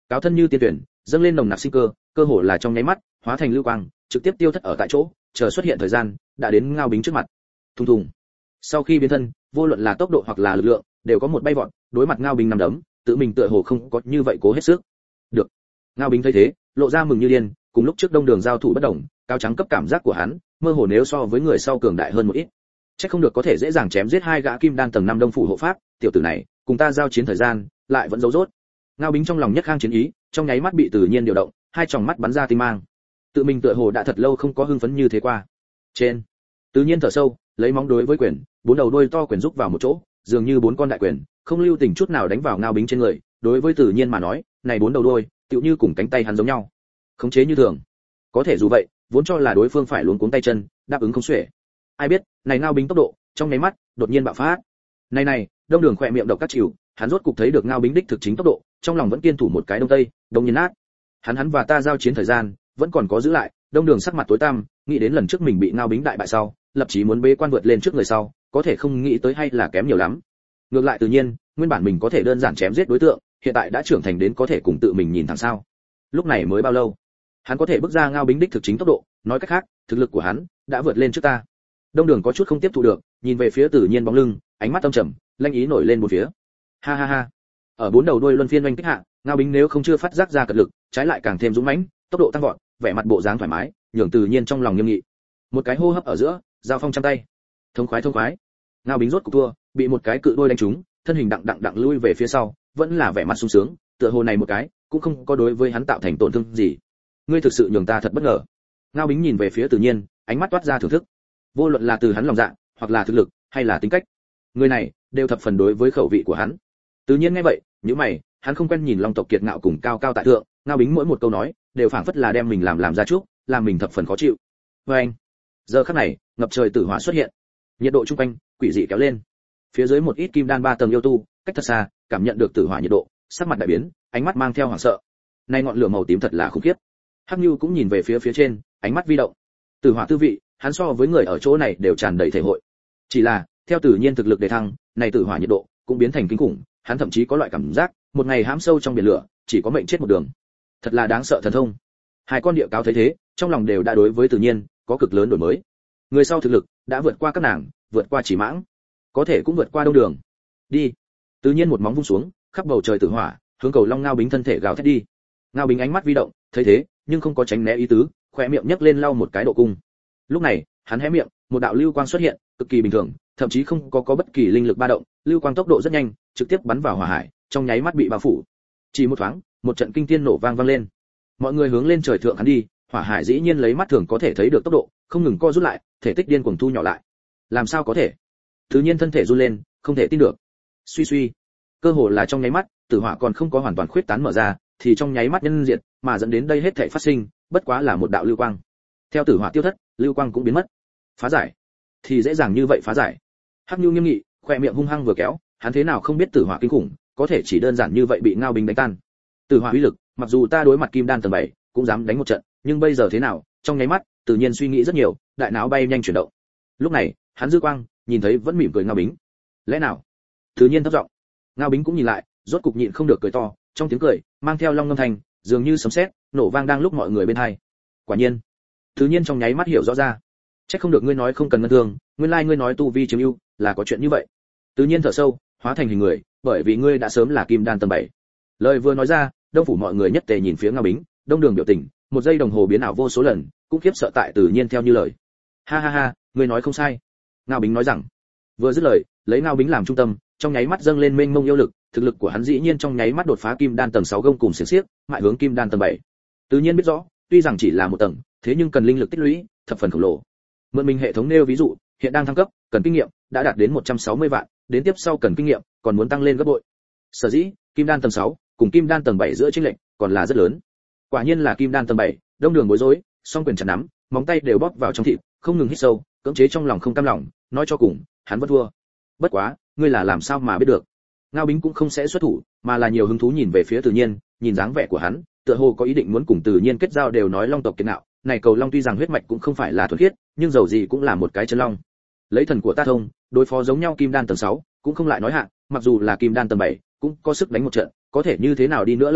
cáo thân như tiên tuyển, dâng lên nồng nặc sinh cơ, cơ hồ là trong nháy mắt, hóa thành lưu quang, trực tiếp tiêu thất ở tại chỗ, chờ xuất hiện thời gian, đã đến Ngao Bính trước mặt. Thùng thùng. Sau khi biến thân, vô luận là tốc độ hoặc là lực lượng, đều có một bay vọt, đối mặt Ngao Bính nằm đấm, tự mình tựa hồ không có như vậy cố hết sức. Được. Ngao Bính thấy thế, lộ ra mừng như điên, cùng lúc trước Đông Đường giao thủ bất động, cao trắng cấp cảm giác của hắn, mơ hồ nếu so với người sau cường đại hơn một ít. Chắc không được có thể dễ dàng chém giết hai gã kim đan tầng năm đông phủ hộ pháp, tiểu tử này, cùng ta giao chiến thời gian, lại vẫn giấu rốt. Ngao Bính trong lòng nhất khang chiến ý, trong nháy mắt bị tự nhiên điều động, hai tròng mắt bắn ra tinh mang. Tự mình tựa hồ đã thật lâu không có hưng phấn như thế qua. Trên, tự nhiên thở sâu, lấy móng đối với quyền, bốn đầu đuôi to quyền rúc vào một chỗ, dường như bốn con đại quyền, không lưu tình chút nào đánh vào Ngao Bính trên người. Đối với tự nhiên mà nói, này bốn đầu đuôi, tựu như cùng cánh tay hắn giống nhau, khống chế như thường. Có thể dù vậy, vốn cho là đối phương phải luống cuống tay chân, đáp ứng không xuể. Ai biết, này Ngao Bính tốc độ, trong nháy mắt, đột nhiên bạo phát. Này này, Đông Đường khỏe miệng độc các chịu, hắn rốt cục thấy được Ngao Bính đích thực chính tốc độ, trong lòng vẫn kiên thủ một cái đông tây, đông nhiên nát. Hắn hắn và ta giao chiến thời gian, vẫn còn có giữ lại. Đông Đường sắc mặt tối tăm, nghĩ đến lần trước mình bị Ngao Bính đại bại sau, lập chí muốn bế quan vượt lên trước người sau, có thể không nghĩ tới hay là kém nhiều lắm. Ngược lại tự nhiên, nguyên bản mình có thể đơn giản chém giết đối tượng, hiện tại đã trưởng thành đến có thể cùng tự mình nhìn thẳng sao. Lúc này mới bao lâu, hắn có thể bước ra Ngao Bính đích thực chính tốc độ, nói cách khác, thực lực của hắn đã vượt lên trước ta. Đông Đường có chút không tiếp thu được, nhìn về phía Tử Nhiên bóng lưng, ánh mắt âm trầm, lanh ý nổi lên một phía. Ha ha ha. Ở bốn đầu đuôi luân phiên oanh kích hạ, Ngao Bính nếu không chưa phát giác ra cật lực, trái lại càng thêm dũng mãnh, tốc độ tăng vọt, vẻ mặt bộ dáng thoải mái, nhường Tử Nhiên trong lòng nghiêm nghị. Một cái hô hấp ở giữa, giao phong trăm tay. Thông khoái thông khoái. Ngao Bính rốt cục thua, bị một cái cự đuôi đánh trúng, thân hình đặng đặng đặng lui về phía sau, vẫn là vẻ mặt sung sướng, tựa hồ này một cái, cũng không có đối với hắn tạo thành tổn thương gì. Ngươi thực sự nhường ta thật bất ngờ. Ngao Bính nhìn về phía Tử Nhiên, ánh mắt toát ra thưởng thức. Vô luận là từ hắn lòng dạ, hoặc là thực lực, hay là tính cách, người này đều thập phần đối với khẩu vị của hắn. Tự nhiên nghe vậy, nhíu mày, hắn không quen nhìn Long tộc kiệt ngạo cùng cao cao tại thượng, Ngao Bính mỗi một câu nói, đều phảng phất là đem mình làm làm ra trước, làm mình thập phần khó chịu. Và anh, giờ khắc này, ngập trời tử hỏa xuất hiện, nhiệt độ trung quanh quỷ dị kéo lên. Phía dưới một ít kim đan ba tầng yêu tu, cách thật xa, cảm nhận được tử hỏa nhiệt độ, sắc mặt đại biến, ánh mắt mang theo hoảng sợ. Này ngọn lửa màu tím thật là khủng khiếp. Hắc Nưu cũng nhìn về phía phía trên, ánh mắt vi động. Tử hỏa tư vị, hắn so với người ở chỗ này đều tràn đầy thể hội. Chỉ là, theo tự nhiên thực lực đề thăng, này tử hỏa nhiệt độ cũng biến thành kinh khủng, hắn thậm chí có loại cảm giác, một ngày hãm sâu trong biển lửa, chỉ có mệnh chết một đường. Thật là đáng sợ thần thông. Hai con địa cáo thấy thế, trong lòng đều đã đối với tự nhiên có cực lớn đổi mới. Người sau thực lực đã vượt qua các nàng, vượt qua Chỉ Mãng, có thể cũng vượt qua Đông Đường. Đi. Tự nhiên một móng vung xuống, khắp bầu trời tử hỏa, hướng cầu Long Ngao Bính thân thể gào thét đi. Ngao Bính ánh mắt vi động, thấy thế, nhưng không có tránh né ý tứ, khóe miệng nhấc lên lau một cái độ cung. Lúc này, hắn hé miệng, một đạo lưu quang xuất hiện, cực kỳ bình thường, thậm chí không có có bất kỳ linh lực ba động, lưu quang tốc độ rất nhanh, trực tiếp bắn vào hỏa hải, trong nháy mắt bị bao phủ. Chỉ một thoáng, một trận kinh thiên nổ vang vang lên. Mọi người hướng lên trời thượng hắn đi, hỏa hải dĩ nhiên lấy mắt thường có thể thấy được tốc độ, không ngừng co rút lại, thể tích điên cuồng thu nhỏ lại. Làm sao có thể? Tự nhiên thân thể run lên, không thể tin được. Suy suy, cơ hồ là trong nháy mắt, tử hỏa còn không có hoàn toàn khuyết tán mở ra, thì trong nháy mắt nhân diệt, mà dẫn đến đây hết thảy phát sinh, bất quá là một đạo lưu quang. Theo tử hỏa tiêu thất, lưu quang cũng biến mất. Phá giải, thì dễ dàng như vậy phá giải. Hắc Nhu nghiêm nghị, khoe miệng hung hăng vừa kéo, hắn thế nào không biết tử hỏa kinh khủng, có thể chỉ đơn giản như vậy bị Ngao Bính đánh tan. Tử hỏa uy lực, mặc dù ta đối mặt kim đan tầng bảy, cũng dám đánh một trận, nhưng bây giờ thế nào? Trong nháy mắt, tự nhiên suy nghĩ rất nhiều, đại não bay nhanh chuyển động. Lúc này, hắn dư quang, nhìn thấy vẫn mỉm cười Ngao Bính. Lẽ nào? Tự nhiên thấp giọng. Ngao Bính cũng nhìn lại, rốt cục nhịn không được cười to, trong tiếng cười mang theo long ngâm thanh, dường như sấm sét, nổ vang đang lúc mọi người bên hai. Quả nhiên, tự nhiên trong nháy mắt hiểu rõ ra. Chắc không được ngươi nói không cần ngân thương, nguyên lai ngươi nói tu vi chiếm ưu, là có chuyện như vậy. Tự nhiên thở sâu, hóa thành hình người, bởi vì ngươi đã sớm là kim đan tầng bảy. Lời vừa nói ra, đông phủ mọi người nhất tề nhìn phía Ngao Bính, Đông Đường biểu tình, một giây đồng hồ biến ảo vô số lần, cũng khiếp sợ tại tự nhiên theo như lời. Ha ha ha, ngươi nói không sai. Ngao Bính nói rằng, vừa dứt lời, lấy Ngao Bính làm trung tâm, trong nháy mắt dâng lên mênh mông yêu lực, thực lực của hắn dĩ nhiên trong nháy mắt đột phá kim đan tầng sáu gông cùng xiển xiếc, mại hướng kim đan tầng bảy. Tự nhiên biết rõ, tuy rằng chỉ là một tầng, thế nhưng cần linh lực tích lũy, thập phần khổng lồ. Mượn mình hệ thống nêu ví dụ, hiện đang thăng cấp, cần kinh nghiệm đã đạt đến một trăm sáu mươi vạn, đến tiếp sau cần kinh nghiệm, còn muốn tăng lên gấp bội. Sở dĩ, kim đan tầng sáu cùng kim đan tầng bảy giữa chênh lệch còn là rất lớn. Quả nhiên là kim đan tầng bảy, Đông Đường bối rối, song quyền chặt nắm, móng tay đều bóp vào trong thịt, không ngừng hít sâu, cưỡng chế trong lòng không cam lòng, nói cho cùng, hắn vẫn thua. Bất quá, ngươi là làm sao mà biết được? Ngao Bính cũng không sẽ xuất thủ, mà là nhiều hứng thú nhìn về phía Tự Nhiên, nhìn dáng vẻ của hắn, tựa hồ có ý định muốn cùng Tự Nhiên kết giao, đều nói Long tộc kiệt ngạo, này cầu Long tuy rằng huyết mạch cũng không phải là thuần khiết, nhưng dầu gì cũng là một cái chân long. Lấy thần của ta thông, đối phó giống nhau kim đan tầng sáu, cũng không lại nói hạ, mặc dù là kim đan tầng bảy, cũng có sức đánh một trận, có thể như thế nào đi nữa lợi hại,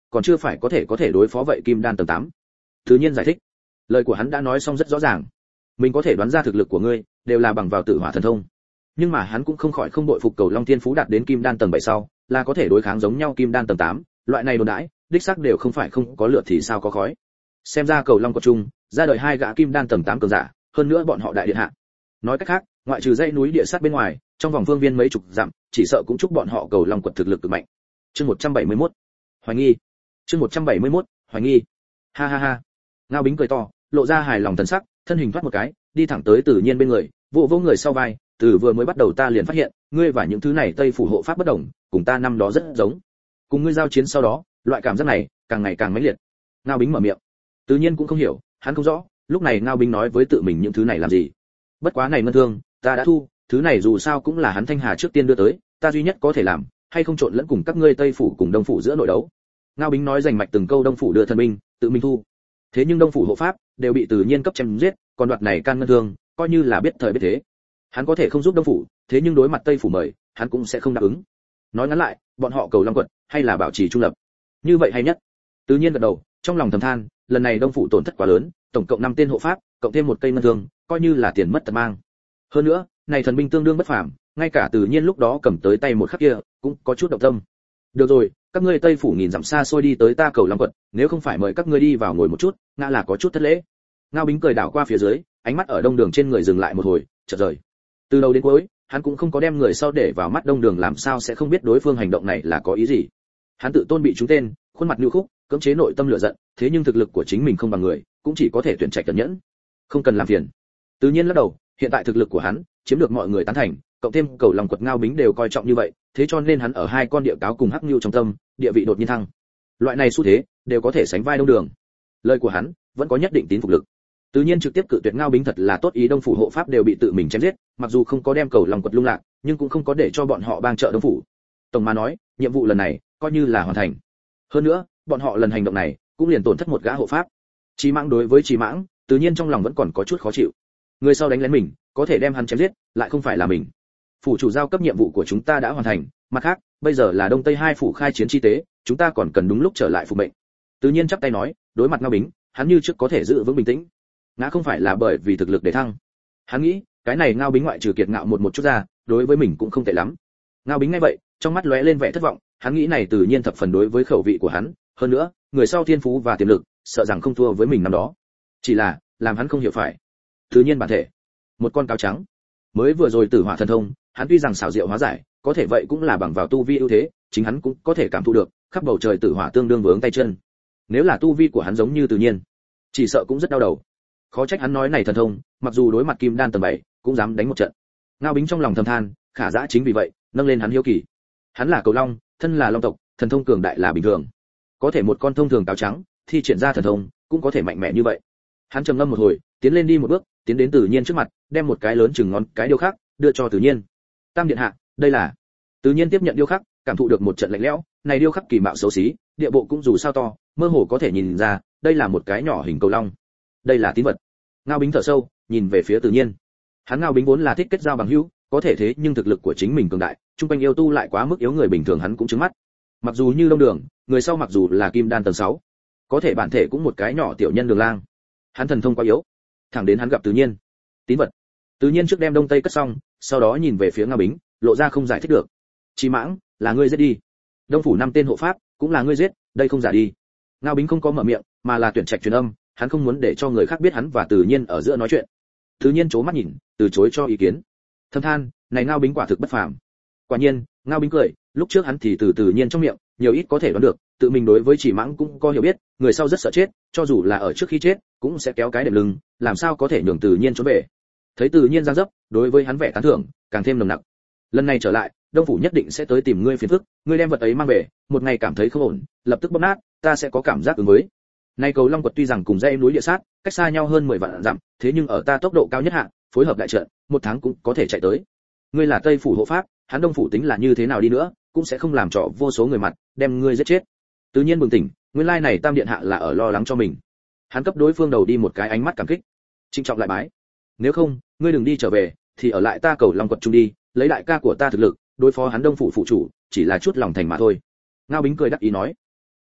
còn chưa phải có thể có thể đối phó vậy kim đan tầng tám. Tự nhiên giải thích, lời của hắn đã nói xong rất rõ ràng, mình có thể đoán ra thực lực của ngươi đều là bằng vào tự hỏa thần thông, nhưng mà hắn cũng không khỏi không bội phục Cầu Long Thiên Phú đạt đến kim đan tầng bảy sau là có thể đối kháng giống nhau kim đan tầng tám, loại này đồn đãi đích xác đều không phải không có lửa thì sao có khói. Xem ra Cầu Long của trung ra đời hai gã kim đan tầng tám cường giả, hơn nữa bọn họ đại điện hạ. Nói cách khác, ngoại trừ dãy núi địa sát bên ngoài, trong vòng phương viên mấy chục dặm, chỉ sợ cũng chúc bọn họ Cầu Long quật thực lực cực mạnh. Chương một trăm bảy mươi mốt, hoài nghi. Chương một trăm bảy mươi mốt, hoài nghi. Ha ha ha. Ngao Bính cười to, lộ ra hài lòng thần sắc, thân hình thoát một cái, đi thẳng tới Tử Nhiên bên người, vỗ vỗ người sau vai, từ vừa mới bắt đầu ta liền phát hiện, ngươi và những thứ này Tây phủ hộ pháp bất đồng, cùng ta năm đó rất giống. Cùng ngươi giao chiến sau đó, loại cảm giác này càng ngày càng mãnh liệt. Ngao Bính mở miệng. Tự Nhiên cũng không hiểu, hắn không rõ, lúc này Ngao Bính nói với tự mình những thứ này làm gì. Bất quá này ngân thương, ta đã thu, thứ này dù sao cũng là hắn Thanh Hà trước tiên đưa tới, ta duy nhất có thể làm, hay không trộn lẫn cùng các ngươi Tây phủ cùng Đông phủ giữa nội đấu. Ngao Bính nói rành mạch từng câu Đông phủ đưa thần binh, tự mình thu. Thế nhưng Đông phủ hộ pháp đều bị Từ Nhiên cấp chém giết, còn đoạt này can ngân thương, coi như là biết thời biết thế. Hắn có thể không giúp Đông phủ, thế nhưng đối mặt Tây phủ mời, hắn cũng sẽ không đáp ứng. Nói ngắn lại, bọn họ Cầu Long quật hay là bảo trì trung lập. Như vậy hay nhất. Từ Nhiên gật đầu, trong lòng thầm than, lần này Đông phủ tổn thất quá lớn, tổng cộng năm tên hộ pháp, cộng thêm một cây ngân thương, coi như là tiền mất tật mang. Hơn nữa, này thần binh tương đương bất phàm, ngay cả Từ Nhiên lúc đó cầm tới tay một khắc kia, cũng có chút động tâm. Được rồi, các ngươi Tây phủ nghìn dặm xa xôi đi tới ta Cầu Long quật, nếu không phải mời các ngươi đi vào ngồi một chút, ngã là có chút thất lễ. Ngao Bính cười đảo qua phía dưới, ánh mắt ở Đông Đường trên người dừng lại một hồi, chợt rời. Từ đầu đến cuối, hắn cũng không có đem người sau để vào mắt Đông Đường, làm sao sẽ không biết đối phương hành động này là có ý gì. Hắn tự tôn bị trúng tên, khuôn mặt nhu khúc, cưỡng chế nội tâm lửa giận, thế nhưng thực lực của chính mình không bằng người, cũng chỉ có thể tuyển trạch cẩn nhẫn, không cần làm phiền. Tự Nhiên lắc đầu, hiện tại thực lực của hắn chiếm được mọi người tán thành, cộng thêm Cầu Long quật Ngao Bính đều coi trọng như vậy, thế cho nên hắn ở hai con địa cáo cùng Hắc Nưu trong tâm, địa vị đột nhiên thăng. Loại này xu thế đều có thể sánh vai Đông Đường. Lời của hắn vẫn có nhất định tín phục lực. Tự Nhiên trực tiếp cự tuyệt Ngao Bính thật là tốt ý, Đông phủ hộ pháp đều bị tự mình chém giết, mặc dù không có đem Cầu Long quật lung lạc, nhưng cũng không có để cho bọn họ bang trợ Đông phủ. Tổng mà nói, nhiệm vụ lần này coi như là hoàn thành. Hơn nữa, bọn họ lần hành động này cũng liền tổn thất một gã hộ pháp. Chí Mãng đối với Chí Mãng, Tự Nhiên trong lòng vẫn còn có chút khó chịu. Người sau đánh lén mình, có thể đem hắn chém giết, lại không phải là mình. Phủ chủ giao cấp nhiệm vụ của chúng ta đã hoàn thành, mặt khác, bây giờ là Đông Tây hai phủ khai chiến chi tế, chúng ta còn cần đúng lúc trở lại phục mệnh. Tự Nhiên chắp tay nói, đối mặt Ngao Bính, hắn như trước có thể giữ vững bình tĩnh. Ngã không phải là bởi vì thực lực để thăng. Hắn nghĩ, cái này Ngao Bính ngoại trừ kiệt ngạo một một chút ra, đối với mình cũng không tệ lắm. Ngao Bính nghe vậy, trong mắt lóe lên vẻ thất vọng, hắn nghĩ này Tự Nhiên thập phần đối với khẩu vị của hắn, hơn nữa, người sau thiên phú và tiềm lực, sợ rằng không thua với mình năm đó. Chỉ là, làm hắn không hiểu phải. Tự Nhiên bản thể, một con cáo trắng. Mới vừa rồi Tử Hỏa thần thông, hắn tuy rằng xảo diệu hóa giải, có thể vậy cũng là bằng vào tu vi ưu thế, chính hắn cũng có thể cảm thụ được, khắp bầu trời Tử Hỏa tương đương vướng tay chân. Nếu là tu vi của hắn giống như Tự Nhiên, chỉ sợ cũng rất đau đầu. Khó trách hắn nói này thần thông, mặc dù đối mặt kim đan tầng bảy, cũng dám đánh một trận. Ngao Bính trong lòng thầm than, khả dã chính vì vậy, nâng lên hắn hiếu kỳ. Hắn là Cầu Long, thân là Long tộc, thần thông cường đại là bình thường. Có thể một con thông thường cáo trắng, thi triển ra thần thông, cũng có thể mạnh mẽ như vậy. Hắn trầm ngâm một hồi, tiến lên đi một bước, tiến đến Tự Nhiên trước mặt, đem một cái lớn chừng ngón cái điêu khắc, đưa cho Tự Nhiên. Tam điện hạ, đây là. Tự Nhiên tiếp nhận điêu khắc, cảm thụ được một trận lạnh lẽo, này điêu khắc kỳ mạo xấu xí, địa bộ cũng dù sao to, mơ hồ có thể nhìn ra, đây là một cái nhỏ hình cầu long. Đây là tín vật. Ngao Bính thở sâu, nhìn về phía Tự Nhiên. Hắn Ngao Bính vốn là thích kết giao bằng hữu, có thể thế nhưng thực lực của chính mình cường đại, trung quanh yêu tu lại quá mức yếu, người bình thường hắn cũng trứng mắt. Mặc dù như Đông Đường, người sau mặc dù là kim đan tầng sáu, có thể bản thể cũng một cái nhỏ tiểu nhân Đường Lang. Hắn thần thông quá yếu. Thẳng đến hắn gặp Tự Nhiên. Tín vật. Tự Nhiên trước đem Đông Tây cất xong, sau đó nhìn về phía Ngao Bính, lộ ra không giải thích được. Chí Mãng, là ngươi giết đi. Đông phủ năm tên hộ pháp, cũng là ngươi giết, đây không giả đi. Ngao Bính không có mở miệng, mà là tuyển trạch truyền âm, hắn không muốn để cho người khác biết hắn và Tự Nhiên ở giữa nói chuyện. Tự Nhiên chố mắt nhìn, từ chối cho ý kiến. Thầm than, này Ngao Bính quả thực bất phàm. Quả nhiên, Ngao Bính cười, lúc trước hắn thì từ Tự Nhiên trong miệng, nhiều ít có thể đoán được, tự mình đối với Chỉ Mãng cũng có hiểu biết, người sau rất sợ chết, cho dù là ở trước khi chết, cũng sẽ kéo cái đệm lưng, làm sao có thể nhường Tự Nhiên trốn về. Thấy Tự Nhiên giang dấp, đối với hắn vẻ tán thưởng càng thêm nồng nặc. Lần này trở lại, Đông phủ nhất định sẽ tới tìm ngươi phiền phức, ngươi đem vật ấy mang về, một ngày cảm thấy không ổn, lập tức bóp nát, ta sẽ có cảm giác ứng với. Nay Cầu Long quật tuy rằng cùng dãy núi địa sát, cách xa nhau hơn mười vạn dặm, thế nhưng ở ta tốc độ cao nhất hạ, phối hợp đại trận, một tháng cũng có thể chạy tới. Ngươi là Tây phủ hộ pháp, hắn Đông phủ tính là như thế nào đi nữa, cũng sẽ không làm trò vô số người mặt, đem ngươi giết chết. Tự Nhiên bừng tỉnh, nguyên lai này Tam điện hạ là ở lo lắng cho mình. Hắn cấp đối phương đầu đi một cái ánh mắt cảm kích, trịnh trọng lại bái. Nếu không, ngươi đừng đi trở về, thì ở lại ta Cầu Long quật chung đi, lấy đại ca của ta thực lực, đối phó hắn Đông phủ phụ chủ, chỉ là chút lòng thành mà thôi. Ngao Bính cười đắc ý nói.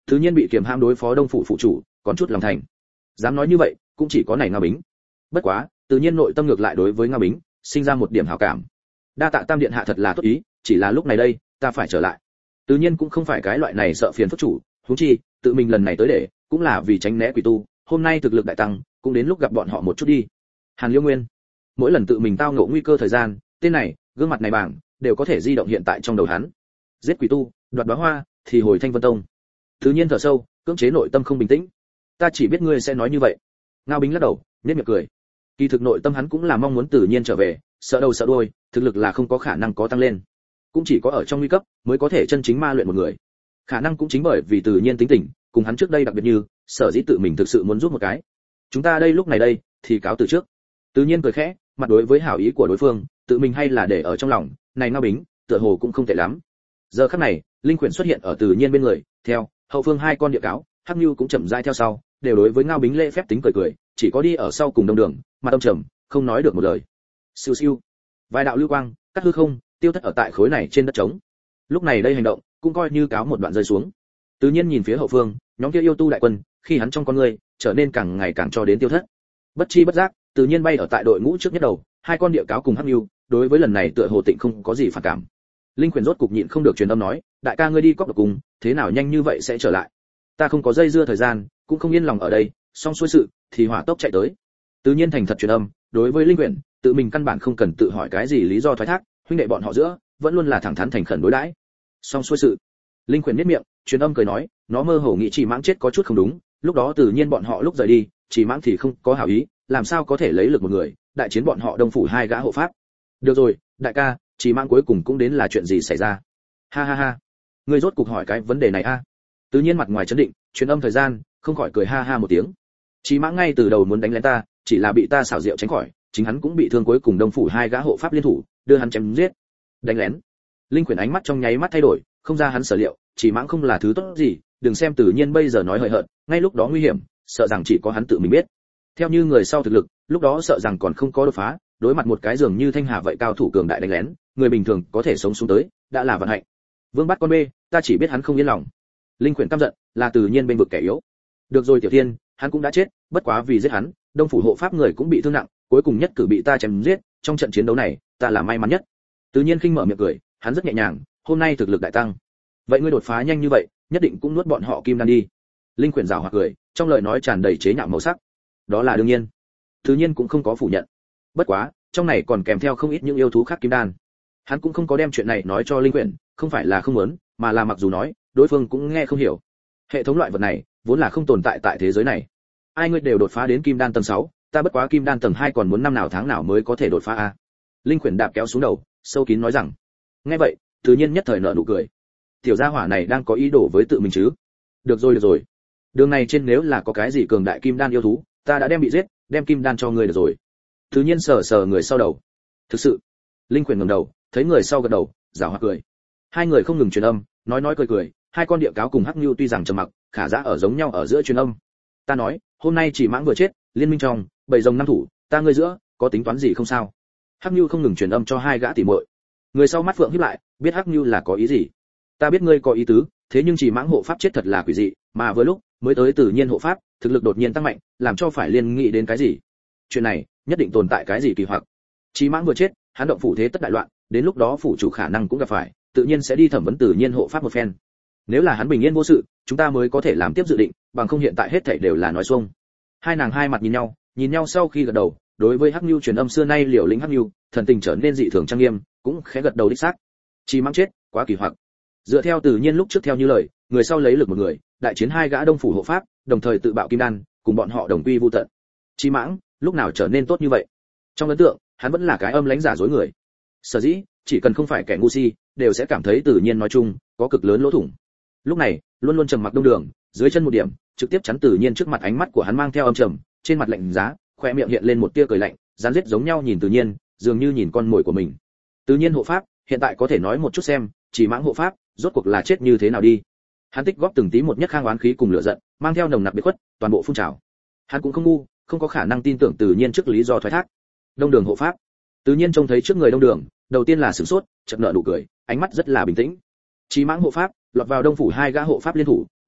Tự nhiên bị kiềm hãm đối phó đông phủ phụ chủ, còn chút lòng thành. Dám nói như vậy, cũng chỉ có này Ngao Bính. Bất quá, tự nhiên nội tâm ngược lại đối với Ngao Bính sinh ra một điểm hảo cảm. Đa tạ Tam điện hạ thật là tốt ý, chỉ là lúc này đây, ta phải trở lại. Tự nhiên cũng không phải cái loại này sợ phiền phức chủ, huống chi, tự mình lần này tới để, cũng là vì tránh né quỷ tu, hôm nay thực lực đại tăng, cũng đến lúc gặp bọn họ một chút đi. Hàn Liêu Nguyên, mỗi lần tự mình tao ngộ nguy cơ thời gian, tên này, gương mặt này bảng, đều có thể di động hiện tại trong đầu hắn. Giết quỷ tu, đoạt đóa hoa, thì hồi Thanh Vân Tông. Tự nhiên thở sâu, cưỡng chế nội tâm không bình tĩnh. Ta chỉ biết ngươi sẽ nói như vậy. Ngao Bính lắc đầu, nhếch miệng cười. Kỳ thực nội tâm hắn cũng là mong muốn Tự nhiên trở về, sợ đầu sợ đuôi, thực lực là không có khả năng có tăng lên. Cũng chỉ có ở trong nguy cấp mới có thể chân chính ma luyện một người. Khả năng cũng chính bởi vì Tự nhiên tính tình, cùng hắn trước đây đặc biệt như, sở dĩ tự mình thực sự muốn giúp một cái. Chúng ta đây lúc này đây, thì cáo từ trước. Tự nhiên cười khẽ, mặt đối với hảo ý của đối phương, tự mình hay là để ở trong lòng, này Ngao Bính, tựa hồ cũng không tệ lắm. Giờ khắc này, linh quyển xuất hiện ở Tự nhiên bên người, theo hậu phương hai con địa cáo, Hắc Nưu cũng chậm rãi theo sau, đều đối với Ngao Bính lễ phép tính cười cười, chỉ có đi ở sau cùng đông đường, mặt âm trầm, không nói được một lời. Siêu siêu, vài đạo lưu quang, cắt hư không, tiêu thất ở tại khối này trên đất trống. Lúc này đây hành động, cũng coi như cáo một đoạn rơi xuống. Tự nhiên nhìn phía hậu phương, nhóm kia yêu tu đại quân, khi hắn trong con người, trở nên càng ngày càng cho đến tiêu thất. Bất chi bất giác, tự nhiên bay ở tại đội ngũ trước nhất đầu, hai con địa cáo cùng Hắc Nưu, đối với lần này tựa hồ tịnh không có gì phản cảm. Linh Quyền rốt cục nhịn không được truyền âm nói, đại ca ngươi đi cóc độc cùng, thế nào nhanh như vậy sẽ trở lại? Ta không có dây dưa thời gian, cũng không yên lòng ở đây, xong xuôi sự, thì hỏa tốc chạy tới. Tự nhiên thành thật truyền âm, đối với Linh Quyền, tự mình căn bản không cần tự hỏi cái gì lý do thoái thác, huynh đệ bọn họ giữa, vẫn luôn là thẳng thắn thành khẩn đối đãi. Xong xuôi sự. Linh Quyền nhếch miệng, truyền âm cười nói, nó mơ hồ nghĩ Chỉ Mãng chết có chút không đúng, lúc đó tự nhiên bọn họ lúc rời đi, Chỉ Mãng thì không có hảo ý, làm sao có thể lấy lực một người, đại chiến bọn họ đông phủ hai gã hộ pháp. Được rồi, đại ca, Chỉ Mãng cuối cùng cũng đến là chuyện gì xảy ra? Ha ha ha, ngươi rốt cục hỏi cái vấn đề này a? À? Tự nhiên mặt ngoài chấn định, truyền âm thời gian, không khỏi cười ha ha một tiếng. Chỉ Mãng ngay từ đầu muốn đánh lén ta, chỉ là bị ta xảo diệu tránh khỏi, chính hắn cũng bị thương, cuối cùng đông phủ hai gã hộ pháp liên thủ, đưa hắn chém giết. Đánh lén. Linh Quyền ánh mắt trong nháy mắt thay đổi, không ra hắn sở liệu, Chỉ Mãng không là thứ tốt gì, đừng xem Tự nhiên bây giờ nói hời hợt, ngay lúc đó nguy hiểm, sợ rằng chỉ có hắn tự mình biết. Theo như người sau thực lực, lúc đó sợ rằng còn không có đột phá, đối mặt một cái dường như Thanh Hà vậy cao thủ cường đại đánh lén, người bình thường có thể sống xuống tới, đã là vận hạnh. Vương bắt con bê, ta chỉ biết hắn không yên lòng. Linh Quyền căm giận, là Tự nhiên bên vực kẻ yếu. Được rồi Tiểu Thiên, hắn cũng đã chết, bất quá vì giết hắn, đông phủ hộ pháp người cũng bị thương nặng, cuối cùng nhất cử bị ta chém giết, trong trận chiến đấu này, ta là may mắn nhất. Tự nhiên khinh mở miệng cười, hắn rất nhẹ nhàng, hôm nay thực lực đại tăng. Vậy ngươi đột phá nhanh như vậy, nhất định cũng nuốt bọn họ kim đan đi. Linh Quyền giảo hoạt cười, trong lời nói tràn đầy chế nhạo màu sắc. Đó là đương nhiên. Tự nhiên cũng không có phủ nhận. Bất quá, trong này còn kèm theo không ít những yêu thú khác kim đan. Hắn cũng không có đem chuyện này nói cho Linh Quyền, không phải là không muốn, mà là mặc dù nói, đối phương cũng nghe không hiểu. Hệ thống loại vật này, vốn là không tồn tại tại thế giới này. Ai ngươi đều đột phá đến kim đan tầng sáu, ta bất quá kim đan tầng hai còn muốn năm nào tháng nào mới có thể đột phá a. Linh Quyền đạp kéo xuống đầu, sâu kín nói rằng. Nghe vậy, Tự nhiên nhất thời nở nụ cười. Tiểu gia hỏa này đang có ý đồ với tự mình chứ? Được rồi được rồi. Đường này trên nếu là có cái gì cường đại kim đan yêu thú, ta đã đem bị giết, đem kim đan cho ngươi được rồi. Tự nhiên sờ sờ người sau đầu. Thực sự. Linh Quyền ngẩng đầu, thấy người sau gật đầu, giảo hoạt cười. Hai người không ngừng truyền âm, nói nói cười cười, hai con địa cáo cùng Hắc Nưu tuy rằng trầm mặc, khả dã ở giống nhau ở giữa truyền âm. Ta nói, hôm nay Chỉ Mãng vừa chết, liên minh trong, bảy rồng năm thủ, ta ngươi giữa, có tính toán gì không sao? Hắc Nưu không ngừng truyền âm cho hai gã tỉ muội. Người sau mắt phượng híp lại, biết Hắc Nưu là có ý gì. Ta biết ngươi có ý tứ, thế nhưng Chỉ Mãng hộ pháp chết thật là quỷ dị, mà vừa lúc mới tới Tự nhiên hộ pháp, thực lực đột nhiên tăng mạnh, làm cho phải liên nghĩ đến cái gì? Chuyện này, nhất định tồn tại cái gì kỳ hoặc. Chỉ Mãng vừa chết, hắn động phủ thế tất đại loạn, đến lúc đó phủ chủ khả năng cũng gặp phải, tự nhiên sẽ đi thẩm vấn Tự nhiên hộ pháp một phen. Nếu là hắn bình yên vô sự, chúng ta mới có thể làm tiếp dự định, bằng không hiện tại hết thảy đều là nói xuông. Hai nàng hai mặt nhìn nhau, nhìn nhau sau khi gật đầu, đối với Hắc Nưu truyền âm xưa nay liều lĩnh Hắc Nưu, thần tình trở nên dị thường trang nghiêm, cũng khẽ gật đầu đích xác. Chỉ Mãng chết, quá kỳ hoặc. Dựa theo Tự nhiên lúc trước theo như lời, người sau lấy lực một người, đại chiến hai gã đông phủ hộ pháp, đồng thời tự bạo kim đan, cùng bọn họ đồng quy vu tận. Chỉ Mãng, lúc nào trở nên tốt như vậy? Trong ấn tượng, hắn vẫn là cái âm lãnh giả dối người. Sở dĩ, chỉ cần không phải kẻ ngu si, đều sẽ cảm thấy Tự nhiên nói chung có cực lớn lỗ thủng. Lúc này, luôn luôn trầm mặc đông đường, dưới chân một điểm, trực tiếp chắn Tự nhiên trước mặt, ánh mắt của hắn mang theo âm trầm, trên mặt lạnh giá, khoe miệng hiện lên một tia cười lạnh, rắn rết giống nhau nhìn Tự nhiên, dường như nhìn con mồi của mình. Tự nhiên hộ pháp, hiện tại có thể nói một chút xem, Chỉ Mãng hộ pháp, rốt cuộc là chết như thế nào đi? Hắn tích góp từng tí một nhất khang oán khí cùng lửa giận, mang theo nồng nặc biệt khuất, toàn bộ phun trào. Hắn cũng không ngu, không có khả năng tin tưởng Tự nhiên trước lý do thoái thác. Đông đường hộ pháp. Tự nhiên trông thấy trước người đông đường, đầu tiên là sửng sốt, chợt nở nụ cười, ánh mắt rất là bình tĩnh. Chỉ Mãng hộ pháp, lọt vào đông phủ hai gã hộ pháp liên thủ,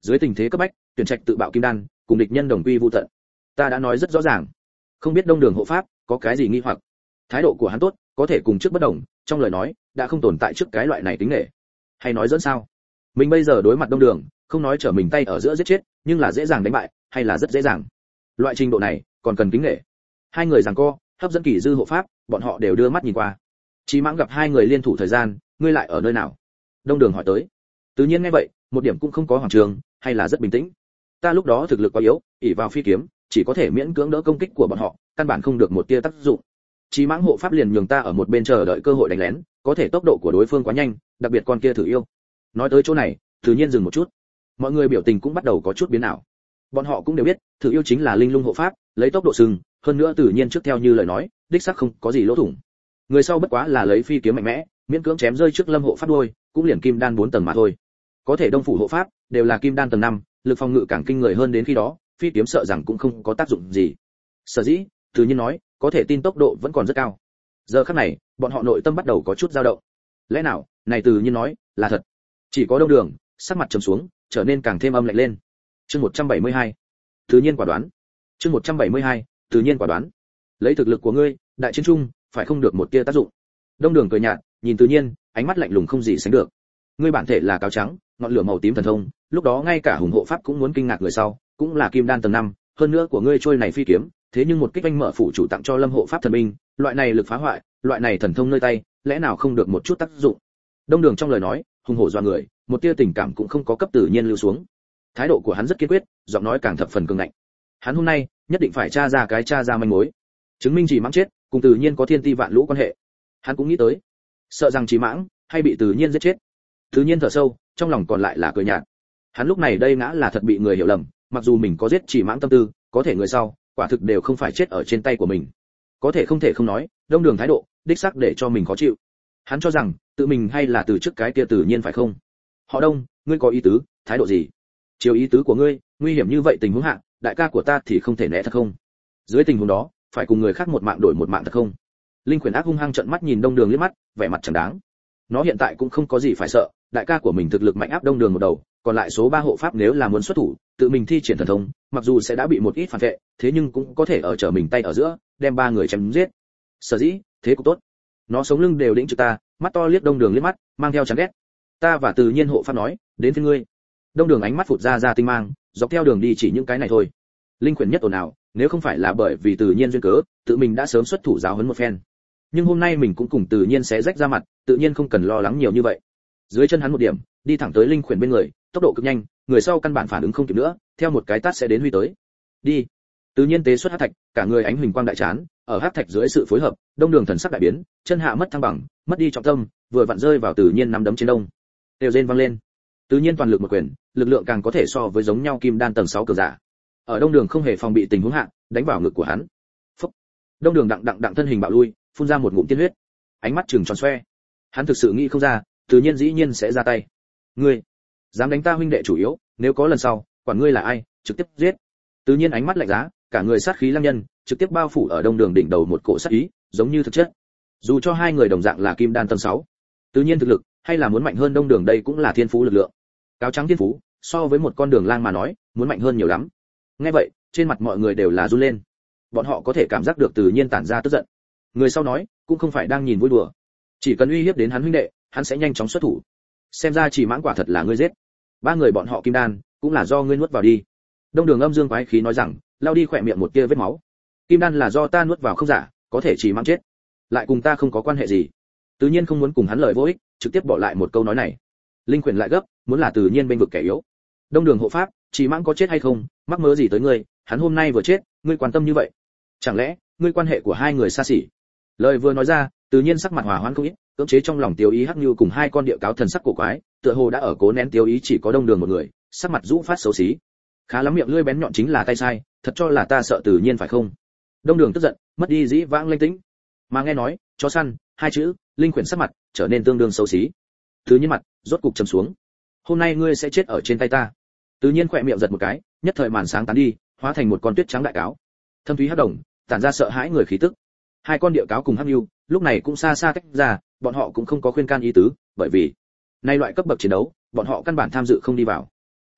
dưới tình thế cấp bách, tuyển trạch tự bạo kim đan, cùng địch nhân đồng quy vu tận. Ta đã nói rất rõ ràng, không biết đông đường hộ pháp có cái gì nghi hoặc. Thái độ của hắn tốt, có thể cùng trước bất đồng, trong lời nói đã không tồn tại trước cái loại này tính nể. Hay nói dẫn sao? Mình bây giờ đối mặt đông đường, không nói trở mình tay ở giữa giết chết, nhưng là dễ dàng đánh bại, hay là rất dễ dàng. Loại trình độ này còn cần kính nể. Hai người giằng co, hấp dẫn Kỳ Dư hộ pháp, bọn họ đều đưa mắt nhìn qua. Chí Mãng gặp hai người liên thủ thời gian, ngươi lại ở nơi nào? Đông Đường hỏi tới. Tự nhiên nghe vậy, một điểm cũng không có hoàng trường, hay là rất bình tĩnh. Ta lúc đó thực lực quá yếu, ỷ vào phi kiếm, chỉ có thể miễn cưỡng đỡ công kích của bọn họ, căn bản không được một tia tác dụng. Chí Mãng hộ pháp liền nhường ta ở một bên chờ đợi cơ hội đánh lén, có thể tốc độ của đối phương quá nhanh, đặc biệt con kia thử yêu. Nói tới chỗ này, Tự nhiên dừng một chút. Mọi người biểu tình cũng bắt đầu có chút biến ảo. Bọn họ cũng đều biết, thử yêu chính là linh lung hộ pháp, lấy tốc độ sừng, hơn nữa Tự nhiên trước theo như lời nói, đích xác không có gì lỗ thủng. Người sau bất quá là lấy phi kiếm mạnh mẽ, miễn cưỡng chém rơi trước Lâm hộ pháp đuôi, cũng liền kim đan bốn tầng mà thôi. Có thể Đông phủ hộ pháp đều là kim đan tầng năm, lực phòng ngự càng kinh người hơn đến khi đó, phi kiếm sợ rằng cũng không có tác dụng gì. Sở dĩ, Tự nhiên nói, có thể tin tốc độ vẫn còn rất cao. Giờ khắc này, bọn họ nội tâm bắt đầu có chút dao động. Lẽ nào, này Tự nhiên nói, là thật? Chỉ có Đông Đường, sắc mặt trầm xuống, trở nên càng thêm âm lạnh lên. Chương một trăm bảy mươi hai, Tự nhiên quả đoán. Chương một trăm bảy mươi hai, Tự nhiên quả đoán. Lấy thực lực của ngươi, đại chiến trung, phải không được một tia tác dụng. Đông Đường cười nhạt, nhìn Tự nhiên, ánh mắt lạnh lùng không gì sánh được. Ngươi bản thể là cáo trắng, ngọn lửa màu tím thần thông, lúc đó ngay cả hùng hộ pháp cũng muốn kinh ngạc người sau, cũng là kim đan tầng năm, hơn nữa của ngươi trôi này phi kiếm, thế nhưng một kích anh mở phụ chủ tặng cho Lâm hộ pháp thần binh, loại này lực phá hoại, loại này thần thông nơi tay, lẽ nào không được một chút tác dụng? Đông Đường trong lời nói, hùng hổ dọa người, một tia tình cảm cũng không có cấp Tự nhiên lưu xuống. Thái độ của hắn rất kiên quyết, giọng nói càng thập phần cường ngạnh. Hắn hôm nay nhất định phải tra ra cái tra ra manh mối, chứng minh Chỉ Mãng chết cùng Tự nhiên có thiên ti vạn lũ quan hệ. Hắn cũng nghĩ tới, sợ rằng Chỉ Mãng hay bị Tự nhiên giết chết. Tự nhiên thở sâu, trong lòng còn lại là cười nhạt. Hắn lúc này đây ngã là thật bị người hiểu lầm, mặc dù mình có giết Chỉ Mãng tâm tư, có thể người sau, quả thực đều không phải chết ở trên tay của mình. Có thể không thể không nói, Đông Đường thái độ, đích xác để cho mình khó chịu. Hắn cho rằng, tự mình hay là từ trước cái kia Tự nhiên phải không? Họ Đông, ngươi có ý tứ, thái độ gì? Chiều ý tứ của ngươi, nguy hiểm như vậy tình huống hạ, đại ca của ta thì không thể né thật không? Dưới tình huống đó, phải cùng người khác một mạng đổi một mạng thật không? Linh Quyền ác hung hăng trợn mắt nhìn Đông Đường liếc mắt, vẻ mặt chẳng đáng. Nó hiện tại cũng không có gì phải sợ, đại ca của mình thực lực mạnh áp Đông Đường một đầu, còn lại số ba hộ pháp nếu là muốn xuất thủ, tự mình thi triển thần thông, mặc dù sẽ đã bị một ít phản vệ, thế nhưng cũng có thể ở trở mình tay ở giữa, đem ba người chém giết. Sở dĩ, thế cũng tốt. Nó sống lưng đều đĩnh trực ta, mắt to liếc Đông Đường liếc mắt, mang theo chán ghét. Ta và Tự nhiên hộ pháp nói, đến phía ngươi. Đông Đường ánh mắt phụt ra ra tinh mang, dọc theo đường đi chỉ những cái này thôi. Linh Quyền nhất ồn ào, nếu không phải là bởi vì Tự nhiên duyên cớ, tự mình đã sớm xuất thủ giáo huấn một phen. Nhưng hôm nay mình cũng cùng Tự nhiên sẽ rách ra mặt, tự nhiên không cần lo lắng nhiều như vậy. Dưới chân hắn một điểm, đi thẳng tới Linh Quyền bên người, tốc độ cực nhanh, người sau căn bản phản ứng không kịp nữa, theo một cái tát sẽ đến huy tới. Đi. Tự nhiên tế xuất hắc thạch, cả người ánh huỳnh quang đại chán, ở hắc thạch dưới sự phối hợp, Đông Đường thần sắc đại biến, chân hạ mất thăng bằng, mất đi trọng tâm, vừa vặn rơi vào Tự nhiên nắm đấm trên đông. Đều rên vang lên. Tự nhiên toàn lực một quyền, lực lượng càng có thể so với giống nhau kim đan tầng sáu cường giả. Ở Đông Đường không hề phòng bị tình huống hạ, đánh vào ngực của hắn. Phốc. Đông Đường đặng đặng đặng thân hình bạo lui, phun ra một ngụm tiên huyết. Ánh mắt trừng tròn xoe. Hắn thực sự nghĩ không ra, Tự nhiên dĩ nhiên sẽ ra tay. Ngươi dám đánh ta huynh đệ chủ yếu, nếu có lần sau, quản ngươi là ai, trực tiếp giết. Tự nhiên ánh mắt lạnh giá, cả người sát khí lăng nhân, trực tiếp bao phủ ở Đông Đường đỉnh đầu một cổ sát ý, giống như thực chất. Dù cho hai người đồng dạng là kim đan tầng sáu, tự nhiên thực lực hay là muốn mạnh hơn Đông Đường, đây cũng là thiên phú lực lượng. Cáo trắng thiên phú, so với một con đường lang mà nói, muốn mạnh hơn nhiều lắm. Nghe vậy, trên mặt mọi người đều là run lên. Bọn họ có thể cảm giác được Tự nhiên tản ra tức giận. Người sau nói, cũng không phải đang nhìn vui đùa, chỉ cần uy hiếp đến hắn huynh đệ, hắn sẽ nhanh chóng xuất thủ. Xem ra Chỉ Mãng quả thật là ngươi giết. Ba người bọn họ kim đan, cũng là do ngươi nuốt vào đi. Đông Đường âm dương quái khí nói rằng, lao đi khỏe miệng một tia vết máu. Kim đan là do ta nuốt vào không giả, có thể Chỉ Mãng chết, lại cùng ta không có quan hệ gì. Tự nhiên không muốn cùng hắn lời vô ích, trực tiếp bỏ lại một câu nói này. Linh Quyền lại gấp, muốn là Tự nhiên bên vực kẻ yếu. Đông Đường hộ pháp, Chỉ Mãng có chết hay không, mắc mớ gì tới ngươi, hắn hôm nay vừa chết, ngươi quan tâm như vậy? Chẳng lẽ, ngươi quan hệ của hai người xa xỉ? Lời vừa nói ra, Tự nhiên sắc mặt hòa hoãn không ít, cưỡng chế trong lòng tiêu ý hắc như cùng hai con điệu cáo thần sắc cổ quái, tựa hồ đã ở cố nén tiêu ý chỉ có Đông Đường một người, sắc mặt rũ phát xấu xí. Khá lắm, miệng lưỡi bén nhọn chính là tay sai, thật cho là ta sợ Tự nhiên phải không? Đông Đường tức giận, mất đi dĩ vãng linh tĩnh, mà nghe nói chó săn hai chữ, Linh Quyền sắc mặt trở nên tương đương xấu xí. Tự nhiên mặt rốt cục trầm xuống. Hôm nay ngươi sẽ chết ở trên tay ta. Tự nhiên khỏe miệng giật một cái, nhất thời màn sáng tán đi, hóa thành một con tuyết trắng đại cáo. Thâm thúy hắc đồng, tản ra sợ hãi người khí tức. Hai con điệu cáo cùng hắc nhu, lúc này cũng xa xa tách ra, bọn họ cũng không có khuyên can ý tứ, bởi vì nay loại cấp bậc chiến đấu, bọn họ căn bản tham dự không đi vào.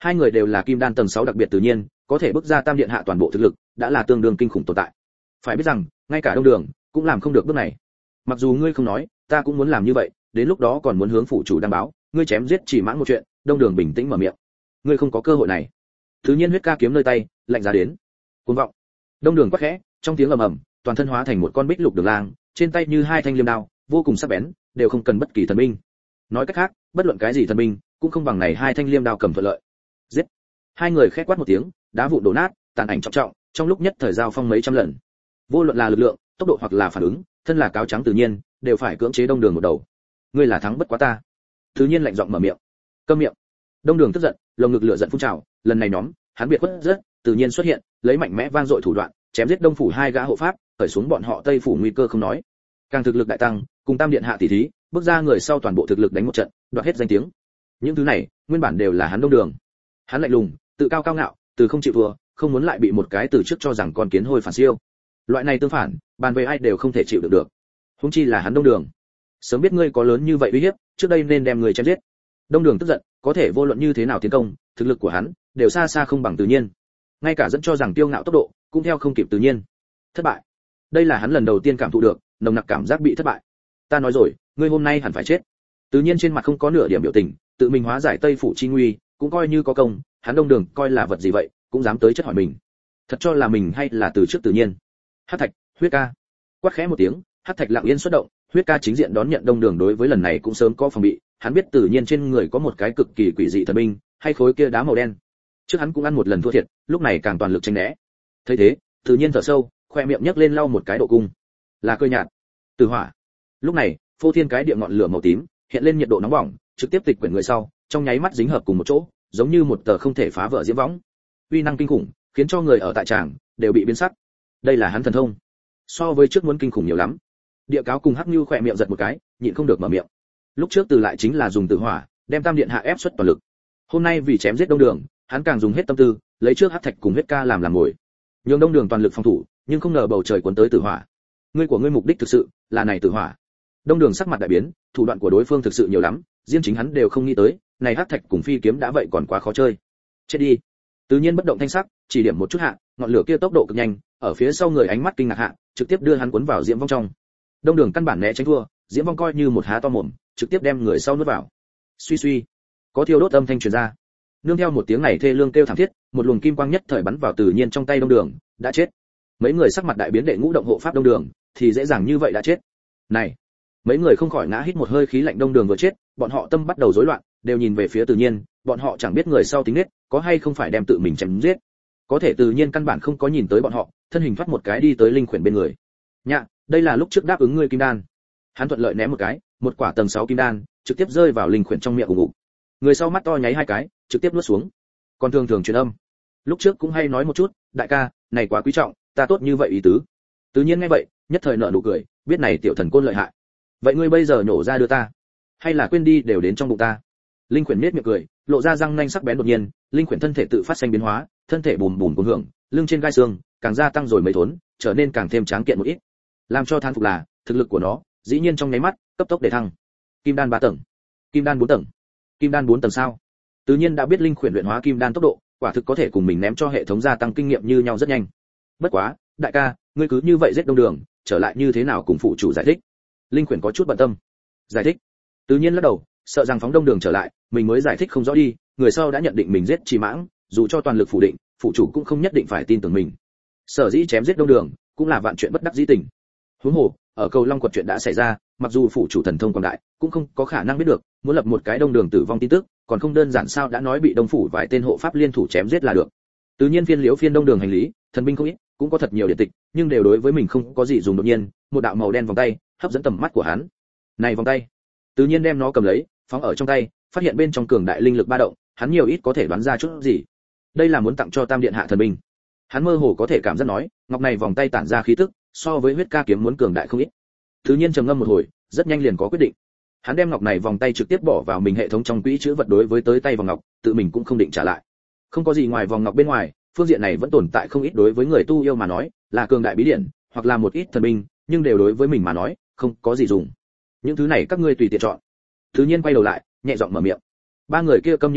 Hai người đều là kim đan tầng sáu đặc biệt tự nhiên, có thể bước ra tam điện hạ toàn bộ thực lực, đã là tương đương kinh khủng tồn tại. Phải biết rằng, ngay cả Đông Đường cũng làm không được bước này. Mặc dù ngươi không nói, ta cũng muốn làm như vậy, đến lúc đó còn muốn hướng phủ chủ đăng báo, ngươi chém giết chỉ mãng một chuyện. Đông Đường bình tĩnh mở miệng. Ngươi không có cơ hội này. Thứ nhiên huyết ca kiếm nơi tay, lạnh giá đến. Cuồng vọng. Đông Đường quát khẽ, trong tiếng ầm ầm, toàn thân hóa thành một con bích lục đường lang, trên tay như hai thanh liêm đao, vô cùng sắc bén, đều không cần bất kỳ thần binh. Nói cách khác, bất luận cái gì thần binh, cũng không bằng này hai thanh liêm đao cầm thuận lợi. Giết. Hai người khẽ quát một tiếng, đá vụn đổ nát, tàn ảnh trọng trọng, trong lúc nhất thời giao phong mấy trăm lần. Vô luận là lực lượng, tốc độ hoặc là phản ứng, thân là cáo trắng tự nhiên, đều phải cưỡng chế Đông Đường một đầu. Ngươi là thắng bất quá ta. Thứ nhiên lạnh giọng mở miệng. Câm miệng. Đông Đường tức giận, lồng ngực lửa giận phun trào, lần này nhóm, hắn biệt quất rất, tự nhiên xuất hiện, lấy mạnh mẽ vang dội thủ đoạn, chém giết Đông phủ hai gã hộ pháp, khởi xuống bọn họ Tây phủ nguy cơ không nói. Càng thực lực đại tăng, cùng Tam điện hạ tỷ thí, bước ra người sau toàn bộ thực lực đánh một trận, đoạt hết danh tiếng. Những thứ này, nguyên bản đều là hắn Đông Đường. Hắn lạnh lùng, tự cao cao ngạo, từ không chịu thua, không muốn lại bị một cái từ trước cho rằng con kiến hôi phản siêu. Loại này tương phản, bàn về ai đều không thể chịu được được. Huống chi là hắn Đông Đường. Sớm biết ngươi có lớn như vậy uy hiếp, trước đây nên đem người chém giết. Đông Đường tức giận, có thể vô luận như thế nào tiến công, thực lực của hắn đều xa xa không bằng tự nhiên. Ngay cả dẫn cho rằng tiêu ngạo tốc độ, cũng theo không kịp tự nhiên. Thất bại. Đây là hắn lần đầu tiên cảm thụ được, nồng nặc cảm giác bị thất bại. Ta nói rồi, ngươi hôm nay hẳn phải chết. Tự nhiên trên mặt không có nửa điểm biểu tình, tự mình hóa giải Tây phủ chi nguy, cũng coi như có công, hắn Đông Đường coi là vật gì vậy, cũng dám tới chất hỏi mình. Thật cho là mình hay là từ trước tự nhiên. Hắc Thạch, huyết ca. Quát khẽ một tiếng, Hắc Thạch lặng yên xuất động, huyết ca chính diện đón nhận Đông Đường đối với lần này cũng sớm có phòng bị, hắn biết tự nhiên trên người có một cái cực kỳ quỷ dị thần binh, hay khối kia đá màu đen. Trước hắn cũng ăn một lần thua thiệt, lúc này càng toàn lực tránh né. Thấy thế, tự nhiên thở sâu, khoe miệng nhấc lên lau một cái độ cung. Là cơ nhạt. Từ hỏa. Lúc này, phô thiên cái địa ngọn lửa màu tím, hiện lên nhiệt độ nóng bỏng, trực tiếp tịch quyển người sau, trong nháy mắt dính hợp cùng một chỗ, giống như một tờ không thể phá vỡ diễm võng. Uy năng kinh khủng, khiến cho người ở tại tràng đều bị biến sắc. Đây là hắn thần thông. So với trước muốn kinh khủng nhiều lắm. Địa cáo cùng Hắc Nưu khỏe miệng giật một cái, nhịn không được mở miệng. Lúc trước từ lại chính là dùng tử hỏa, đem Tam điện hạ ép xuất toàn lực. Hôm nay vì chém giết Đông Đường, hắn càng dùng hết tâm tư, lấy trước Hắc Thạch cùng huyết ca làm làm mồi. Nhưng Đông Đường toàn lực phòng thủ, nhưng không ngờ bầu trời cuốn tới tử hỏa. Ngươi của ngươi mục đích thực sự là này tử hỏa. Đông Đường sắc mặt đại biến, thủ đoạn của đối phương thực sự nhiều lắm, riêng chính hắn đều không nghĩ tới, này Hắc Thạch cùng phi kiếm đã vậy còn quá khó chơi. Chết đi. Tự nhiên bất động thanh sắc, chỉ điểm một chút hạ, ngọn lửa kia tốc độ cực nhanh, ở phía sau người ánh mắt kinh ngạc hạ, trực tiếp đưa hắn cuốn vào diễm vong trong. Đông Đường căn bản né tránh thua, diễm vong coi như một há to mồm, trực tiếp đem người sau nuốt vào. Suy suy, có thiêu đốt âm thanh truyền ra. Nương theo một tiếng này thê lương kêu thảm thiết, một luồng kim quang nhất thời bắn vào tự nhiên trong tay Đông Đường, đã chết. Mấy người sắc mặt đại biến, đệ ngũ động hộ pháp Đông Đường, thì dễ dàng như vậy đã chết. Này, mấy người không khỏi ngã hít một hơi khí lạnh. Đông Đường vừa chết, bọn họ tâm bắt đầu rối loạn, đều nhìn về phía tự nhiên, bọn họ chẳng biết người sau tính nết, có hay không phải đem tự mình chém giết. Có thể tự nhiên căn bản không có nhìn tới bọn họ, thân hình thoát một cái đi tới linh khuyển bên người. Nhạ, đây là lúc trước đáp ứng ngươi kim đan. Hắn thuận lợi ném một cái, một quả tầng sáu kim đan, trực tiếp rơi vào linh khuyển trong miệng ủng ủng. Người sau mắt to nháy hai cái, trực tiếp nuốt xuống. Còn thường thường truyền âm. Lúc trước cũng hay nói một chút, đại ca, này quá quý trọng, ta tốt như vậy ý tứ. Tự nhiên nghe vậy, nhất thời nở nụ cười, biết này tiểu thần côn lợi hại. Vậy ngươi bây giờ nhổ ra đưa ta, hay là quên đi đều đến trong bụng ta. Linh khuyển nết miệng cười, lộ ra răng nanh sắc bén đột nhiên, linh khuyển thân thể tự phát sinh biến hóa, thân thể bùm bùm cuồng hưởng, lưng trên gai xương càng gia tăng rồi mấy thốn, trở nên càng thêm tráng kiện một ít. Làm cho than phục là, thực lực của nó, dĩ nhiên trong nháy mắt, cấp tốc để thăng. Kim đan ba tầng, kim đan bốn tầng, kim đan bốn tầng sao? Tự nhiên đã biết linh khuyển luyện hóa kim đan tốc độ, quả thực có thể cùng mình ném cho hệ thống gia tăng kinh nghiệm như nhau rất nhanh. Bất quá, đại ca, ngươi cứ như vậy giết Đông Đường, trở lại như thế nào cùng phụ chủ giải thích? Linh khuyển có chút bận tâm. Giải thích? Tự nhiên lắc đầu, sợ rằng phóng Đông Đường trở lại, mình mới giải thích không rõ đi, người sau đã nhận định mình giết Trì Mãng, dù cho toàn lực phủ định, phụ chủ cũng không nhất định phải tin tưởng mình. Sở dĩ chém giết Đông Đường, cũng là vạn chuyện bất đắc dĩ tình. Huống hồ, ở Cầu Long quật chuyện đã xảy ra, mặc dù phụ chủ thần thông quảng đại, cũng không có khả năng biết được, muốn lập một cái Đông Đường tử vong tin tức, còn không đơn giản sao đã nói bị Đông phủ vài tên hộ pháp liên thủ chém giết là được. Tự nhiên phiên liếu phiên Đông Đường hành lý, thần binh không ít, cũng có thật nhiều điện tịch, nhưng đều đối với mình không có gì dùng. Đột nhiên, một đạo màu đen vòng tay hấp dẫn tầm mắt của hắn. Này vòng tay, tự nhiên đem nó cầm lấy, phóng ở trong tay, phát hiện bên trong cường đại linh lực ba động, hắn nhiều ít có thể đoán ra chút gì. Đây là muốn tặng cho Tam điện hạ thần binh. Hắn mơ hồ có thể cảm giác nói, ngọc này vòng tay tản ra khí tức, so với huyết ca kiếm muốn cường đại không ít. Tự nhiên trầm ngâm một hồi, rất nhanh liền có quyết định. Hắn đem ngọc này vòng tay trực tiếp bỏ vào mình hệ thống trong quỹ chữ vật. Đối với tới tay vòng ngọc, tự mình cũng không định trả lại. Không có gì ngoài vòng ngọc bên ngoài, phương diện này vẫn tồn tại không ít đối với người tu yêu mà nói, là cường đại bí điển, hoặc là một ít thần binh, nhưng đều đối với mình mà nói, không có gì dùng. Những thứ này các ngươi tùy tiện chọn. Tự nhiên quay đầu lại, nhẹ giọng mở miệng. Ba người kia câm như hến,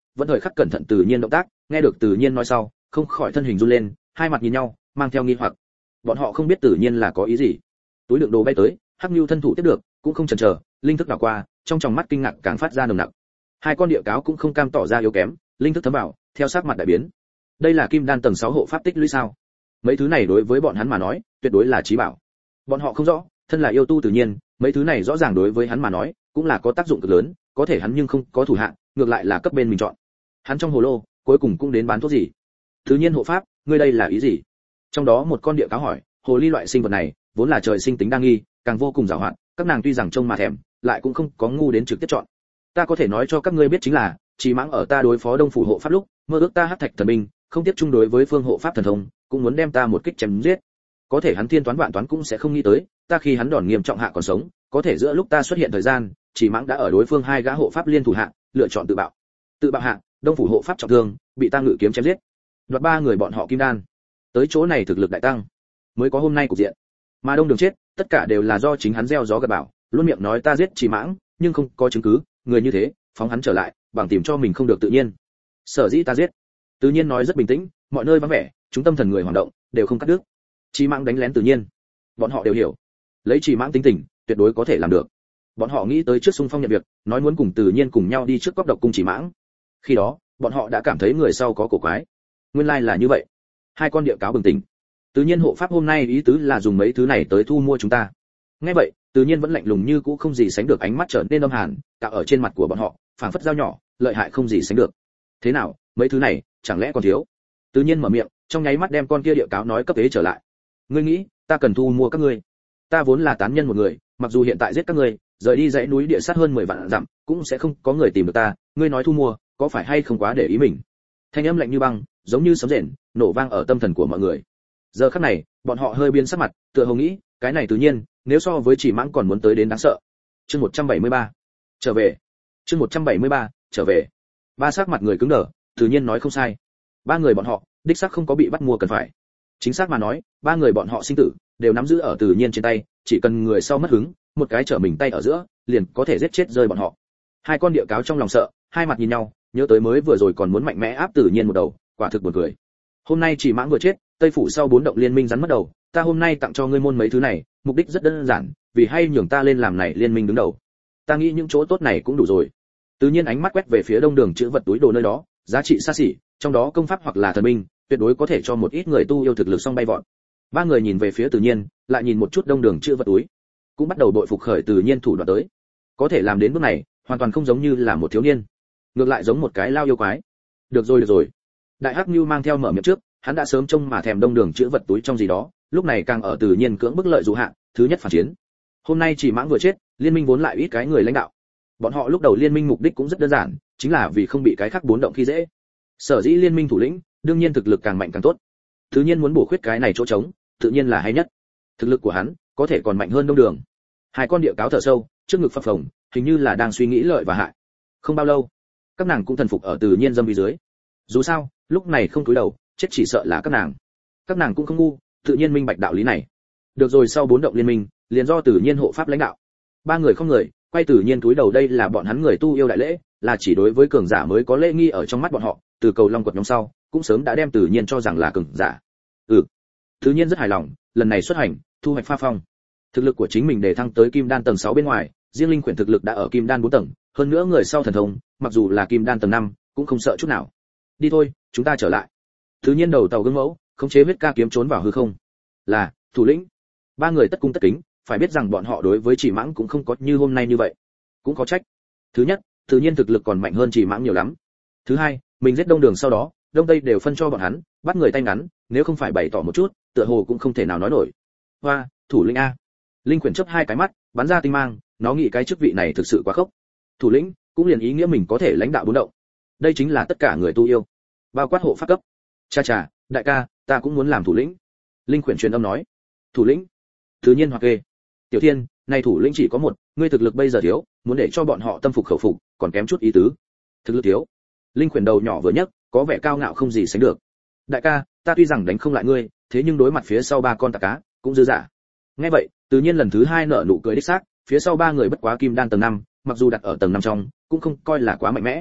vẫn thời khắc cẩn thận Từ Nhiên động tác, nghe được Từ Nhiên nói sau, không khỏi thân hình run lên, hai mặt nhìn nhau, mang theo nghi hoặc. Bọn họ không biết Từ Nhiên là có ý gì. Túi đựng đồ bay tới, Hắc Nưu thân thủ tiếp được, cũng không chần chờ, linh thức đảo qua, trong tròng mắt kinh ngạc càng phát ra nồng nặc. Hai con địa cáo cũng không cam tỏ ra yếu kém, linh thức thấm vào, theo sắc mặt đại biến. Đây là kim đan tầng sáu hộ pháp tích lũy sao? Mấy thứ này đối với bọn hắn mà nói, tuyệt đối là chí bảo. Bọn họ không rõ, thân là yêu tu Tự Nhiên, mấy thứ này rõ ràng đối với hắn mà nói, cũng là có tác dụng cực lớn, có thể hắn nhưng không có thủ hạ, ngược lại là cấp bên mình chọn. Hắn trong hồ lô, cuối cùng cũng đến bán thuốc gì? Tự Nhiên hộ pháp, ngươi đây là ý gì? Trong đó một con địa cáo hỏi, hồ ly loại sinh vật này, vốn là trời sinh tính đa nghi, càng vô cùng giàu hoạt, các nàng tuy rằng trông mà thèm, lại cũng không có ngu đến trực tiếp chọn. Ta có thể nói cho các ngươi biết chính là, Chỉ Mãng ở ta đối phó Đông phủ hộ pháp lúc, mơ ước ta hắc thạch thần binh, không tiếp chung đối với phương hộ pháp thần thông, cũng muốn đem ta một kích chém giết. Có thể hắn thiên toán vạn toán cũng sẽ không nghĩ tới, ta khi hắn đòn nghiêm trọng hạ còn sống, có thể giữa lúc ta xuất hiện thời gian, Chỉ Mãng đã ở đối phương hai gã hộ pháp liên thủ hạ, lựa chọn tự bạo. Tự bạo hạ, Đông phủ hộ pháp trọng thương, bị ta ngự kiếm chém giết. Đoạt ba người bọn họ kim đan. Tới chỗ này thực lực đại tăng, mới có hôm nay cục diện. Mà Đông Đường chết, tất cả đều là do chính hắn gieo gió gặt bão, luôn miệng nói ta giết Chỉ Mãng, nhưng không có chứng cứ, người như thế, phóng hắn trở lại, bằng tìm cho mình không được tự nhiên. Sở dĩ ta giết. Tự Nhiên nói rất bình tĩnh, mọi nơi vắng vẻ, chúng tâm thần người hoạt động, đều không cắt đứt. Chỉ Mãng đánh lén Tự Nhiên, bọn họ đều hiểu, lấy Chỉ Mãng tính tình, tuyệt đối có thể làm được. Bọn họ nghĩ tới trước xung phong nhận việc, nói muốn cùng Tự Nhiên cùng nhau đi trước cốc độc cung Chỉ Mãng. Khi đó, bọn họ đã cảm thấy người sau có cổ quái. Nguyên lai là như vậy. Hai con địa cáo bừng tỉnh. Tự Nhiên hộ pháp hôm nay ý tứ là dùng mấy thứ này tới thu mua chúng ta. Nghe vậy, Tự Nhiên vẫn lạnh lùng như cũ không gì sánh được, ánh mắt trở nên âm hàn, cạo ở trên mặt của bọn họ, phảng phất dao nhỏ, lợi hại không gì sánh được. Thế nào, mấy thứ này, chẳng lẽ còn thiếu? Tự Nhiên mở miệng, trong nháy mắt đem con kia địa cáo nói cấp thế trở lại. Ngươi nghĩ, ta cần thu mua các ngươi? Ta vốn là tán nhân một người, mặc dù hiện tại giết các ngươi, rời đi dãy núi địa sát hơn mười vạn dặm, cũng sẽ không có người tìm được ta, ngươi nói thu mua, có phải hay không quá để ý mình? Thanh âm lạnh như băng, giống như sấm rền, nổ vang ở tâm thần của mọi người. Giờ khắc này, bọn họ hơi biến sắc mặt, tựa hồ nghĩ, cái này Tự Nhiên, nếu so với Chỉ Mãng còn muốn tới đến đáng sợ. Chương một trăm bảy mươi ba, trở về. Chương một trăm bảy mươi ba, trở về. Ba sắc mặt người cứng đờ, Tự Nhiên nói không sai. Ba người bọn họ, đích xác không có bị bắt mua cần phải. Chính xác mà nói, ba người bọn họ sinh tử đều nắm giữ ở Tự Nhiên trên tay, chỉ cần người sau mất hứng, một cái trở mình tay ở giữa, liền có thể giết chết rơi bọn họ. Hai con địa cáo trong lòng sợ, hai mặt nhìn nhau, nhớ tới mới vừa rồi còn muốn mạnh mẽ áp Tự Nhiên một đầu, quả thực buồn cười. Hôm nay Chỉ Mãng vừa chết, Tây phủ sau bốn động liên minh rắn mất đầu, ta hôm nay tặng cho ngươi môn mấy thứ này, mục đích rất đơn giản, vì hay nhường ta lên làm này liên minh đứng đầu. Ta nghĩ những chỗ tốt này cũng đủ rồi. Tự Nhiên ánh mắt quét về phía Đông Đường chữ vật túi đồ nơi đó, giá trị xa xỉ, trong đó công pháp hoặc là thần binh, tuyệt đối có thể cho một ít người tu yêu thực lực song bay vọt. Ba người nhìn về phía Tự Nhiên, lại nhìn một chút Đông Đường chữ vật túi, cũng bắt đầu đội phục khởi Tự Nhiên thủ đoạn tới. Có thể làm đến bước này, hoàn toàn không giống như là một thiếu niên, ngược lại giống một cái lao yêu quái. Được rồi được rồi. Đại Hắc Nưu mang theo mở miệng trước, hắn đã sớm trông mà thèm Đông Đường chữ vật túi trong gì đó, lúc này càng ở Tự Nhiên cưỡng bức lợi dụ hạ, thứ nhất phản chiến. Hôm nay Chỉ Mãng vừa chết, liên minh vốn lại ít cái người lãnh đạo. Bọn họ lúc đầu liên minh mục đích cũng rất đơn giản, chính là vì không bị cái khác bốn động khi dễ. Sở dĩ liên minh thủ lĩnh, đương nhiên thực lực càng mạnh càng tốt. Tự Nhiên muốn bổ khuyết cái này chỗ trống, tự nhiên là hay nhất. Thực lực của hắn có thể còn mạnh hơn Đông Đường. Hai con địa cáo thở sâu, trước ngực phập phồng, hình như là đang suy nghĩ lợi và hại. Không bao lâu, các nàng cũng thần phục ở Tự Nhiên dâm vi dưới. Dù sao, lúc này không cúi đầu, chết chỉ sợ là các nàng. Các nàng cũng không ngu, Tự Nhiên minh bạch đạo lý này. Được rồi, sau bốn động liên minh, liền do Tự Nhiên hộ pháp lãnh đạo. Ba người không người, quay Tự Nhiên cúi đầu, đây là bọn hắn người tu yêu đại lễ, là chỉ đối với cường giả mới có lễ nghi ở trong mắt bọn họ, từ cầu long quật nhóm sau, cũng sớm đã đem Tự Nhiên cho rằng là cường giả. Ừ. Tự Nhiên rất hài lòng, lần này xuất hành, thu hoạch pha phong. Thực lực của chính mình để thăng tới kim đan tầng sáu bên ngoài, riêng linh quyển thực lực đã ở kim đan bốn tầng, hơn nữa người sau thần thông, mặc dù là kim đan tầng năm, cũng không sợ chút nào. Đi thôi, chúng ta trở lại. Tự Nhiên đầu tàu gương mẫu, khống chế huyết ca kiếm trốn vào hư không. Là, thủ lĩnh. Ba người tất cung tất kính, phải biết rằng bọn họ đối với Chỉ Mãng cũng không có như hôm nay như vậy, cũng có trách. Thứ nhất, Tự Nhiên thực lực còn mạnh hơn Chỉ Mãng nhiều lắm. Thứ hai, mình giết Đông Đường sau đó, Đông Tây đều phân cho bọn hắn, bắt người tay ngắn, nếu không phải bày tỏ một chút, tựa hồ cũng không thể nào nói nổi. Hoa, thủ lĩnh a. Linh quyển chớp hai cái mắt, bắn ra tinh mang, nó nghĩ cái chức vị này thực sự quá khốc. Thủ lĩnh, cũng liền ý nghĩa mình có thể lãnh đạo bốn động. Đây chính là tất cả người tu yêu, bao quát hộ pháp cấp. Cha cha, đại ca, ta cũng muốn làm thủ lĩnh. Linh quyển truyền âm nói. Thủ lĩnh? Tự Nhiên hoặc kê. Tiểu Thiên, này thủ lĩnh chỉ có một, ngươi thực lực bây giờ thiếu, muốn để cho bọn họ tâm phục khẩu phục, còn kém chút ý tứ. Thực lực thiếu. Linh quyển đầu nhỏ vừa nhấc, có vẻ cao ngạo không gì sánh được. Đại ca, ta tuy rằng đánh không lại ngươi, thế nhưng đối mặt phía sau ba con tạc cá, cũng dư dả. Nghe vậy, Tự Nhiên lần thứ hai nở nụ cười đích xác, phía sau ba người bất quá kim đan tầng năm, mặc dù đặt ở tầng năm trong, cũng không coi là quá mạnh mẽ.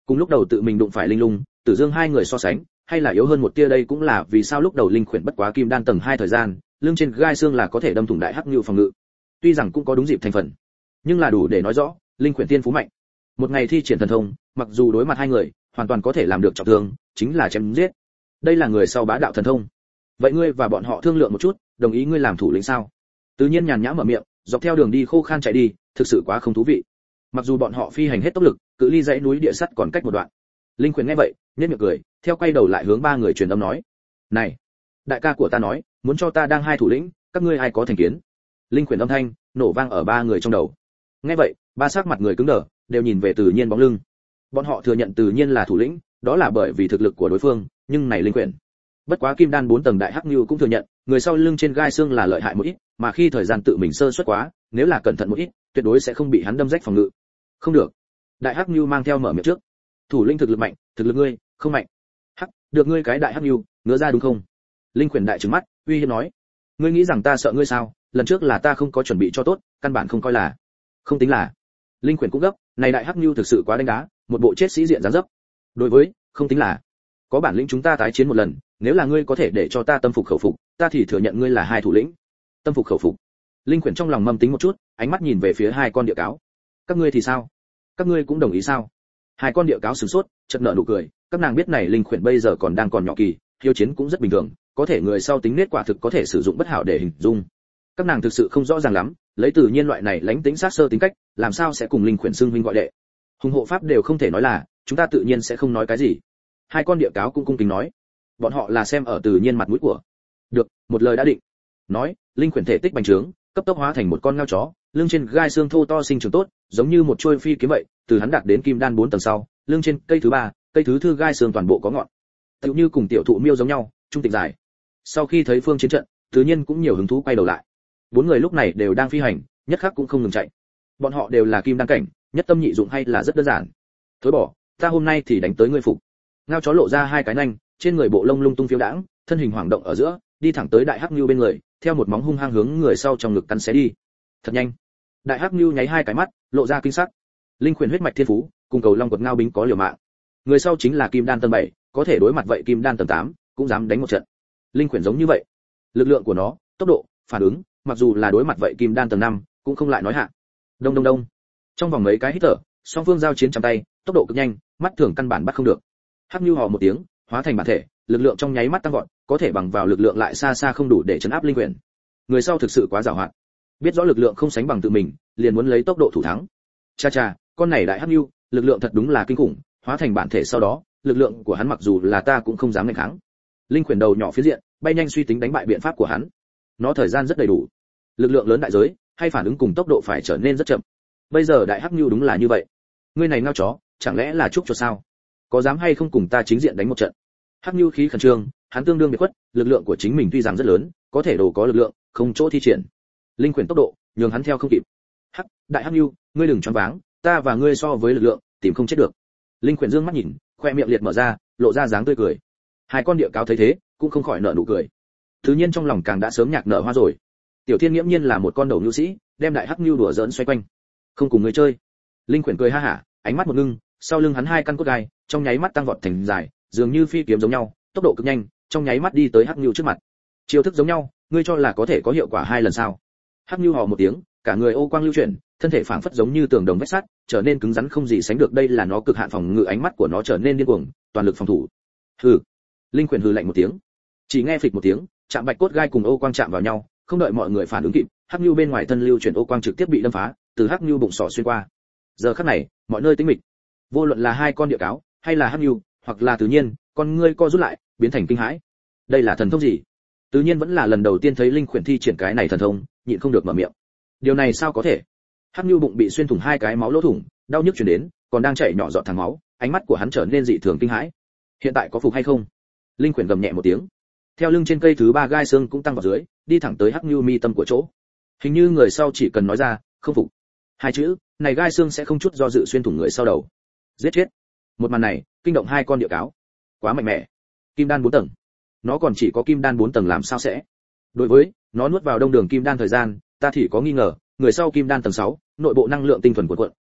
Cùng lúc đầu tự mình đụng phải linh lung, Tử Dương hai người so sánh, hay là yếu hơn một tia, đây cũng là vì sao lúc đầu linh khuyển bất quá kim đan tầng hai thời gian, lưng trên gai xương là có thể đâm thủng đại hắc nhu phòng ngự. Tuy rằng cũng có đúng dịp thành phần, nhưng là đủ để nói rõ, linh khuyển tiên phú mạnh. Một ngày thi triển thần thông, mặc dù đối mặt hai người, hoàn toàn có thể làm được trọng thương, chính là chém giết. Đây là người sau bá đạo thần thông. Vậy ngươi và bọn họ thương lượng một chút, đồng ý ngươi làm thủ lĩnh sao? Tự nhiên nhàn nhã mở miệng, dọc theo đường đi khô khan chạy đi, thực sự quá không thú vị. Mặc dù bọn họ phi hành hết tốc lực, cự ly dãy núi địa sắt còn cách một đoạn. Linh khuyển nghe vậy, nhếch miệng cười, theo quay đầu lại hướng ba người truyền âm nói: "Này, đại ca của ta nói, muốn cho ta đang hai thủ lĩnh, các ngươi ai có thành kiến?" Linh khuyển âm thanh nổ vang ở ba người trong đầu. Nghe vậy, ba sắc mặt người cứng đờ, đều nhìn về Từ Nhiên bóng lưng. Bọn họ thừa nhận Từ Nhiên là thủ lĩnh, đó là bởi vì thực lực của đối phương, nhưng này linh khuyển, bất quá kim đan bốn tầng đại hắc nhu cũng thừa nhận, người sau lưng trên gai xương là lợi hại một ít, mà khi thời gian tự mình sơ suất quá, nếu là cẩn thận một ít, tuyệt đối sẽ không bị hắn đâm rách phòng ngự. Không được. Đại hắc nhu mang theo mở miệng trước. Thủ lĩnh thực lực mạnh, thực lực ngươi không mạnh. Hắc, được ngươi cái đại hắc nhu, ngứa ra đúng không? Linh khuyển đại trừng mắt, uy hiếp nói: "Ngươi nghĩ rằng ta sợ ngươi sao? Lần trước là ta không có chuẩn bị cho tốt, căn bản không coi là." Không tính là. Linh khuyển cũng gấp, này đại hắc nhu thực sự quá đánh đá, một bộ chết sĩ diện dáng dấp. Đối với, không tính là. Có bản lĩnh chúng ta tái chiến một lần, nếu là ngươi có thể để cho ta tâm phục khẩu phục, ta thì thừa nhận ngươi là hai thủ lĩnh. Tâm phục khẩu phục. Linh khuyển trong lòng mầm tính một chút, ánh mắt nhìn về phía hai con địa cáo. Các ngươi thì sao? Các ngươi cũng đồng ý sao? Hai con địa cáo sửng sốt, chợt nở nụ cười, các nàng biết này linh khuyển bây giờ còn đang còn nhỏ kỳ, hiếu chiến cũng rất bình thường, có thể người sau tính nết quả thực có thể sử dụng bất hảo để hình dung. Các nàng thực sự không rõ ràng lắm, lấy Từ Nhiên loại này lãnh tính sát sơ tính cách, làm sao sẽ cùng linh khuyển xưng huynh gọi đệ. Hùng hộ pháp đều không thể nói là, chúng ta tự nhiên sẽ không nói cái gì. Hai con địa cáo cũng cung kính nói, bọn họ là xem ở Từ Nhiên mặt mũi của. Được, một lời đã định. Nói, linh khuyển thể tích bành trướng, cấp tốc hóa thành một con ngao chó, lưng trên gai xương thô to sinh trưởng tốt, giống như một chuôi phi kiếm vậy, từ hắn đạt đến kim đan bốn tầng sau, lưng trên cây thứ ba, cây thứ tư gai xương toàn bộ có ngọn. Tựu như cùng tiểu thụ miêu giống nhau, trung tịch dài. Sau khi thấy phương chiến trận, Từ Nhiên cũng nhiều hứng thú quay đầu lại. Bốn người lúc này đều đang phi hành, nhất khắc cũng không ngừng chạy. Bọn họ đều là kim đan cảnh, nhất tâm nhị dụng hay là rất đơn giản. Thối bỏ, ta hôm nay thì đánh tới ngươi phục. Ngao chó lộ ra hai cái nanh, trên người bộ lông lung tung phiêu đãng, thân hình hoảng động ở giữa, đi thẳng tới đại hắc nưu bên người, theo một móng hung hăng hướng người sau trong ngực cắn xé đi. Thật nhanh. Đại hắc nưu nháy hai cái mắt, lộ ra kinh sắc. Linh khuyển huyết mạch thiên phú, cùng cầu long quật ngao bính có liều mạng. Người sau chính là kim đan tầng bảy, có thể đối mặt vậy kim đan tầng tám, cũng dám đánh một trận. Linh khuyển giống như vậy, lực lượng của nó, tốc độ, phản ứng, mặc dù là đối mặt vậy kim đan tầng năm, cũng không lại nói hạ. Đông đông đông. Trong vòng mấy cái hít thở, song phương giao chiến trong tay, tốc độ cực nhanh, mắt thường căn bản bắt không được. Hắc nưu hò một tiếng, hóa thành bản thể, lực lượng trong nháy mắt tăng vọt, có thể bằng vào lực lượng lại xa xa không đủ để chấn áp linh khuyển. Người sau thực sự quá giàu hoạt, biết rõ lực lượng không sánh bằng tự mình, liền muốn lấy tốc độ thủ thắng. Cha cha, con này đại hắc nưu, lực lượng thật đúng là kinh khủng, hóa thành bản thể sau đó, lực lượng của hắn mặc dù là ta cũng không dám nghênh kháng. Linh khuyển đầu nhỏ phía diện, bay nhanh suy tính đánh bại biện pháp của hắn. Nó thời gian rất đầy đủ, lực lượng lớn đại giới, hay phản ứng cùng tốc độ phải trở nên rất chậm. Bây giờ đại hắc nưu đúng là như vậy. Ngươi này ngao chó, chẳng lẽ là chúc cho sao? Có dám hay không cùng ta chính diện đánh một trận? Hắc nưu khí khẩn trương, hắn tương đương biệt khuất, lực lượng của chính mình tuy rằng rất lớn, có thể đồ có lực lượng, không chỗ thi triển. Linh khuyển tốc độ, nhường hắn theo không kịp. Hắc, đại hắc nưu, ngươi đừng choáng váng, ta và ngươi so với lực lượng, tìm không chết được. Linh khuyển dương mắt nhìn, khoe miệng liệt mở ra, lộ ra dáng tươi cười. Hai con địa cáo thấy thế, cũng không khỏi nở nụ cười. Thứ nhiên trong lòng càng đã sớm nhạc nở hoa rồi. Tiểu Thiên nghiễm nhiên là một con đầu nhu sĩ, đem đại hắc nưu đùa giỡn xoay quanh. Không cùng người chơi. Linh khuyển cười ha hả, ánh mắt một ngưng, sau lưng hắn hai căn cốt gai, trong nháy mắt tăng vọt thành dài, dường như phi kiếm giống nhau, tốc độ cực nhanh, trong nháy mắt đi tới hắc nưu trước mặt. Chiêu thức giống nhau, ngươi cho là có thể có hiệu quả hai lần sao? Hắc nưu hò một tiếng, cả người ô quang lưu chuyển, thân thể phảng phất giống như tường đồng vách sắt, trở nên cứng rắn không gì sánh được, đây là nó cực hạn phòng ngự, ánh mắt của nó trở nên điên cuồng, toàn lực phòng thủ. Hừ. Linh khuyển hừ lạnh một tiếng. Chỉ nghe phịch một tiếng, chạm bạch cốt gai cùng ô quang chạm vào nhau, không đợi mọi người phản ứng kịp, hắc nưu bên ngoài thân lưu chuyển ô quang trực tiếp bị đâm phá, từ hắc nưu bụng sọ xuyên qua. Giờ khắc này, mọi nơi tĩnh mịch. Vô luận là hai con địa cáo, hay là hắc nưu, hoặc là Tự Nhiên, con ngươi co rút lại, biến thành kinh hãi. Đây là thần thông gì? Tự Nhiên vẫn là lần đầu tiên thấy linh khuyển thi triển cái này thần thông, nhịn không được mở miệng. Điều này sao có thể? Hắc nưu bụng bị xuyên thủng hai cái máu lỗ thủng, đau nhức truyền đến, còn đang chảy nhỏ giọt thẳng máu, ánh mắt của hắn trở nên dị thường kinh hãi. Hiện tại có phục hay không? Linh khuyển gầm nhẹ một tiếng. Theo lưng trên cây thứ ba gai xương cũng tăng vào dưới, đi thẳng tới hắc nưu mi tâm của chỗ. Hình như người sau chỉ cần nói ra không phục hai chữ, này gai xương sẽ không chút do dự xuyên thủng người sau đầu, giết chết. Một màn này kinh động hai con địa cáo. Quá mạnh mẽ. Kim đan bốn tầng, nó còn chỉ có kim đan bốn tầng làm sao sẽ? Đối với nó nuốt vào đông đường kim đan thời gian, ta thì có nghi ngờ, người sau kim đan tầng sáu, nội bộ năng lượng tinh thuần cuộn cuộn,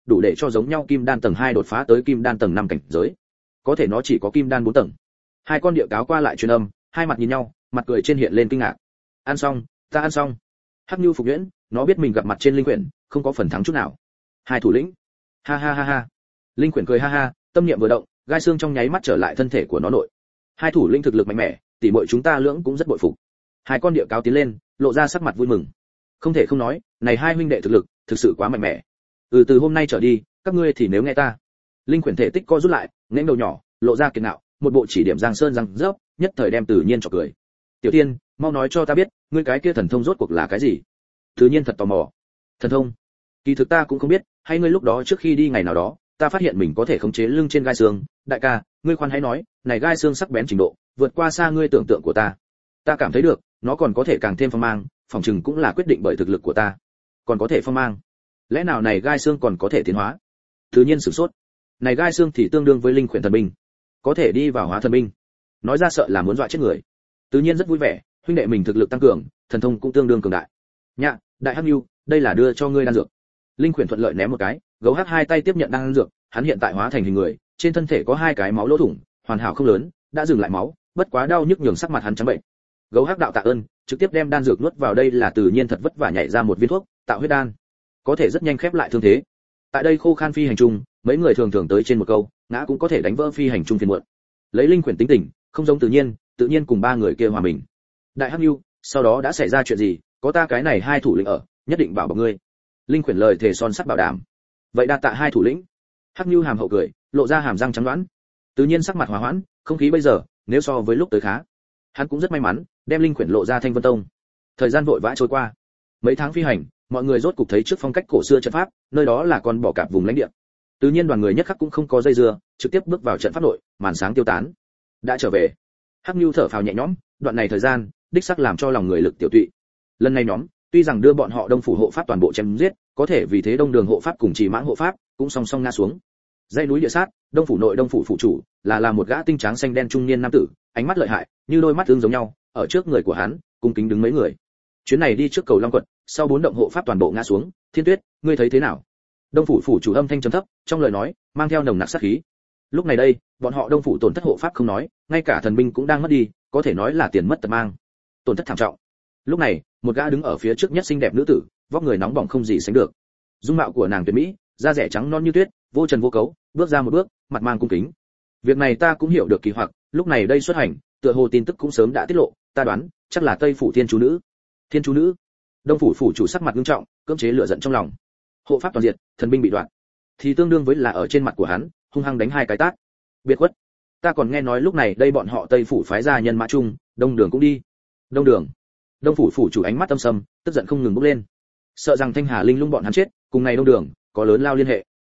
đủ để cho giống nhau kim đan tầng hai đột phá tới kim đan tầng năm cảnh giới. Có thể nó chỉ có kim đan bốn tầng. Hai con địa cáo qua lại truyền âm, hai mặt nhìn nhau, mặt cười trên hiện lên kinh ngạc. Ăn xong, ta ăn xong. Hắc Nưu phục nhuyễn, nó biết mình gặp mặt trên linh quyển, không có phần thắng chút nào. Hai thủ lĩnh. Ha ha ha ha. Linh quyển cười ha ha, tâm niệm vừa động, gai xương trong nháy mắt trở lại thân thể của nó nội. Hai thủ lĩnh thực lực mạnh mẽ, tỷ muội chúng ta lưỡng cũng rất bội phục. Hai con địa cáo tiến lên, lộ ra sắc mặt vui mừng. Không thể không nói, này hai huynh đệ thực lực thực sự quá mạnh mẽ. Ừ, từ hôm nay trở đi, các ngươi thì nếu nghe ta. Linh quyển thể tích co rút lại, nghênh đầu nhỏ, lộ ra kiệt ngạo, một bộ chỉ điểm giang sơn răng rớp, nhất thời đem Từ Nhiên chọc cười. Tiểu Tiên, mau nói cho ta biết, ngươi cái kia thần thông rốt cuộc là cái gì? Từ Nhiên thật tò mò. Thần thông? Kỳ thực ta cũng không biết, hay ngươi lúc đó trước khi đi ngày nào đó, ta phát hiện mình có thể khống chế lưng trên gai xương. Đại ca, ngươi khoan hãy nói, này gai xương sắc bén trình độ, vượt qua xa ngươi tưởng tượng của ta. Ta cảm thấy được, nó còn có thể càng thêm phong mang, phòng trừng cũng là quyết định bởi thực lực của ta. Còn có thể phong mang? Lẽ nào này gai xương còn có thể tiến hóa? Từ Nhiên sửng sốt. Này gai xương thì tương đương với linh khuyển thần binh, có thể đi vào hóa thần binh. Nói ra sợ là muốn dọa chết người. Từ Nhiên rất vui vẻ, huynh đệ mình thực lực tăng cường, thần thông cũng tương đương cường đại. Nhạ, đại Hắc Nưu, đây là đưa cho ngươi đan dược. Linh khuyển thuận lợi ném một cái, gấu hắc hai tay tiếp nhận đan dược, hắn hiện tại hóa thành hình người, trên thân thể có hai cái máu lỗ thủng, hoàn hảo không lớn, đã dừng lại máu, bất quá đau nhức nhường sắc mặt hắn trắng bệnh. Gấu hắc đạo tạ ơn, trực tiếp đem đan dược nuốt vào, đây là Từ Nhiên thật vất vả nhảy ra một viên thuốc, tạo huyết đan, có thể rất nhanh khép lại thương thế. Tại đây khô khan phi hành trung, mấy người thường thường tới trên một câu, ngã cũng có thể đánh vỡ phi hành trung phiền muộn. Lấy linh khuyển tính tình, không giống Tự Nhiên, tự nhiên cùng ba người kia hòa mình. Đại Hắc Nưu, sau đó đã xảy ra chuyện gì, có ta cái này hai thủ lĩnh ở, nhất định bảo bọc ngươi. Linh khuyển lời thề son sắt bảo đảm. Vậy đa tạ hai thủ lĩnh. Hắc Nưu hàm hậu cười, lộ ra hàm răng trắng đoán. Tự Nhiên sắc mặt hòa hoãn, không khí bây giờ, nếu so với lúc tới khá. Hắn cũng rất may mắn, đem linh khuyển lộ ra Thanh Vân Tông. Thời gian vội vã trôi qua, mấy tháng phi hành, mọi người rốt cục thấy trước phong cách cổ xưa trận pháp, nơi đó là con bò cạp vùng lãnh địa. Tự Nhiên đoàn người nhất khắc cũng không có dây dưa, trực tiếp bước vào trận pháp nội, màn sáng tiêu tán. Đã trở về. Hắc Nưu thở phào nhẹ nhõm, đoạn này thời gian, đích xác làm cho lòng người lực tiểu tụy. Lần này nhóm, tuy rằng đưa bọn họ Đông phủ hộ pháp toàn bộ chém giết, có thể vì thế Đông đường hộ pháp cùng Trì Mãng hộ pháp cũng song song ngã xuống. Dãy núi địa sát, Đông phủ nội Đông phủ phụ chủ, là là một gã tinh tráng xanh đen trung niên nam tử, ánh mắt lợi hại, như đôi mắt tương giống nhau, ở trước người của hắn, cung kính đứng mấy người. Chuyến này đi trước cầu Long quật, sau bốn động hộ pháp toàn bộ ngã xuống, Thiên Tuyết, ngươi thấy thế nào? Đông phủ phủ chủ âm thanh trầm thấp, trong lời nói mang theo nồng nặc sát khí. Lúc này đây, bọn họ Đông phủ tổn thất hộ pháp không nói, ngay cả thần binh cũng đang mất đi, có thể nói là tiền mất tật mang, tổn thất thảm trọng. Lúc này, một gã đứng ở phía trước nhất xinh đẹp nữ tử, vóc người nóng bỏng không gì sánh được. Dung mạo của nàng tuyệt mỹ, da rẻ trắng non như tuyết, vô trần vô cấu, bước ra một bước, mặt mang cung kính. Việc này ta cũng hiểu được kỳ hoặc, lúc này đây xuất hành, tựa hồ tin tức cũng sớm đã tiết lộ, ta đoán, chắc là Tây phủ Thiên chú nữ. Thiên chú nữ? Đông phủ phủ chủ sắc mặt nghiêm trọng, cưỡng chế lửa giận trong lòng. Hộ pháp toàn diệt, thần binh bị đoạn, thì tương đương với là ở trên mặt của hắn, hung hăng đánh hai cái tát. Biệt khuất. Ta còn nghe nói lúc này đây bọn họ Tây phủ phái ra nhân mã chung, Đông đường cũng đi. Đông đường? Đông phủ phủ chủ ánh mắt âm sầm, tức giận không ngừng bốc lên. Sợ rằng Thanh Hà Linh Lung bọn hắn chết, cùng ngày Đông đường có lớn lao liên hệ.